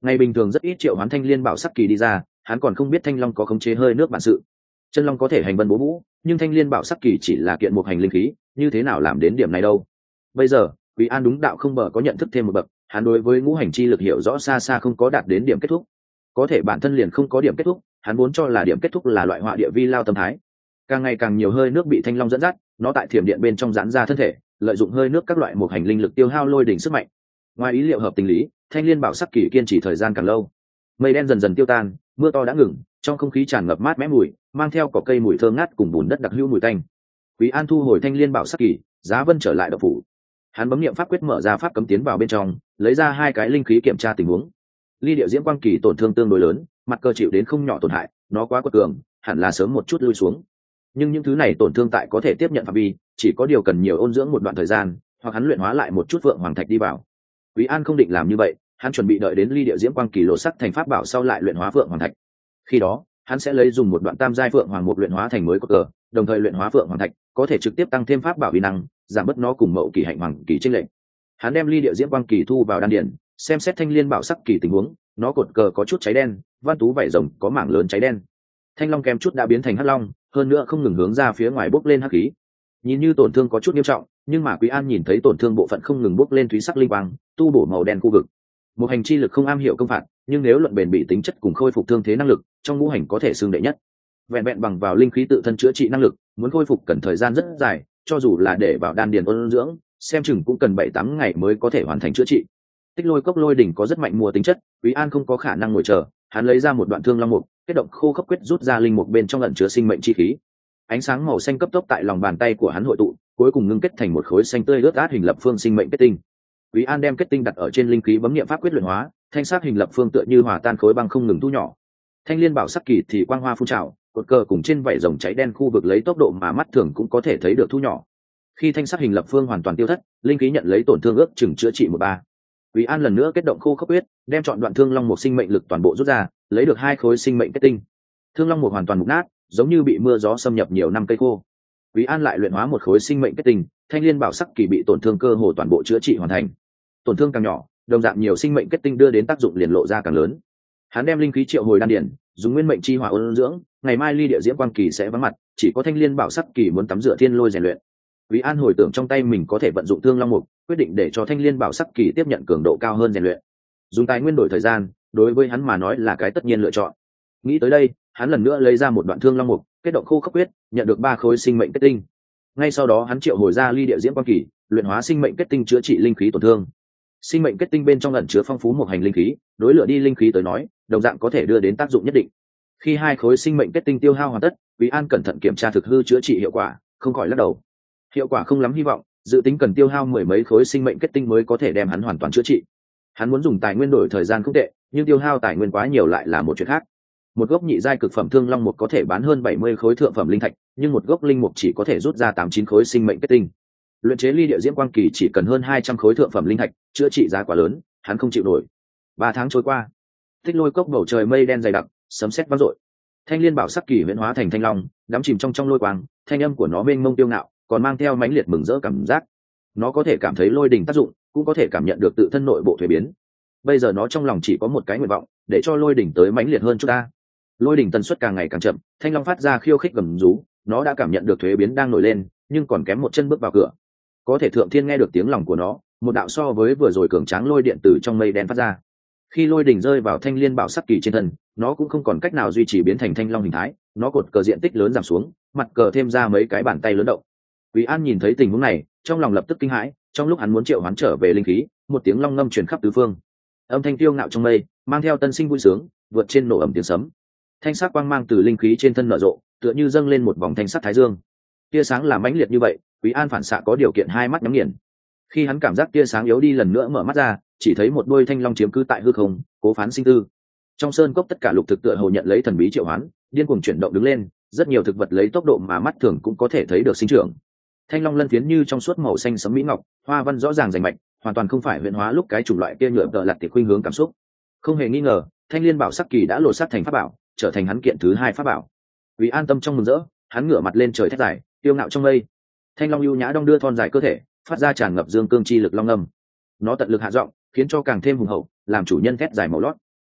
ngày bình thường rất ít triệu hoán thanh liên bảo sắc kỳ đi ra, hắn còn không biết thanh long có khống chế hơi nước bản sự. Chân long có thể hành vân bố vũ, nhưng thanh liên bảo sắc kỳ chỉ là kiện một hành linh khí, như thế nào làm đến điểm này đâu. Bây giờ Quý An đúng đạo không bờ có nhận thức thêm một bậc, hắn đối với ngũ hành chi lực hiểu rõ xa xa không có đạt đến điểm kết thúc. Có thể bản thân liền không có điểm kết thúc, hắn vốn cho là điểm kết thúc là loại họa địa vi lao tâm thái. Càng ngày càng nhiều hơi nước bị thanh long dẫn dắt, nó tại thiểm điện bên trong giãn ra thân thể, lợi dụng hơi nước các loại một hành linh lực tiêu hao lôi đỉnh sức mạnh. Ngoài ý liệu hợp tình lý, thanh liên bảo sắc kỳ kiên trì thời gian càng lâu. Mây đen dần dần tiêu tan, mưa to đã ngừng, trong không khí tràn ngập mát mẻ mùi, mang theo cỏ cây mùi thơm ngát cùng bùn đất đặc hữu mùi tanh. Quý An thu hồi thanh liên bảo sắc kỳ, Giá Vân trở lại động phủ. Hắn bấm niệm pháp quyết mở ra pháp cấm tiến vào bên trong, lấy ra 2 cái linh khí kiểm tra tình huống. Ly điệu diễm quang kỳ tổn thương tương đối lớn, mặt cơ chịu đến không nhỏ tổn hại, nó quá quật cường, hẳn là sớm một chút lui xuống. Nhưng những thứ này tổn thương tại có thể tiếp nhận phạm vi, chỉ có điều cần nhiều ôn dưỡng một đoạn thời gian, hoặc hắn luyện hóa lại một chút vượng hoàng thạch đi vào. Quý An không định làm như vậy, hắn chuẩn bị đợi đến ly điệu diễm quang kỳ lộ sắc thành pháp bảo sau lại luyện hóa vượng hoàng thạch. Khi đó, hắn sẽ lấy dùng một đoạn tam giai vượng hoàng mục luyện hóa thành mới cốt cờ, đồng thời luyện hóa vượng hoàng thạch, có thể trực tiếp tăng thêm pháp bảo uy năng, giảm bớt nó cùng mậu kỳ hạnh hoàng kỳ chênh lệch. Hắn đem ly điệu diễm quang kỳ thu vào đan điển, xem xét thanh liên bảo sắc kỳ tình huống, nó cột cờ có chút cháy đen, văn tú vảy rồng có mảng lớn cháy đen. Thanh long kém chút đã biến thành hắc long, hơn nữa không ngừng hướng ra phía ngoài bốc lên hắc khí. Nhìn như tổn thương có chút nghiêm trọng, nhưng mà Quý An nhìn thấy tổn thương bộ phận không ngừng bốc lên thúy sắc linh quang, tu bổ màu đen khu vực. Một hành chi lực không am hiểu công phạt, nhưng nếu luận bền bị tính chất cùng khôi phục thương thế năng lực, trong ngũ hành có thể xưng đệ nhất. Vẹn vẹn bằng vào linh khí tự thân chữa trị năng lực, muốn khôi phục cần thời gian rất dài, cho dù là để vào đan điền ôn dưỡng, xem chừng cũng cần 7-8 ngày mới có thể hoàn thành chữa trị. Tích lôi cốc lôi đỉnh có rất mạnh mùa tính chất, Quý An không có khả năng ngồi chờ, hắn lấy ra một đoạn thương long mục, kết động khô khốc quyết rút ra linh mục bên trong ẩn chứa sinh mệnh chi khí. Ánh sáng màu xanh cấp tốc tại lòng bàn tay của hắn hội tụ, cuối cùng ngưng kết thành một khối xanh tươi ướt át hình lập phương sinh mệnh kết tinh. Quý An đem kết tinh đặt ở trên linh khí bấm niệm pháp quyết luyện hóa, thanh sắc hình lập phương tựa như hòa tan khối băng không ngừng thu nhỏ. Thanh liên bảo sắc kỳ thì quang hoa phun trào, cột cờ cùng trên vảy rồng cháy đen khu vực lấy tốc độ mà mắt thường cũng có thể thấy được thu nhỏ. Khi thanh sắc hình lập phương hoàn toàn tiêu thất, linh khí nhận lấy tổn thương ước chừng chữa trị 1/3. Quý An lần nữa kết động khô khốc quyết, đem chọn đoạn thương long một sinh mệnh lực toàn bộ rút ra, lấy được 2 khối sinh mệnh kết tinh. Thương long một hoàn toàn mục nát, giống như bị mưa gió xâm nhập nhiều năm cây khô. Quý An lại luyện hóa 1 khối sinh mệnh kết tinh, thanh liên bảo sắc kỳ bị tổn thương cơ hồ toàn bộ chữa trị hoàn thành. Tổn thương càng nhỏ, đồng dạng nhiều sinh mệnh kết tinh đưa đến tác dụng liền lộ ra càng lớn. Hắn đem linh khí triệu hồi đan điển, dùng nguyên mệnh chi hỏa ôn dưỡng, ngày mai ly địa diễm quang kỳ sẽ vắng mặt, chỉ có thanh liên bảo sắc kỳ muốn tắm rửa thiên lôi rèn luyện. Quý An hồi tưởng trong tay mình có thể vận dụng thương long mục, quyết định để cho thanh liên bảo sắc kỳ tiếp nhận cường độ cao hơn rèn luyện. Dùng tài nguyên đổi thời gian, đối với hắn mà nói là cái tất nhiên lựa chọn. Nghĩ tới đây, hắn lần nữa lấy ra một đoạn thương long mục, kết động khô khốc quyết, nhận được 3 khối sinh mệnh kết tinh. Ngay sau đó hắn triệu hồi ra ly địa diễm quang kỳ, luyện hóa sinh mệnh kết tinh chữa trị linh khí tổn thương. Sinh mệnh kết tinh bên trong ẩn chứa phong phú một hành linh khí, đối lửa đi linh khí tới nói, đồng dạng có thể đưa đến tác dụng nhất định. Khi 2 khối sinh mệnh kết tinh tiêu hao hoàn tất, Quý An cẩn thận kiểm tra thực hư chữa trị hiệu quả, không khỏi lắc đầu. Hiệu quả không lắm hy vọng, dự tính cần tiêu hao 10 mấy khối sinh mệnh kết tinh mới có thể đem hắn hoàn toàn chữa trị. Hắn muốn dùng tài nguyên đổi thời gian không tệ, nhưng tiêu hao tài nguyên quá nhiều lại là một chuyện khác. Một gốc nhị giai cực phẩm thương long mục có thể bán hơn 70 khối thượng phẩm linh thạch, nhưng một gốc linh mục chỉ có thể rút ra 8-9 khối sinh mệnh kết tinh. Luyện chế ly địa diễm quang kỳ chỉ cần hơn 200 khối thượng phẩm linh thạch, chữa trị giá quá lớn, hắn không chịu nổi. 3 tháng trôi qua, Tích lôi cốc bầu trời mây đen dày đặc, sấm sét vang dội. Thanh liên bảo sắc kỳ huyễn hóa thành thanh long, đắm chìm trong lôi quang, thanh âm của nó mênh mông tiêu ngạo, còn mang theo mãnh liệt mừng rỡ cảm giác. Nó có thể cảm thấy lôi đình tác dụng, cũng có thể cảm nhận được tự thân nội bộ thuế biến. Bây giờ nó trong lòng chỉ có một cái nguyện vọng, để cho lôi đỉnh tới mãnh liệt hơn chút ta. Lôi đỉnh tần suất càng ngày càng chậm, thanh long phát ra khiêu khích gầm rú, nó đã cảm nhận được thuế biến đang nổi lên, nhưng còn kém một chân bước vào cửa. Có thể thượng thiên nghe được tiếng lòng của nó, một đạo so với vừa rồi cường tráng lôi điện từ trong mây đen phát ra. Khi lôi đỉnh rơi vào thanh liên bảo sắc kỳ trên thân, nó cũng không còn cách nào duy trì biến thành thanh long hình thái, nó cột cờ diện tích lớn giảm xuống, mặt cờ thêm ra mấy cái bàn tay lớn động. Quý An nhìn thấy tình huống này, trong lòng lập tức kinh hãi, trong lúc hắn muốn triệu hoán trở về linh khí, một tiếng long ngâm truyền khắp tứ phương. Âm thanh tiêu ngạo trong mây, mang theo tân sinh vui sướng, vượt trên nổ ầm tiếng sấm. Thanh sắc quang mang từ linh khí trên thân nở rộ, tựa như dâng lên một vòng thanh sắc thái dương. Tia sáng là mãnh liệt như vậy, Quý An phản xạ có điều kiện 2 mắt nhắm nghiền. Khi hắn cảm giác tia sáng yếu đi lần nữa mở mắt ra, chỉ thấy một đôi thanh long chiếm cứ tại hư không, cố phán sinh tư. Trong sơn cốc tất cả lục thực tựa hồ nhận lấy thần bí triệu hoán, điên cuồng chuyển động đứng lên, rất nhiều thực vật lấy tốc độ mà mắt thường cũng có thể thấy được sinh trưởng. Thanh long lân phiến như trong suốt màu xanh sẫm mỹ ngọc, hoa văn rõ ràng rành mạch, hoàn toàn không phải huyễn hóa lúc cái chủng loại kia nhựa tợ lật thì khuynh hướng cảm xúc. Không hề nghi ngờ, thanh liên bảo sắc kỳ đã lột xác thành pháp bảo, trở thành hắn kiện thứ 2 pháp bảo. Vì an tâm trong mừng rỡ, hắn ngửa mặt lên trời thét dài, tiêu ngạo trong mây. Thanh long ưu nhã đong đưa thon dài cơ thể, phát ra tràn ngập dương cương chi lực long âm. Nó tận lực hạ giọng, khiến cho càng thêm hùng hậu, làm chủ nhân thét dài màu lót.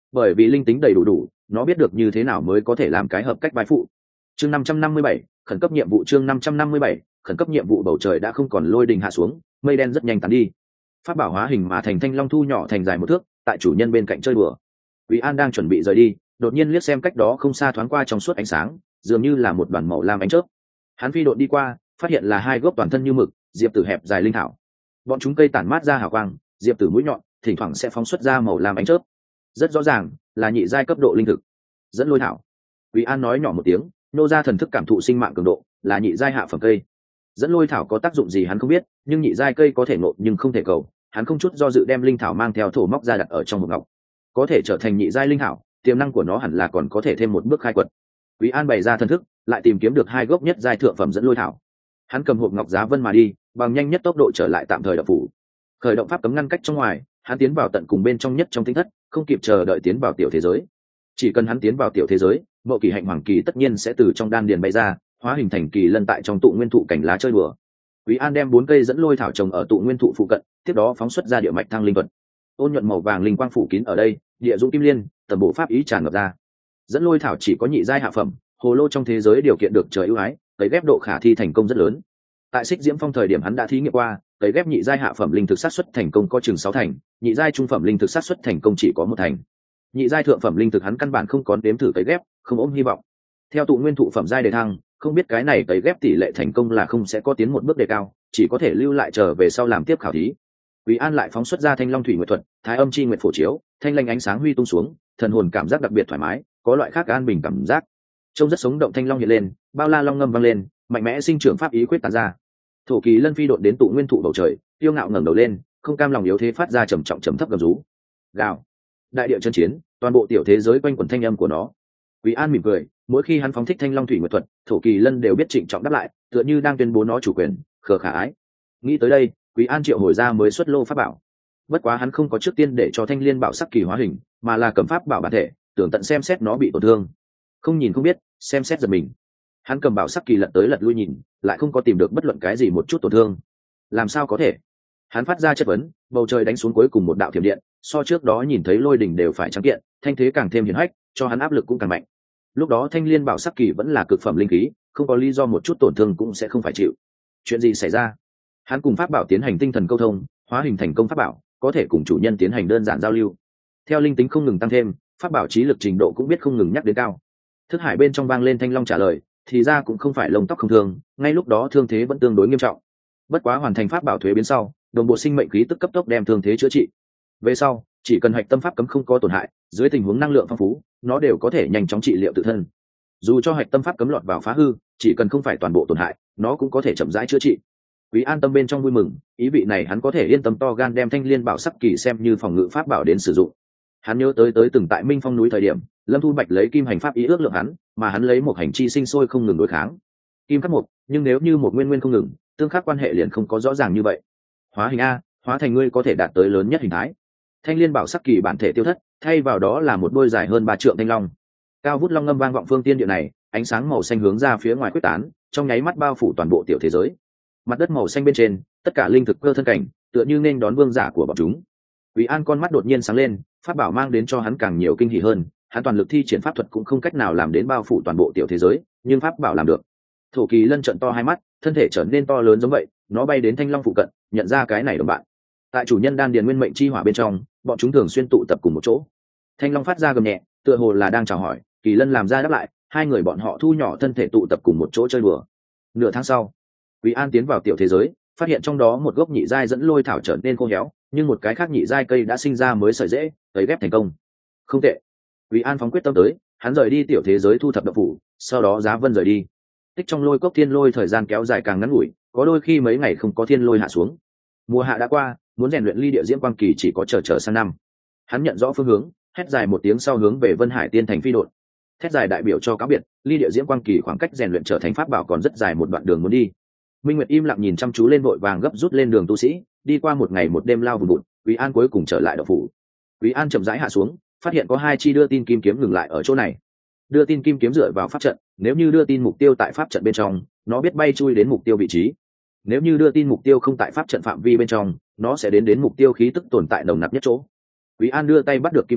bởi vì linh tính đầy đủ, nó biết được như thế nào mới có thể làm cái hợp cách vai phụ. Chương 557, khẩn cấp nhiệm vụ. Chương 557, khẩn cấp nhiệm vụ. Bầu trời đã không còn lôi đình hạ xuống, mây đen rất nhanh tán đi. Pháp bảo hóa hình mà thành thanh long thu nhỏ thành dài 1 thước, tại chủ nhân bên cạnh chơi đùa. Quý An đang chuẩn bị rời đi, đột nhiên liếc xem cách đó không xa thoáng qua trong suốt ánh sáng, dường như là một đoàn màu lam ánh chớp. Hắn phi độn đi qua, phát hiện là 2 gốc toàn thân như mực, diệp tử hẹp dài linh thảo. Bọn chúng cây tản mát ra hào quang, diệp tử mũi nhọn, thỉnh thoảng sẽ phóng xuất ra màu lam ánh chớp. Rất rõ ràng là nhị giai cấp độ linh thực. Dẫn lôi thảo. Quý An nói nhỏ một tiếng, nô ra thần thức cảm thụ sinh mạng cường độ, là nhị giai hạ phẩm cây. Dẫn lôi thảo có tác dụng gì hắn không biết, nhưng nhị giai cây có thể ngộ nhưng không thể cầu. Hắn không chút do dự đem linh thảo mang theo thổ móc ra đặt ở trong hộp ngọc. Có thể trở thành nhị giai linh thảo, tiềm năng của nó hẳn là còn có thể thêm một bước khai quật. Quý An bày ra thần thức, lại tìm kiếm được 2 gốc nhất giai thượng phẩm dẫn lôi thảo. Hắn cầm hộp ngọc giá vân mà đi, bằng nhanh nhất tốc độ trở lại tạm thời động phủ. Khởi động pháp cấm ngăn cách trong ngoài, hắn tiến vào tận cùng bên trong nhất trong tinh thất, không kịp chờ đợi tiến vào tiểu thế giới. Chỉ cần hắn tiến vào tiểu thế giới, Mộ Kỳ Hạnh Hoàng Kỳ tất nhiên sẽ từ trong đan điền bay ra, hóa hình thành kỳ lân tại trong tụ nguyên thụ cảnh lá chơi đùa. Quý An đem 4 cây dẫn lôi thảo trồng ở tụ nguyên thụ phụ cận, tiếp đó phóng xuất ra địa mạch thăng linh thuật. Ôn nhuận màu vàng linh quang phủ kín ở đây, địa dũng kim liên, tầm bộ pháp ý tràn ngập ra. Dẫn lôi thảo chỉ có nhị giai hạ phẩm, hồ lô trong thế giới điều kiện được trời ưu ái, cấy ghép độ khả thi thành công rất lớn. Tại Xích Diễm Phong thời điểm hắn đã thí nghiệm qua, cấy ghép nhị giai hạ phẩm linh thực sát suất thành công có chừng 6 thành, nhị giai trung phẩm linh thực sát suất thành công chỉ có 1 thành. Nhị giai thượng phẩm linh thực hắn căn bản không có đếm thử cấy ghép, không ôm hy vọng. Theo tụ nguyên thụ phẩm giai đề thăng, không biết cái này cấy ghép tỷ lệ thành công là không sẽ có tiến một bước đề cao, chỉ có thể lưu lại chờ về sau làm tiếp khảo thí. Quý An lại phóng xuất ra Thanh Long Thủy Nguyệt thuật, Thái Âm Chi Nguyệt phổ chiếu, thanh lanh ánh sáng huy tung xuống, thần hồn cảm giác đặc biệt thoải mái, có loại khác an bình cảm giác. Trông rất sống động, thanh long hiện lên, bao la long ngâm vang lên, mạnh mẽ sinh trưởng pháp ý quyết tán ra. Thổ Kỳ Lân phi độn đến tụ nguyên thụ bầu trời, tiêu ngạo ngẩng đầu lên, không cam lòng yếu thế phát ra trầm trọng trầm thấp gầm rú. Gào. Đại địa chân chiến, toàn bộ tiểu thế giới quanh quẩn thanh âm của nó. Quý An mỉm cười, mỗi khi hắn phóng thích Thanh Long Thủy Nguyệt thuật, Thổ Kỳ Lân đều biết trịnh trọng đáp lại, tựa như đang tuyên bố nó chủ quyền, khờ khả ái. Nghĩ tới đây, Quý An triệu hồi ra mới xuất lô pháp bảo. Bất quá hắn không có trước tiên để cho Thanh Liên Bảo sắc kỳ hóa hình, mà là cầm pháp bảo bản thể, tưởng tận xem xét nó bị tổn thương. Không nhìn không biết, xem xét giật mình. Hắn cầm bảo sắc kỳ lật tới lật lui nhìn, lại không có tìm được bất luận cái gì một chút tổn thương. Làm sao có thể? Hắn phát ra chất vấn, bầu trời đánh xuống cuối cùng một đạo thiểm điện, so trước đó nhìn thấy lôi đỉnh đều phải trắng kiện, thanh thế càng thêm hiển hách, cho hắn áp lực cũng càng mạnh. Lúc đó Thanh Liên Bảo sắc kỳ vẫn là cực phẩm linh khí, không có lý do một chút tổn thương cũng sẽ không phải chịu. Chuyện gì xảy ra? Hắn cùng pháp bảo tiến hành tinh thần câu thông, hóa hình thành công pháp bảo, có thể cùng chủ nhân tiến hành đơn giản giao lưu. Theo linh tính không ngừng tăng thêm, pháp bảo trí lực trình độ cũng biết không ngừng nhắc đến cao. Thức hải bên trong vang lên thanh long trả lời, thì ra cũng không phải lông tóc không thương, ngay lúc đó thương thế vẫn tương đối nghiêm trọng. Bất quá hoàn thành pháp bảo thuế biến sau, đồng bộ sinh mệnh khí tức cấp tốc đem thương thế chữa trị. Về sau, chỉ cần hạch tâm pháp cấm không có tổn hại, dưới tình huống năng lượng phong phú, nó đều có thể nhanh chóng trị liệu tự thân. Dù cho hạch tâm pháp cấm lọt vào phá hư, chỉ cần không phải toàn bộ tổn hại, nó cũng có thể chậm rãi chữa trị. Quý An tâm bên trong vui mừng, ý vị này hắn có thể yên tâm to gan đem Thanh Liên Bảo sắc kỳ xem như phòng ngự pháp bảo đến sử dụng. Hắn nhớ tới từng tại Minh Phong núi thời điểm, Lâm Thu Bạch lấy kim hành pháp ý ước lượng hắn, mà hắn lấy một hành chi sinh sôi không ngừng đối kháng. Kim khắc một, nhưng nếu như một nguyên nguyên không ngừng, tương khắc quan hệ liền không có rõ ràng như vậy. Hóa hình a, hóa thành ngươi có thể đạt tới lớn nhất hình thái. Thanh Liên Bảo sắc kỳ bản thể tiêu thất, thay vào đó là một đôi dài hơn 3 trượng thanh long. Cao vút long ngâm vang vọng phương tiên địa này, ánh sáng màu xanh hướng ra phía ngoài quyết tán, trong nháy mắt bao phủ toàn bộ tiểu thế giới. Mặt đất màu xanh bên trên, tất cả linh thực cơ thân cảnh, tựa như nên đón vương giả của bọn chúng. Quý An con mắt đột nhiên sáng lên, pháp bảo mang đến cho hắn càng nhiều kinh hỉ hơn, hắn toàn lực thi triển pháp thuật cũng không cách nào làm đến bao phủ toàn bộ tiểu thế giới, nhưng pháp bảo làm được. Thổ Kỳ Lân trợn to hai mắt, thân thể trở nên to lớn giống vậy, nó bay đến thanh long phụ cận, nhận ra cái này đồng bạn. Tại chủ nhân đan điền nguyên mệnh chi hỏa bên trong, bọn chúng thường xuyên tụ tập cùng một chỗ. Thanh long phát ra gầm nhẹ, tựa hồ là đang chào hỏi, Kỳ Lân làm ra đáp lại, hai người bọn họ thu nhỏ thân thể tụ tập cùng một chỗ chơi đùa. Nửa tháng sau, Quý An tiến vào tiểu thế giới, phát hiện trong đó một gốc nhị giai dẫn lôi thảo trở nên khô héo, nhưng một cái khác nhị giai cây đã sinh ra mới sợi rễ, cấy ghép thành công. Không tệ. Quý An phóng quyết tâm tới, hắn rời đi tiểu thế giới thu thập độc phủ, sau đó giá vân rời đi. Tích trong lôi cốc thiên lôi thời gian kéo dài càng ngắn ngủi, có đôi khi mấy ngày không có thiên lôi hạ xuống. Mùa hạ đã qua, muốn rèn luyện ly địa diễm quang kỳ chỉ có chờ sang năm. Hắn nhận rõ phương hướng, hét dài một tiếng sau hướng về Vân Hải Tiên Thành phi đột. Thét dài đại biểu cho cáo biệt, ly địa diễm quang kỳ khoảng cách rèn luyện trở thành pháp bảo còn rất dài một đoạn đường muốn đi. Minh Nguyệt im lặng nhìn chăm chú lên, vội vàng gấp rút lên đường tu sĩ, đi qua một ngày một đêm lao vùn vụt, Quý An cuối cùng trở lại đậu phủ. Quý An chậm rãi hạ xuống, phát hiện có 2 chi đưa tin kim kiếm ngừng lại ở chỗ này. Đưa tin kim kiếm dựa vào pháp trận, nếu như đưa tin mục tiêu tại pháp trận bên trong, nó biết bay chui đến mục tiêu vị trí. Nếu như đưa tin mục tiêu không tại pháp trận phạm vi bên trong, nó sẽ đến mục tiêu khí tức tồn tại nồng nặc nhất chỗ. Quý An đưa tay bắt được kim kiếm,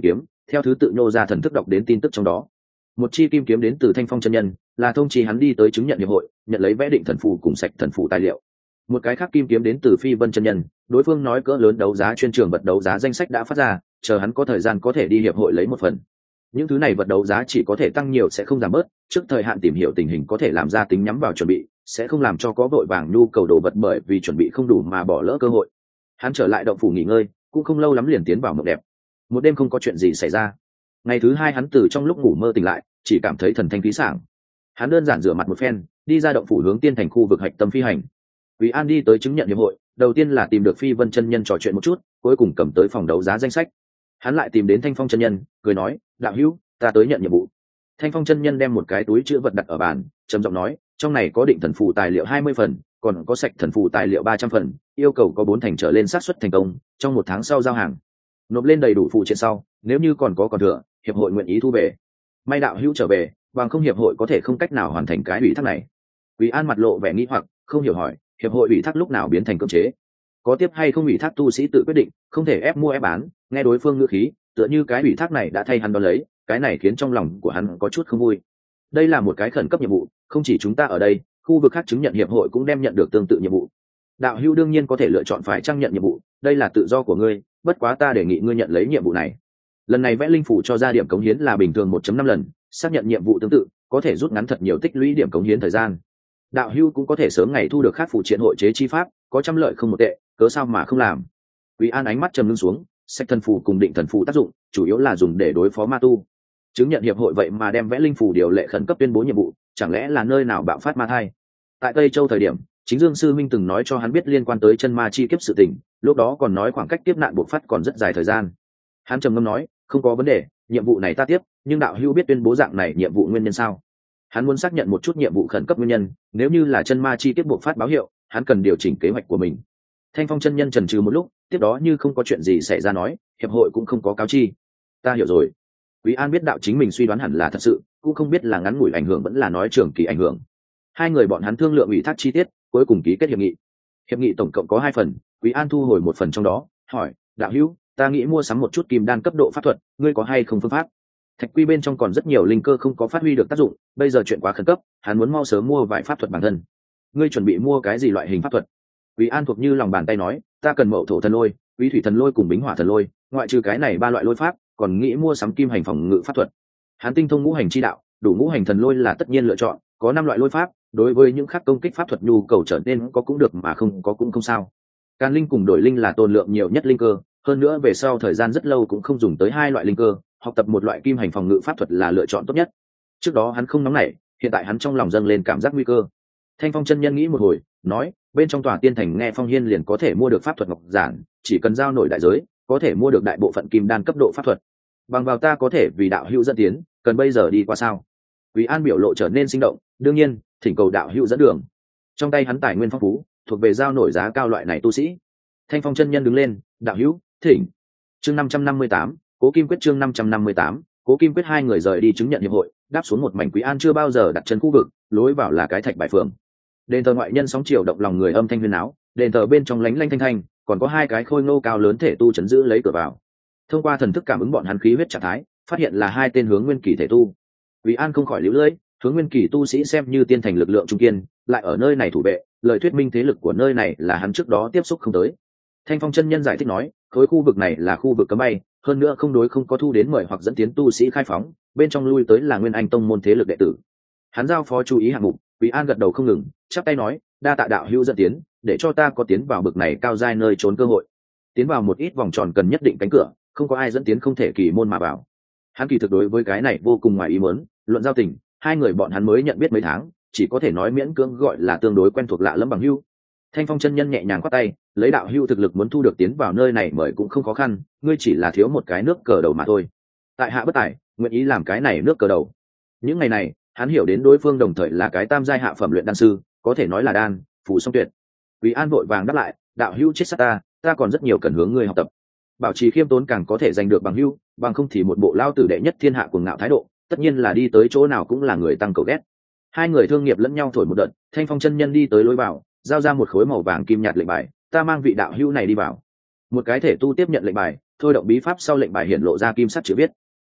theo thứ tự nhô ra thần thức đọc đến tin tức trong đó. Một chi kim kiếm đến từ Thanh Phong chân nhân, là thông chi hắn đi tới chứng nhận hiệp hội, nhận lấy vẽ định thần phù cùng sạch thần phù tài liệu. Một cái khác kim kiếm đến từ Phi Vân chân nhân, đối phương nói cỡ lớn đấu giá chuyên trường vật đấu giá danh sách đã phát ra, chờ hắn có thời gian có thể đi hiệp hội lấy một phần. Những thứ này vật đấu giá chỉ có thể tăng nhiều sẽ không giảm bớt, trước thời hạn tìm hiểu tình hình có thể làm ra tính nhắm vào chuẩn bị, sẽ không làm cho có vội vàng nhu cầu đồ vật bởi vì chuẩn bị không đủ mà bỏ lỡ cơ hội. Hắn trở lại động phủ nghỉ ngơi, cũng không lâu lắm liền tiến vào mộng đẹp. Một đêm không có chuyện gì xảy ra. Ngày thứ hai hắn từ trong lúc ngủ mơ tỉnh lại, chỉ cảm thấy thần thanh khí sảng. Hắn đơn giản rửa mặt một phen, đi ra động phủ hướng tiên thành khu vực hạch tâm phi hành. Quý An đi tới chứng nhận hiệp hội, đầu tiên là tìm được Phi Vân chân nhân trò chuyện một chút, cuối cùng cầm tới phòng đấu giá danh sách. Hắn lại tìm đến Thanh Phong chân nhân, cười nói, đạo hữu, ta tới nhận nhiệm vụ. Thanh Phong chân nhân đem một cái túi chứa vật đặt ở bàn, trầm giọng nói, trong này có định thần phù tài liệu 20 phần, còn có sạch thần phù tài liệu 300 phần, yêu cầu có 4 thành trở lên xác suất thành công, trong 1 tháng sau giao hàng. Nộp lên đầy đủ phụ triện sau, nếu như còn thừa, hiệp hội nguyện ý thu về. May đạo hữu trở về, bằng không hiệp hội có thể không cách nào hoàn thành cái ủy thác này. Quý An mặt lộ vẻ nghi hoặc, không hiểu hỏi, hiệp hội ủy thác lúc nào biến thành cưỡng chế? Có tiếp hay không ủy thác tu sĩ tự quyết định, không thể ép mua ép bán. Nghe đối phương ngữ khí, tựa như cái ủy thác này đã thay hắn đo lấy, cái này khiến trong lòng của hắn có chút không vui. Đây là một cái khẩn cấp nhiệm vụ, không chỉ chúng ta ở đây, khu vực khác chứng nhận hiệp hội cũng đem nhận được tương tự nhiệm vụ. Đạo hữu đương nhiên có thể lựa chọn phải trang nhận nhiệm vụ, đây là tự do của ngươi, bất quá ta đề nghị ngươi nhận lấy nhiệm vụ này. Lần này vẽ linh phủ cho ra điểm cống hiến là bình thường 1.5 lần, xác nhận nhiệm vụ tương tự có thể rút ngắn thật nhiều tích lũy điểm cống hiến thời gian. Đạo hữu cũng có thể sớm ngày thu được khác phụ triện hội chế chi pháp, có trăm lợi không một tệ, cớ sao mà không làm. Quý An ánh mắt trầm ngưng xuống, sách thần phù cùng định thần phù tác dụng chủ yếu là dùng để đối phó ma tu. Chứng nhận hiệp hội vậy mà đem vẽ linh phù điều lệ khẩn cấp tuyên bố nhiệm vụ, chẳng lẽ là nơi nào bạo phát ma thai? Tại Tây Châu thời điểm, chính Dương sư minh từng nói cho hắn biết liên quan tới chân ma chi kiếp sự tình, lúc đó còn nói khoảng cách tiếp nạn bộc phát còn rất dài thời gian. Hắn trầm ngâm nói, không có vấn đề, nhiệm vụ này ta tiếp, nhưng đạo hữu biết tuyên bố dạng này nhiệm vụ nguyên nhân sao? Hắn muốn xác nhận một chút nhiệm vụ khẩn cấp nguyên nhân, nếu như là chân ma chi kiếp bộc phát báo hiệu, hắn cần điều chỉnh kế hoạch của mình. Thanh Phong chân nhân chần chừ một lúc, tiếp đó như không có chuyện gì xảy ra nói, hiệp hội cũng không có cáo chi. Ta hiểu rồi. Quý An biết đạo chính mình suy đoán hẳn là thật sự, cũng không biết là ngắn ngủi ảnh hưởng vẫn là nói trường kỳ ảnh hưởng. Hai người bọn hắn thương lượng ủy thác chi tiết, cuối cùng ký kết hiệp nghị. Hiệp nghị tổng cộng có 2 phần, Quý An thu hồi 1 phần trong đó, hỏi, đạo hữu, ta nghĩ mua sắm một chút kim đan cấp độ pháp thuật, ngươi có hay không phương pháp? Thạch quy bên trong còn rất nhiều linh cơ không có phát huy được tác dụng, bây giờ chuyện quá khẩn cấp, hắn muốn mau sớm mua vài pháp thuật bản thân. Ngươi chuẩn bị mua cái gì loại hình pháp thuật? Quý An thuộc như lòng bàn tay nói, ta cần mậu thổ thần lôi, quý thủy thần lôi cùng bính hỏa thần lôi, ngoại trừ cái này 3 loại lôi pháp, còn nghĩ mua sắm kim hành phòng ngự pháp thuật. Hắn tinh thông ngũ hành chi đạo, đủ ngũ hành thần lôi là tất nhiên lựa chọn, có 5 loại lôi pháp, đối với những khác công kích pháp thuật nhu cầu trở nên có cũng được mà không có cũng không sao. Can linh cùng đổi linh là tồn lượng nhiều nhất linh cơ, hơn nữa về sau thời gian rất lâu cũng không dùng tới 2 loại linh cơ, học tập một loại kim hành phòng ngự pháp thuật là lựa chọn tốt nhất. Trước đó hắn không nóng nảy, hiện tại hắn trong lòng dâng lên cảm giác nguy cơ. Thanh Phong chân nhân nghĩ một hồi, nói, bên trong tòa tiên thành nghe Phong Hiên liền có thể mua được pháp thuật ngọc giản, chỉ cần giao nổi đại giới, có thể mua được đại bộ phận kim đan cấp độ pháp thuật. Bằng vào ta có thể vì đạo hữu dẫn tiến, cần bây giờ đi qua sao? Quý An biểu lộ trở nên sinh động, đương nhiên, thỉnh cầu đạo hữu dẫn đường. Trong tay hắn tài nguyên phong phú, thuộc về giao nổi giá cao loại này tu sĩ. Thanh Phong chân nhân đứng lên, đạo hữu, thỉnh. Chương 558, Cố Kim Quyết chương 558, Cố Kim Quyết. Hai người rời đi chứng nhận hiệp hội, đáp xuống một mảnh Quý An chưa bao giờ đặt chân khu vực, lối vào là cái thạch bài phường. Đền thờ ngoại nhân sóng chiều động lòng người âm thanh huyên áo, đền thờ bên trong lánh lanh thanh thanh, còn có 2 cái khôi ngô cao lớn thể tu chấn giữ lấy cửa vào. Thông qua thần thức cảm ứng bọn hắn khí huyết trạng thái, phát hiện là 2 tên hướng nguyên kỳ thể tu. Quý An không khỏi liễu lưỡi, hướng nguyên kỳ tu sĩ xem như tiên thành lực lượng trung kiên, lại ở nơi này thủ vệ, lời thuyết minh thế lực của nơi này là hắn trước đó tiếp xúc không tới. Thanh Phong chân nhân giải thích nói, khối khu vực này là khu vực cấm bay, hơn nữa không có thu đến mời hoặc dẫn tiến tu sĩ khai phóng, bên trong lui tới là Nguyên Anh tông môn thế lực đệ tử. Hắn giao phó chú ý hạng mục, Quý An gật đầu không ngừng, chắp tay nói, đa tạ đạo hữu dẫn tiến, để cho ta có tiến vào bực này cao giai nơi trốn cơ hội. Tiến vào một ít vòng tròn cần nhất định cánh cửa, không có ai dẫn tiến không thể kỳ môn mà vào. Hắn kỳ thực đối với cái này vô cùng ngoài ý muốn, luận giao tình, 2 người bọn hắn mới nhận biết mấy tháng, chỉ có thể nói miễn cưỡng gọi là tương đối quen thuộc lạ lẫm bằng hữu. Thanh Phong chân nhân nhẹ nhàng quát tay, lấy đạo hữu thực lực muốn thu được tiến vào nơi này mời cũng không khó khăn, ngươi chỉ là thiếu một cái nước cờ đầu mà thôi. Tại hạ bất tài, nguyện ý làm cái này nước cờ đầu. Những ngày này, hắn hiểu đến đối phương đồng thời là cái tam giai hạ phẩm luyện đan sư, có thể nói là đan phù song tuyệt. Quý An vội vàng đáp lại, đạo hữu chết sát ta còn rất nhiều cần hướng ngươi học tập. Bảo trì khiêm tốn càng có thể giành được bằng hữu, bằng không thì một bộ lao tử đệ nhất thiên hạ cuồng ngạo thái độ, tất nhiên là đi tới chỗ nào cũng là người tăng cầu ghét. 2 người thương nghiệp lẫn nhau thổi một đợt, Thanh Phong chân nhân đi tới lối vào, giao ra một khối màu vàng kim nhạt lệnh bài, ta mang vị đạo hữu này đi vào. Một cái thể tu tiếp nhận lệnh bài, thôi động bí pháp sau lệnh bài hiện lộ ra kim sắc chữ viết.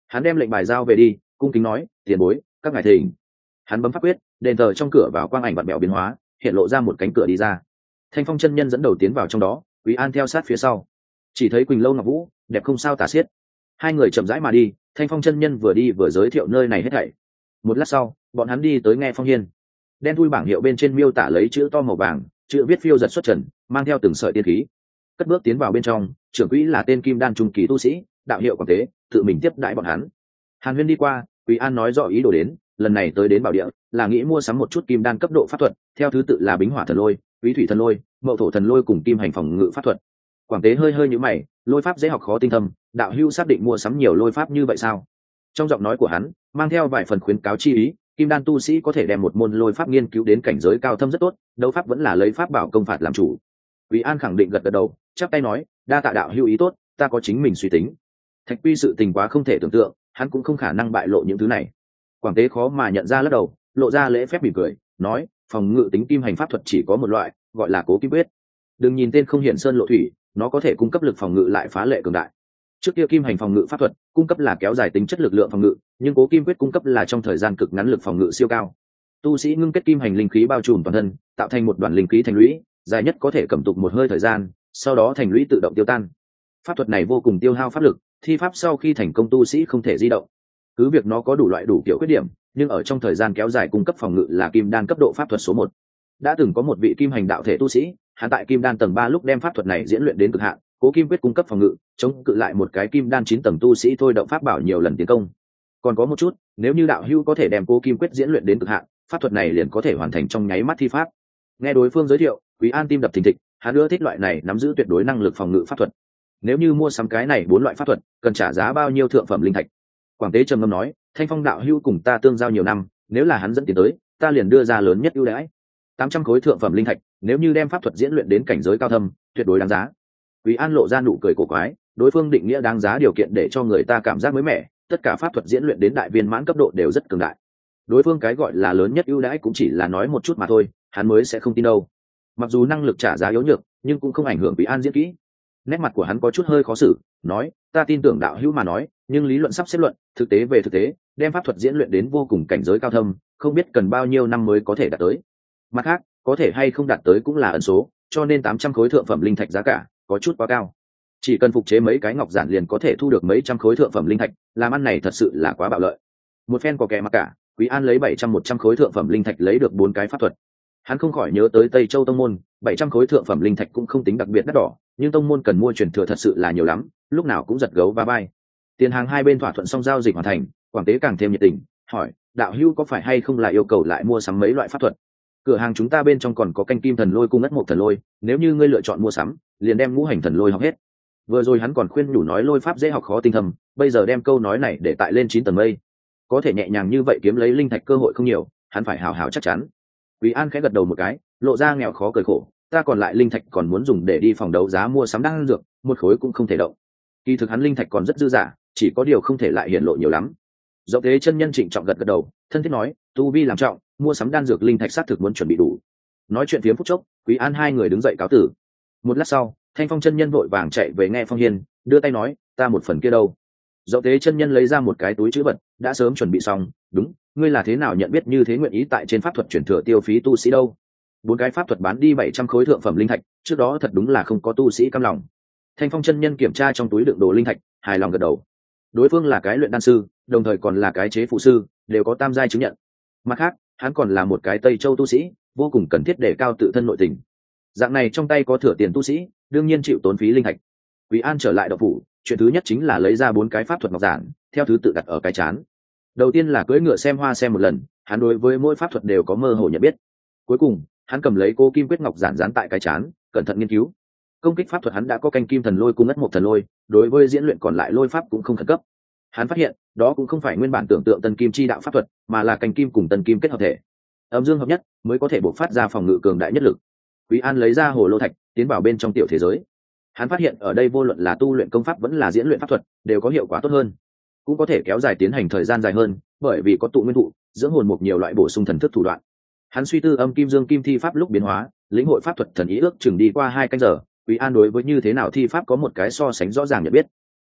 Hắn đem lệnh bài giao về đi, cung kính nói, tiền bối, các ngài thỉnh. Hắn bấm pháp quyết, đền thờ trong cửa vào quang ảnh vặn vẹo biến hóa, hiện lộ ra một cánh cửa đi ra. Thanh Phong chân nhân dẫn đầu tiến vào trong đó, Quý An theo sát phía sau. Chỉ thấy Quỳnh Lâu Ngọc Vũ đẹp không sao tả xiết. Hai người chậm rãi mà đi, Thanh Phong chân nhân vừa đi vừa giới thiệu nơi này hết thảy. Một lát sau, bọn hắn đi tới Nghe Phong Hiên. Đen thui bảng hiệu bên trên miêu tả lấy chữ to màu vàng, chữ viết phiêu giật xuất trần, mang theo từng sợi tiên khí. Cất bước tiến vào bên trong, trưởng quỹ là tên Kim Đan trung kỳ tu sĩ, đạo hiệu Quảng Tế, tự mình tiếp đãi bọn hắn. Hàn Huyên đi qua, Quý An nói rõ ý đồ đến, lần này tới đến bảo địa là nghĩ mua sắm một chút kim đan cấp độ pháp thuật, theo thứ tự là Bính Hỏa Thần Lôi, Quý Thủy Thần Lôi, Mậu Thổ Thần Lôi cùng Kim Hành phòng ngự pháp thuật. Quảng Tế hơi nhíu mày, lôi pháp dễ học khó tinh thâm, đạo hữu xác định mua sắm nhiều lôi pháp như vậy sao? Trong giọng nói của hắn mang theo vài phần khuyến cáo chi ý, kim đan tu sĩ có thể đem một môn lôi pháp nghiên cứu đến cảnh giới cao thâm rất tốt, đấu pháp vẫn là lấy pháp bảo công phạt làm chủ. Quý An khẳng định gật đầu, chắp tay nói, đa tạ đạo hữu ý tốt, ta có chính mình suy tính. Thạch Quy sự tình quá không thể tưởng tượng, hắn cũng không khả năng bại lộ những thứ này. Quảng Tế khó mà nhận ra lắc đầu, lộ ra lễ phép mỉm cười, nói, phòng ngự tính kim hành pháp thuật chỉ có một loại, gọi là Cố Kim Quyết. Đừng nhìn tên không hiển sơn lộ thủy, nó có thể cung cấp lực phòng ngự lại phá lệ cường đại. Trước kia kim hành phòng ngự pháp thuật cung cấp là kéo dài tính chất lực lượng phòng ngự, nhưng Cố Kim Quyết cung cấp là trong thời gian cực ngắn lực phòng ngự siêu cao. Tu sĩ ngưng kết kim hành linh khí bao trùm toàn thân, tạo thành một đoàn linh khí thành lũy, dài nhất có thể cầm tụng một hơi thời gian, sau đó thành lũy tự động tiêu tan. Pháp thuật này vô cùng tiêu hao pháp lực, thi pháp sau khi thành công tu sĩ không thể di động. Cứ việc nó có đủ loại đủ kiểu khuyết điểm, nhưng ở trong thời gian kéo dài cung cấp phòng ngự là kim đan cấp độ pháp thuật số 1. Đã từng có một vị kim hành đạo thể tu sĩ, hắn tại kim đan tầng 3 lúc đem pháp thuật này diễn luyện đến cực hạn, Cố Kim Quyết cung cấp phòng ngự, chống cự lại một cái kim đan 9 tầng tu sĩ thôi động pháp bảo nhiều lần tiến công. Còn có một chút, nếu như đạo hữu có thể đem Cố Kim Quyết diễn luyện đến cực hạn, pháp thuật này liền có thể hoàn thành trong nháy mắt thi pháp. Nghe đối phương giới thiệu, Quý An tim đập thình thịch, hắn ưa thích loại này nắm giữ tuyệt đối năng lực phòng ngự pháp thuật. Nếu như mua sắm cái này 4 loại pháp thuật, cần trả giá bao nhiêu thượng phẩm linh thạch? Quảng Tế trầm ngâm nói, Thanh Phong đạo hữu cùng ta tương giao nhiều năm, nếu là hắn dẫn tiền tới, ta liền đưa ra lớn nhất ưu đãi. 800 khối thượng phẩm linh thạch, nếu như đem pháp thuật diễn luyện đến cảnh giới cao thâm, tuyệt đối đáng giá. Quý An lộ ra nụ cười cổ quái, đối phương định nghĩa đáng giá điều kiện để cho người ta cảm giác mới mẻ, tất cả pháp thuật diễn luyện đến đại viên mãn cấp độ đều rất cường đại. Đối phương cái gọi là lớn nhất ưu đãi cũng chỉ là nói một chút mà thôi, hắn mới sẽ không tin đâu. Mặc dù năng lực trả giá yếu nhược, nhưng cũng không ảnh hưởng Quý An diễn kỹ. Nét mặt của hắn có chút hơi khó xử, nói, ta tin tưởng đạo hữu mà nói, nhưng lý luận sắp xếp luận, thực tế về thực tế, đem pháp thuật diễn luyện đến vô cùng cảnh giới cao thâm, không biết cần bao nhiêu năm mới có thể đạt tới. Mặt khác, có thể hay không đạt tới cũng là ẩn số, cho nên 800 khối thượng phẩm linh thạch giá cả có chút quá cao. Chỉ cần phục chế mấy cái ngọc giản liền có thể thu được mấy trăm khối thượng phẩm linh thạch, làm ăn này thật sự là quá bạo lợi. Một phen có kẻ mặc cả, Quý An lấy 700-100 khối thượng phẩm linh thạch lấy được 4 cái pháp thuật. Hắn không khỏi nhớ tới Tây Châu tông môn, 700 khối thượng phẩm linh thạch cũng không tính đặc biệt đắt đỏ, nhưng tông môn cần mua truyền thừa thật sự là nhiều lắm, lúc nào cũng giật gấu va vai. Tiền hàng hai bên thỏa thuận xong giao dịch hoàn thành, Quảng Tế càng thêm nhiệt tình, hỏi, đạo hữu có phải hay không là yêu cầu lại mua sắm mấy loại pháp thuật? Cửa hàng chúng ta bên trong còn có canh kim thần lôi cùng ngất một thần lôi, nếu như ngươi lựa chọn mua sắm, liền đem ngũ hành thần lôi học hết. Vừa rồi hắn còn khuyên nhủ nói lôi pháp dễ học khó tinh thâm, bây giờ đem câu nói này để tại lên 9 tầng mây. Có thể nhẹ nhàng như vậy kiếm lấy linh thạch cơ hội không nhiều, hắn phải hào hào chắc chắn. Quý An khẽ gật đầu một cái, lộ ra nghèo khó cười khổ, ta còn lại linh thạch còn muốn dùng để đi phòng đấu giá mua sắm đan dược, một khối cũng không thể động. Kỳ thực hắn linh thạch còn rất dư dả, chỉ có điều không thể lại hiện lộ nhiều lắm. Dọc Thế chân nhân trịnh trọng gật đầu, thân thiết nói, tu vi làm trọng, mua sắm đan dược linh thạch xác thực muốn chuẩn bị đủ. Nói chuyện phiếm phút chốc, Quý An hai người đứng dậy cáo tử. Một lát sau, Thanh Phong chân nhân vội vàng chạy về Nghe Phong Hiên, đưa tay nói, ta một phần kia đâu? Dọc Thế chân nhân lấy ra một cái túi trữ vật, đã sớm chuẩn bị xong, đúng, ngươi là thế nào nhận biết như thế nguyện ý tại trên pháp thuật chuyển thừa tiêu phí tu sĩ đâu? 4 cái pháp thuật bán đi 700 khối thượng phẩm linh thạch, trước đó thật đúng là không có tu sĩ cam lòng. Thanh Phong chân nhân kiểm tra trong túi đựng đồ linh thạch, hài lòng gật đầu. Đối phương là cái luyện đan sư, đồng thời còn là cái chế phụ sư, đều có tam giai chứng nhận. Mặt khác, hắn còn là một cái Tây Châu tu sĩ, vô cùng cần thiết để cao tự thân nội tình. Dạng này trong tay có thừa tiền tu sĩ, đương nhiên chịu tốn phí linh thạch. Quý An trở lại động phủ, chuyện thứ nhất chính là lấy ra 4 cái pháp thuật ngọc giản, theo thứ tự đặt ở cái trán. Đầu tiên là cưỡi ngựa xem hoa xem một lần, hắn đối với mỗi pháp thuật đều có mơ hồ nhận biết. Cuối cùng, hắn cầm lấy Cố Kim Quyết ngọc giản dán tại cái trán, cẩn thận nghiên cứu. Công kích pháp thuật hắn đã có canh kim thần lôi cùng ngất một thần lôi, đối với diễn luyện còn lại lôi pháp cũng không khẩn cấp. Hắn phát hiện, đó cũng không phải nguyên bản tưởng tượng tân kim chi đạo pháp thuật, mà là canh kim cùng tân kim kết hợp thể. Âm dương hợp nhất mới có thể bộc phát ra phòng ngự cường đại nhất lực. Quý An lấy ra hồ lô thạch, tiến vào bên trong tiểu thế giới. Hắn phát hiện ở đây vô luận là tu luyện công pháp vẫn là diễn luyện pháp thuật, đều có hiệu quả tốt hơn, cũng có thể kéo dài tiến hành thời gian dài hơn, bởi vì có tụ nguyên thụ, dưỡng hồn một nhiều loại bổ sung thần thức thủ đoạn. Hắn suy tư âm kim dương kim thi pháp lúc biến hóa, lĩnh hội pháp thuật thần ý ước chừng đi qua 2 canh giờ. Quý An đối với như thế nào thi pháp có một cái so sánh rõ ràng nhận biết.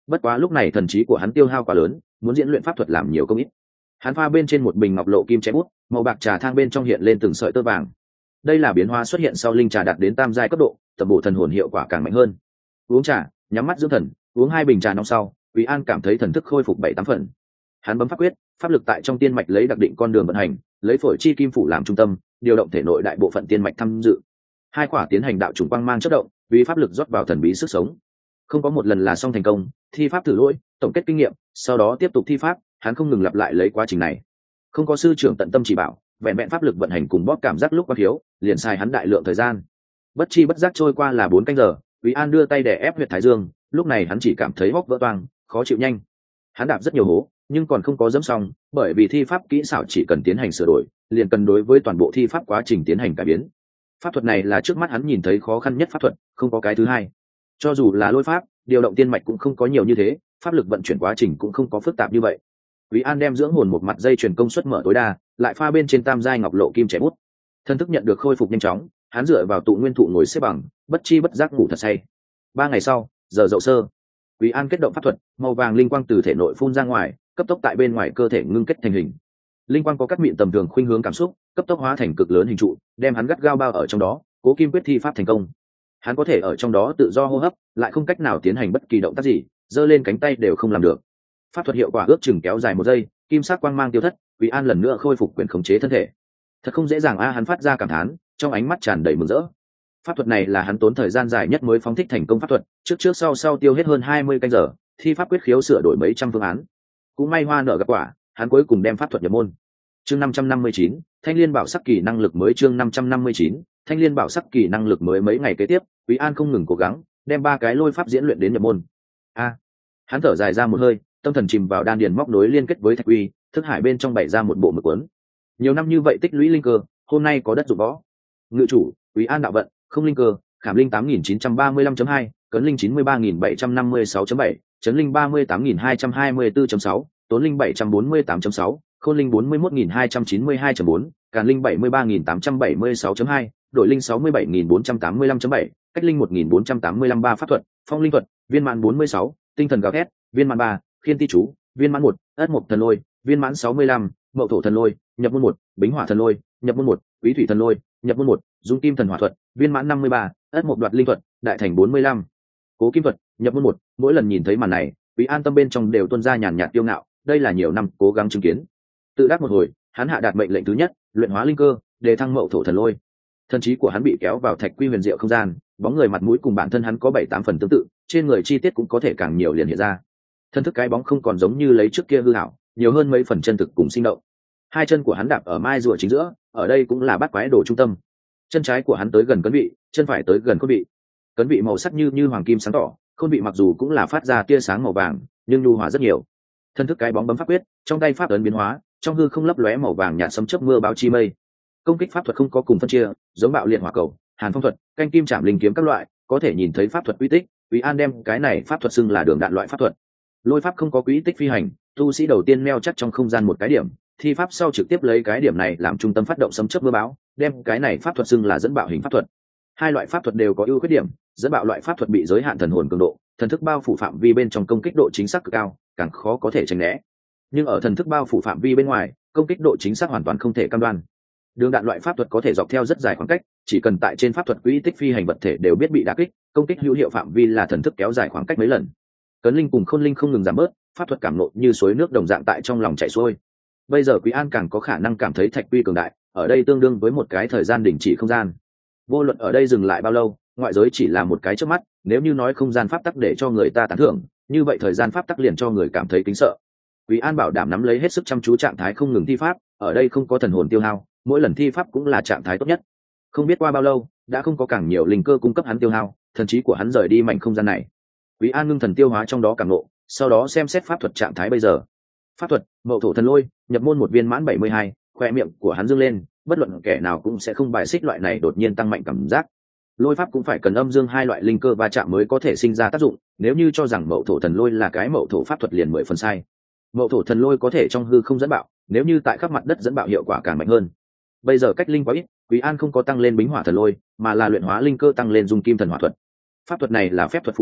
Bất quá lúc này thần trí của hắn tiêu hao quá lớn, muốn diễn luyện pháp thuật làm nhiều công ít. Hắn pha bên trên một bình ngọc lộ kim chén bút, màu bạc trà thang bên trong hiện lên từng sợi tơ vàng. Đây là biến hóa xuất hiện sau linh trà đạt đến tam giai cấp độ, tập bổ thần hồn hiệu quả càng mạnh hơn. Uống trà, nhắm mắt dưỡng thần, uống 2 bình trà nóng sau, Quý An cảm thấy thần thức khôi phục 7-8 phần. Hắn bấm pháp quyết, pháp lực tại trong tiên mạch lấy đặc định con đường vận hành, lấy phổi chi kim phủ làm trung tâm, điều động thể nội đại bộ phận tiên mạch tham dự. Hai quả tiến hành đạo trùng quang mang chớp động, vì pháp lực rót vào thần bí sức sống. Không có một lần là xong thành công, thi pháp thử lỗi, tổng kết kinh nghiệm, sau đó tiếp tục thi pháp, hắn không ngừng lặp lại lấy quá trình này. Không có sư trưởng tận tâm chỉ bảo, vẹn vẹn pháp lực vận hành cùng bóp cảm giác lúc quá thiếu, liền xài hắn đại lượng thời gian. Bất chi bất giác trôi qua là 4 canh giờ, Quý An đưa tay đè ép huyệt thái dương, lúc này hắn chỉ cảm thấy hốc vỡ toang, khó chịu nhanh. Hắn đạp rất nhiều hố, nhưng còn không có dẫm xong, bởi vì thi pháp kỹ xảo chỉ cần tiến hành sửa đổi, liền cần đối với toàn bộ thi pháp quá trình tiến hành cải biến. Pháp thuật này là trước mắt hắn nhìn thấy khó khăn nhất pháp thuật, không có cái thứ hai. Cho dù là lôi pháp, điều động tiên mạch cũng không có nhiều như thế, pháp lực vận chuyển quá trình cũng không có phức tạp như vậy. Quý An đem dưỡng hồn một mặt dây chuyển công suất mở tối đa, lại pha bên trên tam giai ngọc lộ kim trẻ bút. Thân thức nhận được khôi phục nhanh chóng, hắn dựa vào tụ nguyên thụ ngồi xếp bằng, bất chi bất giác ngủ thật say. 3 ngày sau, giờ dậu sơ, Quý An kết động pháp thuật, màu vàng linh quang từ thể nội phun ra ngoài, cấp tốc tại bên ngoài cơ thể ngưng kết thành hình. Linh quang có cắt mịn tầm thường khuynh hướng cảm xúc, cấp tốc hóa thành cực lớn hình trụ, đem hắn gắt gao bao ở trong đó, Cố Kim quyết thi pháp thành công. Hắn có thể ở trong đó tự do hô hấp, lại không cách nào tiến hành bất kỳ động tác gì, giơ lên cánh tay đều không làm được. Pháp thuật hiệu quả ước chừng kéo dài 1 giây, kim sắc quang mang tiêu thất, Quý An lần nữa khôi phục quyền khống chế thân thể. Thật không dễ dàng a, hắn phát ra cảm thán, trong ánh mắt tràn đầy mừng rỡ. Pháp thuật này là hắn tốn thời gian dài nhất mới phóng thích thành công pháp thuật, trước sau tiêu hết hơn 20 canh giờ, thi pháp quyết khiếu sửa đổi mấy trăm phương án. Cũng may hoa nở gặp quả, hắn cuối cùng đem pháp thuật nhập môn. Chương 559, Thanh Liên Bảo Sắc kỳ năng lực mới. Chương 559, Thanh Liên Bảo Sắc kỳ năng lực mới. Mấy ngày kế tiếp, Quý An không ngừng cố gắng, đem 3 cái lôi pháp diễn luyện đến nhập môn. Hắn thở dài ra một hơi, tâm thần chìm vào đan điền móc nối liên kết với thạch uy, thức hải bên trong bày ra một bộ mực cuốn. Nhiều năm như vậy tích lũy linh cơ, hôm nay có đất dụng võ. Ngự chủ, Quý An đạo vận, không linh cơ, khảm linh 8935.2, cấn linh 93756.7, chấn linh 38224.6, tốn linh 748.6, khôn linh 41292.4, càn linh 73876.2, đội linh 67485.7, cách linh 1485 pháp thuật, phong linh thuật, viên mãn 46, tinh thần gào thét, viên mãn 3, khiên ti chú, viên mãn 1, ất mộc thần lôi, viên mãn 65, mậu thổ thần lôi, nhập môn 1, bính hỏa thần lôi, nhập môn 1, quý thủy thần lôi, nhập môn 1, dung kim thần hỏa thuật, viên mãn 53, ất mộc đoạt linh thuật, đại thành 45, cố kim thuật, nhập môn 1. Mỗi lần nhìn thấy màn này, Quý An tâm bên trong đều tuôn ra nhàn nhạt tiêu ngạo, đây là nhiều năm cố gắng chứng kiến. Tự đắc một hồi, hắn hạ đạt mệnh lệnh thứ nhất, luyện hóa linh cơ, đề thăng mậu thổ thần lôi. Thân trí của hắn bị kéo vào thạch quy huyền diệu không gian, bóng người mặt mũi cùng bản thân hắn có 7-8 phần tương tự, trên người chi tiết cũng có thể càng nhiều liền hiện ra. Thân thức cái bóng không còn giống như lấy trước kia hư ảo, nhiều hơn mấy phần chân thực cùng sinh động. Hai chân của hắn đạp ở mai rùa chính giữa, ở đây cũng là bát quái đồ trung tâm. Chân trái của hắn tới gần cấn vị, chân phải tới gần khôn vị. Cấn vị màu sắc như hoàng kim sáng tỏ, khôn vị mặc dù cũng là phát ra tia sáng màu vàng, nhưng nhu hòa rất nhiều. Thân thức cái bóng bấm pháp quyết, trong tay pháp ấn biến hóa, trong hư không lấp lóe màu vàng nhạt sấm chớp mưa báo chi mây. Công kích pháp thuật không có cùng phân chia, giống bạo liệt hỏa cầu, hàn phong thuật, canh kim chạm linh kiếm các loại, có thể nhìn thấy pháp thuật quy tích. Quý An đem cái này pháp thuật xưng là đường đạn loại pháp thuật. Lôi pháp không có quy tích phi hành, tu sĩ đầu tiên neo chắc trong không gian một cái điểm, thi pháp sau trực tiếp lấy cái điểm này làm trung tâm phát động sấm chớp mưa bão, đem cái này pháp thuật xưng là dẫn bạo hình pháp thuật. Hai loại pháp thuật đều có ưu khuyết điểm, dẫn bạo loại pháp thuật bị giới hạn thần hồn cường độ, thần thức bao phủ phạm vi bên trong công kích độ chính xác cực cao, càng khó có thể tránh né. Nhưng ở thần thức bao phủ phạm vi bên ngoài, công kích độ chính xác hoàn toàn không thể cam đoan. Đường đạn loại pháp thuật có thể dọc theo rất dài khoảng cách, chỉ cần tại trên pháp thuật quỹ tích phi hành vật thể đều biết bị đả kích, công kích hữu hiệu phạm vi là thần thức kéo dài khoảng cách mấy lần. Cấn linh cùng khôn linh không ngừng giảm bớt, pháp thuật cảm nộ như suối nước đồng dạng tại trong lòng chảy xuôi. Bây giờ Quý An càng có khả năng cảm thấy thạch quy cường đại, ở đây tương đương với một cái thời gian đình chỉ không gian. Vô luận ở đây dừng lại bao lâu, ngoại giới chỉ là một cái chớp mắt, nếu như nói không gian pháp tắc để cho người ta tán thưởng, như vậy thời gian pháp tắc liền cho người cảm thấy kính sợ. Quý An bảo đảm nắm lấy hết sức chăm chú trạng thái không ngừng thi pháp, ở đây không có thần hồn tiêu hao, mỗi lần thi pháp cũng là trạng thái tốt nhất. Không biết qua bao lâu, đã không có càng nhiều linh cơ cung cấp hắn tiêu hao, thần trí của hắn rời đi mảnh không gian này. Quý An ngưng thần tiêu hóa trong đó cảm nộ, sau đó xem xét pháp thuật trạng thái bây giờ. Pháp thuật, mậu thổ thần lôi, nhập môn một viên mãn 72, khoe miệng của hắn dương lên, bất luận kẻ nào cũng sẽ không bài xích loại này đột nhiên tăng mạnh cảm giác. Lôi pháp cũng phải cần âm dương hai loại linh cơ va chạm mới có thể sinh ra tác dụng, nếu như cho rằng mậu thổ thần lôi là cái mậu thổ pháp thuật liền 10 phần sai. Mậu thổ thần lôi có thể trong hư không dẫn bạo, nếu như tại khắp mặt đất dẫn bạo hiệu quả càng mạnh hơn. Bây giờ cách linh quá ít, Quý An không có tăng lên bính hỏa thần lôi, mà là luyện hóa linh cơ tăng lên dung kim thần hỏa thuật. Pháp thuật này là phép thuật phụ trợ,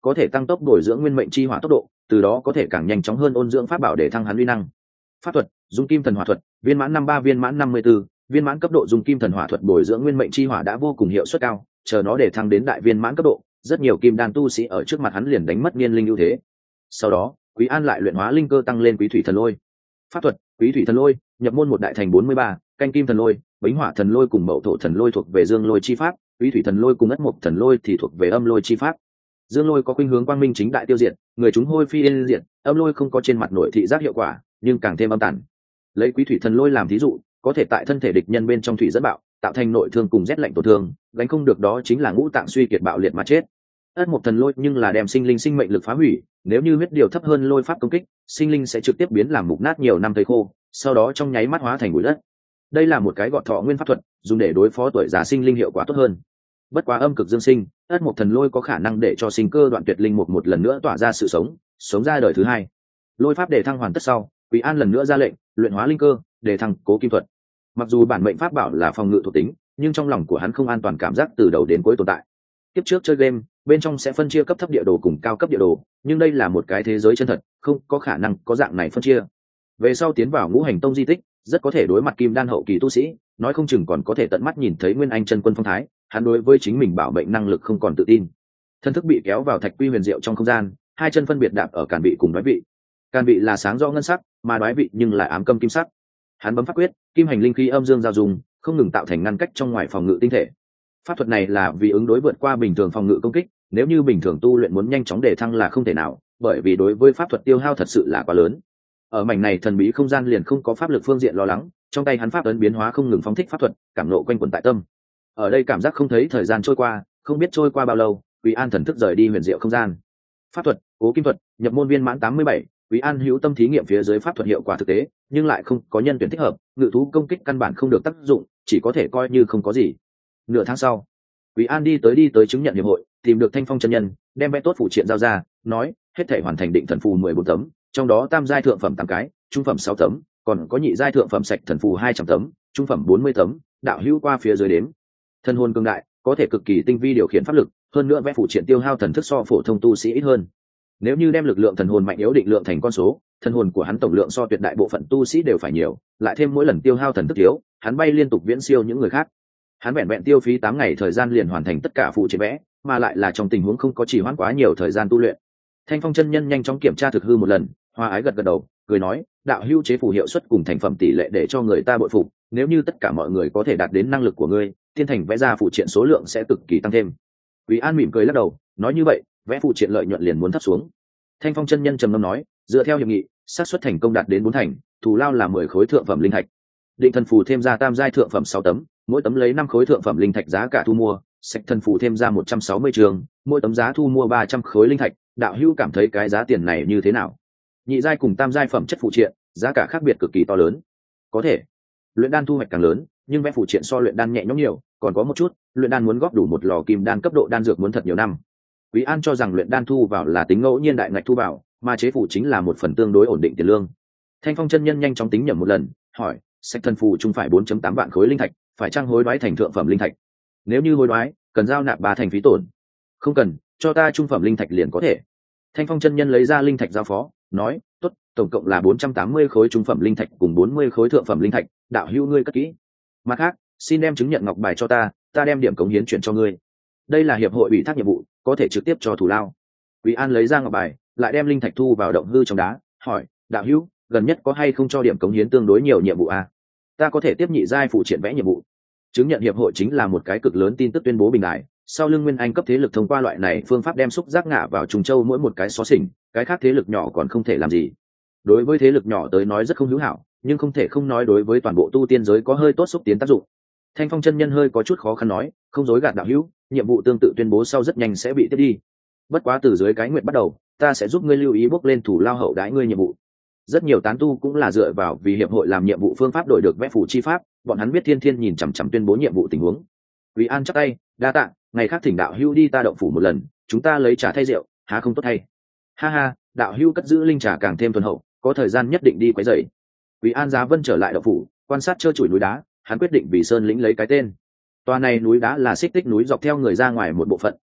có thể tăng tốc bồi dưỡng nguyên mệnh chi hỏa tốc độ, từ đó có thể càng nhanh chóng hơn ôn dưỡng pháp bảo để thăng hắn uy năng. Pháp thuật dung kim thần hỏa thuật, viên mãn 53 viên mãn 54, viên mãn cấp độ dung kim thần hỏa thuật bồi dưỡng nguyên mệnh chi hỏa đã vô cùng hiệu suất cao, chờ nó để thăng đến đại viên mãn cấp độ, rất nhiều kim đan tu sĩ ở trước mặt hắn liền đánh mất niên linh ưu thế. Sau đó Quý An lại luyện hóa linh cơ tăng lên quý thủy thần lôi. Pháp thuật quý thủy thần lôi, nhập môn một đại thành 43, canh kim thần lôi, bính hỏa thần lôi cùng mậu thổ thần lôi thuộc về dương lôi chi pháp, quý thủy thần lôi cùng ất mộc thần lôi thì thuộc về âm lôi chi pháp. Dương lôi có khuynh hướng quang minh chính đại tiêu diệt, người chúng hôi phi yên diệt, âm lôi không có trên mặt nội thị giác hiệu quả, nhưng càng thêm âm tàn. Lấy quý thủy thần lôi làm thí dụ, có thể tại thân thể địch nhân bên trong thủy dẫn bạo, tạo thành nội thương cùng rét lạnh tổn thương, gánh không được đó chính là ngũ tạng suy kiệt bạo liệt mà chết. Ất mộc thần lôi nhưng là đem sinh linh sinh mệnh lực phá hủy, nếu như huyết điều thấp hơn lôi pháp công kích, sinh linh sẽ trực tiếp biến làm mục nát nhiều năm thây khô, sau đó trong nháy mắt hóa thành bụi đất. Đây là một cái gọt thọ nguyên pháp thuật, dùng để đối phó tuổi già sinh linh hiệu quả tốt hơn. Bất quá âm cực dương sinh, ất mộc thần lôi có khả năng để cho sinh cơ đoạn tuyệt linh mục một lần nữa tỏa ra sự sống, sống ra đời thứ hai. Lôi pháp để thăng hoàn tất sau, Quý An lần nữa ra lệnh luyện hóa linh cơ, để thăng cố kim thuật. Mặc dù bản mệnh pháp bảo là phòng ngự thuộc tính, nhưng trong lòng của hắn không an toàn cảm giác từ đầu đến cuối tồn tại. Tiếp trước chơi game, bên trong sẽ phân chia cấp thấp địa đồ cùng cao cấp địa đồ, nhưng đây là một cái thế giới chân thật, không có khả năng có dạng này phân chia. Về sau tiến vào ngũ hành tông di tích, rất có thể đối mặt kim đan hậu kỳ tu sĩ, nói không chừng còn có thể tận mắt nhìn thấy nguyên anh chân quân phong thái. Hắn đối với chính mình bảo mệnh năng lực không còn tự tin. Thân thức bị kéo vào thạch quy huyền diệu trong không gian, hai chân phân biệt đạp ở càn vị cùng đoái vị. Càn vị là sáng do ngân sắc, mà đoái vị nhưng là ám câm kim sắc. Hắn bấm pháp quyết, kim hành linh khí âm dương giao dùng, không ngừng tạo thành ngăn cách trong ngoài phòng ngự tinh thể. Pháp thuật này là vì ứng đối vượt qua bình thường phòng ngự công kích, nếu như bình thường tu luyện muốn nhanh chóng đề thăng là không thể nào, bởi vì đối với pháp thuật tiêu hao thật sự là quá lớn. Ở mảnh này thần bí không gian liền không có pháp lực phương diện lo lắng, trong tay hắn pháp ấn biến hóa không ngừng phóng thích pháp thuật, cảm nộ quanh quẩn tại tâm. Ở đây cảm giác không thấy thời gian trôi qua, không biết trôi qua bao lâu, Quý An thần thức rời đi huyền diệu không gian. Pháp thuật cố kim thuật, nhập môn viên mãn 87, Quý An hữu tâm thí nghiệm phía dưới pháp thuật hiệu quả thực tế, nhưng lại không có nhân tuyển thích hợp, ngự thú công kích căn bản không được tác dụng, chỉ có thể coi như không có gì. Nửa tháng sau, Quý An đi tới chứng nhận hiệp hội, tìm được Thanh Phong chân nhân, đem vẽ tốt phụ triện giao ra, nói hết thể hoàn thành định thần phù 14 tấm, trong đó tam giai thượng phẩm 8 cái, trung phẩm 6 tấm, còn có nhị giai thượng phẩm sạch thần phù 200 tấm, trung phẩm 40 tấm, đạo hữu qua phía dưới đếm. Thân hồn cường đại, có thể cực kỳ tinh vi điều khiển pháp lực, hơn nữa vẽ phụ triện tiêu hao thần thức so phổ thông tu sĩ ít hơn. Nếu như đem lực lượng thần hồn mạnh yếu định lượng thành con số, thần hồn của hắn tổng lượng so tuyệt đại bộ phận tu sĩ đều phải nhiều, lại thêm mỗi lần tiêu hao thần thức thiếu, hắn bay liên tục viễn siêu những người khác. Hắn vẹn vẹn tiêu phí 8 ngày thời gian liền hoàn thành tất cả phụ triện vẽ, mà lại là trong tình huống không có trì hoãn quá nhiều thời gian tu luyện. Thanh Phong chân nhân nhanh chóng kiểm tra thực hư một lần, Hoa Ái gật gật đầu, cười nói, đạo hữu chế phù hiệu suất cùng thành phẩm tỷ lệ để cho người ta bội phục, nếu như tất cả mọi người có thể đạt đến năng lực của ngươi, tiên thành vẽ ra phụ triện số lượng sẽ cực kỳ tăng thêm. Quý An mỉm cười lắc đầu, nói như vậy, vẽ phụ triện lợi nhuận liền muốn thấp xuống. Thanh Phong chân nhân trầm ngâm nói, dựa theo hiệp nghị, xác suất thành công đạt đến 4 thành, thù lao là 10 khối thượng phẩm linh thạch. Định thần phù thêm ra tam giai thượng phẩm 6 tấm, mỗi tấm lấy 5 khối thượng phẩm linh thạch giá cả thu mua, sạch thần phù thêm ra 160 trường, mỗi tấm giá thu mua 300 khối linh thạch, đạo hữu cảm thấy cái giá tiền này như thế nào? Nhị giai cùng tam giai phẩm chất phụ triện, giá cả khác biệt cực kỳ to lớn. Có thể, luyện đan thu hoạch càng lớn, nhưng vẽ phụ triện so luyện đan nhẹ nhõm nhiều, còn có một chút, luyện đan muốn góp đủ một lò kim đan cấp độ đan dược muốn thật nhiều năm. Quý An cho rằng luyện đan thu vào là tính ngẫu nhiên đại ngạch thu vào, mà chế phụ chính là một phần tương đối ổn định tiền lương. Thanh Phong chân nhân nhanh chóng tính nhẩm một lần, hỏi, sách thần phù chung phải 4.8 vạn khối linh thạch, phải trang hối đoái thành thượng phẩm linh thạch? Nếu như hối đoái, cần giao nạp 3 thành phí tổn. Không cần, cho ta trung phẩm linh thạch liền có thể. Thanh Phong chân nhân lấy ra linh thạch giao phó, nói, tốt, tổng cộng là 480 khối trung phẩm linh thạch cùng 40 khối thượng phẩm linh thạch, đạo hữu ngươi cất kỹ. Mặt khác, xin đem chứng nhận ngọc bài cho ta đem điểm cống hiến chuyển cho ngươi. Đây là hiệp hội ủy thác nhiệm vụ, có thể trực tiếp cho thủ lao. Quý An lấy ra ngọc bài, lại đem linh thạch thu vào động hư trong đá, hỏi, đạo hữu, gần nhất có hay không cho điểm cống hiến tương đối nhiều nhiệm vụ à? Ta có thể tiếp nhị giai phụ triện vẽ nhiệm vụ. Chứng nhận hiệp hội chính là một cái cực lớn tin tức tuyên bố bình đại, sau lưng nguyên anh cấp thế lực thông qua loại này phương pháp đem xúc giác ngã vào trùng châu mỗi một cái xó xỉnh, cái khác thế lực nhỏ còn không thể làm gì. Đối với thế lực nhỏ tới nói rất không hữu hảo, nhưng không thể không nói đối với toàn bộ tu tiên giới có hơi tốt xúc tiến tác dụng. Thanh Phong chân nhân hơi có chút khó khăn nói, không dối gạt đạo hữu, nhiệm vụ tương tự tuyên bố sau rất nhanh sẽ bị tiếp đi. Bất quá từ dưới cái nguyện bắt đầu, ta sẽ giúp ngươi lưu ý bốc lên thủ lao hậu đãi ngươi nhiệm vụ. Rất nhiều tán tu cũng là dựa vào vì hiệp hội làm nhiệm vụ phương pháp đổi được vẽ phù chi pháp, bọn hắn biết thiên thiên nhìn chằm chằm tuyên bố nhiệm vụ tình huống. Quý An chắp tay, đa tạ, ngày khác thỉnh đạo hữu đi ta động phủ một lần, chúng ta lấy trà thay rượu, há không tốt hay? Ha ha, đạo hữu cất giữ linh trà càng thêm thuần hậu, có thời gian nhất định đi quấy rầy. Quý An Giá Vân trở lại động phủ, quan sát trơ trụi núi đá, hắn quyết định vì sơn lĩnh lấy cái tên. Tòa này núi đá là xích tích núi dọc theo người ra ngoài một bộ phận,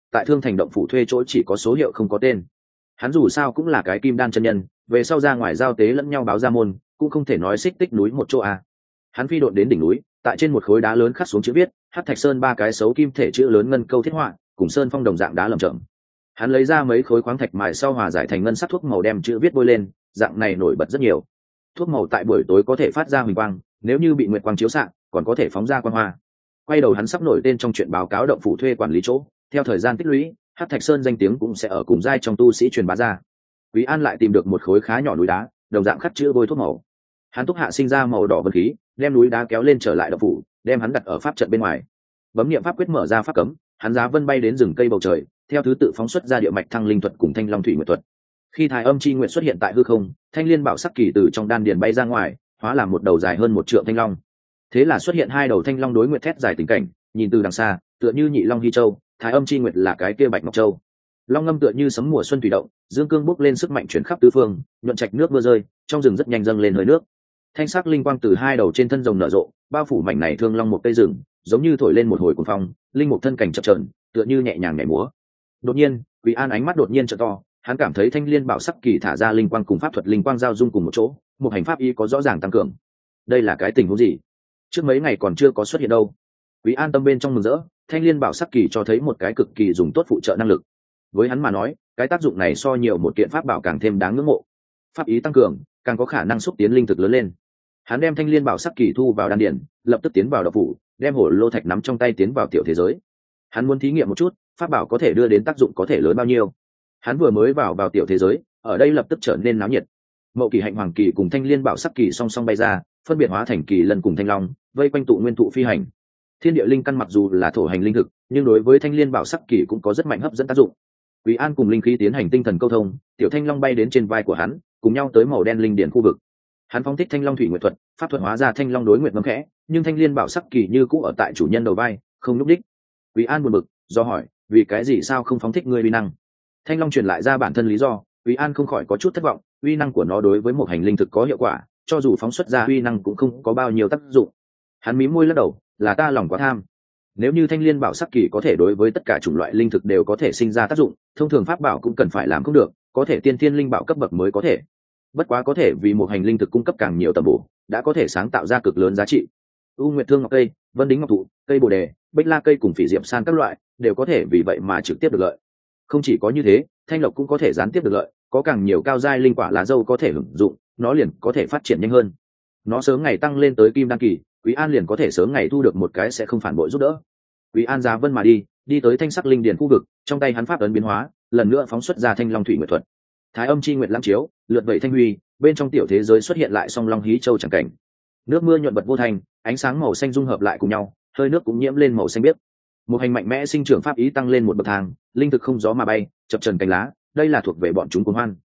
tại Thương Thành động phủ thuê chỗ chỉ có số hiệu không có tên. Hắn dù sao cũng là cái kim đan chân nhân, về sau ra ngoài giao tế lẫn nhau báo ra môn, cũng không thể nói xích tích núi một chỗ à. Hắn phi độn đến đỉnh núi, tại trên một khối đá lớn khắc xuống chữ viết Hắc Thạch Sơn ba cái xấu kim thể chữ lớn ngân câu thiết họa, cùng sơn phong đồng dạng đá lởm chởm. Hắn lấy ra mấy khối khoáng thạch mài sau hòa giải thành ngân sắc thuốc màu đem chữ viết bôi lên, dạng này nổi bật rất nhiều. Thuốc màu tại buổi tối có thể phát ra huỳnh quang, nếu như bị nguyệt quang chiếu xạ, còn có thể phóng ra quang hoa. Quay đầu hắn sắp nổi tên trong chuyện báo cáo động phủ thuê quản lý chỗ, theo thời gian tích lũy, Hắc Thạch Sơn danh tiếng cũng sẽ ở cùng giai trong tu sĩ truyền bá ra. Quý An lại tìm được một khối khá nhỏ núi đá, đồng dạng khắc chữ bôi thuốc màu. Hắn thúc hạ sinh ra màu đỏ vân khí, đem núi đá kéo lên trở lại động phủ, đem hắn đặt ở pháp trận bên ngoài. Bấm niệm pháp quyết mở ra pháp cấm, hắn giá vân bay đến rừng cây bầu trời, theo thứ tự phóng xuất ra địa mạch thăng linh thuật cùng thanh long thủy nguyệt thuật. Khi thái âm chi nguyệt xuất hiện tại hư không, thanh liên bảo sắc kỳ từ trong đan điền bay ra ngoài, hóa làm một đầu dài hơn 1 trượng thanh long. Thế là xuất hiện 2 đầu thanh long đối nguyệt thét dài tình cảnh, nhìn từ đằng xa, tựa như nhị long hy châu, thái âm chi nguyệt là cái kia bạch ngọc châu. Long ngâm tựa như sấm mùa xuân tùy động, dương cương bốc lên sức mạnh chuyển khắp tứ phương, nhuận trạch nước mưa rơi, trong rừng rất nhanh dâng lên hơi nước. Thanh sắc linh quang từ 2 đầu trên thân rồng nở rộ, bao phủ mảnh này thương long một cây rừng, giống như thổi lên một hồi cuồng phong, linh mục thân cảnh chập chờn, tựa như nhẹ nhàng nhảy múa. Đột nhiên, Quý An ánh mắt đột nhiên trợ to, hắn cảm thấy thanh liên bảo sắc kỳ thả ra linh quang cùng pháp thuật linh quang giao dung cùng một chỗ, một hành pháp y có rõ ràng tăng cường. Đây là cái tình huống gì? Trước mấy ngày còn chưa có xuất hiện đâu. Quý An tâm bên trong mừng rỡ, thanh liên bảo sắc kỳ cho thấy một cái cực kỳ dùng tốt phụ trợ năng lực. Với hắn mà nói, cái tác dụng này so nhiều một kiện pháp bảo càng thêm đáng ngưỡng mộ. Pháp ý tăng cường, càng có khả năng xúc tiến linh thực lớn lên. Hắn đem thanh liên bảo sắc kỳ thu vào đan điển, lập tức tiến vào động phủ, đem hổ lô thạch nắm trong tay tiến vào tiểu thế giới. Hắn muốn thí nghiệm một chút, pháp bảo có thể đưa đến tác dụng có thể lớn bao nhiêu. Hắn vừa mới vào tiểu thế giới, ở đây lập tức trở nên náo nhiệt. Mậu Kỳ Hạnh Hoàng Kỳ cùng thanh liên bảo sắc kỳ song song bay ra, phân biệt hóa thành kỳ lân cùng thanh long, vây quanh tụ nguyên thụ phi hành. Thiên địa linh căn mặc dù là thổ hành linh thực, nhưng đối với thanh liên bảo sắc kỳ cũng có rất mạnh hấp dẫn tác dụng. Quý An cùng linh khí tiến hành tinh thần câu thông, tiểu thanh long bay đến trên vai của hắn, cùng nhau tới màu đen linh điển khu vực. Hắn phóng thích thanh long thủy nguyệt thuật, pháp thuật hóa ra thanh long đối nguyệt ngâm khẽ, nhưng thanh liên bảo sắc kỳ như cũ ở tại chủ nhân đầu vai, không lúc đích. Quý An buồn bực, do hỏi, vì cái gì sao không phóng thích ngươi uy năng? Thanh long truyền lại ra bản thân lý do, Quý An không khỏi có chút thất vọng, uy năng của nó đối với một hành linh thực có hiệu quả, cho dù phóng xuất ra uy năng cũng không có bao nhiêu tác dụng. Hắn mím môi lắc đầu, là ta lòng quá tham. Nếu như thanh liên bảo sắc kỳ có thể đối với tất cả chủng loại linh thực đều có thể sinh ra tác dụng, thông thường pháp bảo cũng cần phải làm không được, có thể tiên thiên linh bảo cấp bậc mới có thể. Bất quá có thể vì một hành linh thực cung cấp càng nhiều tầm bổ, đã có thể sáng tạo ra cực lớn giá trị. U Nguyệt Thương ngọc cây, Vân Đính ngọc thụ, cây bồ đề, bích la cây cùng phỉ diệm san các loại đều có thể vì vậy mà trực tiếp được lợi. Không chỉ có như thế, thanh lộc cũng có thể gián tiếp được lợi, có càng nhiều cao giai linh quả lá dâu có thể hưởng dụng, nó liền có thể phát triển nhanh hơn. Nó sớm ngày tăng lên tới kim đan kỳ, Quý An liền có thể sớm ngày thu được một cái sẽ không phản bội giúp đỡ. Quý An giá vân mà đi tới thanh sắc linh điển khu vực, trong tay hắn pháp ấn biến hóa, lần nữa phóng xuất ra thanh long thủy nguyệt thuật. Thái âm chi nguyệt lãng chiếu, lượt vậy thanh huy, bên trong tiểu thế giới xuất hiện lại song long hí châu chẳng cảnh. Nước mưa nhuận bật vô thành, ánh sáng màu xanh dung hợp lại cùng nhau, hơi nước cũng nhiễm lên màu xanh biếc. Một hành mạnh mẽ sinh trưởng pháp ý tăng lên một bậc thang, linh thực không gió mà bay, chập chờn cánh lá, đây là thuộc về bọn chúng cuồng hoan.